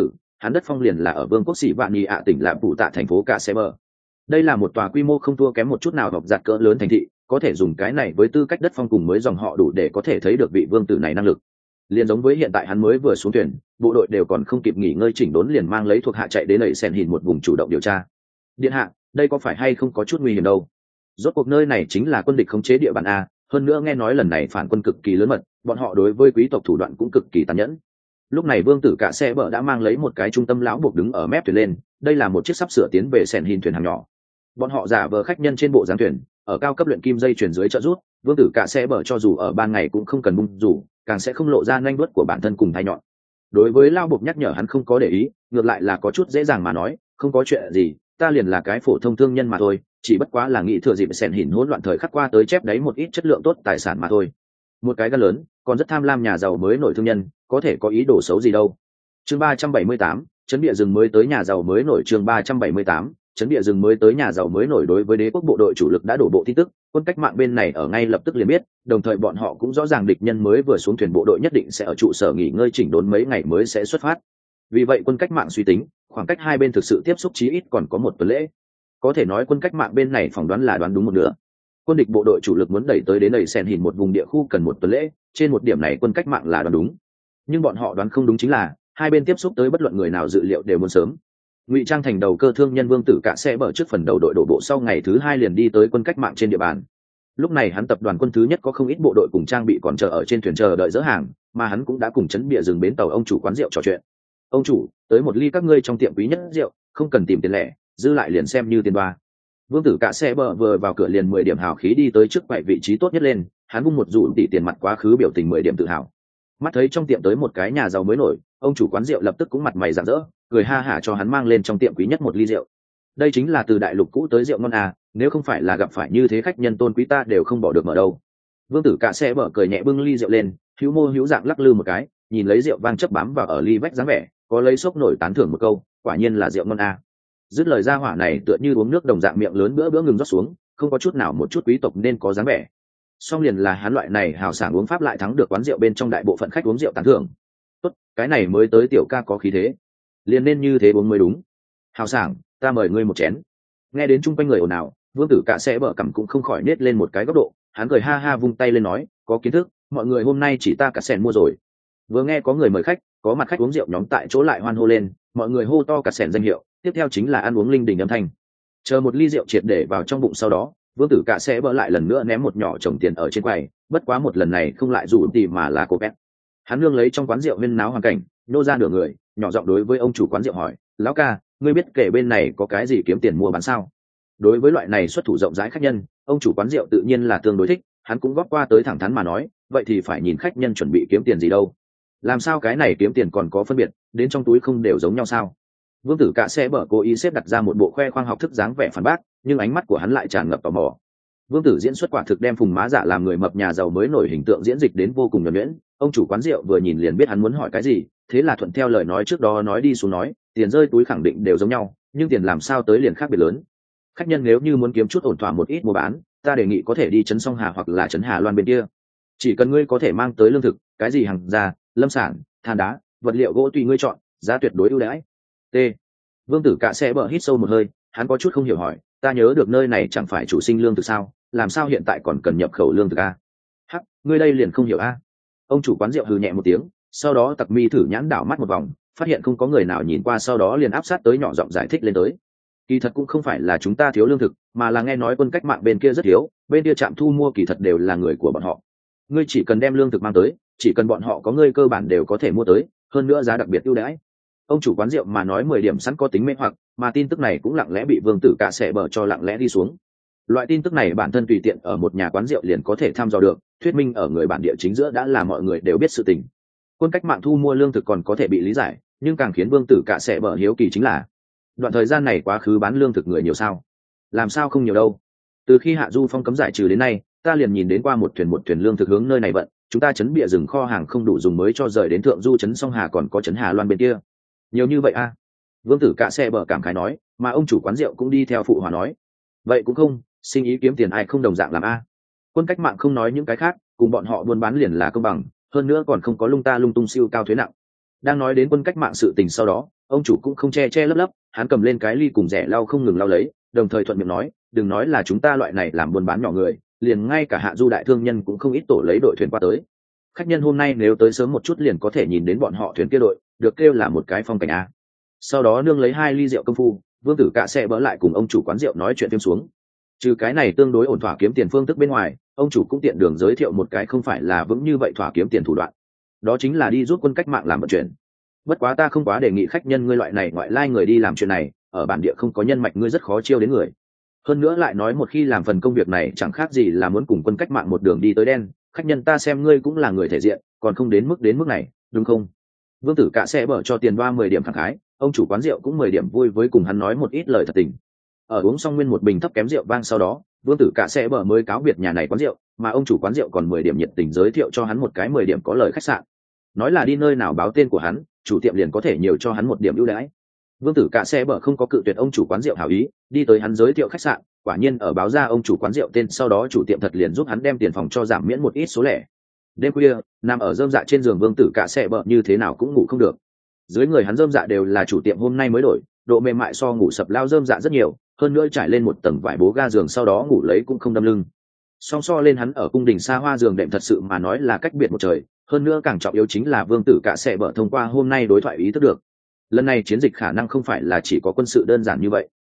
hắn đất phong liền là ở vương quốc sĩ vạn nhị ạ tỉnh lạ phụ tạ thành phố cả xe bờ. Đây là một tòa quy mô không thua kém một chút nào độc giặt cỡ lớn thành thị, có thể dùng cái này với tư cách đất phong cùng mới dòng họ đủ để có thể thấy được vị vương tử này năng lực. Liền giống với hiện tại hắn mới vừa xuống thuyền, bộ đội đều còn không kịp nghỉ ngơi chỉnh đốn liền mang lấy thuộc hạ chạy đến lầy sen hình một vùng chủ động điều tra. Điện hạ, đây có phải hay không có chút nguy hiểm đâu? Rốt cuộc nơi này chính là quân địch khống chế địa bàn a, hơn nữa nghe nói lần này phản quân cực kỳ lớn mật, bọn họ đối với quý tộc thủ đoạn cũng cực kỳ tàn nhẫn. Lúc này vương tử cả xe bờ đã mang lấy một cái trung tâm lão buộc đứng ở mép thuyền lên, đây là một chiếc sắp sửa tiến về sèn hình thuyền hàng nhỏ. Bọn họ giả vờ khách nhân trên bộ giáng thuyền, ở cao cấp luyện kim dây chuyển dưới trợ rút, vương tử cả xe bờ cho dù ở ban ngày cũng không cần bung rủ, càng sẽ không lộ ra nhanh đuốt của bản thân cùng thay nhọn. Đối với lão buộc nhắc nhở hắn không có để ý, ngược lại là có chút dễ dàng mà nói, không có chuyện gì, ta liền là cái phổ thông thương nhân mà thôi, chỉ bất quá là nghĩ thừa dịp sèn hình hỗn loạn thời khắc qua tới chép đáy một ít chất lượng tốt tài sản mà thôi. Một cái gan lớn, còn rất tham lam nhà giàu mới nổi thương nhân, có thể có ý đồ xấu gì đâu. Chương ba trăm bảy mươi tám, chấn địa rừng mới tới nhà giàu mới nổi. Chương ba trăm bảy mươi tám, chấn địa rừng mới tới nhà giàu mới nổi. Đối với đế quốc bộ đội chủ lực đã đổ bộ tin tức, quân cách mạng bên này ở ngay lập tức liền biết, đồng thời bọn họ cũng rõ ràng địch nhân mới vừa xuống thuyền bộ đội nhất định sẽ ở trụ sở nghỉ ngơi chỉnh đốn mấy ngày mới sẽ xuất phát. Vì vậy quân cách mạng suy tính, khoảng cách hai bên thực sự tiếp xúc chí ít còn có một tuần lễ. Có thể nói quân cách mạng bên này phỏng đoán là đoán đúng một nửa. Quân địch bộ đội chủ lực muốn đẩy tới đến đẩy sen hình một vùng địa khu cần một tuần lễ, trên một điểm này quân cách mạng là đoán đúng. Nhưng bọn họ đoán không đúng chính là hai bên tiếp xúc tới bất luận người nào dự liệu đều muốn sớm. Ngụy trang thành đầu cơ thương nhân vương tử cả xe bờ trước phần đầu đội đổ bộ sau ngày thứ hai liền đi tới quân cách mạng trên địa bàn. Lúc này hắn tập đoàn quân thứ nhất có không ít bộ đội cùng trang bị còn chờ ở trên thuyền chờ đợi dỡ hàng, mà hắn cũng đã cùng chấn bịa dừng bến tàu ông chủ quán rượu trò chuyện. Ông chủ, tới một ly các ngươi trong tiệm quý nhất rượu, không cần tìm tiền lẻ, dư lại liền xem như tiền đoa. Vương tử cả xe bờ vừa vào cửa liền mười điểm hào khí đi tới trước quầy vị trí tốt nhất lên, hắn vung một dụ tỷ tiền mặt quá khứ biểu tình mười điểm tự hào. Mắt thấy trong tiệm tới một cái nhà giàu mới nổi, ông chủ quán rượu lập tức cũng mặt mày rạng rỡ, cười ha hả cho hắn mang lên trong tiệm quý nhất một ly rượu. Đây chính là từ đại lục cũ tới rượu ngon à, nếu không phải là gặp phải như thế khách nhân tôn quý ta đều không bỏ được mở đâu. Vương tử cả xe bờ cười nhẹ bưng ly rượu lên, hữu mô hữu dạng lắc lư một cái, nhìn lấy rượu vang chấp bám vào ở ly vách dáng vẻ, có lấy sốc nổi tán thưởng một câu, quả nhiên là rượu ngon à. Dứt lời ra hỏa này tựa như uống nước đồng dạng miệng lớn bữa bữa ngừng rót xuống, không có chút nào một chút quý tộc nên có dáng vẻ. Song liền là hắn loại này hào sảng uống pháp lại thắng được quán rượu bên trong đại bộ phận khách uống rượu tán thưởng. Tốt, cái này mới tới tiểu ca có khí thế, liền nên như thế uống mới đúng. Hào sảng, ta mời ngươi một chén. Nghe đến chung quanh người ồn ào, vương tử cả sẽ bờ cằm cũng không khỏi nết lên một cái góc độ, hắn cười ha ha vung tay lên nói, có kiến thức, mọi người hôm nay chỉ ta cả sèn mua rồi. Vừa nghe có người mời khách, có mặt khách uống rượu nhóm tại chỗ lại hoan hô lên, mọi người hô to cả sèn danh hiệu, tiếp theo chính là ăn uống linh đình âm thanh. Chờ một ly rượu triệt để vào trong bụng sau đó, vương tử cả sẽ bỡ lại lần nữa ném một nhỏ chồng tiền ở trên quầy, bất quá một lần này không lại rủ tìm mà là cô pet. Hắn nương lấy trong quán rượu huyên náo hoàn cảnh, nô ra nửa người, nhỏ giọng đối với ông chủ quán rượu hỏi, lão ca, ngươi biết kể bên này có cái gì kiếm tiền mua bán sao? Đối với loại này xuất thủ rộng rãi khách nhân, ông chủ quán rượu tự nhiên là tương đối thích, hắn cũng góp qua tới thẳng thắn mà nói, vậy thì phải nhìn khách nhân chuẩn bị kiếm tiền gì đâu. Làm sao cái này kiếm tiền còn có phân biệt, đến trong túi không đều giống nhau sao? Vương tử cả xe bở cố ý xếp đặt ra một bộ khoe khoang học thức dáng vẻ phản bác, nhưng ánh mắt của hắn lại tràn ngập tò mò. Vương tử diễn xuất quả thực đem Phùng Má Dạ làm người mập nhà giàu mới nổi hình tượng diễn dịch đến vô cùng nhuần nhuyễn. Ông chủ quán rượu vừa nhìn liền biết hắn muốn hỏi cái gì, thế là thuận theo lời nói trước đó nói đi xuống nói, tiền rơi túi khẳng định đều giống nhau, nhưng tiền làm sao tới liền khác biệt lớn. Khách nhân nếu như muốn kiếm chút ổn thỏa một ít mua bán, ta đề nghị có thể đi trấn Song Hà hoặc là trấn Hà Loan bên kia. Chỉ cần ngươi có thể mang tới lương thực, cái gì hàng gia, lâm sản, than đá, vật liệu gỗ tùy ngươi chọn, giá tuyệt đối ưu đãi. T. Vương tử cả xe bờ hít sâu một hơi, hắn có chút không hiểu hỏi, ta nhớ được nơi này chẳng phải chủ sinh lương thực sao, làm sao hiện tại còn cần nhập khẩu lương thực a? Hắc, ngươi đây liền không hiểu a? Ông chủ quán rượu hừ nhẹ một tiếng, sau đó tặc mi thử nhãn đảo mắt một vòng, phát hiện không có người nào nhìn qua, sau đó liền áp sát tới nhỏ giọng giải thích lên tới. Kỳ thật cũng không phải là chúng ta thiếu lương thực, mà là nghe nói quân cách mạng bên kia rất thiếu, bên kia trạm thu mua kỳ thật đều là người của bọn họ. Ngươi chỉ cần đem lương thực mang tới, chỉ cần bọn họ có ngươi cơ bản đều có thể mua tới, hơn nữa giá đặc biệt ưu đãi. Ông chủ quán rượu mà nói mười điểm sẵn có tính mê hoặc, mà tin tức này cũng lặng lẽ bị vương tử cả sẻ bờ cho lặng lẽ đi xuống. Loại tin tức này bản thân tùy tiện ở một nhà quán rượu liền có thể thăm dò được, thuyết minh ở người bản địa chính giữa đã là mọi người đều biết sự tình. Quân cách mạng thu mua lương thực còn có thể bị lý giải, nhưng càng khiến vương tử cả sẻ bờ hiếu kỳ chính là đoạn thời gian này quá khứ bán lương thực người nhiều sao? Làm sao không nhiều đâu? Từ khi Hạ Du Phong cấm giải trừ đến nay, ta liền nhìn đến qua một thuyền một thuyền lương thực hướng nơi này vận, chúng ta chấn bịa rừng kho hàng không đủ dùng mới cho rời đến thượng du chấn Song Hà, còn có chấn Hà Loan bên kia. Nhiều như vậy a? À? Vương tử cả xe bờ cảm khái nói, mà ông chủ quán rượu cũng đi theo phụ hòa nói, vậy cũng không, sinh ý kiếm tiền ai không đồng dạng làm a? À? Quân cách mạng không nói những cái khác, cùng bọn họ buôn bán liền là công bằng, hơn nữa còn không có lung ta lung tung siêu cao thuế nặng. Đang nói đến quân cách mạng sự tình sau đó, ông chủ cũng không che che lấp lấp, hắn cầm lên cái ly cùng rẻ lau không ngừng lau lấy, đồng thời thuận miệng nói, đừng nói là chúng ta loại này làm buôn bán nhỏ người, liền ngay cả hạ du đại thương nhân cũng không ít tổ lấy đội thuyền qua tới. Khách nhân hôm nay nếu tới sớm một chút liền có thể nhìn đến bọn họ thuyền kia đội, được kêu là một cái phong cảnh a. Sau đó nương lấy hai ly rượu công phu, Vương Tử Cạ sẽ bỡ lại cùng ông chủ quán rượu nói chuyện thêm xuống. Trừ cái này tương đối ổn thỏa kiếm tiền phương thức bên ngoài, ông chủ cũng tiện đường giới thiệu một cái không phải là vững như vậy thỏa kiếm tiền thủ đoạn, đó chính là đi giúp quân cách mạng làm vận chuyển. Bất quá ta không quá đề nghị khách nhân ngươi loại này ngoại lai người đi làm chuyện này, ở bản địa không có nhân mạch ngươi rất khó chiêu đến người. Hơn nữa lại nói một khi làm phần công việc này chẳng khác gì là muốn cùng quân cách mạng một đường đi tới đen, khách nhân ta xem ngươi cũng là người thể diện, còn không đến mức đến mức này, đúng không? Vương Tử Cạ sẽ bở cho tiền đoa mười điểm thẳng khái, ông chủ quán rượu cũng mười điểm vui với cùng hắn nói một ít lời thật tình. Ở uống xong nguyên một bình thấp kém rượu vang sau đó, Vương Tử Cạ sẽ bở mới cáo biệt nhà này quán rượu, mà ông chủ quán rượu còn mười điểm nhiệt tình giới thiệu cho hắn một cái mười điểm có lời khách sạn. Nói là đi nơi nào báo tên của hắn, chủ tiệm liền có thể nhiều cho hắn một điểm ưu đãi. Vương Tử Cạ sẽ bở không có cự tuyệt ông chủ quán rượu hảo ý, đi tới hắn giới thiệu khách sạn, quả nhiên ở báo ra ông chủ quán rượu tên sau đó chủ tiệm thật liền giúp hắn đem tiền phòng cho giảm miễn một ít số lẻ. Đêm khuya, nằm ở rơm dạ trên giường Vương Tử Cạ sẽ bở như thế nào cũng ngủ không được. Dưới người hắn rơm dạ đều là chủ tiệm hôm nay mới đổi, độ mềm mại so ngủ sập lao rơm dạ rất nhiều, hơn nữa trải lên một tầng vải bố ga giường sau đó ngủ lấy cũng không đâm lưng. Song so lên hắn ở cung đình xa hoa giường đệm thật sự mà nói là cách biệt một trời, hơn nữa càng trọng yếu chính là Vương Tử Cạ sẽ bở thông qua hôm nay đối thoại ý thức được. Lần này chiến dịch khả năng không phải là chỉ có quân sự đơn giản như vậy.